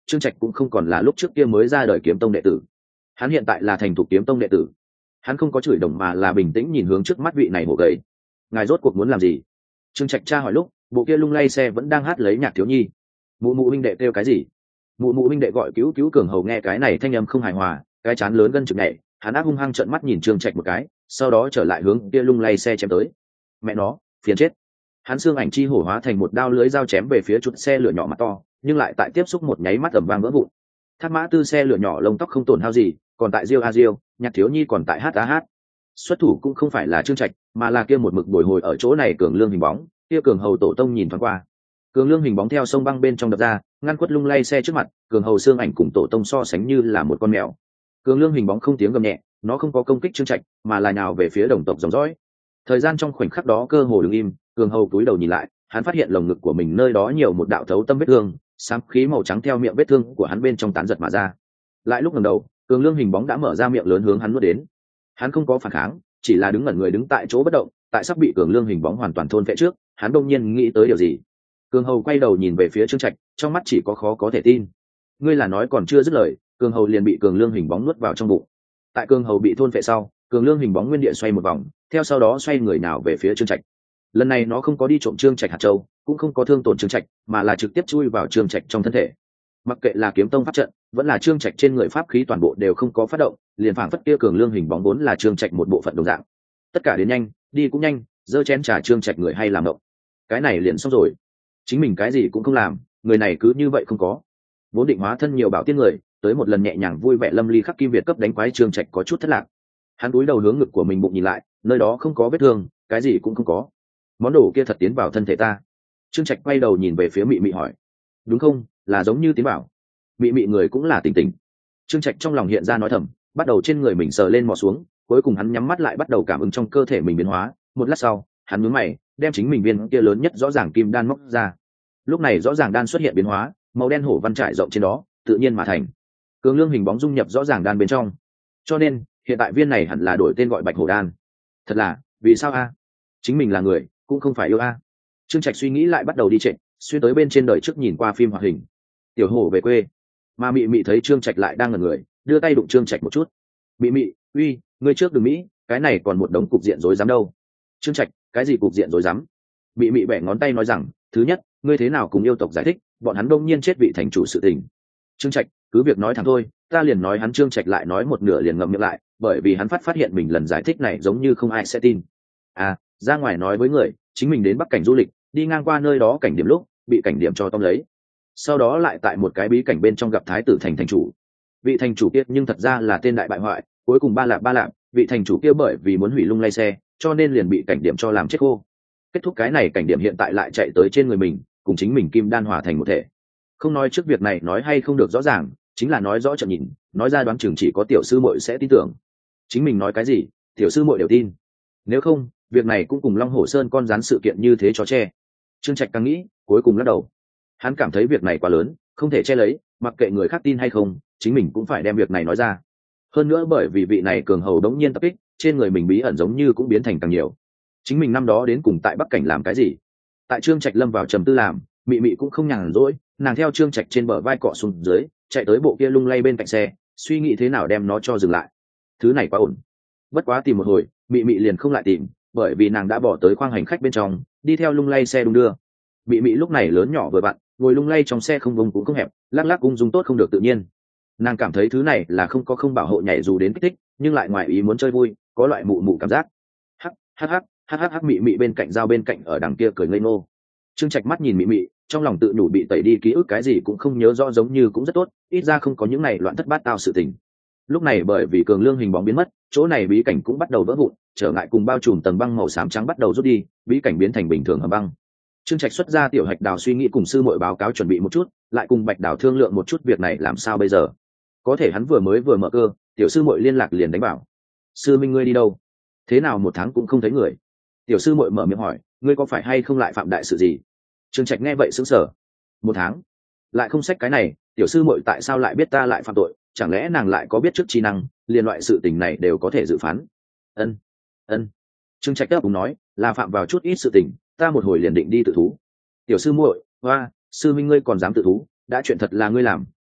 Trương Trạch cũng không còn là lúc trước kia mới ra đời kiếm tông đệ tử, hắn hiện tại là thành thục kiếm tông đệ tử. Hắn không có chửi đồng mà là bình tĩnh nhìn hướng trước mắt vị này hổ gầy. Ngài rốt cuộc muốn làm gì? Trương Trạch tra hỏi lúc bộ kia lung lay xe vẫn đang hát lấy nhạc thiếu nhi. Mụ mụ huynh đệ kêu cái gì? Mụ mụ huynh đệ gọi cứu cứu. Cường Hầu nghe cái này thanh âm không hài hòa, cái chán lớn gân trực nhảy, hắn ác hung hăng trợn mắt nhìn Trương Trạch một cái, sau đó trở lại hướng kia lung lay xe chém tới. Mẹ nó, phiền chết. Hắn xương ảnh chi hổ hóa thành một đao lưới dao chém về phía chuột xe lửa nhỏ mặt to, nhưng lại tại tiếp xúc một nháy mắt ầm vang vỡ vụn. Thác Mã Tư xe lửa nhỏ lông tóc không tổn hao gì, còn tại Diêu a Diêu, nhạc thiếu nhi còn tại hát á hát. Xuất thủ cũng không phải là Trương Trạch, mà là kia một mực bồi hồi ở chỗ này Cường Lương hình bóng. Kia Cường Hầu tổ tông nhìn thoáng qua, Cường Lương hình bóng theo sông băng bên trong đập ra, ngăn quất lung lay xe trước mặt. Cường Hầu xương ảnh cùng tổ tông so sánh như là một con mèo. Cường Lương hình bóng không tiếng gầm nhẹ, nó không có công kích Trương Trạch, mà là nhào về phía đồng tộc dòng dõi. Thời gian trong khoảnh khắc đó cơ hồ đứng im, Cường Hầu cúi đầu nhìn lại, hắn phát hiện lồng ngực của mình nơi đó nhiều một đạo thấu tâm vết thương, xám khí màu trắng theo miệng vết thương của hắn bên trong tán giật mà ra. Lại lúc ngẩng đầu, Cường Lương hình bóng đã mở ra miệng lớn hướng hắn nuốt đến. Hắn không có phản kháng, chỉ là đứng ngẩn người đứng tại chỗ bất động. Tại sắp bị Cường Lương hình bóng hoàn toàn thôn phệ trước, hắn đột nhiên nghĩ tới điều gì. Cường Hầu quay đầu nhìn về phía Trương Trạch, trong mắt chỉ có khó có thể tin. Ngươi là nói còn chưa dứt lời, Cường Hầu liền bị Cường Lương hình bóng nuốt vào trong bụng. Tại Cường Hầu bị thôn phệ sau, Cường Lương hình bóng nguyên địa xoay một vòng, theo sau đó xoay người nào về phía Trương Trạch. Lần này nó không có đi trộm Trương Trạch hạt châu, cũng không có thương tổn Trương Trạch, mà là trực tiếp chui vào Trương Trạch trong thân thể. Mặc kệ là kiếm tông pháp trận, vẫn là Trương Trạch trên người pháp khí toàn bộ đều không có phát động, liền phảng phất kia Cường Lương hình bóng vốn là Trương Trạch một bộ phận đồng dạng. Tất cả đến nhanh, đi cũng nhanh, giơ chén trà Trương Trạch người hay làm động. Cái này liền xong rồi. Chính mình cái gì cũng không làm, người này cứ như vậy không có. Vốn định hóa thân nhiều bảo tiên người, tới một lần nhẹ nhàng vui vẻ lâm ly khắc kim việt cấp đánh quái Trương Trạch có chút thất lạc. Hắn cúi đầu hướng ngực của mình bụng nhìn lại, nơi đó không có vết thương, cái gì cũng không có. Món đồ kia thật tiến vào thân thể ta. Trương Trạch quay đầu nhìn về phía Mị Mị hỏi, đúng không, là giống như tiến vào. Mị Mị người cũng là tỉnh tỉnh. Trương Trạch trong lòng hiện ra nói thầm, bắt đầu trên người mình sờ lên mò xuống, cuối cùng hắn nhắm mắt lại bắt đầu cảm ứng trong cơ thể mình biến hóa. Một lát sau, hắn nhướng mày, đem chính mình viên kia lớn nhất rõ ràng kim đan móc ra. Lúc này rõ ràng đan xuất hiện biến hóa, màu đen hổ văn trải rộng trên đó, tự nhiên mà thành. Cường Lương hình bóng dung nhập rõ ràng đan bên trong, cho nên hiện tại viên này hẳn là đổi tên gọi Bạch Hổ đan. Thật là, vì sao a? Chính mình là người, cũng không phải yêu a. Trương Trạch suy nghĩ lại bắt đầu đi trệ, xuyên tới bên trên đời trước nhìn qua phim hoạt hình. Tiểu hổ về quê, mà Mị Mị thấy Trương Trạch lại đang ngẩn người, đưa tay đụng Trương Trạch một chút. Mị Mị, uy, ngươi trước đừng mỹ, cái này còn một đống cục diện rối rắm đâu. Trương Trạch, cái gì cục diện rối rắm? Mị Mị bẻ ngón tay nói rằng, thứ nhất, ngươi thế nào cùng yêu tộc giải thích, bọn hắn đông nhiên chết vị thành chủ sự tình. Trương Trạch, cứ việc nói thẳng thôi, ta liền nói. Hắn Trương Trạch lại nói một nửa liền ngậm miệng lại, bởi vì hắn phát phát hiện mình lần giải thích này giống như không ai sẽ tin. À, ra ngoài nói với người, chính mình đến Bắc Cảnh du lịch, đi ngang qua nơi đó cảnh điểm lúc, bị cảnh điểm cho tóm lấy. Sau đó lại tại một cái bí cảnh bên trong gặp Thái tử thành thành chủ. Vị thành chủ kia nhưng thật ra là tên đại bại hoại, cuối cùng ba lạp ba lạp, vị thành chủ kia bởi vì muốn hủy lung lay xe, cho nên liền bị cảnh điểm cho làm chết khô. Kết thúc cái này cảnh điểm hiện tại lại chạy tới trên người mình, cùng chính mình kim đan hòa thành một thể. Không nói trước việc này nói hay không được rõ ràng, chính là nói rõ chậm nhìn, nói ra đoán chừng chỉ có tiểu sư muội sẽ tin tưởng. Chính mình nói cái gì, tiểu sư muội đều tin. Nếu không, việc này cũng cùng Long Hổ Sơn con rắn sự kiện như thế chó che. Trương Trạch càng nghĩ, cuối cùng lắc đầu. Hắn cảm thấy việc này quá lớn, không thể che lấy, mặc kệ người khác tin hay không, chính mình cũng phải đem việc này nói ra. Hơn nữa bởi vì vị này Cường Hầu đống nhiên tập kích, trên người mình bí ẩn giống như cũng biến thành càng nhiều. Chính mình năm đó đến cùng tại Bắc Cảnh làm cái gì? Tại Trương Trạch lâm vào trầm tư làm, Mị Mị cũng không nhàn rỗi, nàng theo Trương Trạch trên bờ vai cọ xuống dưới, chạy tới bộ kia lung lay bên cạnh xe, suy nghĩ thế nào đem nó cho dừng lại. Thứ này quá ổn. Bất quá tìm một hồi, Mị Mị liền không lại tìm, bởi vì nàng đã bỏ tới khoang hành khách bên trong, đi theo lung lay xe đung đưa. Mị Mị lúc này lớn nhỏ vừa vặn, ngồi lung lay trong xe không vùng cũng không hẹp, lắc lắc ung dung tốt không được tự nhiên. Nàng cảm thấy thứ này là không có không bảo hộ nhảy dù đến kích thích, nhưng lại ngoài ý muốn chơi vui, có loại mụ mụ cảm giác. Hắc hắc hắc hắc hắc hắc. Mị Mị bên cạnh giao bên cạnh ở đằng kia cười ngây ngô. Trương Trạch mắt nhìn Mị Mị, trong lòng tự nhủ bị tẩy đi ký ức cái gì cũng không nhớ rõ giống như cũng rất tốt, ít ra không có những này loạn thất bát tao sự tình. Lúc này bởi vì Cường Lương hình bóng biến mất, chỗ này bí cảnh cũng bắt đầu vỡ vụn, trở ngại cùng bao trùm tầng băng màu xám trắng bắt đầu rút đi, bí cảnh biến thành bình thường hầm băng. Trương Trạch xuất ra tiểu hạch đào suy nghĩ cùng sư muội báo cáo chuẩn bị một chút, lại cùng Bạch Đào thương lượng một chút việc này làm sao bây giờ. Có thể hắn vừa mới vừa mở cơ, tiểu sư muội liên lạc liền đánh bảo: sư minh ngươi đi đâu? Thế nào một tháng cũng không thấy người? Tiểu sư muội mở miệng hỏi: ngươi có phải hay không lại phạm đại sự gì? Trương Trạch nghe vậy sững sờ. Một tháng lại không xách cái này, tiểu sư muội tại sao lại biết ta lại phạm tội? Chẳng lẽ nàng lại có biết trước trí năng, liền loại sự tình này đều có thể dự phán? Ân, ân. Trương Trạch đáp cùng nói, là phạm vào chút ít sự tình, ta một hồi liền định đi tự thú. Tiểu sư muội, hoa, sư minh ngươi còn dám tự thú, đã chuyện thật là ngươi làm,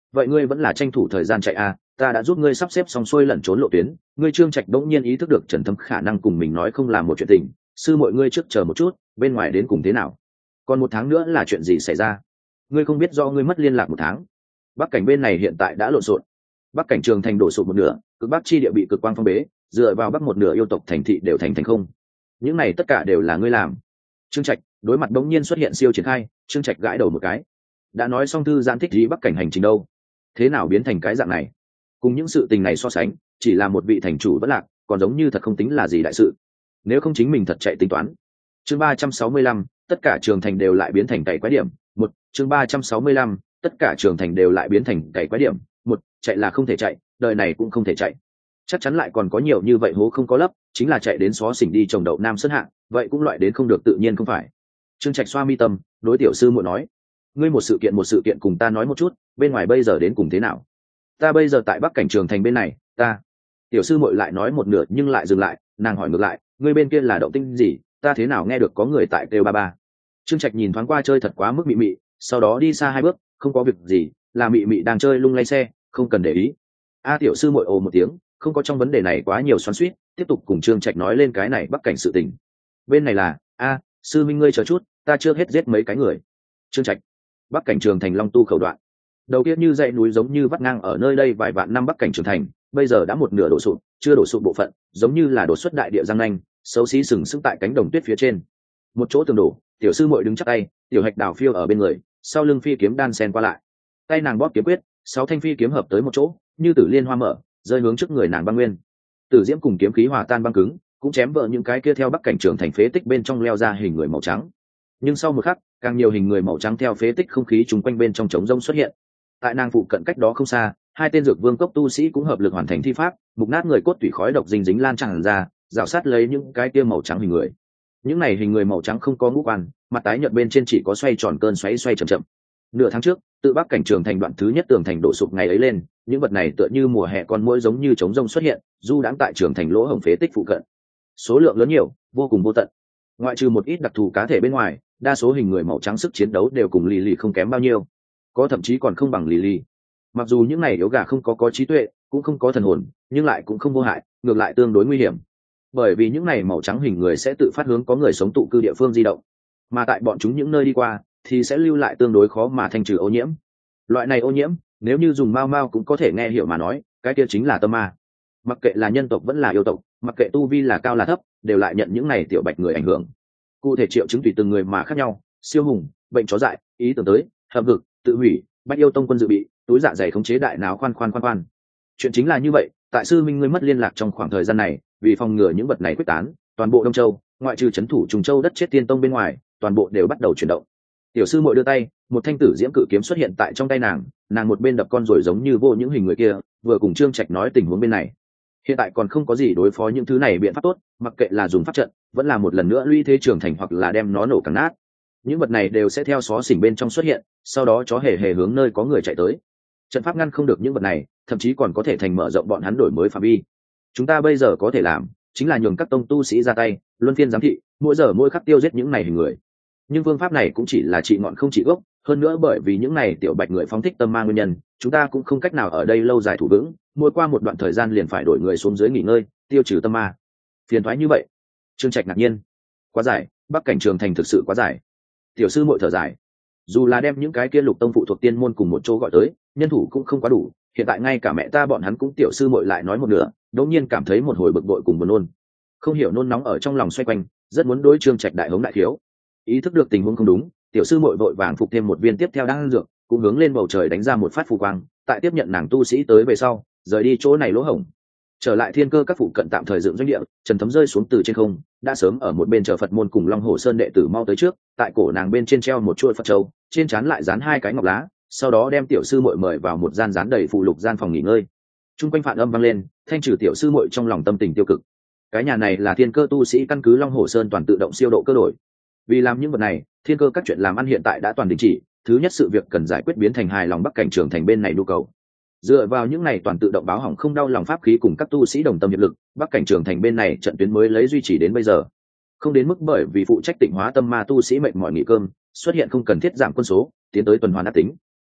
vậy ngươi vẫn là tranh thủ thời gian chạy a, ta đã giúp ngươi sắp xếp xong xuôi lẩn trốn lộ tuyến. Ngươi Trương Trạch đống nhiên ý thức được Trần Thấm khả năng cùng mình nói không làm một chuyện tình, sư muội ngươi trước chờ một chút, bên ngoài đến cùng thế nào? Còn một tháng nữa là chuyện gì xảy ra? Ngươi không biết do ngươi mất liên lạc một tháng. Bắc cảnh bên này hiện tại đã lộn xộn. Bắc cảnh Trường Thành đổ sụp một nửa, cực bắc chi địa bị cực quang phong bế, dựa vào bắc một nửa yêu tộc thành thị đều thành thành không. Những này tất cả đều là ngươi làm. Trương Trạch đối mặt đống nhiên xuất hiện siêu triển khai, Trương Trạch gãi đầu một cái. Đã nói xong thư giãn thích gì Bắc cảnh hành trình đâu, thế nào biến thành cái dạng này? Cùng những sự tình này so sánh, chỉ là một vị thành chủ bất lạc, còn giống như thật không tính là gì đại sự. Nếu không chính mình thật chạy tính toán. Chương ba trăm sáu mươi lăm, tất cả Trường Thành đều lại biến thành cày quái điểm. Một, chương ba trăm sáu mươi lăm, tất cả Trường Thành đều lại biến thành cày quái điểm. Một, chạy là không thể chạy, đời này cũng không thể chạy. Chắc chắn lại còn có nhiều như vậy hố không có lấp, chính là chạy đến xó xỉnh đi trồng đậu Nam Sơn Hạ, vậy cũng loại đến không được tự nhiên không phải. Trương Trạch xoa mi tâm, đối tiểu sư muội nói: "Ngươi một sự kiện một sự kiện cùng ta nói một chút, bên ngoài bây giờ đến cùng thế nào?" "Ta bây giờ tại Bắc cảnh Trường Thành bên này, ta..." Tiểu sư muội lại nói một nửa nhưng lại dừng lại, nàng hỏi ngược lại: "Ngươi bên kia là động tĩnh gì? Ta thế nào nghe được có người tại kêu ba ba?" Trương Trạch nhìn thoáng qua chơi thật quá mức mị mị, sau đó đi xa hai bước: "Không có việc gì, là mị mị đang chơi lung lay xe, không cần để ý." A tiểu sư muội ồ một tiếng, không có trong vấn đề này quá nhiều xoắn xuýt, tiếp tục cùng Trương Trạch nói lên cái này Bắc cảnh sự tình. Bên này là: "A, sư minh ngươi chờ chút, ta chưa hết giết mấy cái người." Trương Trạch: Bắc cảnh Trường Thành Long Tu khẩu đoạn. Đầu kia như dãy núi giống như vắt ngang ở nơi đây vài vạn năm Bắc cảnh Trường Thành, bây giờ đã một nửa đổ sụp, chưa đổ sụp bộ phận, giống như là đổ xuất đại địa giang nanh, xấu xí sừng sững tại cánh đồng tuyết phía trên. Một chỗ tường đổ, tiểu sư muội đứng chắp tay, tiểu hạch đào phiêu ở bên người, sau lưng phi kiếm đan sen qua lại. Tay nàng bóp kiếm quyết, sáu thanh phi kiếm hợp tới một chỗ, như tử liên hoa mở, rơi hướng trước người nàng băng nguyên. Tử diễm cùng kiếm khí hòa tan băng cứng, cũng chém vỡ những cái kia theo Bắc cảnh Trường Thành phế tích bên trong leo ra hình người màu trắng. Nhưng sau một khắc, càng nhiều hình người màu trắng theo phế tích không khí trùng quanh bên trong trống rông xuất hiện. Tại nàng phụ cận cách đó không xa, hai tên dược vương cốc tu sĩ cũng hợp lực hoàn thành thi pháp, mục nát người cốt tủy khói độc dính dính lan tràn ra, rào sát lấy những cái kia màu trắng hình người. Những này hình người màu trắng không có ngũ quan, mặt tái nhợt bên trên chỉ có xoay tròn cơn xoáy xoay chậm chậm. Nửa tháng trước, tự Bắc cảnh Trường Thành đoạn thứ nhất tường thành đổ sụp ngày ấy lên, những vật này tựa như mùa hè con muỗi giống như trống rông xuất hiện, du đãng tại Trường Thành lỗ hổng phế tích phụ cận. Số lượng lớn nhiều, vô cùng vô tận. Ngoại trừ một ít đặc thù cá thể bên ngoài, đa số hình người màu trắng sức chiến đấu đều cùng lì lì không kém bao nhiêu, có thậm chí còn không bằng lì lì. Mặc dù những này yếu gà không có có trí tuệ, cũng không có thần hồn, nhưng lại cũng không vô hại, ngược lại tương đối nguy hiểm, bởi vì những này màu trắng hình người sẽ tự phát hướng có người sống tụ cư địa phương di động, mà tại bọn chúng những nơi đi qua thì sẽ lưu lại tương đối khó mà thanh trừ ô nhiễm. Loại này ô nhiễm, nếu như dùng mao mao cũng có thể nghe hiểu mà nói, cái kia chính là tâm ma. Mặc kệ là nhân tộc vẫn là yêu tộc, mặc kệ tu vi là cao là thấp, đều lại nhận những này tiểu bạch người ảnh hưởng. Cụ thể triệu chứng tùy từng người mà khác nhau, siêu hùng, bệnh chó dại, ý tưởng tới, hầm hực, tự hủy, bách yêu tông quân dự bị, túi dạ dày khống chế đại não khoan khoan khoan khoan. Chuyện chính là như vậy, tại sư minh ngươi mất liên lạc trong khoảng thời gian này, vì phòng ngừa những vật này quyết tán, toàn bộ Đông Châu, ngoại trừ trấn thủ Trùng Châu đất chết tiên tông bên ngoài, toàn bộ đều bắt đầu chuyển động. Tiểu sư muội đưa tay, một thanh tử diễm cự kiếm xuất hiện tại trong tay nàng, nàng một bên đập con rồi giống như vô những hình người kia, vừa cùng Trương Trạch nói tình huống bên này. Hiện tại còn không có gì đối phó những thứ này biện pháp tốt, mặc kệ là dùng pháp trận, vẫn là một lần nữa lũy thế Trường Thành hoặc là đem nó nổ càng nát. Những vật này đều sẽ theo xó xỉnh bên trong xuất hiện, sau đó chó hề hề hướng nơi có người chạy tới. Trận pháp ngăn không được những vật này, thậm chí còn có thể thành mở rộng bọn hắn đổi mới phạm vi. Chúng ta bây giờ có thể làm, chính là nhường các tông tu sĩ ra tay, luân phiên giám thị, mỗi giờ mỗi khắc tiêu giết những này hình người. Nhưng phương pháp này cũng chỉ là trị ngọn không trị gốc, hơn nữa bởi vì những này tiểu bạch người phóng thích tâm ma nguyên nhân, chúng ta cũng không cách nào ở đây lâu dài thủ vững, mỗi qua một đoạn thời gian liền phải đổi người xuống dưới nghỉ ngơi, tiêu trừ tâm ma. Phiền thoái như vậy. Trương Trạch ngạc nhiên. Quá dài, Bắc cảnh Trường Thành thực sự quá dài. Tiểu sư muội thở dài. Dù là đem những cái kia lục tông phụ thuộc tiên môn cùng một chỗ gọi tới, nhân thủ cũng không quá đủ, hiện tại ngay cả mẹ ta bọn hắn cũng tiểu sư muội lại nói một nửa, đột nhiên cảm thấy một hồi bực bội cùng buồn nôn. Không hiểu nôn nóng ở trong lòng xoay quanh, rất muốn đối Trương Trạch đại hống đại thiếu. Ý thức được tình huống không đúng, tiểu sư muội vội vàng phục thêm một viên tiếp theo đang dược, cũng hướng lên bầu trời đánh ra một phát phù quang, tại tiếp nhận nàng tu sĩ tới về sau, rời đi chỗ này lỗ hổng. Trở lại thiên cơ các phụ cận tạm thời dựng doanh địa, Trần Thấm rơi xuống từ trên không, đã sớm ở một bên chờ Phật môn cùng Long Hồ Sơn đệ tử mau tới trước, tại cổ nàng bên trên treo một chuỗi Phật châu, trên trán lại dán hai cái ngọc lá, sau đó đem tiểu sư muội mời vào một gian dán đầy phụ lục gian phòng nghỉ ngơi. Trung quanh phản âm vang lên, thanh trừ tiểu sư muội trong lòng tâm tình tiêu cực. Cái nhà này là thiên cơ tu sĩ căn cứ Long Hồ Sơn toàn tự động siêu độ cơ đổi. Vì làm những vật này, thiên cơ các chuyện làm ăn hiện tại đã toàn đình chỉ, thứ nhất sự việc cần giải quyết biến thành hài lòng Bắc cảnh Trường Thành bên này nhu cầu. Dựa vào những này toàn tự động báo hỏng không đau lòng pháp khí cùng các tu sĩ đồng tâm hiệp lực, Bắc cảnh Trường Thành bên này trận tuyến mới lấy duy trì đến bây giờ. Không đến mức bởi vì phụ trách tịnh hóa tâm ma tu sĩ mệt mỏi nghỉ cơm, xuất hiện không cần thiết giảm quân số, tiến tới tuần hoàn ác tính.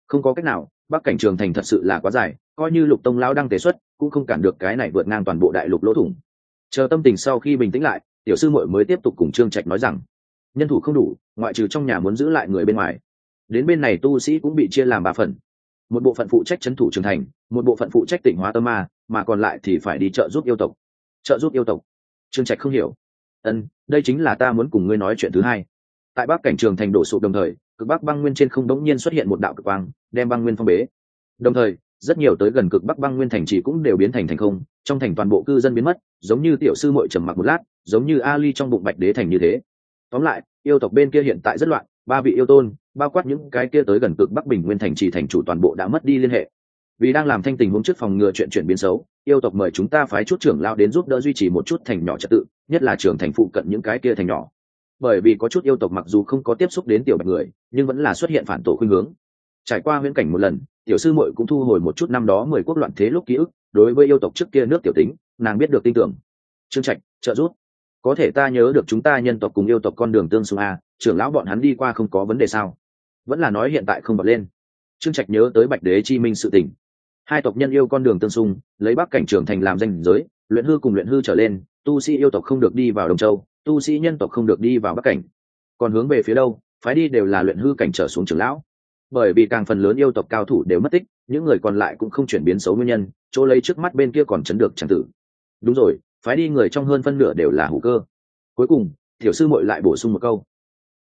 Không có cách nào, bắc cảnh trường thành thật sự là quá dài, coi như Lục Tông lão đang tế xuất cũng không cản được cái này vượt ngang toàn bộ đại lục lỗ thủng. Chờ tâm tình sau khi bình tĩnh lại, tiểu sư muội mới tiếp tục cùng Trương Trạch nói rằng nhân thủ không đủ, ngoại trừ trong nhà muốn giữ lại người bên ngoài, đến bên này tu sĩ cũng bị chia làm ba phần. Một bộ phận phụ trách trấn thủ trường thành, một bộ phận phụ trách tịnh hóa tâm ma, mà còn lại thì phải đi trợ giúp yêu tộc. Trợ giúp yêu tộc? Trương Trạch không hiểu. Ân, đây chính là ta muốn cùng ngươi nói chuyện thứ hai. Tại bắc cảnh trường thành đổ sụp đồng thời, cực bắc băng nguyên trên không đống nhiên xuất hiện một đạo cực quang, đem băng nguyên phong bế. Đồng thời, rất nhiều tới gần cực bắc băng nguyên thành trì cũng đều biến thành thành không, trong thành toàn bộ cư dân biến mất, giống như tiểu sư muội trầm mặc một lát, giống như Ali trong bụng bạch đế thành như thế. Tóm lại, yêu tộc bên kia hiện tại rất loạn, ba vị yêu tôn, bao quát những cái kia tới gần cực bắc bình nguyên thành trì thành chủ toàn bộ đã mất đi liên hệ. Vì đang làm thanh tình huống trước phòng ngừa chuyện chuyển biến xấu, yêu tộc mời chúng ta phái chút trưởng lao đến giúp đỡ duy trì một chút thành nhỏ trật tự, nhất là trưởng thành phụ cận những cái kia thành nhỏ. Bởi vì có chút yêu tộc mặc dù không có tiếp xúc đến tiểu bạch người, nhưng vẫn là xuất hiện phản tổ khuynh hướng. Trải qua huyễn cảnh một lần, tiểu sư muội cũng thu hồi một chút năm đó mười quốc loạn thế lúc ký ức, đối với yêu tộc trước kia nước tiểu tính, nàng biết được tin tưởng. Trương Trạch, trợ giúp. Có thể ta nhớ được chúng ta nhân tộc cùng yêu tộc con đường tương xung a, trưởng lão bọn hắn đi qua không có vấn đề sao? Vẫn là nói hiện tại không bật lên. Trương Trạch nhớ tới Bạch Đế Chi Minh sự tình. Hai tộc nhân yêu con đường tương xung, lấy bắc cảnh trường thành làm danh giới, luyện hư cùng luyện hư trở lên, tu sĩ yêu tộc không được đi vào Đông Châu, tu sĩ nhân tộc không được đi vào bắc cảnh. Còn hướng về phía đâu, phái đi đều là luyện hư cảnh trở xuống trưởng lão. Bởi vì càng phần lớn yêu tộc cao thủ đều mất tích, những người còn lại cũng không chuyển biến xấu nguyên nhân, chỗ lấy trước mắt bên kia còn chấn được chẳng tử. Đúng rồi, phái đi người trong hơn phân nửa đều là hữu cơ. Cuối cùng, tiểu sư muội lại bổ sung một câu,